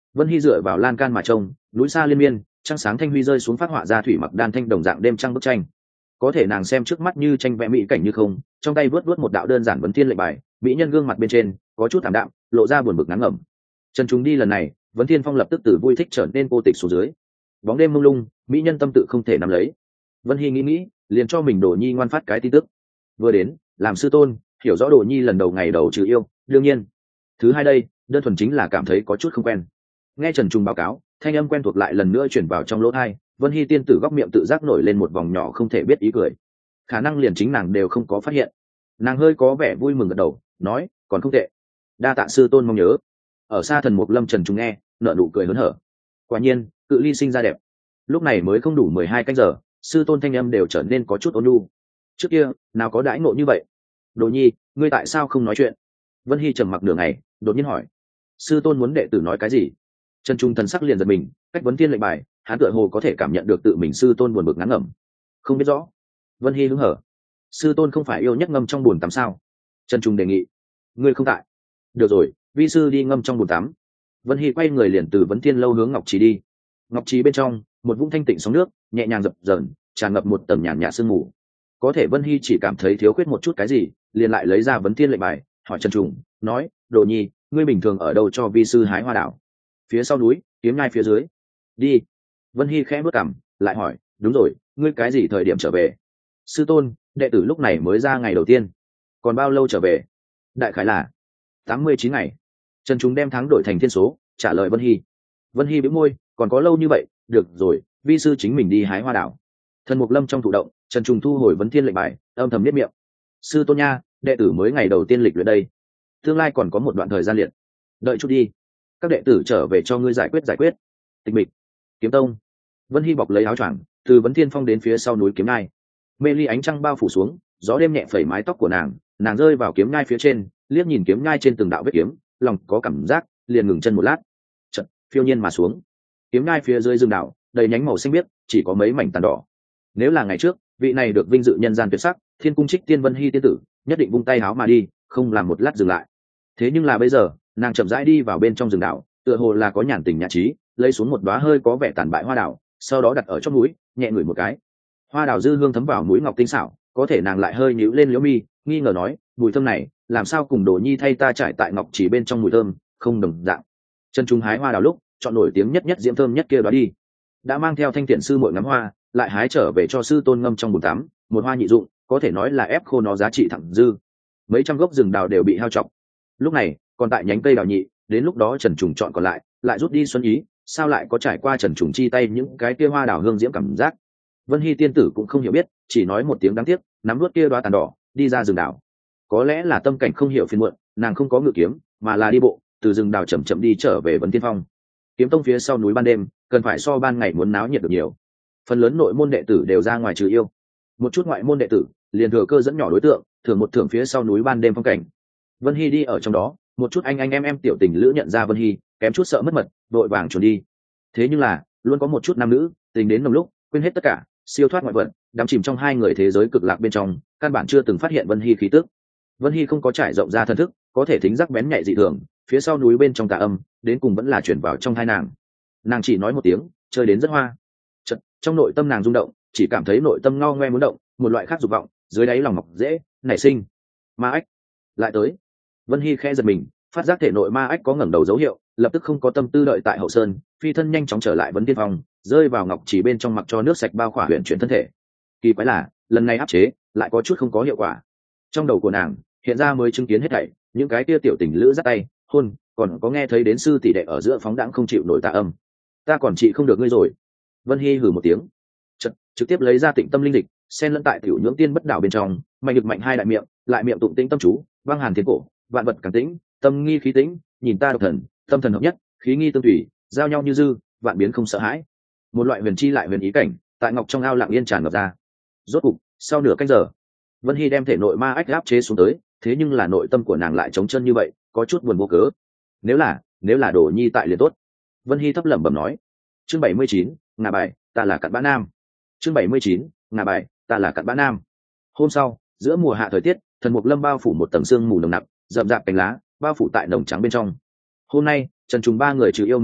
Vân Hy dựa vào lan can mà trông, núi xa liên miên, trăng sáng thanh huy rơi xuống phát họa ra thủy mặc đan thanh đồng dạng đêm trăng bức tranh. Có thể nàng xem trước mắt như tranh vẽ mỹ cảnh như không, trong tay vớt vớt một đạo đơn giản vấn thiên lệnh bài, mỹ nhân gương mặt bên trên có chút thảm đạm, lộ ra buồn bực ngán ngẩm. Trần Trung đi lần này, Vấn Thiên Phong lập tức từ vui thích trở nên cô tịch xuống dưới. Bóng đêm mông lung, mỹ nhân tâm tự không thể nắm lấy. Vân Hy nghĩ, liền cho mình Đồ Nhi ngoan phát cái tin tức. Vừa đến, làm sư tôn, hiểu rõ Đồ Nhi lần đầu ngày đầu trừ yêu, đương nhiên. Thứ hai đây, đơn thuần chính là cảm thấy có chút không quen. Nghe Trần Trung báo cáo, thanh âm quen thuộc lại lần nữa chuyển vào trong lỗ tai, Vân Hy tiên tử góc miệng tự giác nổi lên một vòng nhỏ không thể biết ý cười. Khả năng liền chính nàng đều không có phát hiện. Nàng hơi có vẻ vui mừng gật đầu, nói, còn không tệ. Đa tạ sư tôn mong nhớ. Ở xa Thần Mục Lâm Trần Trung nghe, nở nụ cười hớn hở. Quả nhiên, cự ly sinh ra đẹp. Lúc này mới không đủ 12 canh giờ, sư tôn thanh âm đều trở nên có chút ôn nhu. Trước kia, nào có đãi ngộ như vậy. Đồ Nhi, ngươi tại sao không nói chuyện? Vân Hy trầm mặc nửa ngày, đột nhiên hỏi. Sư tôn muốn đệ tử nói cái gì? Trần Trung thần sắc liền giật mình, cách vấn thiên lệnh bài, hắn tựa hồ có thể cảm nhận được tự mình sư tôn buồn bực ngán ngẩm. Không biết rõ. Vân Hy hứng hở. Sư tôn không phải yêu nhất ngâm trong bồn tắm sao? Trần Trung đề nghị. Ngươi không tại. Được rồi, vi sư đi ngâm trong bồn tắm. Vân Hy quay người liền từ vấn thiên lâu hướng ngọc trì đi. Ngọc trì bên trong, một vũng thanh tịnh sóng nước nhẹ nhàng dập dờn, tràn ngập một tầng nhàn nhạt sương mù. Có thể Vân Hy chỉ cảm thấy thiếu khuyết một chút cái gì, liền lại lấy ra vấn thiên lệnh bài, hỏi Trần Trung, nói, Đồ Nhi, ngươi bình thường ở đâu cho vi sư hái hoa đảo? Phía sau núi, kiếm ngai phía dưới. Đi. Vân Hy khẽ bước cằm, lại hỏi, đúng rồi, ngươi cái gì thời điểm trở về? Sư tôn, đệ tử lúc này mới ra ngày đầu tiên. Còn bao lâu trở về? Đại khái là 89 ngày. Trần Chúng đem tháng đổi thành thiên số, trả lời Vân Hy. Vân Hy bĩu môi, còn có lâu như vậy, được rồi, vi sư chính mình đi hái hoa đảo. Thần Mục Lâm trong thụ động, Trần Trung thu hồi vấn thiên lệnh bài, âm thầm biết miệng. Sư tôn nha, đệ tử mới ngày đầu tiên lịch luyện đây, tương lai còn có một đoạn thời gian liệt. Đợi chút đi, các đệ tử trở về cho ngươi giải quyết. Tịch mịch, Kiếm Tông. Vân Hy bọc lấy áo choàng, từ vấn thiên phong đến phía sau núi kiếm nai. Mê ly ánh trăng bao phủ xuống, gió đêm nhẹ phẩy mái tóc của nàng rơi vào kiếm nai phía trên, liếc nhìn kiếm nai trên từng đạo vết kiếm, lòng có cảm giác, liền ngừng chân một lát, chợt phiêu nhiên mà xuống. Kiếm nai phía dưới rừng đảo, đầy nhánh màu xanh biếc, chỉ có mấy mảnh tàn đỏ. Nếu là ngày trước, vị này được vinh dự nhân gian tuyệt sắc, Thiên Cung Trích Tiên Vân Hy tiên tử, nhất định vung tay háo mà đi, không làm một lát dừng lại. Thế nhưng là bây giờ, nàng chậm rãi đi vào bên trong rừng đảo, tựa hồ là có nhàn tình nhã trí, lấy xuống một đóa hơi có vẻ tàn bại hoa đảo, sau đó đặt ở trong mũi, nhẹ ngửi một cái. Hoa đảo dư hương thấm vào mũi ngọc tinh xảo, có thể nàng lại hơi nhíu lên liễu mi, nghi ngờ nói, mùi thơm này, làm sao cùng Đồ Nhi thay ta trải tại ngọc chỉ bên trong mùi thơm, không đồng dạng. Chân Trung hái hoa đảo lúc, chọn nổi tiếng nhất diễm thơm nhất kia đó đi. Đã mang theo Thanh Tiện sư muội ngắm hoa, lại hái trở về cho sư tôn ngâm trong bồn tắm, một hoa nhị dụng, có thể nói là ép khô nó giá trị thẳng dư. Mấy trăm gốc rừng đào đều bị hao trọng. Lúc này, còn tại nhánh cây đào nhị, đến lúc đó Trần Trùng chọn còn lại rút đi xuân ý, sao lại có trải qua Trần Trùng chi tay những cái kia hoa đào hương diễm cảm giác. Vân Hy tiên tử cũng không hiểu biết, chỉ nói một tiếng đáng tiếc, nắm nuốt kia đóa tàn đỏ, đi ra rừng đào. Có lẽ là tâm cảnh không hiểu phiền muộn, nàng không có ngự kiếm, mà là đi bộ, từ rừng đào chậm chậm đi trở về Vấn Tiên Phong. Kiếm Tông phía sau núi ban đêm, cần phải so ban ngày muốn náo nhiệt được nhiều. Phần lớn nội môn đệ tử đều ra ngoài trừ yêu, một chút ngoại môn đệ tử liền thừa cơ dẫn nhỏ đối tượng, thưởng phía sau núi ban đêm phong cảnh. Vân Hy đi ở trong đó, một chút anh em tiểu tình lữ nhận ra Vân Hy, kém chút sợ mất mật, vội vàng chuồn đi. Thế nhưng là, luôn có một chút nam nữ, tình đến nồng lúc, quên hết tất cả, siêu thoát ngoại vận, đắm chìm trong hai người thế giới cực lạc bên trong, căn bản chưa từng phát hiện Vân Hy khí tức. Vân Hy không có trải rộng ra thân thức, có thể thính giác bén nhạy dị thường, phía sau núi bên trong tà âm, đến cùng vẫn là chuyển vào trong thai nàng. Nàng chỉ nói một tiếng, chơi đến rất hoa. Chợt, trong nội tâm nàng rung động, chỉ cảm thấy nội tâm ngao ngoe muốn động, một loại khác dục vọng, dưới đáy lòng mọc dễ, nảy sinh. Ma ách lại tới. Vân Hy khẽ giật mình, phát giác thể nội ma ách có ngẩng đầu dấu hiệu, lập tức không có tâm tư đợi tại hậu sơn, phi thân nhanh chóng trở lại Vấn Tiên Phong, rơi vào ngọc chỉ bên trong mặc cho nước sạch bao khỏa huyền chuyển thân thể. Kỳ quái là, lần này áp chế lại có chút không có hiệu quả. Trong đầu của nàng hiện ra mới chứng kiến hết thảy, những cái kia tiểu tình lữ dắt tay hôn, còn có nghe thấy đến sư tỷ đệ ở giữa phóng đãng không chịu nổi tà âm. Ta còn trị không được ngươi rồi. Vân Hy hừ một tiếng, trực tiếp lấy ra Tịnh Tâm linh dịch, xen lẫn tại tiểu nhưỡng tiên bất đảo bên trong, mạnh lực mạnh hai đại miệng, lại miệng tụng tĩnh tâm chú, vang hàn thiên cổ, vạn vật càng tĩnh, tâm nghi khí tĩnh, nhìn ta độc thần, tâm thần hợp nhất, khí nghi tương thủy, giao nhau như dư, vạn biến không sợ hãi. Một loại huyền chi lại huyền ý cảnh, tại ngọc trong ao lặng yên tràn ngập ra. Rốt cục, sau nửa canh giờ, Vân Hy đem thể nội ma ách áp chế xuống tới, thế nhưng là nội tâm của nàng lại trống chân như vậy, có chút buồn vô cớ. Nếu là Đồ Nhi tại liền tốt. Vân Hy thấp lẩm bẩm nói. Chương 79, ngả bài, ta là Cặn Bã Nam. Chương 79, ngả bài, ta là Cặn Bã Nam. Hôm sau, giữa mùa hạ thời tiết, Thần Mục Lâm bao phủ một tầng sương mù nồng nặc, rậm rạp cành lá, bao phủ tại nồng trắng bên trong. Hôm nay, Trần Trùng ba người trừ yêu mục tiêu,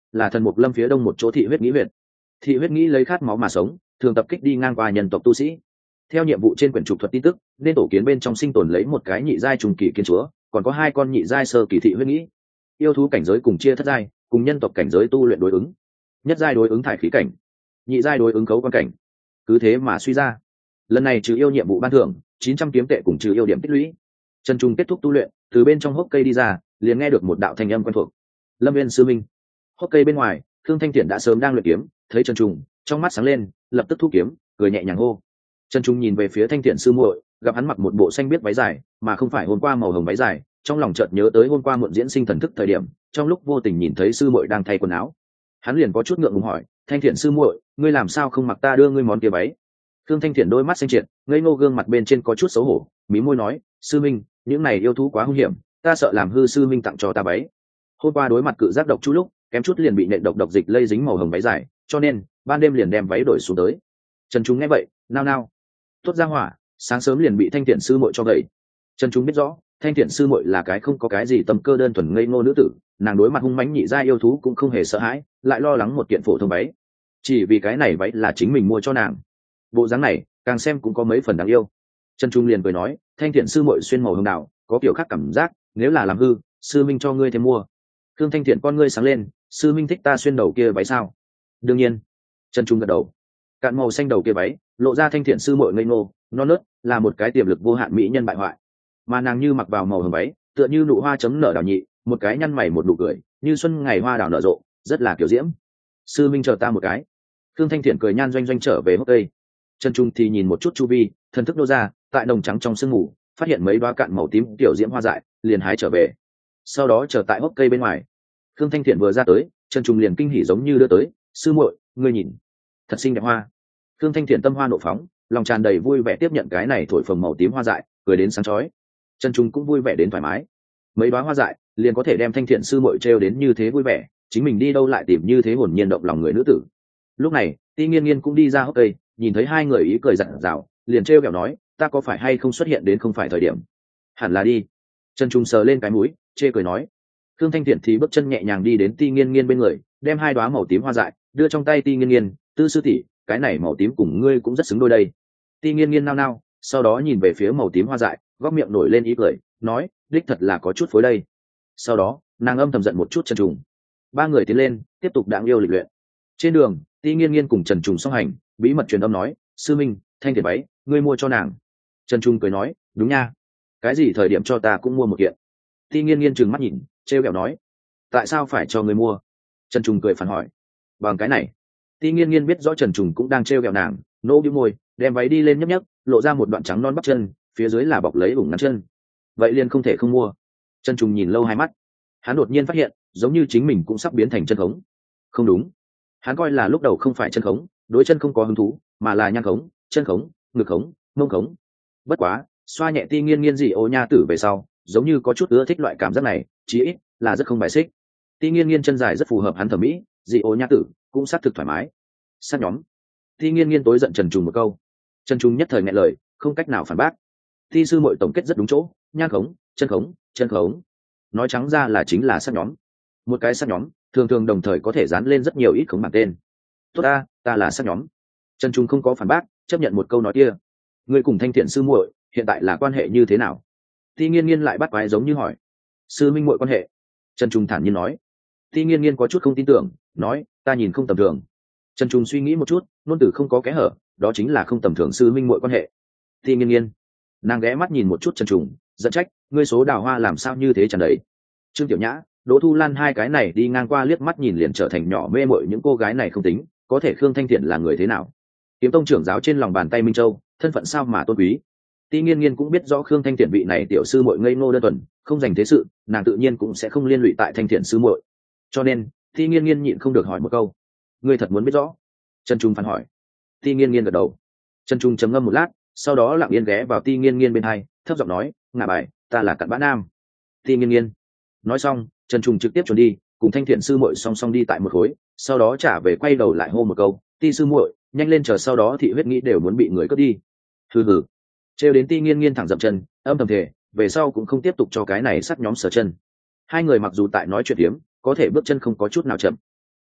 là thần mục lâm phía đông một chỗ thị huyết nghĩ huyệt. Thị huyết nghĩ lấy khát máu mà sống, thường tập kích đi ngang qua nhân tộc tu sĩ. Theo nhiệm vụ trên quyển trục thuật tin tức, nên tổ kiến bên trong sinh tồn lấy một cái nhị giai trùng kỳ kiến chúa, còn có 2 con nhị giai sơ kỳ thị huyết nghĩ. Yêu thú cảnh giới cùng chia thất giai, cùng nhân tộc cảnh giới tu luyện đối ứng. Nhất giai đối ứng thải khí cảnh, nhị giai đối ứng cấu quan cảnh. Cứ thế mà suy ra, lần này trừ yêu nhiệm vụ ban thưởng 900 kiếm tệ cùng trừ yêu điểm tích lũy. Trần Trung kết thúc tu luyện, từ bên trong hốc cây đi ra, liền nghe được một đạo thanh âm quen thuộc. Lâm Viên sư minh. Hốc cây bên ngoài, Thương Thanh Thiện đã sớm đang luyện kiếm, thấy Trần Trung, trong mắt sáng lên, lập tức thu kiếm, cười nhẹ nhàng hô. Trần Trung nhìn về phía Thanh Thiện sư muội, gặp hắn mặc một bộ xanh biết váy dài, mà không phải hôm qua màu hồng váy dài, trong lòng chợt nhớ tới hôm qua muộn diễn sinh thần thức thời điểm, trong lúc vô tình nhìn thấy sư muội đang thay quần áo. Hắn liền có chút ngượng ngùng hỏi, Thanh Thiện sư muội, ngươi làm sao không mặc ta đưa ngươi món kia váy? Thương Thanh Thiện đôi mắt xanh triệt, ngây ngô gương mặt bên trên có chút xấu hổ, mí môi nói, sư minh, những này yêu thú quá hung hiểm, ta sợ làm hư sư minh tặng cho ta váy. Hôm qua đối mặt cự giác độc chú lúc, kém chút liền bị nện độc dịch lây dính màu hồng váy dài, cho nên ban đêm liền đem váy đổi xuống tới. Trần Trung nghe vậy, nao nao. Tốt ra hỏa, sáng sớm liền bị Thanh Thiện sư muội cho gậy. Trần Trung biết rõ, Thanh Thiện sư muội là cái không có cái gì tâm cơ đơn thuần ngây ngô nữ tử, nàng đối mặt hung mãnh nhị gia yêu thú cũng không hề sợ hãi, lại lo lắng một kiện phổ thông váy. Chỉ vì cái này váy là chính mình mua cho nàng. Bộ dáng này, càng xem cũng có mấy phần đáng yêu. Trần Trung liền cười nói, Thanh Thiện sư muội xuyên màu hồng đào, có kiểu khác cảm giác, nếu là làm hư, sư minh cho ngươi thêm mua. Thương Thanh Thiện con ngươi sáng lên, sư minh thích ta xuyên đầu kia váy sao? Đương nhiên. Trần Trung gật đầu. Cạn màu xanh đầu kia váy, lộ ra Thanh Thiện sư muội ngây ngô, non nớt, là một cái tiềm lực vô hạn mỹ nhân bại hoại. Mà nàng như mặc vào màu hồng váy, tựa như nụ hoa chấm nở đào nhị, một cái nhăn mày một nụ cười, như xuân ngày hoa đào nở rộ, rất là kiểu diễm. Sư minh chờ ta một cái. Thương Thanh Thiện cười nhan doanh doanh trở về hốc cây. Trần Trung thì nhìn một chút chu vi, thần thức nô ra, tại đồng trắng trong sương mù, phát hiện mấy đoá cạn màu tím tiểu diễm hoa dại, liền hái trở về. Sau đó chờ tại hốc cây bên ngoài. Thương Thanh Thiện vừa ra tới, Trần Trung liền kinh hỉ giống như đưa tới, sư muội, ngươi nhìn, thật xinh đẹp hoa. Thương Thanh Thiện tâm hoa nộ phóng, lòng tràn đầy vui vẻ tiếp nhận cái này thổi phồng màu tím hoa dại, cười đến sáng chói. Trần Trung cũng vui vẻ đến thoải mái. Mấy đoá hoa dại, liền có thể đem Thanh Thiện sư muội trêu đến như thế vui vẻ, chính mình đi đâu lại tìm như thế hồn nhiên động lòng người nữ tử. Lúc này, Ti Nghiên Nghiên cũng đi ra hốc cây, nhìn thấy hai người ý cười rạng rào, liền trêu ghẹo nói, ta có phải hay không xuất hiện đến không phải thời điểm? Hẳn là đi. Trần Trung sờ lên cái mũi, chê cười nói. Thương Thanh Thiện thì bước chân nhẹ nhàng đi đến Ti Nghiên Nghiên bên người, đem 2 đoá màu tím hoa dại đưa trong tay Ti Nghiên Nghiên, tư sư tỷ, cái này màu tím cùng ngươi cũng rất xứng đôi đây. Ti Nghiên Nghiên nao nao, sau đó nhìn về phía màu tím hoa dại, góc miệng nổi lên ý cười, nói, đích thật là có chút phối đây. Sau đó, nàng âm thầm giận một chút Trần Trung. 3 người tiến lên, tiếp tục đặng yêu lịch luyện. Trên đường, Ti Nghiên Nghiên cùng Trần Trung song hành, bí mật truyền âm nói, sư minh, Thanh Thiện váy, ngươi mua cho nàng. Trần Trung cười nói, đúng nha, cái gì thời điểm cho ta cũng mua một kiện. Ti Nghiên Nghiên trừng mắt nhìn, trêu ghẹo nói, tại sao phải cho ngươi mua? Trần Trung cười phản hỏi, bằng cái này. Ti Nghiên Nghiên biết rõ Trần Trung cũng đang trêu ghẹo nàng, nỗ bĩu môi, đem váy đi lên nhấp nhấp, lộ ra một đoạn trắng non bắp chân, phía dưới là bọc lấy ủng ngắn chân. Vậy liền không thể không mua. Trần Trung nhìn lâu hai mắt, hắn đột nhiên phát hiện, giống như chính mình cũng sắp biến thành chân khống. Không đúng, hắn coi là lúc đầu không phải chân khống, đối chân không có hứng thú, mà là nhan khống, chân khống, ngực khống, mông khống. Bất quá, xoa nhẹ Ti Nghiên Nghiên dị ô nha tử về sau, giống như có chút ưa thích loại cảm giác này, chí ít là rất không bài xích. Ti Nghiên Nghiên chân dài rất phù hợp hắn thẩm mỹ, dị ô nha tử cũng sát thực thoải mái. Sát nhóm. Ti Nghiên Nghiên tối giận Trần Trung một câu. Trần Trung nhất thời nghẹn lời, không cách nào phản bác. Ti sư muội tổng kết rất đúng chỗ, nhan khống, chân khống. Nói trắng ra là chính là sát nhóm. Một cái sát nhóm, thường thường đồng thời có thể dán lên rất nhiều ít khống bảng tên. Tốt ta là sát nhóm. Trần Trung không có phản bác, chấp nhận một câu nói kia. Ngươi cùng Thanh Thiện sư muội hiện tại là quan hệ như thế nào? Ti Nghiên Nghiên lại bắt quái giống như hỏi. Sư minh muội quan hệ. Trần Trung thản nhiên nói. Ti Nghiên Nghiên có chút không tin tưởng, nói, ta nhìn không tầm thường. Trần Trung suy nghĩ một chút, ngôn từ không có kẽ hở, đó chính là không tầm thường sư minh muội quan hệ. Ti Nghiên Nghiên, nàng ghé mắt nhìn một chút Trần Trung, giận trách, ngươi số đào hoa làm sao như thế tràn đầy. Trương Tiểu Nhã, Đỗ Thu Lan hai cái này đi ngang qua liếc mắt nhìn liền trở thành nhỏ mê mội những cô gái này không tính, có thể Khương Thanh Thiện là người thế nào? Kiếm tông trưởng giáo trên lòng bàn tay Minh Châu, thân phận sao mà tôn quý. Ti Nghiên Nghiên cũng biết rõ Khương Thanh Thiện vị này tiểu sư muội ngây ngô đơn thuần, không dành thế sự, nàng tự nhiên cũng sẽ không liên lụy tại Thanh Thiện sư muội. Cho nên, Ti Nghiên Nghiên nhịn không được hỏi một câu, ngươi thật muốn biết rõ? Trần Trung phản hỏi. Ti Nghiên Nghiên gật đầu. Trần Trung trầm ngâm một lát, sau đó lặng yên ghé vào Ti Nghiên Nghiên bên hai, thấp giọng nói, ngả bài, ta là cặn bã nam. Ti Nghiên Nghiên. Nói xong, Trần Trung trực tiếp chuẩn đi, cùng Thanh Thiện sư muội song song đi tại một khối, sau đó trả về quay đầu lại hô một câu, Ti sư muội, nhanh lên chờ sau đó thị huyết nghĩ đều muốn bị người cướp đi. Hừ hừ. Trêu đến Ti Nghiên Nghiên thẳng dậm chân, âm thầm thề, về sau cũng không tiếp tục cho cái này sát nhóm sở chân. Hai người mặc dù tại nói chuyện hiếm, có thể bước chân không có chút nào chậm.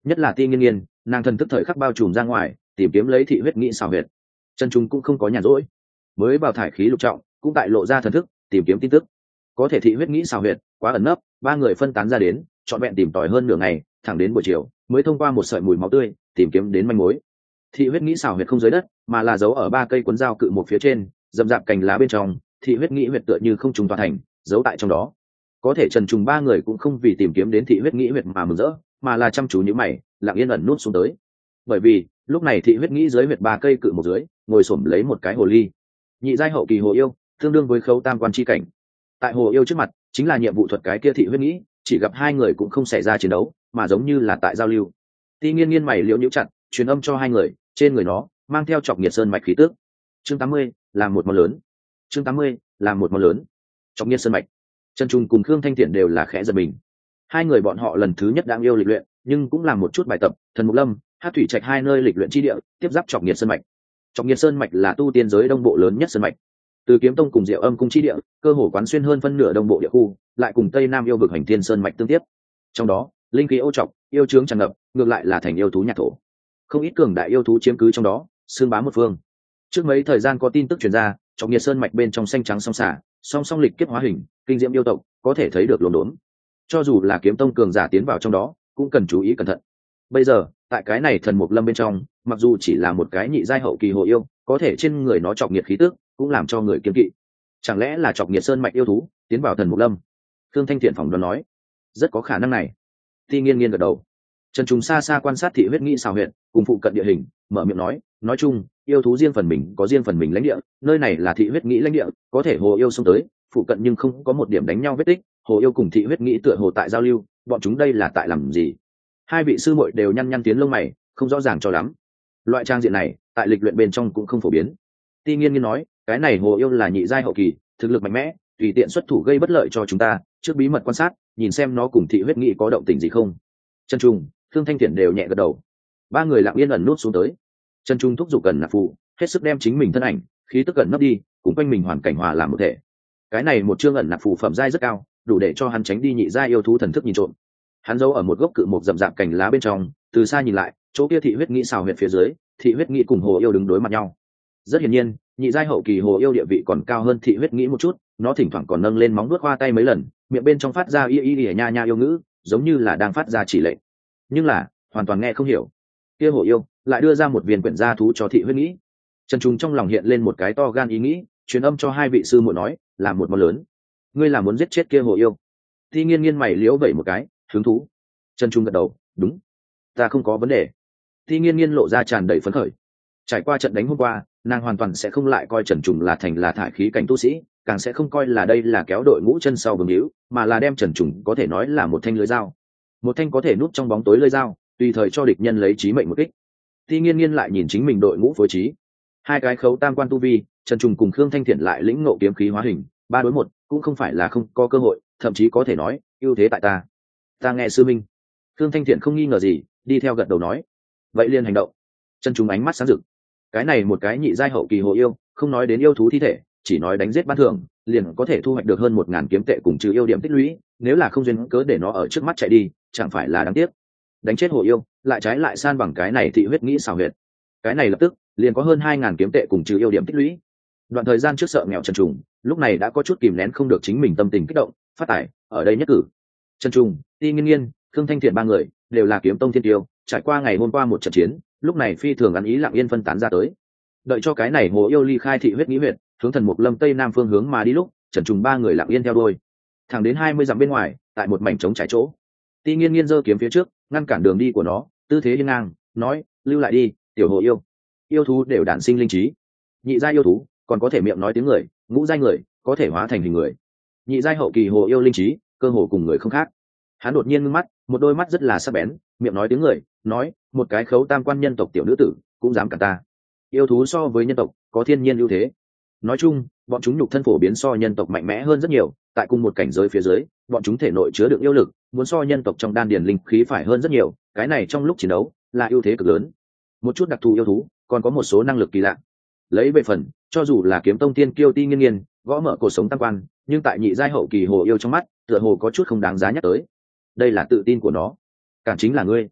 nhất là Ti Nghiên Nghiên, nàng thần thức thời khắc bao trùm ra ngoài tìm kiếm lấy thị huyết nghĩ xào huyệt. Trần Trung cũng không có nhàn rỗi, mới vào thải khí lục trọng cũng tại lộ ra thần thức tìm kiếm tin tức. Có thể thị huyết nghĩ xào huyệt quá ẩn nấp, ba người phân tán ra đến trọn vẹn tìm tòi hơn nửa ngày, thẳng đến buổi chiều mới thông qua một sợi mùi máu tươi tìm kiếm đến manh mối. Thị huyết nghĩ xào huyệt không dưới đất mà là giấu ở ba cây cuốn dao cự một phía trên, rậm rạp cành lá bên trong. Thị huyết nghĩ huyệt tựa như không trùng tòa thành giấu tại trong đó. Có thể Trần Trùng ba người cũng không vì tìm kiếm đến thị huyết nghĩ huyệt mà mừng rỡ, mà là chăm chú như mày lặng yên ẩn nút xuống tới. Bởi vì lúc này thị huyết nghĩ dưới huyệt ba cây cự một dưới ngồi xổm lấy một cái hồ ly, nhị giai hậu kỳ hồ yêu, tương đương với khấu tam quan chi cảnh. Tại hồ yêu trước mặt chính là nhiệm vụ thuật cái kia thị huyết nghĩ, chỉ gặp hai người cũng không xảy ra chiến đấu mà giống như là tại giao lưu. Ti Nghiên Nghiên mày liễu nhíu chặt truyền âm cho hai người, trên người nó mang theo Trọc Nhiệt Sơn mạch khí tước. Chương 80, làm một món lớn. Chương 80, làm một món lớn. Trọc Nhiệt Sơn mạch. Trần Trung cùng Khương Thanh Tiễn đều là khẽ giật mình. Hai người bọn họ lần thứ nhất đang yêu lịch luyện, nhưng cũng làm một chút bài tập. Thần Mục Lâm, Hát Thủy Trạch hai nơi lịch luyện chi địa tiếp giáp Trọc Nhiệt Sơn mạch. Trọc Nhiệt Sơn mạch là tu tiên giới đông bộ lớn nhất sơn mạch. Từ Kiếm Tông cùng Diệu Âm cung chi địa, cơ hồ quán xuyên hơn phân nửa đông bộ địa khu, lại cùng Tây Nam yêu vực Hành Thiên Sơn mạch tương tiếp. Trong đó, linh khí ô trọc, yêu chướng tràn ngập, ngược lại là thành yêu thú nhạc thổ. Không ít cường đại yêu thú chiếm cứ trong đó, xương bá một phương. Trước mấy thời gian có tin tức truyền ra, Trọc Nhiệt Sơn mạch bên trong xanh trắng song xả, song song lịch kiếp hóa hình, kinh diễm yêu tộc, có thể thấy được lồn đốn. Cho dù là Kiếm Tông cường giả tiến vào trong đó, cũng cần chú ý cẩn thận. Bây giờ, tại cái này Thần Mục Lâm bên trong, mặc dù chỉ là một cái nhị giai hậu kỳ hồ yêu, có thể trên người nó Trọc Nhiệt khí tức cũng làm cho người kiêng kỵ. Chẳng lẽ là Trọc Nhiệt Sơn mạch yêu thú tiến vào Thần Mục Lâm? Thương Thanh Thiện phỏng đoán nói, rất có khả năng này. Ti Nghiên Nghiên gật đầu. Trần Trùng xa xa quan sát thị huyết nghĩ xào huyệt cùng phụ cận địa hình, mở miệng nói chung yêu thú riêng phần mình có riêng phần mình lãnh địa, nơi này là thị huyết nghĩ lãnh địa, có thể hồ yêu xông tới phụ cận nhưng không có một điểm đánh nhau vết tích. Hồ yêu cùng thị huyết nghĩ tựa hồ tại giao lưu, bọn chúng đây là tại làm gì? Hai vị sư muội đều nhăn nhăn tiến lông mày, không rõ ràng cho lắm. Loại trang diện này tại lịch luyện bên trong cũng không phổ biến. Ti Nghiên Nghiên nói, cái này hồ yêu là nhị giai hậu kỳ, thực lực mạnh mẽ, tùy tiện xuất thủ gây bất lợi cho chúng ta, trước bí mật quan sát, nhìn xem nó cùng thị huyết nghĩ có động tình gì không. Trần Trung, Thương Thanh Tiễn đều nhẹ gật đầu. Ba người lặng yên ẩn nút xuống tới. Trần Trung thúc giục gần nạp phụ, hết sức đem chính mình thân ảnh khí tức gần nấp đi, cùng quanh mình hoàn cảnh hòa làm một thể. Cái này một chương ẩn nạp phù phẩm giai rất cao, đủ để cho hắn tránh đi nhị giai yêu thú thần thức nhìn trộm. Hắn giấu ở một gốc cự mục rậm rạp cành lá bên trong, từ xa nhìn lại, chỗ kia thị huyết nghĩ xào huyệt phía dưới, thị huyết nghĩ cùng hồ yêu đứng đối mặt nhau. Rất hiển nhiên, nhị giai hậu kỳ hồ yêu địa vị còn cao hơn thị huyết nghĩ một chút, nó thỉnh thoảng còn nâng lên móng vuốt khoa tay mấy lần, miệng bên trong phát ra y y y nha nha yêu ngữ, giống như là đang phát ra chỉ lệnh, nhưng là hoàn toàn nghe không hiểu. Kia hồ yêu lại đưa ra một viên quyển gia thú cho thị huyết nghĩ. Trần Trung trong lòng hiện lên một cái to gan ý nghĩ, truyền âm cho hai vị sư muội nói, làm một món lớn. Ngươi là muốn giết chết kia hồ yêu? Ti Nghiên Nghiên mày liễu vẩy một cái, hứng thú. Trần Trung gật đầu, đúng, ta không có vấn đề. Ti Nghiên Nghiên lộ ra tràn đầy phấn khởi. Trải qua trận đánh hôm qua, nàng hoàn toàn sẽ không lại coi Trần Trùng là thành là thải khí cảnh tu sĩ, càng sẽ không coi là đây là kéo đội ngũ chân sau vương hữu, mà là đem Trần Trùng có thể nói là một thanh lưỡi dao, một thanh có thể núp trong bóng tối lưỡi dao, tùy thời cho địch nhân lấy chí mệnh một kích. Ti Nghiên Nghiên lại nhìn chính mình đội ngũ phối trí, hai cái khấu tam quan tu vi, Trần Trùng cùng Khương Thanh Thiện lại lĩnh ngộ kiếm khí hóa hình, 3 đối 1, cũng không phải là không có cơ hội, thậm chí có thể nói ưu thế tại ta. Ta nghe sư minh. Khương Thanh Thiện không nghi ngờ gì, đi theo gật đầu nói, vậy liền hành động. Trần Trùng ánh mắt sáng rực. Cái này một cái nhị giai hậu kỳ hồ yêu, không nói đến yêu thú thi thể, chỉ nói đánh giết ban thưởng, liền có thể thu hoạch được hơn 1000 kiếm tệ cùng trừ yêu điểm tích lũy, nếu là không duyên cớ để nó ở trước mắt chạy đi, chẳng phải là đáng tiếc. Đánh chết hồ yêu, lại trái lại san bằng cái này thị huyết nghĩ xảo huyệt. Cái này lập tức liền có hơn 2000 kiếm tệ cùng trừ yêu điểm tích lũy. Đoạn thời gian trước sợ nghèo Trần Trùng, lúc này đã có chút kìm nén không được chính mình tâm tình kích động, phát tải, ở đây nhất cử. Trần Trùng, Ti Nghiên Nghiên, Khương Thanh Thiện ba người đều là kiếm tông thiên tiêu, trải qua ngày hôm qua một trận chiến, lúc này phi thường ăn ý lặng yên phân tán ra tới. Đợi cho cái này hồ yêu ly khai thị huyết nghĩ huyệt, hướng Thần Mục Lâm tây nam phương hướng mà đi lúc, Trần Trùng ba người lặng yên theo đuôi, thẳng đến 20 dặm bên ngoài, tại một mảnh trống trải chỗ. Ti Nghiên Nghiên giơ kiếm phía trước, ngăn cản đường đi của nó, tư thế hiên ngang, nói, lưu lại đi, tiểu hồ yêu. Yêu thú đều đản sinh linh trí, nhị giai yêu thú còn có thể miệng nói tiếng người, ngũ giai người có thể hóa thành hình người, nhị giai hậu kỳ hồ yêu linh trí cơ hồ cùng người không khác. Hắn đột nhiên ngưng mắt, một đôi mắt rất là sắc bén, miệng nói tiếng người, nói, một cái khấu tam quan nhân tộc tiểu nữ tử cũng dám cản ta. Yêu thú so với nhân tộc có thiên nhiên ưu thế, nói chung bọn chúng nhục thân phổ biến so nhân tộc mạnh mẽ hơn rất nhiều, tại cùng một cảnh giới phía dưới, bọn chúng thể nội chứa đựng yêu lực muốn so nhân tộc trong đan điền linh khí phải hơn rất nhiều, cái này trong lúc chiến đấu là ưu thế cực lớn. Một chút đặc thù yêu thú còn có một số năng lực kỳ lạ. Lấy về phần, cho dù là kiếm tông tiên kiêu Ti Nghiên Nghiên gõ mở cuộc sống tam quan, nhưng tại nhị giai hậu kỳ hồ yêu trong mắt tựa hồ có chút không đáng giá nhắc tới. Đây là tự tin của nó. Cản chính là ngươi.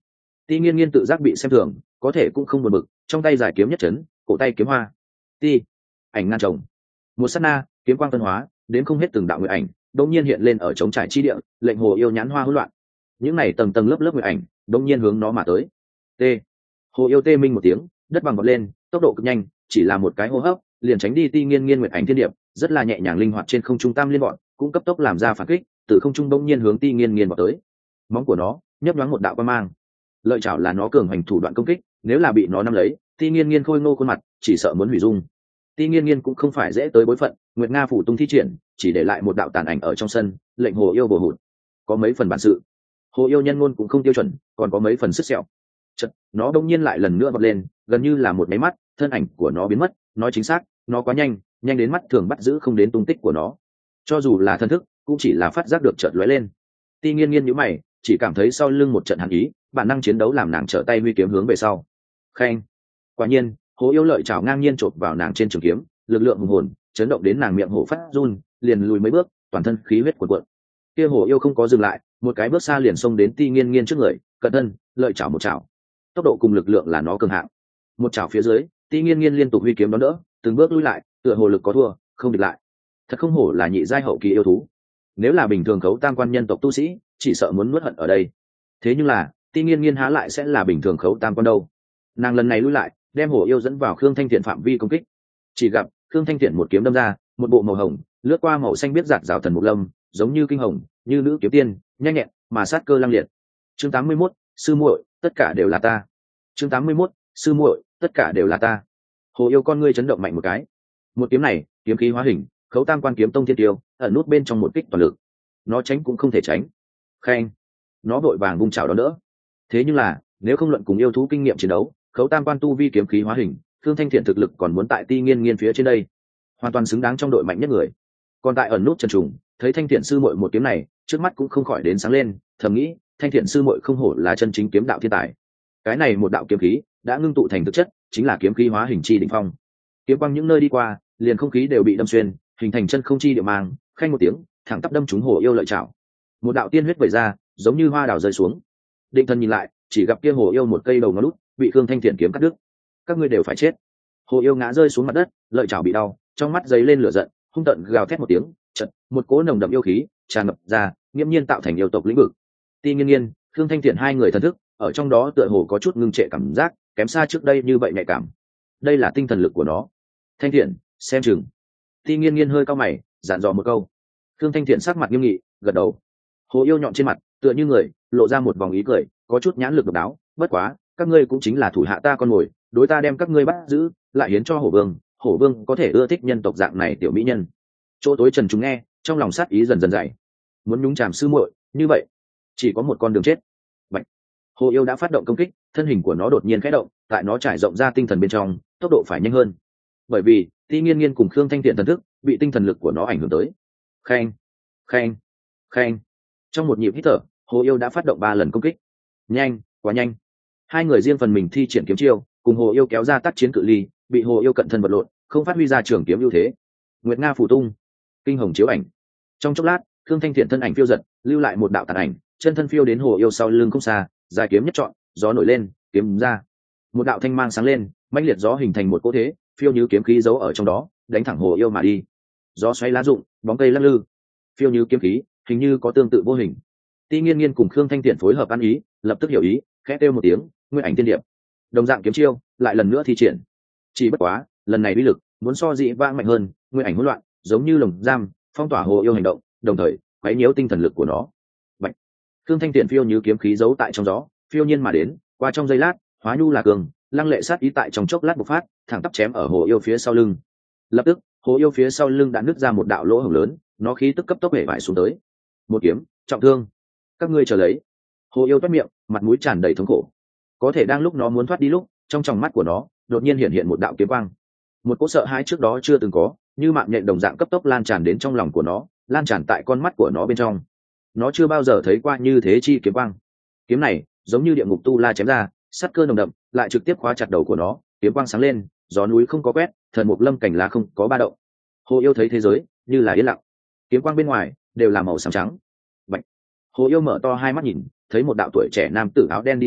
Ti Nghiên Nghiên tự giác bị xem thường, có thể cũng không buồn bực, trong tay giải kiếm nhất chấn, cổ tay kiếm hoa. Ti, ảnh ngăn chồng. Một sát na, kiếm quang phân hóa, đến không hết từng đạo nguyệt ảnh, đột nhiên hiện lên ở trống trải chi địa, lệnh Hồ Yêu nhãn hoa hỗn loạn. Những này tầng tầng lớp lớp nguyệt ảnh, đột nhiên hướng nó mà tới. T. Hồ Yêu tê minh một tiếng, đất bằng vọt lên, tốc độ cực nhanh, chỉ là một cái hô hấp, liền tránh đi Ti Nghiên Nghiên nguyệt ảnh thiên điệp, rất là nhẹ nhàng linh hoạt trên không trung tam liên bọn, cũng cấp tốc làm ra phản kích, từ không trung bỗng nhiên hướng Ti Nghiên Nghiên vọt tới. Móng của nó nhấp nhoáng một đạo quang mang. Lợi chảo là nó cường hành thủ đoạn công kích, nếu là bị nó nắm lấy, Ti Nghiên Nghiên khôi ngô khuôn mặt, chỉ sợ muốn hủy dung. Ti Nghiên Nghiên cũng không phải dễ tới bối phận, Nguyệt Nga phủ tung thi triển, chỉ để lại một đạo tàn ảnh ở trong sân, lệnh Hồ Yêu bổ hụt. Có mấy phần bản sự. Hồ Yêu nhân ngôn cũng không tiêu chuẩn, còn có mấy phần sức sẹo. Chợt, nó đông nhiên lại lần nữa vọt lên, gần như là một máy mắt, thân ảnh của nó biến mất, nói chính xác, nó quá nhanh, nhanh đến mắt thường bắt giữ không đến tung tích của nó. Cho dù là thân thức, cũng chỉ là phát giác được chợt lóe lên. Ti Nghiên Nghiên nhíu mày, chỉ cảm thấy sau lưng một trận hàn ý, bản năng chiến đấu làm nàng trở tay huy kiếm hướng về sau. Khen. Quả nhiên, Hồ Yêu lợi chảo ngang nhiên chộp vào nàng trên trường kiếm, lực lượng hùng hồn, chấn động đến nàng miệng hổ phát run, liền lùi mấy bước, toàn thân khí huyết cuồn cuộn. Kia Hồ Yêu không có dừng lại, một cái bước xa liền xông đến Ti Nghiên Nghiên trước người, cận thân, lợi chảo một chảo. Tốc độ cùng lực lượng là nó cường hạng. Một chảo phía dưới, Ti Nghiên Nghiên liên tục huy kiếm đón đỡ, từng bước lui lại, tựa hồ lực có thua, không địch lại. Thật không hổ là nhị giai hậu kỳ yêu thú. Nếu là bình thường khấu tam quan nhân tộc tu sĩ, chỉ sợ muốn nuốt hận ở đây. Thế nhưng là, Ti Nghiên Nghiên há lại sẽ là bình thường khấu tam quan đâu. Nàng lần này lui lại, đem Hổ Yêu dẫn vào Khương Thanh Thiện phạm vi công kích. Chỉ gặp Khương Thanh Thiện một kiếm đâm ra, một bộ màu hồng, lướt qua màu xanh biết giạt rào thần mục lâm, giống như kinh hồng, như nữ kiếm tiên, nhanh nhẹn, mà sát cơ lăng liệt. Chương 81, sư muội, tất cả đều là ta. Chương 81, sư muội, tất cả đều là ta. Hồ Yêu con ngươi chấn động mạnh một cái. Một kiếm này, kiếm khí hóa hình, khấu tam quan kiếm tông thiên tiêu, ẩn nút bên trong một kích toàn lực. Nó tránh cũng không thể tránh. Khen. Nó vội vàng vung chảo đón đỡ. Thế nhưng là, nếu không luận cùng yêu thú kinh nghiệm chiến đấu, khấu tam quan tu vi kiếm khí hóa hình, Khương Thanh Thiện thực lực còn muốn tại Ti Nghiên Nghiên phía trên đây, hoàn toàn xứng đáng trong đội mạnh nhất người. Còn tại ẩn nút Trần Trùng, thấy Thanh Thiện sư muội một kiếm này, trước mắt cũng không khỏi đến sáng lên, thầm nghĩ, Thanh Thiện sư muội không hổ là chân chính kiếm đạo thiên tài. Cái này một đạo kiếm khí đã ngưng tụ thành thực chất, chính là kiếm khí hóa hình chi đỉnh phong. Kiếm quang những nơi đi qua, liền không khí đều bị đâm xuyên, hình thành chân không chi địa mang, khanh một tiếng, thẳng tắp đâm trúng Hồ Yêu lợi chảo. Một đạo tiên huyết vẩy ra, giống như hoa đào rơi xuống. Định thần nhìn lại, chỉ gặp kia Hồ Yêu một cây đầu ngón út bị Khương Thanh Thiện kiếm cắt đứt. Các ngươi đều phải chết. Hồ Yêu ngã rơi xuống mặt đất, lợi chảo bị đau, trong mắt giấy lên lửa giận, hung tợn gào thét một tiếng, chợt, một cỗ nồng đậm yêu khí tràn ngập ra, nghiêm nhiên tạo thành yêu tộc lĩnh vực. Ti Nghiên Nghiên, Khương Thanh Thiện hai người thần thức, ở trong đó tựa hồ có chút ngưng trệ cảm giác, kém xa trước đây như vậy nhạy cảm. Đây là tinh thần lực của nó. Thanh Thiện, xem chừng. Ti Nghiên Nghiên hơi cau mày, dặn dò một câu. Khương Thanh Thiện sắc mặt nghiêm nghị, gật đầu. Hồ Yêu nhọn trên mặt, tựa như người, lộ ra một vòng ý cười, có chút nhãn lực độc đáo. Bất quá, các ngươi cũng chính là thủ hạ ta con mồi, đối ta đem các ngươi bắt giữ, lại hiến cho Hổ Vương. Hổ Vương có thể ưa thích nhân tộc dạng này tiểu mỹ nhân. Chỗ tối Trần chúng nghe, trong lòng sát ý dần dần dày. Muốn nhúng chàm sư muội, như vậy, chỉ có một con đường chết. Bạch. Hồ Yêu đã phát động công kích, thân hình của nó đột nhiên khẽ động, tại nó trải rộng ra tinh thần bên trong, tốc độ phải nhanh hơn. Bởi vì, Ti Nghiên Nghiên cùng Khương Thanh Thiện thần thức bị tinh thần lực của nó ảnh hưởng tới. Khen, khen, khen. Trong một nhịp hít thở, Hồ Yêu đã phát động 3 lần công kích. Nhanh, quá nhanh. Hai người riêng phần mình thi triển kiếm chiêu, cùng Hồ Yêu kéo ra tác chiến cự ly, bị Hồ Yêu cận thân vật lộn, không phát huy ra trường kiếm ưu thế. Nguyệt Nga phủ tung, kinh hồng chiếu ảnh. Trong chốc lát, Khương Thanh Thiện thân ảnh phiêu giật, lưu lại một đạo tàn ảnh, chân thân phiêu đến Hồ Yêu sau lưng không xa, dài kiếm nhất chọn, gió nổi lên, kiếm ra. Một đạo thanh mang sáng lên, mãnh liệt gió hình thành một cỗ thế, phiêu như kiếm khí giấu ở trong đó, đánh thẳng Hồ Yêu mà đi. Gió xoáy lá rụng, bóng cây lắc lư, phiêu như kiếm khí, hình như có tương tự vô hình. Ti Nghiên Nghiên cùng Khương Thanh Thiện phối hợp ăn ý, lập tức hiểu ý, khẽ kêu một tiếng, nguyên ảnh tiên điệp. Đồng dạng kiếm chiêu, lại lần nữa thi triển. Chỉ bất quá, lần này uy lực muốn so dị vãng mạnh hơn, nguyên ảnh hỗn loạn, giống như lồng giam, phong tỏa Hồ Yêu hành động, đồng thời quấy nhiễu tinh thần lực của nó. Bạch. Khương Thanh Thiện phiêu như kiếm khí giấu tại trong gió, phiêu nhiên mà đến, qua trong giây lát, hóa nhu là cường, lăng lệ sát ý tại trong chốc lát bộc phát, thẳng tắp chém ở Hồ Yêu phía sau lưng. Lập tức, Hồ Yêu phía sau lưng đã nứt ra một đạo lỗ hổng lớn, nó khí tức cấp tốc hể vải xuống tới. Một kiếm, trọng thương. Các ngươi chờ lấy. Hồ Yêu toét miệng, mặt mũi tràn đầy thống khổ. Có thể đang lúc nó muốn thoát đi lúc, trong tròng mắt của nó đột nhiên hiện một đạo kiếm quang. Một cỗ sợ hãi trước đó chưa từng có, như mạng nhện đồng dạng cấp tốc lan tràn đến trong lòng của nó, lan tràn tại con mắt của nó bên trong. Nó chưa bao giờ thấy qua như thế chi kiếm quang. Kiếm này giống như địa ngục tu la chém ra, sát cơ nồng đậm, lại trực tiếp khóa chặt đầu của nó. Kiếm quang sáng lên, gió núi không có quét, thần mục lâm cảnh lá không có ba động. Hồ Yêu thấy thế giới như là yên lặng. Kiếm quang bên ngoài đều là màu xám trắng. Bạch. Hồ Yêu mở to hai mắt nhìn, thấy một đạo tuổi trẻ nam tử áo đen đi ra,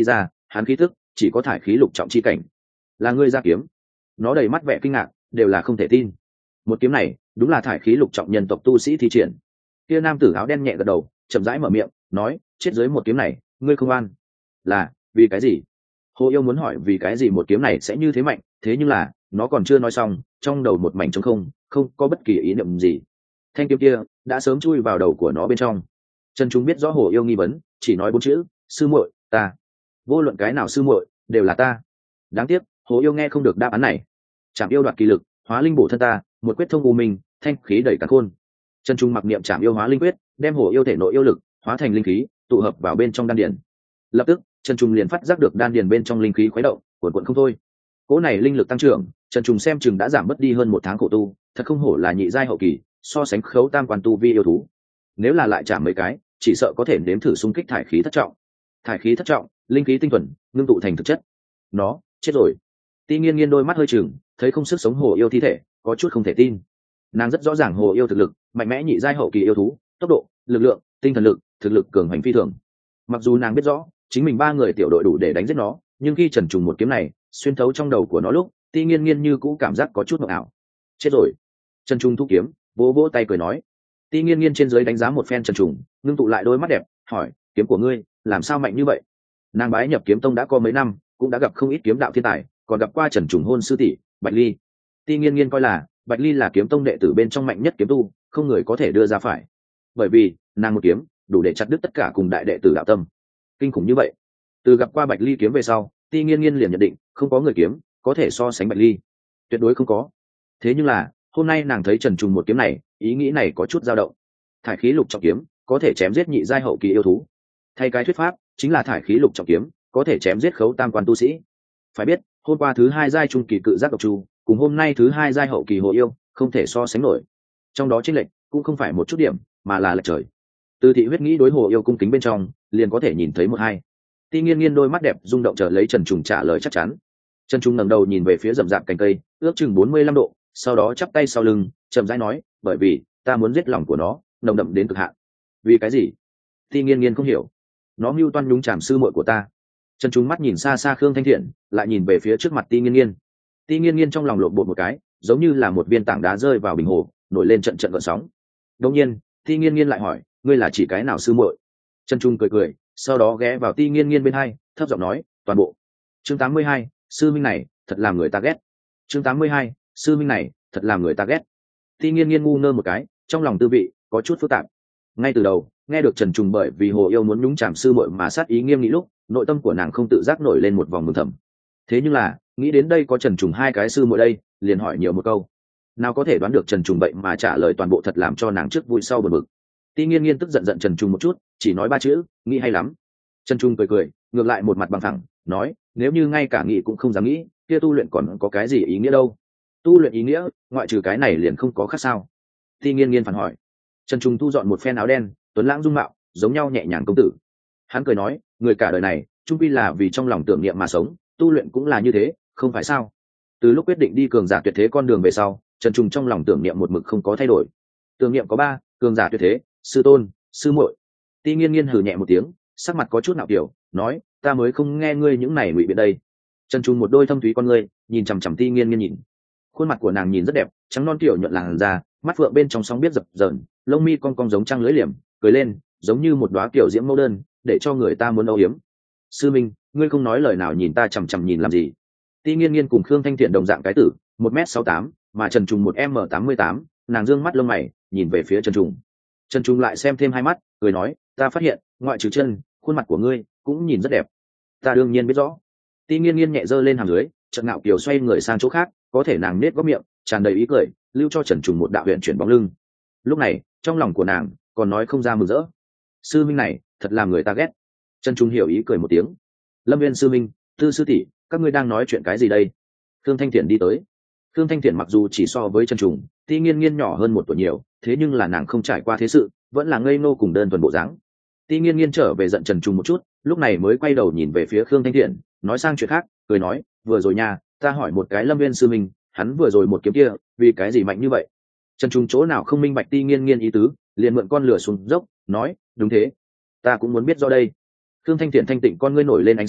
hắn khí tức chỉ có thải khí lục trọng chi cảnh. Là ngươi ra kiếm? Nó đầy mắt vẻ kinh ngạc, đều là không thể tin. Một kiếm này đúng là thải khí lục trọng nhân tộc tu sĩ thi triển. Kia nam tử áo đen nhẹ gật đầu, chậm rãi mở miệng nói, chết dưới một kiếm này ngươi không an. Là vì cái gì? Hồ Yêu muốn hỏi vì cái gì một kiếm này sẽ như thế mạnh, thế nhưng là nó còn chưa nói xong, trong đầu một mảnh trống không, không có bất kỳ ý niệm gì. Thanh kiếm kia đã sớm chui vào đầu của nó bên trong. Trần Trung biết rõ Hồ Yêu nghi vấn, chỉ nói 4 chữ, sư muội, ta. Vô luận cái nào sư muội, đều là ta. Đáng tiếc, Hồ Yêu nghe không được đáp án này. Trảm yêu đoạt kỳ lực, hóa linh bổ thân ta, một quyết thông u minh, thanh khí đẩy càn khôn. Trần Trung mặc niệm Trảm yêu hóa linh quyết, đem Hồ Yêu thể nội yêu lực hóa thành linh khí, tụ hợp vào bên trong đan điền. Lập tức, Trần Trung liền phát giác được đan điền bên trong linh khí khuấy động, cuộn cuộn không thôi. Cỗ này linh lực tăng trưởng, Trần Trung xem chừng đã giảm mất đi hơn 1 tháng khổ tu, thật không hổ là nhị giai hậu kỳ, so sánh khấu tam quan tu vi yêu thú. Nếu là lại chạm mấy cái, chỉ sợ có thể nếm thử xung kích thải khí thất trọng. Thải khí thất trọng, linh khí tinh thuần, ngưng tụ thành thực chất. Nó chết rồi. Ti Nghiên Nghiên đôi mắt hơi chừng, thấy không sức sống Hồ Yêu thi thể, có chút không thể tin. Nàng rất rõ ràng Hồ Yêu thực lực, mạnh mẽ nhị giai hậu kỳ yêu thú, tốc độ, lực lượng, tinh thần lực, thực lực cường hành phi thường. Mặc dù nàng biết rõ, chính mình 3 người tiểu đội đủ để đánh giết nó, nhưng khi Trần Trùng một kiếm này xuyên thấu trong đầu của nó lúc, Ti Nghiên Nghiên như cũ cảm giác có chút mộng ảo. Chết rồi. Trần Trùng thu kiếm, vỗ vỗ tay cười nói. Ti Nghiên Nghiên trên dưới đánh giá một phen Trần Trùng, ngưng tụ lại đôi mắt đẹp, hỏi, kiếm của ngươi làm sao mạnh như vậy? Nàng bái nhập kiếm tông đã có mấy năm, cũng đã gặp không ít kiếm đạo thiên tài, còn gặp qua Trần Trùng hôn sư tỷ Bạch Ly. Ti Nghiên Nghiên coi là Bạch Ly là kiếm tông đệ tử bên trong mạnh nhất kiếm tu, không người có thể đưa ra phải. Bởi vì nàng một kiếm đủ để chặt đứt tất cả cùng đại đệ tử đạo tâm. Kinh khủng như vậy. Từ gặp qua Bạch Ly kiếm về sau, Ti Nghiên Nghiên liền nhận định không có người kiếm có thể so sánh Bạch Ly, tuyệt đối không có. Thế nhưng là hôm nay nàng thấy Trần Trùng một kiếm này, ý nghĩ này có chút dao động. Thải khí lục trọng kiếm có thể chém giết nhị giai hậu kỳ yêu thú, thay cái thuyết pháp chính là thải khí lục trọng kiếm có thể chém giết khấu tam quan tu sĩ. Phải biết hôm qua thứ 2 giai trung kỳ cự giác độc chu cùng hôm nay thứ 2 giai hậu kỳ Hồ Yêu không thể so sánh nổi. Trong đó chênh lệch cũng không phải một chút điểm, mà là lệch trời. Từ thị huyết nghĩ đối Hồ Yêu cung kính bên trong liền có thể nhìn thấy một hai. Ti Nghiên Nghiên đôi mắt đẹp rung động chờ lấy Trần Trùng trả lời chắc chắn. Trần Trùng ngẩng đầu nhìn về phía rậm rạp cành cây, ước chừng 45 độ, sau đó chắp tay sau lưng, chậm rãi nói, bởi vì ta muốn giết lòng của nó, nồng đậm đến cực hạn. Vì cái gì? Ti Nghiên Nghiên không hiểu. Nó mưu toan nhúng chàm sư muội của ta. Trần Trùng mắt nhìn xa xa Khương Thanh Thiện, lại nhìn về phía trước mặt Ti Nghiên Nghiên. Ti Nghiên Nghiên trong lòng lộn bột một cái, giống như là một viên tảng đá rơi vào bình hồ, nổi lên trận trận gợn sóng. Đột nhiên, Ti Nghiên Nghiên lại hỏi, ngươi là chỉ cái nào sư muội? Trần Trung cười cười, sau đó ghé vào Ti Nghiên Nghiên bên hai, thấp giọng nói, toàn bộ. Chương 82, sư minh này thật làm người ta ghét. Chương 82, sư minh này thật làm người ta ghét. Ti Nghiên Nghiên ngu ngơ một cái, trong lòng tư vị có chút phức tạp. Ngay từ đầu, nghe được Trần Trùng bởi vì Hồ Yêu muốn nhúng chàm sư muội mà sát ý nghiêm nghị lúc, nội tâm của nàng không tự giác nổi lên một vòng mừng thầm. Thế nhưng là, nghĩ đến đây có Trần Trùng 2 cái sư muội đây, liền hỏi nhiều một câu. Nào có thể đoán được Trần Trùng vậy mà trả lời toàn bộ thật làm cho nàng trước vui sau buồn bực. Ti Nghiên Nghiên tức giận Trần Trùng một chút, chỉ nói 3 chữ, nghĩ hay lắm. Trần Trung cười cười, ngược lại một mặt bằng thẳng, nói, nếu như ngay cả nghĩ cũng không dám nghĩ, kia tu luyện còn có cái gì ý nghĩa đâu? Tu luyện ý nghĩa, ngoại trừ cái này liền không có khác sao? Ti Nghiên Nghiên phản hỏi. Trần Trung thu dọn một phen áo đen, tuấn lãng dung mạo, giống nhau nhẹ nhàng công tử. Hắn cười nói, người cả đời này, chung quy là vì trong lòng tưởng niệm mà sống, tu luyện cũng là như thế, không phải sao? Từ lúc quyết định đi cường giả tuyệt thế con đường về sau, Trần Trung trong lòng tưởng niệm một mực không có thay đổi. Tưởng niệm có 3, cường giả tuyệt thế, sư tôn, sư muội. Ti Nghiên Nghiên hừ nhẹ một tiếng, sắc mặt có chút nạo kiểu, nói, ta mới không nghe ngươi những này ngụy biện đây. Trần Trung một đôi thâm thúy con ngươi, nhìn chằm chằm Ti Nghiên Nghiên nhìn. Khuôn mặt của nàng nhìn rất đẹp, trắng non kiểu nhuận làn da, mắt phượng bên trong sóng biết dập dờn, lông mi cong cong giống trăng lưỡi liềm, cười lên, giống như một đóa kiểu diễm mẫu đơn, để cho người ta muốn âu yếm. Sư minh, ngươi không nói lời nào nhìn ta chằm chằm nhìn làm gì? Ti Nghiên Nghiên cùng Khương Thanh Thiện đồng dạng cái tử, 1m68, mà Trần Trung 1m88, nàng dương mắt lông mày, nhìn về phía Trần Trung. Trần Trung lại xem thêm 2 mắt, cười nói, ta phát hiện, ngoại trừ chân, khuôn mặt của ngươi cũng nhìn rất đẹp. Ta đương nhiên biết rõ. Ti Nghiên Nghiên nhẹ giơ lên hàm dưới, chợt ngạo kiều xoay người sang chỗ khác, có thể nàng nết góc miệng, tràn đầy ý cười, lưu cho Trần Trung một đạo huyền chuyển bóng lưng. Lúc này, trong lòng của nàng còn nói không ra mừng rỡ. Sư minh này, thật làm người ta ghét. Trần Trung hiểu ý cười một tiếng. Lâm Viên sư minh, Tư sư tỷ, các ngươi đang nói chuyện cái gì đây? Khương Thanh Thiện đi tới. Khương Thanh Thiện mặc dù chỉ so với Trần Trung, Ti Nghiên Nghiên nhỏ hơn 1 tuổi nhiều, thế nhưng là nàng không trải qua thế sự, vẫn là ngây ngô cùng đơn thuần bộ dáng. Ti Nghiên Nghiên trở về giận Trần Trung một chút, lúc này mới quay đầu nhìn về phía Khương Thanh Thiện, nói sang chuyện khác, cười nói, vừa rồi nha, ta hỏi một cái Lâm Viên sư minh, hắn vừa rồi một kiếm kia, vì cái gì mạnh như vậy? Trần Trung chỗ nào không minh bạch Ti Nghiên Nghiên ý tứ, liền mượn con lửa xuống dốc, nói, đúng thế, ta cũng muốn biết do đây. Khương Thanh Thiện thanh tịnh con ngươi nổi lên ánh sáng,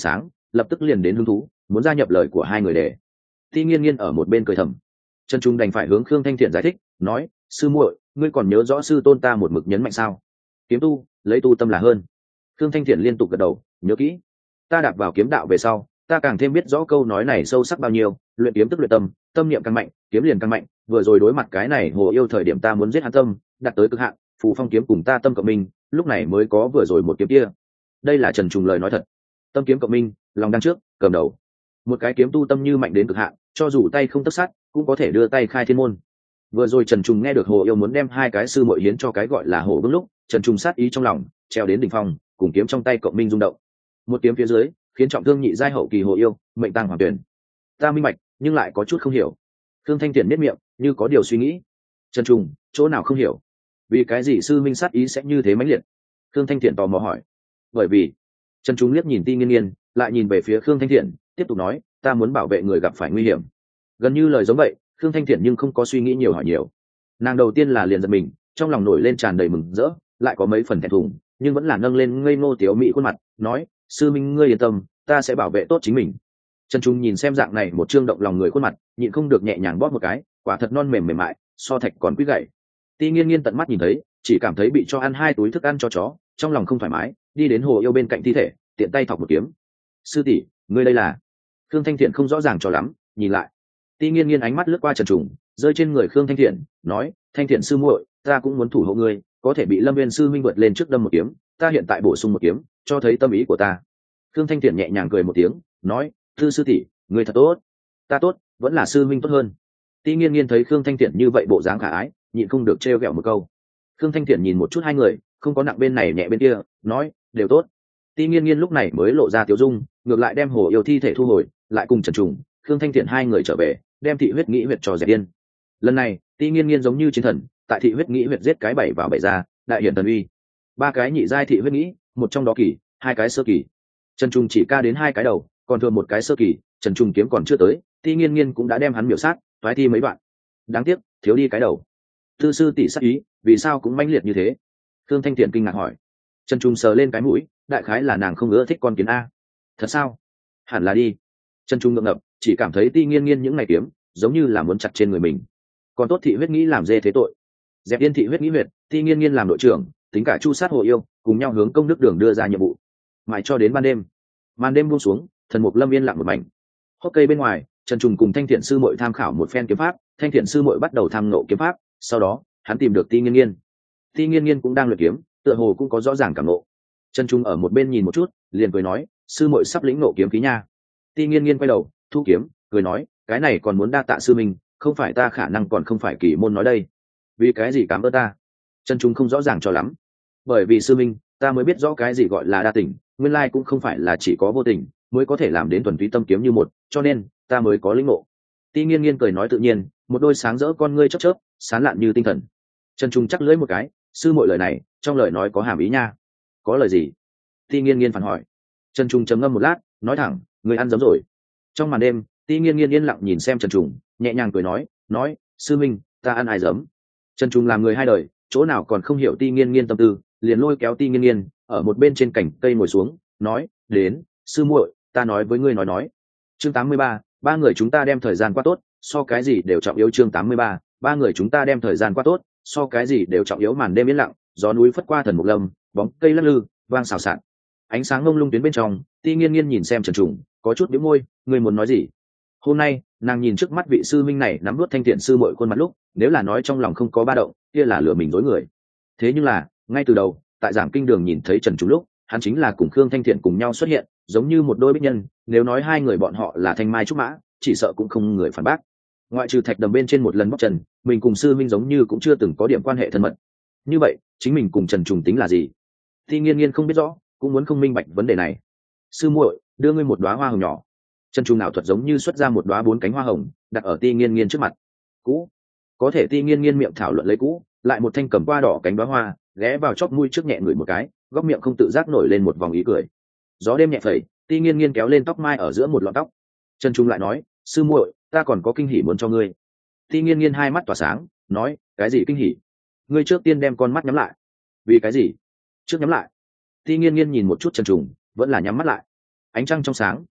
lập tức liền đến hứng thú muốn gia nhập lời của hai người để Ti Nghiên Nghiên ở một bên cười thầm. Trần Trung đành phải hướng Khương Thanh Thiện giải thích, nói: sư muội, ngươi còn nhớ rõ sư tôn ta một mực nhấn mạnh sao? Kiếm tu, lấy tu tâm là hơn. Khương Thanh Thiện liên tục gật đầu, nhớ kỹ. Ta đạp vào kiếm đạo về sau, ta càng thêm biết rõ câu nói này sâu sắc bao nhiêu. Luyện kiếm tức luyện tâm, tâm niệm càng mạnh, kiếm liền càng mạnh. Vừa rồi đối mặt cái này hồ yêu thời điểm ta muốn giết hắn tâm, đạt tới cực hạn, phù phong kiếm cùng ta tâm cộng minh, lúc này mới có vừa rồi một kiếm kia. Đây là Trần Trung lời nói thật. Tâm kiếm cộng minh, lòng đăng trước, cầm đầu. Một cái kiếm tu tâm như mạnh đến cực hạn, cho dù tay không tất sát, cũng có thể đưa tay khai thiên môn. Vừa rồi Trần Trung nghe được hồ yêu muốn đem hai cái sư muội hiến cho cái gọi là hồ vương lúc, Trần Trung sát ý trong lòng treo đến đỉnh phong, cùng kiếm trong tay cộng minh rung động. Một kiếm phía dưới khiến trọng thương nhị giai hậu kỳ hồ yêu mệnh tang hoàng tuyển. Ta minh bạch, nhưng lại có chút không hiểu. Thương Thanh Tiễn miết miệng như có điều suy nghĩ. Trần Trung, chỗ nào không hiểu? Vì cái gì sư minh sát ý sẽ như thế mãnh liệt? Thương Thanh Tiễn tò mò hỏi. Bởi vì Trần Trung liếc nhìn Ti Nghiên Nghiên, lại nhìn về phía Khương Thanh Tiễn, tiếp tục nói, ta muốn bảo vệ người gặp phải nguy hiểm. Gần như lời giống vậy, Khương Thanh Thiện nhưng không có suy nghĩ nhiều hỏi nhiều. Nàng đầu tiên là liền giật mình, trong lòng nổi lên tràn đầy mừng rỡ, lại có mấy phần thẹn thùng, nhưng vẫn là nâng lên ngây ngô tiếu mị khuôn mặt, nói: sư minh ngươi yên tâm, ta sẽ bảo vệ tốt chính mình. Trần Trung nhìn xem dạng này một trương động lòng người khuôn mặt, nhịn không được nhẹ nhàng bóp một cái, quả thật non mềm mềm mại, so thạch còn quý gậy. Ti Nghiên Nghiên tận mắt nhìn thấy, chỉ cảm thấy bị cho ăn hai túi thức ăn cho chó, trong lòng không thoải mái, đi đến hồ yêu bên cạnh thi thể, tiện tay thọc một kiếm. Sư tỷ, ngươi đây là? Khương Thanh Thiện không rõ ràng cho lắm, nhìn lại. Ti Nghiên Nghiên ánh mắt lướt qua Trần Trùng, rơi trên người Khương Thanh Thiện, nói: Thanh Thiện sư muội, ta cũng muốn thủ hộ ngươi, có thể bị Lâm Viên sư minh vượt lên trước đâm một kiếm, ta hiện tại bổ sung một kiếm, cho thấy tâm ý của ta. Khương Thanh Thiện nhẹ nhàng cười một tiếng, nói: Thư sư tỷ, ngươi thật tốt. Ta tốt, vẫn là sư minh tốt hơn. Ti Nghiên Nghiên thấy Khương Thanh Thiện như vậy bộ dáng khả ái, nhịn không được trêu ghẹo một câu. Khương Thanh Thiện nhìn một chút hai người, không có nặng bên này nhẹ bên kia, nói: đều tốt. Ti Nghiên Nghiên lúc này mới lộ ra tiểu dung, ngược lại đem hồ yêu thi thể thu hồi, lại cùng Trần Trùng, Khương Thanh Thiện hai người trở về, đem thị huyết nghĩ huyệt cho dẹp điên. Lần này Ti Nghiên Nghiên giống như chiến thần, tại thị huyết nghĩ huyệt giết cái bảy vào bảy ra, đại hiển thần uy. Ba cái nhị giai thị huyết nghĩ, một trong đó kỳ, hai cái sơ kỳ. Trần Trung chỉ ca đến hai cái đầu, còn thừa một cái sơ kỳ. Trần Trung kiếm còn chưa tới, Ti Nghiên Nghiên cũng đã đem hắn miểu sát, toái thi mấy đoạn. Đáng tiếc thiếu đi cái đầu. Tư sư tỷ sát ý vì sao cũng mãnh liệt như thế? Khương Thanh Thiện kinh ngạc hỏi. Trần Trung sờ lên cái mũi, đại khái là nàng không ưa thích con kiến a. Thật sao? Hẳn là đi. Trần Trung ngượng ngập, chỉ cảm thấy Ti Nghiên Nghiên những ngày kiếm giống như là muốn chặt trên người mình. Còn tốt thị huyết nghĩ làm dê thế tội, dẹp yên thị huyết nghĩ huyệt, Ti Nghiên Nghiên làm đội trưởng, tính cả chu sát hồ yêu, cùng nhau hướng công đức đường đưa ra nhiệm vụ. Mãi cho đến ban đêm, màn đêm buông xuống, thần mục lâm yên lặng một mảnh. Hốc cây bên ngoài, Trần Trung cùng Thanh Thiện sư muội tham khảo một phen kiếm pháp, Thanh Thiện sư muội bắt đầu tham ngộ kiếm pháp, sau đó hắn tìm được Ti Nghiên Nghiên. Ti Nghiên Nghiên cũng đang luyện kiếm, tựa hồ cũng có rõ ràng cảm ngộ. Trần Trung ở một bên nhìn một chút, liền cười nói: sư muội sắp lĩnh ngộ kiếm khí nha. Ti Nghiên Nghiên quay đầu thu kiếm, cười nói: cái này còn muốn đa tạ sư minh, không phải ta khả năng còn không phải kỳ môn nói đây. Vì cái gì cảm ơn ta? Trần Trung không rõ ràng cho lắm. Bởi vì sư minh, ta mới biết rõ cái gì gọi là đa tình, nguyên lai cũng không phải là chỉ có vô tình mới có thể làm đến thuần túy tâm kiếm như một, cho nên ta mới có lĩnh ngộ. Ti Nghiên Nghiên cười nói tự nhiên, một đôi sáng rỡ con ngươi chớp chớp, sáng lạn như tinh thần. Trần Trung chắc lưỡi một cái, sư muội lời này trong lời nói có hàm ý nha. Có lời gì? Ti Nghiên Nghiên phản hỏi. Trần Trung trầm ngâm một lát, nói thẳng: người ăn giấm rồi. Trong màn đêm, Ti Nghiên Nghiên yên lặng nhìn xem Trần Trung, nhẹ nhàng cười nói: sư minh, ta ăn ai giấm? Trần Trung làm người hai đời, chỗ nào còn không hiểu Ti Nghiên Nghiên tâm tư, liền lôi kéo Ti Nghiên Nghiên ở một bên trên cành cây ngồi xuống, nói: đến, sư muội, ta nói với ngươi nói. Chương 83, ba người chúng ta đem thời gian qua tốt, so cái gì đều trọng yếu. Chương 83, ba người chúng ta đem thời gian qua tốt, so cái gì đều trọng yếu. Màn đêm yên lặng, gió núi phất qua thần mục lâm, bóng cây lắc lư, vang xào xạc. Ánh sáng mông lung tuyến bên trong, Ti Nghiên Nghiên nhìn xem Trần Trung, có chút bĩu môi, ngươi muốn nói gì? Hôm nay nàng nhìn trước mắt vị sư minh này nắm nuốt Thanh Thiện sư muội khuôn mặt lúc, nếu là nói trong lòng không có ba động, kia là lừa mình dối người. Thế nhưng là ngay từ đầu, tại giảng kinh đường nhìn thấy Trần Trung lúc, hắn chính là cùng Khương Thanh Thiện cùng nhau xuất hiện, giống như một đôi bích nhân. Nếu nói hai người bọn họ là thanh mai trúc mã, chỉ sợ cũng không người phản bác. Ngoại trừ thạch đầm bên trên một lần bóc trần, mình cùng sư minh giống như cũng chưa từng có điểm quan hệ thân mật. Như vậy chính mình cùng Trần Trung tính là gì? Ti Nghiên Nghiên không biết rõ, cũng muốn không minh bạch vấn đề này. Sư muội, đưa ngươi một đóa hoa hồng nhỏ. Trần Trung ảo thuật giống như xuất ra một đóa bốn cánh hoa hồng, đặt ở Ti Nghiên Nghiên trước mặt. Cũ, có thể Ti Nghiên Nghiên miệng thảo luận lấy cũ, lại một thanh cầm qua đỏ cánh đóa hoa, ghé vào chóp mũi trước nhẹ ngửi một cái, góc miệng không tự giác nổi lên một vòng ý cười. Gió đêm nhẹ phẩy, Ti Nghiên Nghiên kéo lên tóc mai ở giữa một lọn tóc. Trần Trung lại nói: sư muội, ta còn có kinh hỉ muốn cho ngươi. Ti Nghiên Nghiên hai mắt tỏa sáng, nói: cái gì kinh hỉ? Ngươi trước tiên đem con mắt nhắm lại. Vì cái gì? Trước nhắm lại. Ti Nghiên Nghiên nhìn một chút Trần Trung, vẫn là nhắm mắt lại. Ánh trăng trong sáng,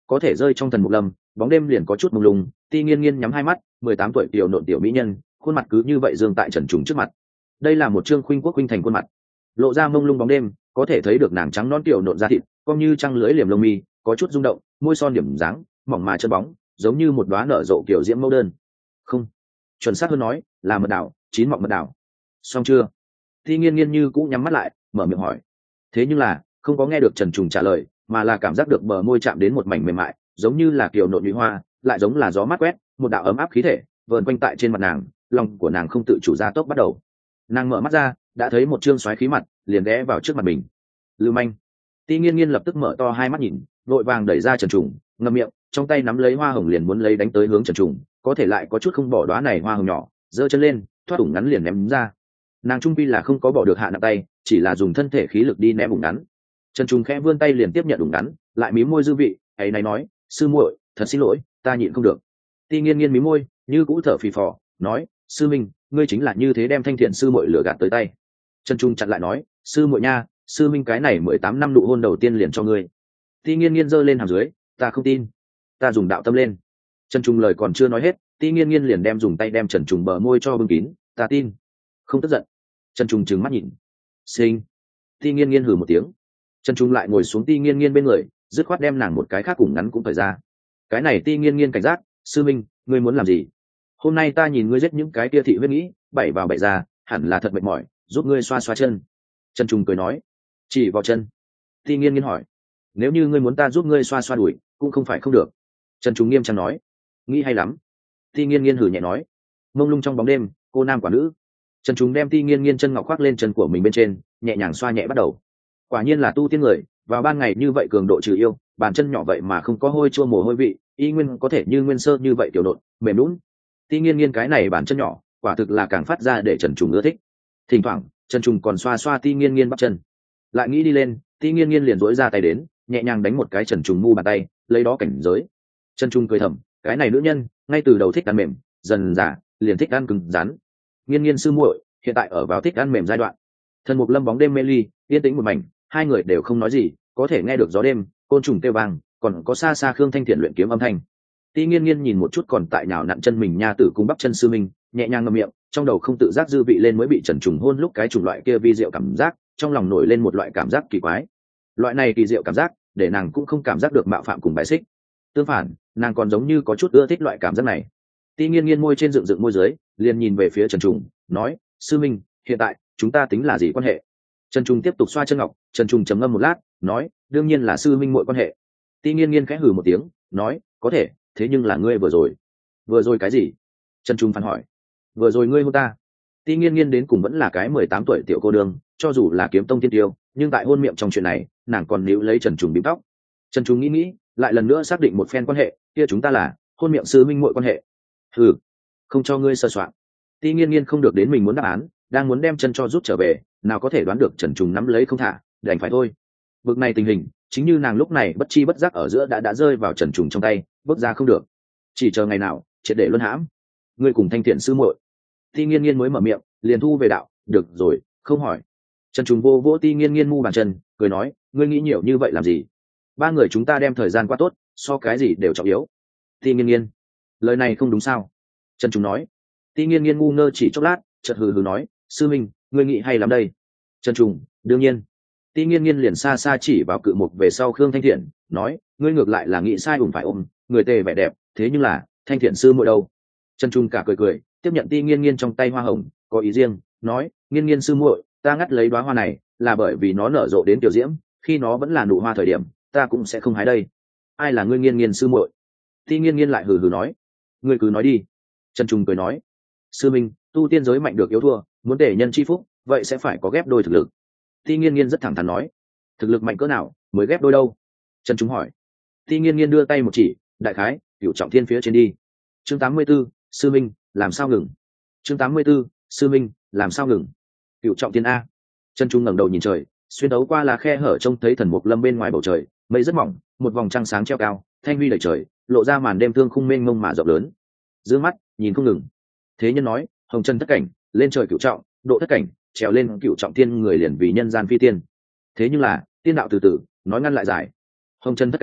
có thể rơi trong thần mục lâm, bóng đêm liền có chút mông lung. Ti Nghiên Nghiên nhắm hai mắt, 18 tuổi tiểu nộn tiểu mỹ nhân, khuôn mặt cứ như vậy dương tại Trần Trùng trước mặt. Đây là một trương khuynh quốc khuynh thành khuôn mặt, lộ ra mông lung bóng đêm, có thể thấy được nàng trắng nõn tiểu nộn da thịt, cong như trăng lưỡi liềm lông mi, có chút rung động, môi son điểm dáng, mỏng mà chân bóng, giống như một đóa nở rộ kiểu diễm mẫu đơn. Không, chuẩn xác hơn nói, là mật đảo, chín mọng mật đảo. Xong chưa? Ti Nghiên Nghiên như cũ nhắm mắt lại, mở miệng hỏi. Thế nhưng là không có nghe được Trần Trùng trả lời, mà là cảm giác được bờ môi chạm đến một mảnh mềm mại, giống như là kiểu nộn nhụy hoa, lại giống là gió mát quét, một đạo ấm áp khí thể vờn quanh tại trên mặt nàng, lòng của nàng không tự chủ ra tốc bắt đầu. Nàng mở mắt ra, đã thấy một trương xoáy khí mặt liền ghé vào trước mặt mình. Lưu manh. Ti Nghiên Nghiên lập tức mở to hai mắt nhìn, vội vàng đẩy ra Trần Trùng, ngậm miệng, trong tay nắm lấy hoa hồng liền muốn lấy đánh tới hướng Trần Trùng, có thể lại có chút không bỏ đóa này hoa hồng nhỏ, giơ chân lên, thoát ủng ngắn liền ném ra. Nàng trung pi là không có bỏ được hạ nặng tay, chỉ là dùng thân thể khí lực đi ném ủng ngắn. Trần Trùng khẽ vươn tay liền tiếp nhận ủng ngắn, lại mím môi dư vị, ấy này nói, sư muội, thật xin lỗi, ta nhịn không được. Ti Nghiên Nghiên mím môi, như cũ thở phì phò, nói, sư minh, ngươi chính là như thế đem Thanh Thiện sư muội lừa gạt tới tay. Trần Trung chặn lại nói, sư muội nha, sư minh cái này 18 năm nụ hôn đầu tiên liền cho ngươi. Ti Nghiên Nghiên giơ lên hàm dưới, ta không tin, ta dùng đạo tâm lên. Trần Trung lời còn chưa nói hết, Ti Nghiên Nghiên liền đem dùng tay đem Trần Trung bờ môi cho bưng kín, ta tin. Không tức giận. Trần Trung trừng mắt nhìn. Sinh. Ti Nghiên Nghiên hừ một tiếng. Trần Trung lại ngồi xuống Ti Nghiên Nghiên bên người, dứt khoát đem nàng một cái khác cùng ngắn cũng thời ra. Cái này Ti Nghiên Nghiên cảnh giác, sư minh, ngươi muốn làm gì? Hôm nay ta nhìn ngươi giết những cái kia thị huyết nghĩ, bảy vào bảy ra, hẳn là thật mệt mỏi, giúp ngươi xoa xoa chân. Trần Trung cười nói, chỉ vào chân. Ti Nghiên Nghiên hỏi, nếu như ngươi muốn ta giúp ngươi xoa xoa đùi, cũng không phải không được. Trần Trung nghiêm trang nói, nghĩ hay lắm. Ti Nghiên Nghiên hừ nhẹ nói, mông lung trong bóng đêm, cô nam quả nữ. Trần Trung đem Ti Nghiên Nghiên chân ngọc khoác lên chân của mình bên trên, nhẹ nhàng xoa nhẹ bắt đầu. Quả nhiên là tu tiên người, vào ban ngày như vậy cường độ trừ yêu, bàn chân nhỏ vậy mà không có hôi chua mồ hôi vị, y nguyên có thể như nguyên sơ như vậy tiểu nộn, mềm nhũn. Ti Nghiên Nghiên cái này bàn chân nhỏ, quả thực là càng phát ra để Trần Trung ưa thích. Thỉnh thoảng, Trần Trung còn xoa xoa Ti Nghiên Nghiên bắp chân. Lại nghĩ đi lên, Ti Nghiên Nghiên liền duỗi ra tay đến, nhẹ nhàng đánh một cái Trần Trung mu bàn tay, lấy đó cảnh giới. Trần Trung cười thầm, cái này nữ nhân, ngay từ đầu thích ăn mềm, dần dà liền thích ăn cứng rắn. Nghiên Nghiên sư muội, hiện tại ở vào thích ăn mềm giai đoạn. Thần Mục Lâm bóng đêm mê ly, yên tĩnh một mảnh, hai người đều không nói gì, có thể nghe được gió đêm, côn trùng kêu vang, còn có xa xa Khương Thanh Thiện luyện kiếm âm thanh. Ti Nghiên Nghiên nhìn một chút còn tại nhào nặn chân mình nha tử cung bắp chân sư minh, nhẹ nhàng ngậm miệng, trong đầu không tự giác dư vị lên mới bị Trần Trùng hôn lúc cái chủng loại kia vi diệu cảm giác, trong lòng nổi lên một loại cảm giác kỳ quái. Loại này kỳ diệu cảm giác, để nàng cũng không cảm giác được mạo phạm cùng bài xích. Tương phản, nàng còn giống như có chút ưa thích loại cảm giác này. Ti Nghiên Nghiên môi trên dựng dựng môi dưới, liền nhìn về phía Trần Trùng, nói, sư minh, hiện tại chúng ta tính là gì quan hệ? Trần Trùng tiếp tục xoa chân ngọc, Trần Trùng trầm ngâm một lát, nói, đương nhiên là sư minh muội quan hệ. Ti Nghiên Nghiên khẽ hừ một tiếng, nói, có thể, thế nhưng là ngươi vừa rồi cái gì? Trần Trung phản hỏi, vừa rồi ngươi hôn ta. Ti Nghiên Nghiên đến cùng vẫn là cái 18 tuổi tiểu cô đương, cho dù là kiếm tông tiên tiêu, nhưng tại hôn miệng trong chuyện này, nàng còn níu lấy Trần Trung bím tóc. Trần Trung nghĩ, lại lần nữa xác định một phen quan hệ, kia chúng ta là hôn miệng sư minh muội quan hệ. Hừ, không cho ngươi sơ soạn. Ti Nghiên Nghiên không được đến mình muốn đáp án, đang muốn đem chân cho rút trở về, nào có thể đoán được Trần Trung nắm lấy không thả, đành phải thôi. Bực này tình hình, chính như nàng lúc này bất chi bất giác ở giữa đã rơi vào Trần Trùng trong tay, bước ra không được, chỉ chờ ngày nào triệt để luân hãm. Ngươi cùng Thanh Thiện sư muội. Ti Nghiên Nghiên mới mở miệng, liền thu về đạo, được rồi, không hỏi. Trần Trùng vô vỗ Ti Nghiên Nghiên mu bàn chân, cười nói, ngươi nghĩ nhiều như vậy làm gì? Ba người chúng ta đem thời gian qua tốt, so cái gì đều trọng yếu. Ti Nghiên Nghiên, lời này không đúng sao? Trần Trùng nói. Ti Nghiên Nghiên ngu ngơ chỉ chốc lát, chợt hừ hừ nói, sư minh, ngươi nghĩ hay lắm đây. Trần Trùng, đương nhiên. Ti Nghiên Nghiên liền xa xa chỉ vào cự mục về sau Khương Thanh Thiện, nói, ngươi ngược lại là nghĩ sai ủng phải ôm, người tề vẻ đẹp, thế nhưng là Thanh Thiện sư muội đâu? Trần Trung cả cười cười, tiếp nhận Ti Nghiên Nghiên trong tay hoa hồng, có ý riêng, nói, Nghiên Nghiên sư muội, ta ngắt lấy đóa hoa này, là bởi vì nó nở rộ đến tiểu diễm, khi nó vẫn là nụ hoa thời điểm, ta cũng sẽ không hái đây. Ai là ngươi Nghiên Nghiên sư muội? Ti Nghiên Nghiên lại hừ hừ nói, ngươi cứ nói đi. Trần Trung cười nói, sư minh, tu tiên giới mạnh được yếu thua, muốn để nhân chi phúc, vậy sẽ phải có ghép đôi thực lực. Ti Nghiên Nghiên rất thẳng thắn nói, thực lực mạnh cỡ nào mới ghép đôi đâu? Trần Trung hỏi. Ti Nghiên Nghiên đưa tay một chỉ, đại khái Cửu Trọng Thiên phía trên đi. Chương 84, sư minh, làm sao ngừng? Chương 84, sư minh, làm sao ngừng? Cửu Trọng Thiên a. Trần Trung ngẩng đầu nhìn trời, xuyên đấu qua là khe hở trông thấy Thần Mục Lâm bên ngoài bầu trời, mây rất mỏng, một vòng trăng sáng treo cao, thanh huy đầy trời, lộ ra màn đêm thương khung mênh mông mà rộng lớn. Dương mắt nhìn không ngừng. Thế nhân nói, hồng trần thất cảnh, lên trời cửu trọng, độ thất cảnh, trèo lên Cửu Trọng Thiên người liền vì nhân gian phi tiên. Thế nhưng là tiên đạo từ từ, nói ngăn lại giải. Hồng trần thất cảnh,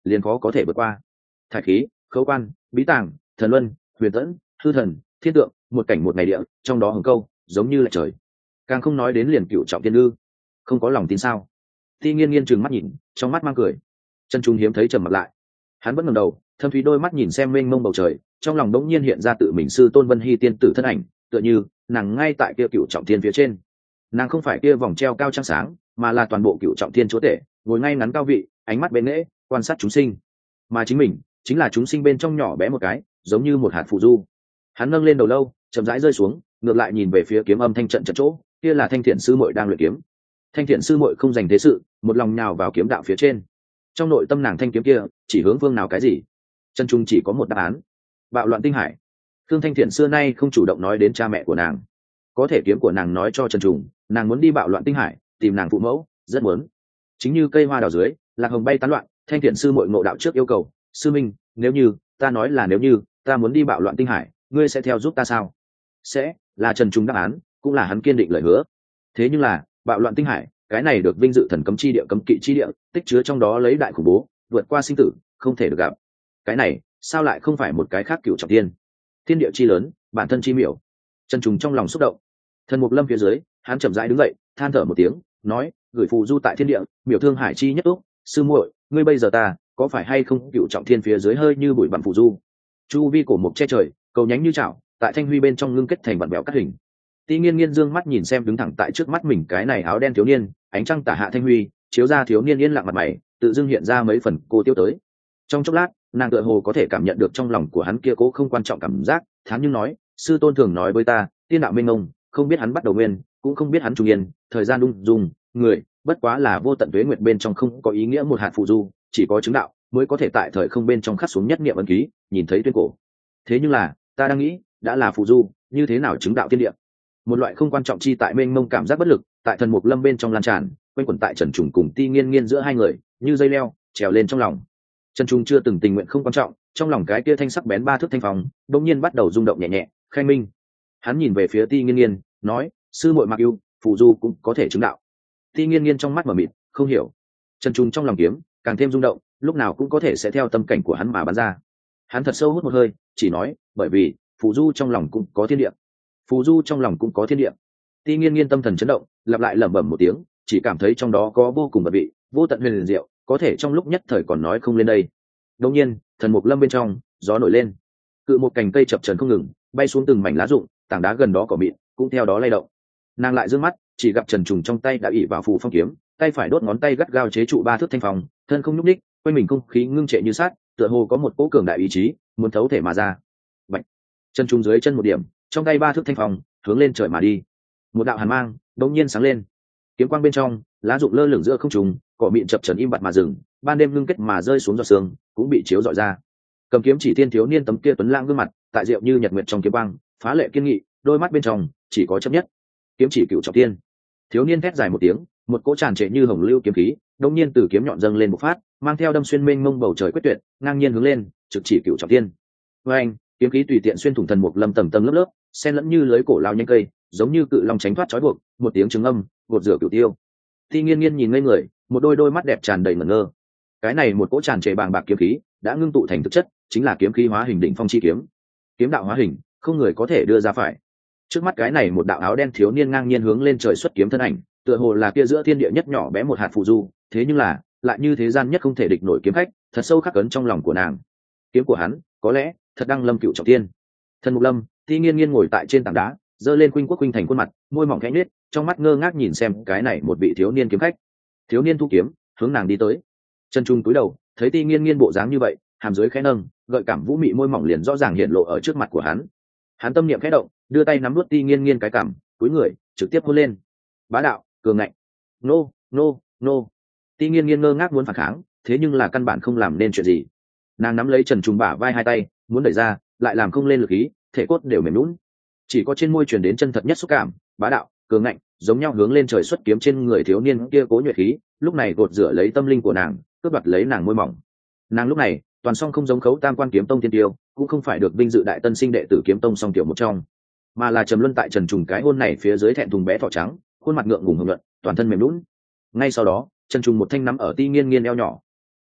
liền khó có thể vượt qua. Thải khí, khấu quan, bí tàng, thần luân, huyền tẫn, hư thần, thiên tượng, một cảnh một ngày địa, trong đó hồng câu giống như là trời. Càng không nói đến liền cựu trọng thiên lư. Không có lòng tin sao? Ti Nghiên Nghiên trừng mắt nhìn, trong mắt mang cười. Chân Trung hiếm thấy trầm mặt lại. Hắn vẫn ngẩng đầu, thâm thúy đôi mắt nhìn xem mênh mông bầu trời, trong lòng đống nhiên hiện ra tự mình sư tôn Vân Hy tiên tử thân ảnh, tựa như nàng ngay tại kia cựu trọng thiên phía trên. Nàng không phải kia vòng treo cao trăng sáng, mà là toàn bộ cựu trọng thiên chúa tể, ngồi ngay ngắn cao vị, ánh mắt bên nễ, quan sát chúng sinh. Mà chính mình chính là chúng sinh bên trong nhỏ bé một cái, giống như một hạt phù du. Hắn nâng lên đầu lâu, chậm rãi rơi xuống, ngược lại nhìn về phía kiếm âm thanh trận trận chỗ, kia là Thanh Thiện sư muội đang luyện kiếm. Thanh Thiện sư muội không dành thế sự, một lòng nhào vào kiếm đạo phía trên. Trong nội tâm nàng thanh kiếm kia chỉ hướng phương nào cái gì? Chân Trung chỉ có một đáp án: bạo loạn tinh hải. Thương Thanh Thiện xưa nay không chủ động nói đến cha mẹ của nàng, có thể kiếm của nàng nói cho Trần Trùng, nàng muốn đi bạo loạn tinh hải tìm nàng phụ mẫu, rất muốn. Chính như cây hoa đào dưới, lạc hồng bay tán loạn, Thanh Thiện sư muội ngộ đạo trước yêu cầu: sư minh, nếu như ta nói là nếu như ta muốn đi bạo loạn tinh hải, ngươi sẽ theo giúp ta sao? Sẽ, là Trần Trùng đáp án, cũng là hắn kiên định lời hứa. Thế nhưng là bạo loạn tinh hải, cái này được vinh dự thần cấm chi địa, cấm kỵ chi địa, tích chứa trong đó lấy đại khủng bố, vượt qua sinh tử, không thể được gặp. Cái này sao lại không phải một cái khác cựu trọng thiên? Thiên địa chi lớn, bản thân chi miểu. Trần Trùng trong lòng xúc động. Thần Mục Lâm phía dưới, hắn chậm rãi đứng dậy, than thở một tiếng, nói: gửi phù du tại thiên địa, miểu thương hải chi nhất úc, sư muội, ngươi bây giờ ta có phải hay không cựu trọng thiên phía dưới hơi như bụi bặm phù du? Chu vi cổ mục che trời, cầu nhánh như chảo, tại thanh huy bên trong ngưng kết thành vặn bèo cắt hình. Ti Nghiên Nghiên dương mắt nhìn xem đứng thẳng tại trước mắt mình cái này áo đen thiếu niên, ánh trăng tả hạ thanh huy chiếu ra thiếu niên yên lặng mặt mày, tự dưng hiện ra mấy phần cô tiêu tới. Trong chốc lát, nàng tựa hồ có thể cảm nhận được trong lòng của hắn kia cố không quan trọng cảm giác, thán nhưng nói: sư tôn thường nói với ta, tiên đạo minh ngông, không biết hắn bắt đầu nguyên, cũng không biết hắn trung yên, thời gian ung dung, người bất quá là vô tận tuế nguyệt bên trong không có ý nghĩa một hạt phù du, chỉ có chứng đạo mới có thể tại thời không bên trong khắc xuống nhất niệm ấn ký, nhìn thấy tuyên cổ. Thế nhưng là ta đang nghĩ, đã là phù du, như thế nào chứng đạo tiên địa? Một loại không quan trọng chi tại mênh mông cảm giác bất lực, tại Thần Mục Lâm bên trong lan tràn, quanh quẩn tại Trần Trùng cùng Ti Nghiên Nghiên giữa hai người, như dây leo trèo lên trong lòng. Trần Trùng chưa từng tình nguyện không quan trọng, trong lòng cái kia thanh sắc bén ba thước thanh phong đột nhiên bắt đầu rung động nhẹ nhẹ, khai minh. Hắn nhìn về phía Ti Nghiên Nghiên, nói: sư muội mặc yêu, phù du cũng có thể chứng đạo. Ti Nghiên Nghiên trong mắt mở mịt, không hiểu. Trần Trùng trong lòng kiếm càng thêm rung động, lúc nào cũng có thể sẽ theo tâm cảnh của hắn mà bắn ra. Hắn thật sâu hút một hơi, chỉ nói: bởi vì phù du trong lòng cũng có thiên địa. Phù du trong lòng cũng có thiên địa. Ti Nghiên Nghiên tâm thần chấn động, lặp lại lẩm bẩm một tiếng, chỉ cảm thấy trong đó có vô cùng vật vị, vô tận huyền liền diệu, có thể trong lúc nhất thời còn nói không lên đây. Đột nhiên, Thần Mục Lâm bên trong gió nổi lên, cự một cành cây chập chờn không ngừng, bay xuống từng mảnh lá rụng, tảng đá gần đó cỏ mịn cũng theo đó lay động. Nàng lại dương mắt, chỉ gặp Trần Trùng trong tay đã ỷ vào phù phong kiếm, tay phải đốt ngón tay gắt gao chế trụ ba thước thanh phong, thân không nhúc nhích, quanh mình không khí ngưng trệ như sắt, tựa hồ có một cỗ cường đại ý chí muốn thấu thể mà ra. Bạch. Trần Trùng dưới chân một điểm, trong tay ba thước thanh phong hướng lên trời mà đi. Một đạo hàn mang đột nhiên sáng lên, kiếm quang bên trong lá rụng lơ lửng giữa không trung, cỏ mịn chập chờn im bặt mà dừng, ban đêm ngưng kết mà rơi xuống giọt sương cũng bị chiếu rọi ra. Cầm kiếm chỉ tiên thiếu niên tấm kia tuấn lãng gương mặt, tại diệu như nhật nguyệt trong kiếm quang, phá lệ kiên nghị, đôi mắt bên trong chỉ có chấp nhất. Kiếm chỉ cựu trọng tiên. Thiếu niên thét dài một tiếng, một cỗ tràn trề như hồng lưu kiếm khí đột nhiên từ kiếm nhọn dâng lên một phát, mang theo đâm xuyên mênh mông bầu trời quyết tuyệt, ngang nhiên hướng lên, trực chỉ cựu trọng tiên. Với anh, kiếm khí tùy tiện xuyên thủng Thần Mục Lâm tầng tầng lớp lớp, xen lẫn như lưới cổ lao nhanh cây, giống như cự long tránh thoát trói buộc, một tiếng trứng âm gột rửa cửu tiêu. Ti Nghiên Nghiên nhìn ngây người, một đôi mắt đẹp tràn đầy ngẩn ngơ. Cái này một cỗ tràn trề bàng bạc kiếm khí đã ngưng tụ thành thực chất, chính là kiếm khí hóa hình đỉnh phong chi kiếm. Kiếm đạo hóa hình, không người có thể đưa ra phải. Trước mắt cái này một đạo áo đen thiếu niên ngang nhiên hướng lên trời xuất kiếm thân ảnh, tựa hồ là kia giữa thiên địa nhất nhỏ bé một hạt phù du, thế nhưng là lại như thế gian nhất không thể địch nổi kiếm khách, thật sâu khắc cấn trong lòng của nàng. Kiếm của hắn, có lẽ thật đang lâm cựu trọng tiên. Thần Mục Lâm, Ti Nghiên Nghiên ngồi tại trên tảng đá, giơ lên khuynh quốc khuynh thành khuôn mặt, môi mỏng khẽ nhếch, trong mắt ngơ ngác nhìn xem cái này một vị thiếu niên kiếm khách. Thiếu niên thu kiếm, hướng nàng đi tới. Chân Trung cúi đầu, thấy Ti Nghiên Nghiên bộ dáng như vậy, hàm dưới khẽ nâng, gợi cảm vũ mị môi mỏng liền rõ ràng hiện lộ ở trước mặt của hắn. Hắn tâm niệm khẽ động, đưa tay nắm nuốt Ti Nghiên Nghiên cái cằm, cúi người, trực tiếp hôn lên. Bá đạo, cường ngạnh. Nô, nô, nô. Ti Nghiên Nghiên ngơ ngác muốn phản kháng, thế nhưng là căn bản không làm nên chuyện gì. Nàng nắm lấy Trần Trung bả vai hai tay, muốn đẩy ra, lại làm không lên lực ý, thể cốt đều mềm nhũn. Chỉ có trên môi truyền đến chân thật nhất xúc cảm, bá đạo, cường ngạnh, giống nhau hướng lên trời xuất kiếm trên người thiếu niên kia cố nhuệ khí, lúc này gột rửa lấy tâm linh của nàng, cướp đoạt lấy nàng môi mỏng. Nàng lúc này toàn song không giống Khấu Tam Quan kiếm tông tiên tiêu, cũng không phải được vinh dự đại tân sinh đệ tử kiếm tông song tiểu một trong, mà là trầm luân tại Trần Trùng cái hôn này phía dưới thẹn thùng bé thỏ trắng, khuôn mặt ngượng ngùng hưởng luận, toàn thân mềm nhũn. Ngay sau đó, Trần Trùng một thanh nắm ở Ti Nghiên Nghiên eo nhỏ.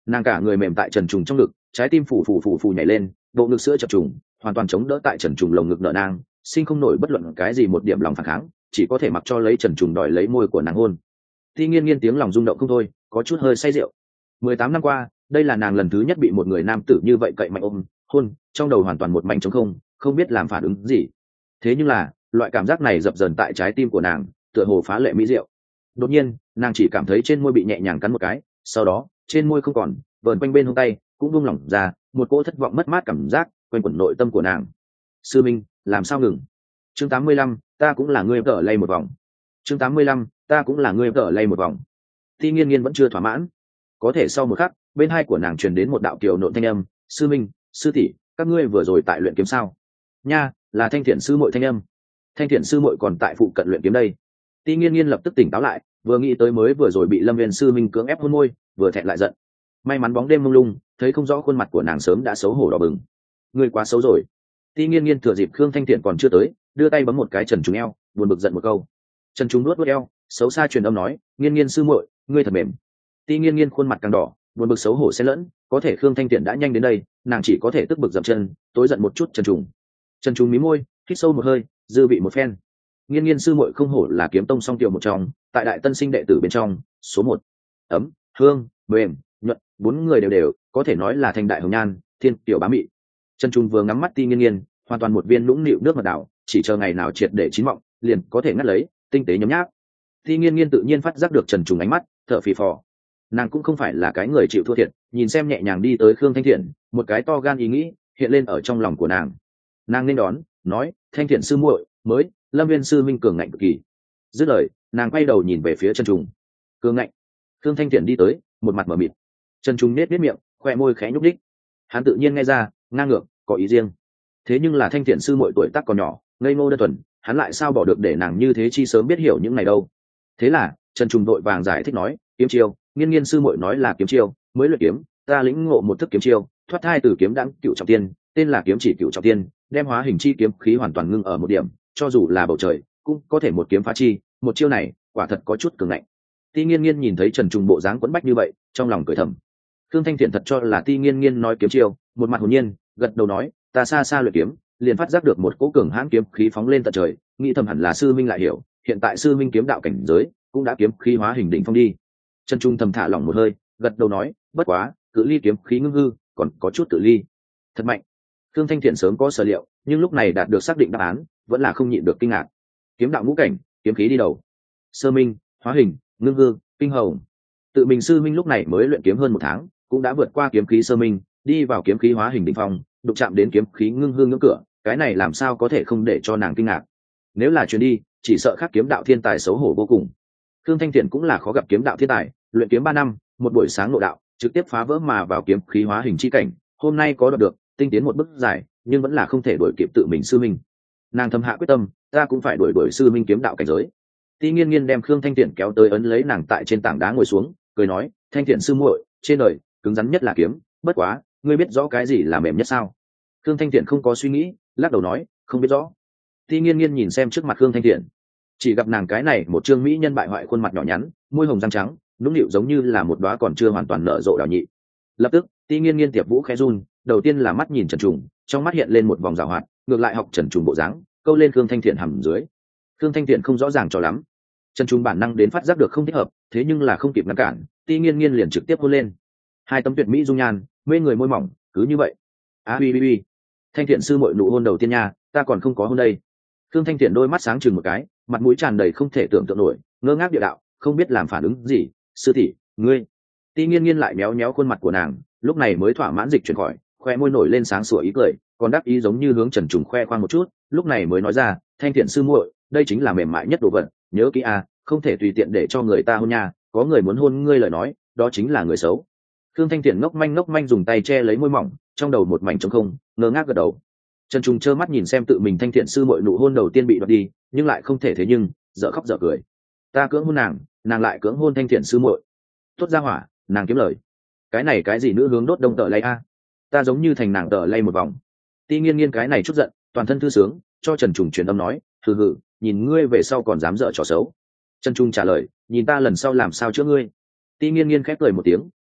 Nàng cả người mềm tại Trần Trùng trong ngực, trái tim phù nhảy lên, bộ ngực sữa chập trùng hoàn toàn chống đỡ tại Trần Trùng lồng ngực nở nang, sinh không nổi bất luận cái gì một điểm lòng phản kháng, chỉ có thể mặc cho lấy Trần Trùng đòi lấy môi của nàng hôn. Thi Nghiên Nghiên tiếng lòng rung động không thôi, có chút hơi say rượu. 18 năm qua, đây là nàng lần thứ nhất bị một người nam tử như vậy cậy mạnh ôm hôn, trong đầu hoàn toàn một mảnh trống không, không biết làm phản ứng gì. Thế nhưng là, loại cảm giác này dập dờn tại trái tim của nàng, tựa hồ phá lệ mỹ diệu. Đột nhiên, nàng chỉ cảm thấy trên môi bị nhẹ nhàng cắn một cái, sau đó, trên môi không còn, vờn quanh bên hông tay cũng buông lỏng ra, một cỗ thất vọng mất mát cảm giác quanh quẩn nội tâm của nàng. Sư Minh, làm sao ngừng? Chương 85, ta cũng là người vợ lay một vòng. Chương 85, ta cũng là người vợ lay một vòng. Thi Nghiên Nghiên vẫn chưa thỏa mãn. Có thể sau một khắc, bên hai của nàng truyền đến một đạo kiều nộn thanh âm, sư minh, sư tỷ, các ngươi vừa rồi tại luyện kiếm sao? Nha, là Thanh Thiện sư muội thanh âm. Thanh Thiện sư muội còn tại phụ cận luyện kiếm đây. Ti Nghiên Nghiên lập tức tỉnh táo lại, vừa nghĩ tới mới vừa rồi bị Lâm Viên sư minh cưỡng ép hôn môi, vừa thẹn lại giận. May mắn bóng đêm mông lung, thấy không rõ khuôn mặt của nàng sớm đã xấu hổ đỏ bừng. Ngươi quá xấu rồi. Ti Nghiên Nghiên thừa dịp Khương Thanh Thiện còn chưa tới, đưa tay bấm một cái Trần Trùng eo, buồn bực giận một câu. Trần Trùng nuốt eo, xấu xa truyền âm nói, Nghiên Nghiên sư muội, ngươi thật mềm. Ti Nghiên Nghiên khuôn mặt càng đỏ, buồn bực xấu hổ xen lẫn, có thể Khương Thanh Tiện đã nhanh đến đây, nàng chỉ có thể tức bực dậm chân, tối giận một chút. Trần Trùng mí môi, hít sâu một hơi, dư vị một phen. Nghiên Nghiên sư muội không hổ là kiếm tông song tiểu một trong, tại đại tân sinh đệ tử bên trong, số 1. Ấm, hương, mềm, nhuận, bốn người đều có thể nói là thành đại hồng nhan, thiên tiểu bá mị. Trần Trùng vừa ngắm mắt Ti Nghiên Nghiên, hoàn toàn một viên nũng nịu nước mật đảo, chỉ chờ ngày nào triệt để chín mọng, liền có thể ngắt lấy, tinh tế nhấm nháp. Ti Nghiên Nghiên tự nhiên phát giác được Trần Trùng ánh mắt, thở phì phò. Nàng cũng không phải là cái người chịu thua thiệt, nhìn xem nhẹ nhàng đi tới Khương Thanh Thiện, một cái to gan ý nghĩ hiện lên ở trong lòng của nàng. Nàng nên đón, nói, Thanh Thiện sư muội, mới, Lâm Viên sư minh cường ngạnh cực kỳ. Dứt lời, nàng quay đầu nhìn về phía Trần Trùng. Cường ngạnh. Khương Thanh Thiện đi tới, một mặt mở mịt. Trần Trùng nết miệng, khoe môi khẽ nhúc đích. Hắn tự nhiên nghe ra, ngang ngược, có ý riêng. Thế nhưng là Thanh Thiện sư muội tuổi tác còn nhỏ, ngây ngô đơn thuần, hắn lại sao bỏ được để nàng như thế chi sớm biết hiểu những này đâu. Thế là, Trần Trùng đội vàng giải thích nói, kiếm chiêu, Nghiên Nghiên sư muội nói là kiếm chiêu, mới luyện kiếm, ta lĩnh ngộ một thức kiếm chiêu, thoát thai từ kiếm đãng cựu trọng tiên, tên là kiếm chỉ cựu trọng tiên, đem hóa hình chi kiếm khí hoàn toàn ngưng ở một điểm, cho dù là bầu trời, cũng có thể một kiếm phá chi, một chiêu này, quả thật có chút cường ngạnh. Ti Nghiên Nghiên nhìn thấy Trần Trùng bộ dáng quẫn bách như vậy, trong lòng cười thầm. Khương Thanh Thiện thật cho là Ti Nghiên Nghiên nói kiếm chiêu, một mặt hồn nhiên, gật đầu nói, ta xa xa luyện kiếm, liền phát giác được một cỗ cường hãn kiếm khí phóng lên tận trời, nghĩ thầm hẳn là sư minh lại hiểu, hiện tại sư minh kiếm đạo cảnh giới, cũng đã kiếm khí hóa hình đỉnh phong đi. Trần Trung thầm thả lỏng một hơi, gật đầu nói, bất quá, cự ly kiếm khí ngưng hư, còn có chút cự ly. Thật mạnh. Khương Thanh Thiện sớm có sở liệu, nhưng lúc này đạt được xác định đáp án, vẫn là không nhịn được kinh ngạc. Kiếm đạo ngũ cảnh, kiếm khí đi đầu. Sơ minh, hóa hình, ngưng hư, kinh hồng. Tự mình sư minh lúc này mới luyện kiếm hơn 1 tháng, cũng đã vượt qua kiếm khí sơ minh, đi vào kiếm khí hóa hình đỉnh phong, đụng chạm đến kiếm khí ngưng hư ngưỡng cửa, cái này làm sao có thể không để cho nàng kinh ngạc. Nếu là chuyến đi, chỉ sợ khác kiếm đạo thiên tài xấu hổ vô cùng. Khương Thanh Thiện cũng là khó gặp kiếm đạo thiên tài, luyện kiếm 3 năm, một buổi sáng nội đạo, trực tiếp phá vỡ mà vào kiếm khí hóa hình chi cảnh, hôm nay có đoạt được, tinh tiến một bước dài, nhưng vẫn là không thể đuổi kịp tự mình sư minh. Nàng thầm hạ quyết tâm, ta cũng phải đuổi sư minh kiếm đạo cảnh giới. Ti Nghiên Nghiên đem Khương Thanh Thiện kéo tới ấn lấy nàng tại trên tảng đá ngồi xuống, cười nói, Thanh Thiện sư muội, trên đời cứng rắn nhất là kiếm, bất quá, ngươi biết rõ cái gì là mềm nhất sao? Khương Thanh Thiện không có suy nghĩ, lắc đầu nói, không biết rõ. Ti Nghiên Nghiên nhìn xem trước mặt Khương Thanh Thiện, chỉ gặp nàng cái này một trương mỹ nhân bại hoại khuôn mặt nhỏ nhắn, môi hồng răng trắng, nũng nịu giống như là một đóa còn chưa hoàn toàn nở rộ đào nhị. Lập tức, Ti Nghiên Nghiên tiệp vũ khẽ run, đầu tiên là mắt nhìn Trần Trùng, trong mắt hiện lên một vòng rào hoạt, ngược lại học Trần Trùng bộ dáng, câu lên Khương Thanh Thiện hầm dưới. Khương Thanh Thiện không rõ ràng cho lắm, Trần Trùng bản năng đến phát giác được không thích hợp, thế nhưng là không kịp ngăn cản, Ti Nghiên Nghiên liền trực tiếp hôn lên. Hai tấm tuyệt mỹ dung nhan, mê người môi mỏng, cứ như vậy. Uy. Thanh Thiện sư muội nụ hôn đầu tiên nha, ta còn không có hôn đây. Khương Thanh Thiện đôi mắt sáng chừng một cái, mặt mũi tràn đầy không thể tưởng tượng nổi, ngơ ngác địa đạo, không biết làm phản ứng gì. Sư tỷ, ngươi. Ti Nghiên Nghiên lại méo méo khuôn mặt của nàng, lúc này mới thỏa mãn dịch chuyển khỏi, khoe môi nổi lên sáng sủa ý cười, còn đáp ý giống như hướng Trần Trùng khoe khoang một chút, lúc này mới nói ra, Thanh Thiện sư muội, đây chính là mềm mại nhất đồ vật, nhớ kỹ không thể tùy tiện để cho người ta hôn nha, có người muốn hôn ngươi lời nói, đó chính là người xấu. Khương Thanh Thiện ngốc manh dùng tay che lấy môi mỏng, trong đầu một mảnh trống không, ngơ ngác gật đầu. Trần Trùng trơ mắt nhìn xem tự mình Thanh Thiện sư muội nụ hôn đầu tiên bị đoạt đi, nhưng lại không thể thế nhưng, dở khóc dở cười. Ta cưỡng hôn nàng lại cưỡng hôn Thanh Thiện sư muội. Tốt ra hỏa, nàng kiếm lời. Cái này cái gì nữa hướng đốt đông tợ lay ta giống như thành nàng tợ lay một vòng. Ti Nghiên Nghiên cái này chút giận, toàn thân thư sướng, cho Trần Trùng truyền âm nói, hừ, nhìn ngươi về sau còn dám dở trò xấu. Trần Trùng trả lời, nhìn ta lần sau làm sao chữa ngươi. Ti Nghiên Nghiên khép cười một tiếng,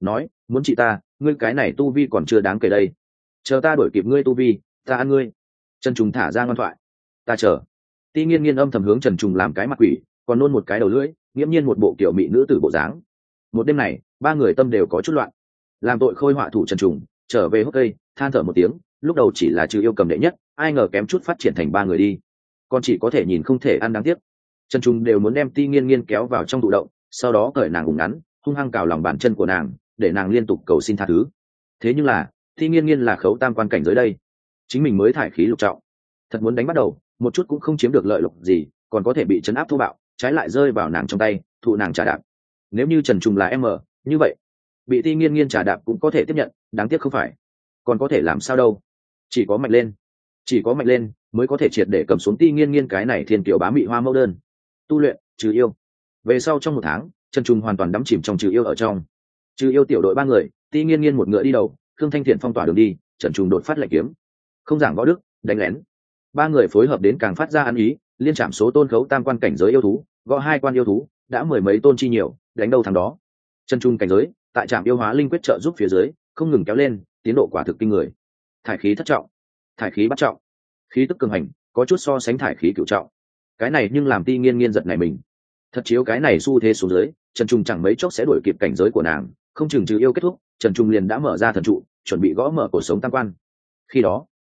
nói muốn chị ta, ngươi cái này tu vi còn chưa đáng kể đây, chờ ta đuổi kịp ngươi tu vi, ta ăn ngươi. Trần Trùng thả ra ngoan thoại. Ta chờ. Ti Nghiên Nghiên âm thầm hướng Trần Trùng làm cái mặt quỷ, còn nôn một cái đầu lưỡi, nghiễm nhiên một bộ kiểu mỹ nữ tử bộ dáng. Một đêm này, ba người tâm đều có chút loạn. Làm tội khôi họa thủ Trần Trùng trở về hốc cây, than thở một tiếng, lúc đầu chỉ là Trừ Yêu cầm đệ nhất, ai ngờ kém chút phát triển thành ba người đi, còn chỉ có thể nhìn không thể ăn đáng tiếc. Trần Trùng đều muốn đem Ti Nghiên Nghiên kéo vào trong tụ động, sau đó cởi nàng ủng ngắn, hung hăng cào lòng bàn chân của nàng, để nàng liên tục cầu xin tha thứ. Thế nhưng là, Ti Nghiên Nghiên là khấu tam quan cảnh giới đây, chính mình mới thải khí lục trọng, thật muốn đánh bắt đầu, một chút cũng không chiếm được lợi lộc gì, còn có thể bị chấn áp thô bạo, trái lại rơi vào nàng trong tay, thụ nàng trả đạp. Nếu như Trần Trùng là em ở, như vậy, bị Ti Nghiên Nghiên trả đạp cũng có thể tiếp nhận, đáng tiếc không phải. Còn có thể làm sao đâu? Chỉ có mạnh lên, chỉ có mạnh lên mới có thể triệt để cầm xuống Ti Nghiên Nghiên cái này thiên kiều bá mị hoa mẫu đơn. Tu luyện, Trừ Yêu. Về sau trong một tháng, Trần Trùng hoàn toàn đắm chìm trong Trừ Yêu ở trong. Trừ Yêu tiểu đội ba người, Ti Nghiên Nghiên một ngựa đi đầu, Khương Thanh Thiện phong tỏa đường đi, Trần Trùng đột phát lệnh kiếm, không giảng võ đức, đánh lén. Ba người phối hợp đến càng phát ra ăn ý, liên chạm số tôn khấu tam quan cảnh giới yêu thú, gõ hai quan yêu thú, đã mười mấy tôn chi nhiều, đánh đâu thằng đó. Trần Trung cảnh giới, tại trạm yêu hóa linh quyết trợ giúp phía dưới, không ngừng kéo lên, tiến độ quả thực kinh người. Thải khí thất trọng, thải khí bắt trọng, khí tức cường hành, có chút so sánh thải khí cửu trọng. Cái này nhưng làm Ti Nghiên Nghiên giật này mình. Thật chiếu cái này xu thế xuống dưới, Trần Trung chẳng mấy chốc sẽ đuổi kịp cảnh giới của nàng, không chừng Trừ Yêu kết thúc, Trần Trung liền đã mở ra thần trụ, chuẩn bị gõ mở cuộc sống tam quan. Khi đó,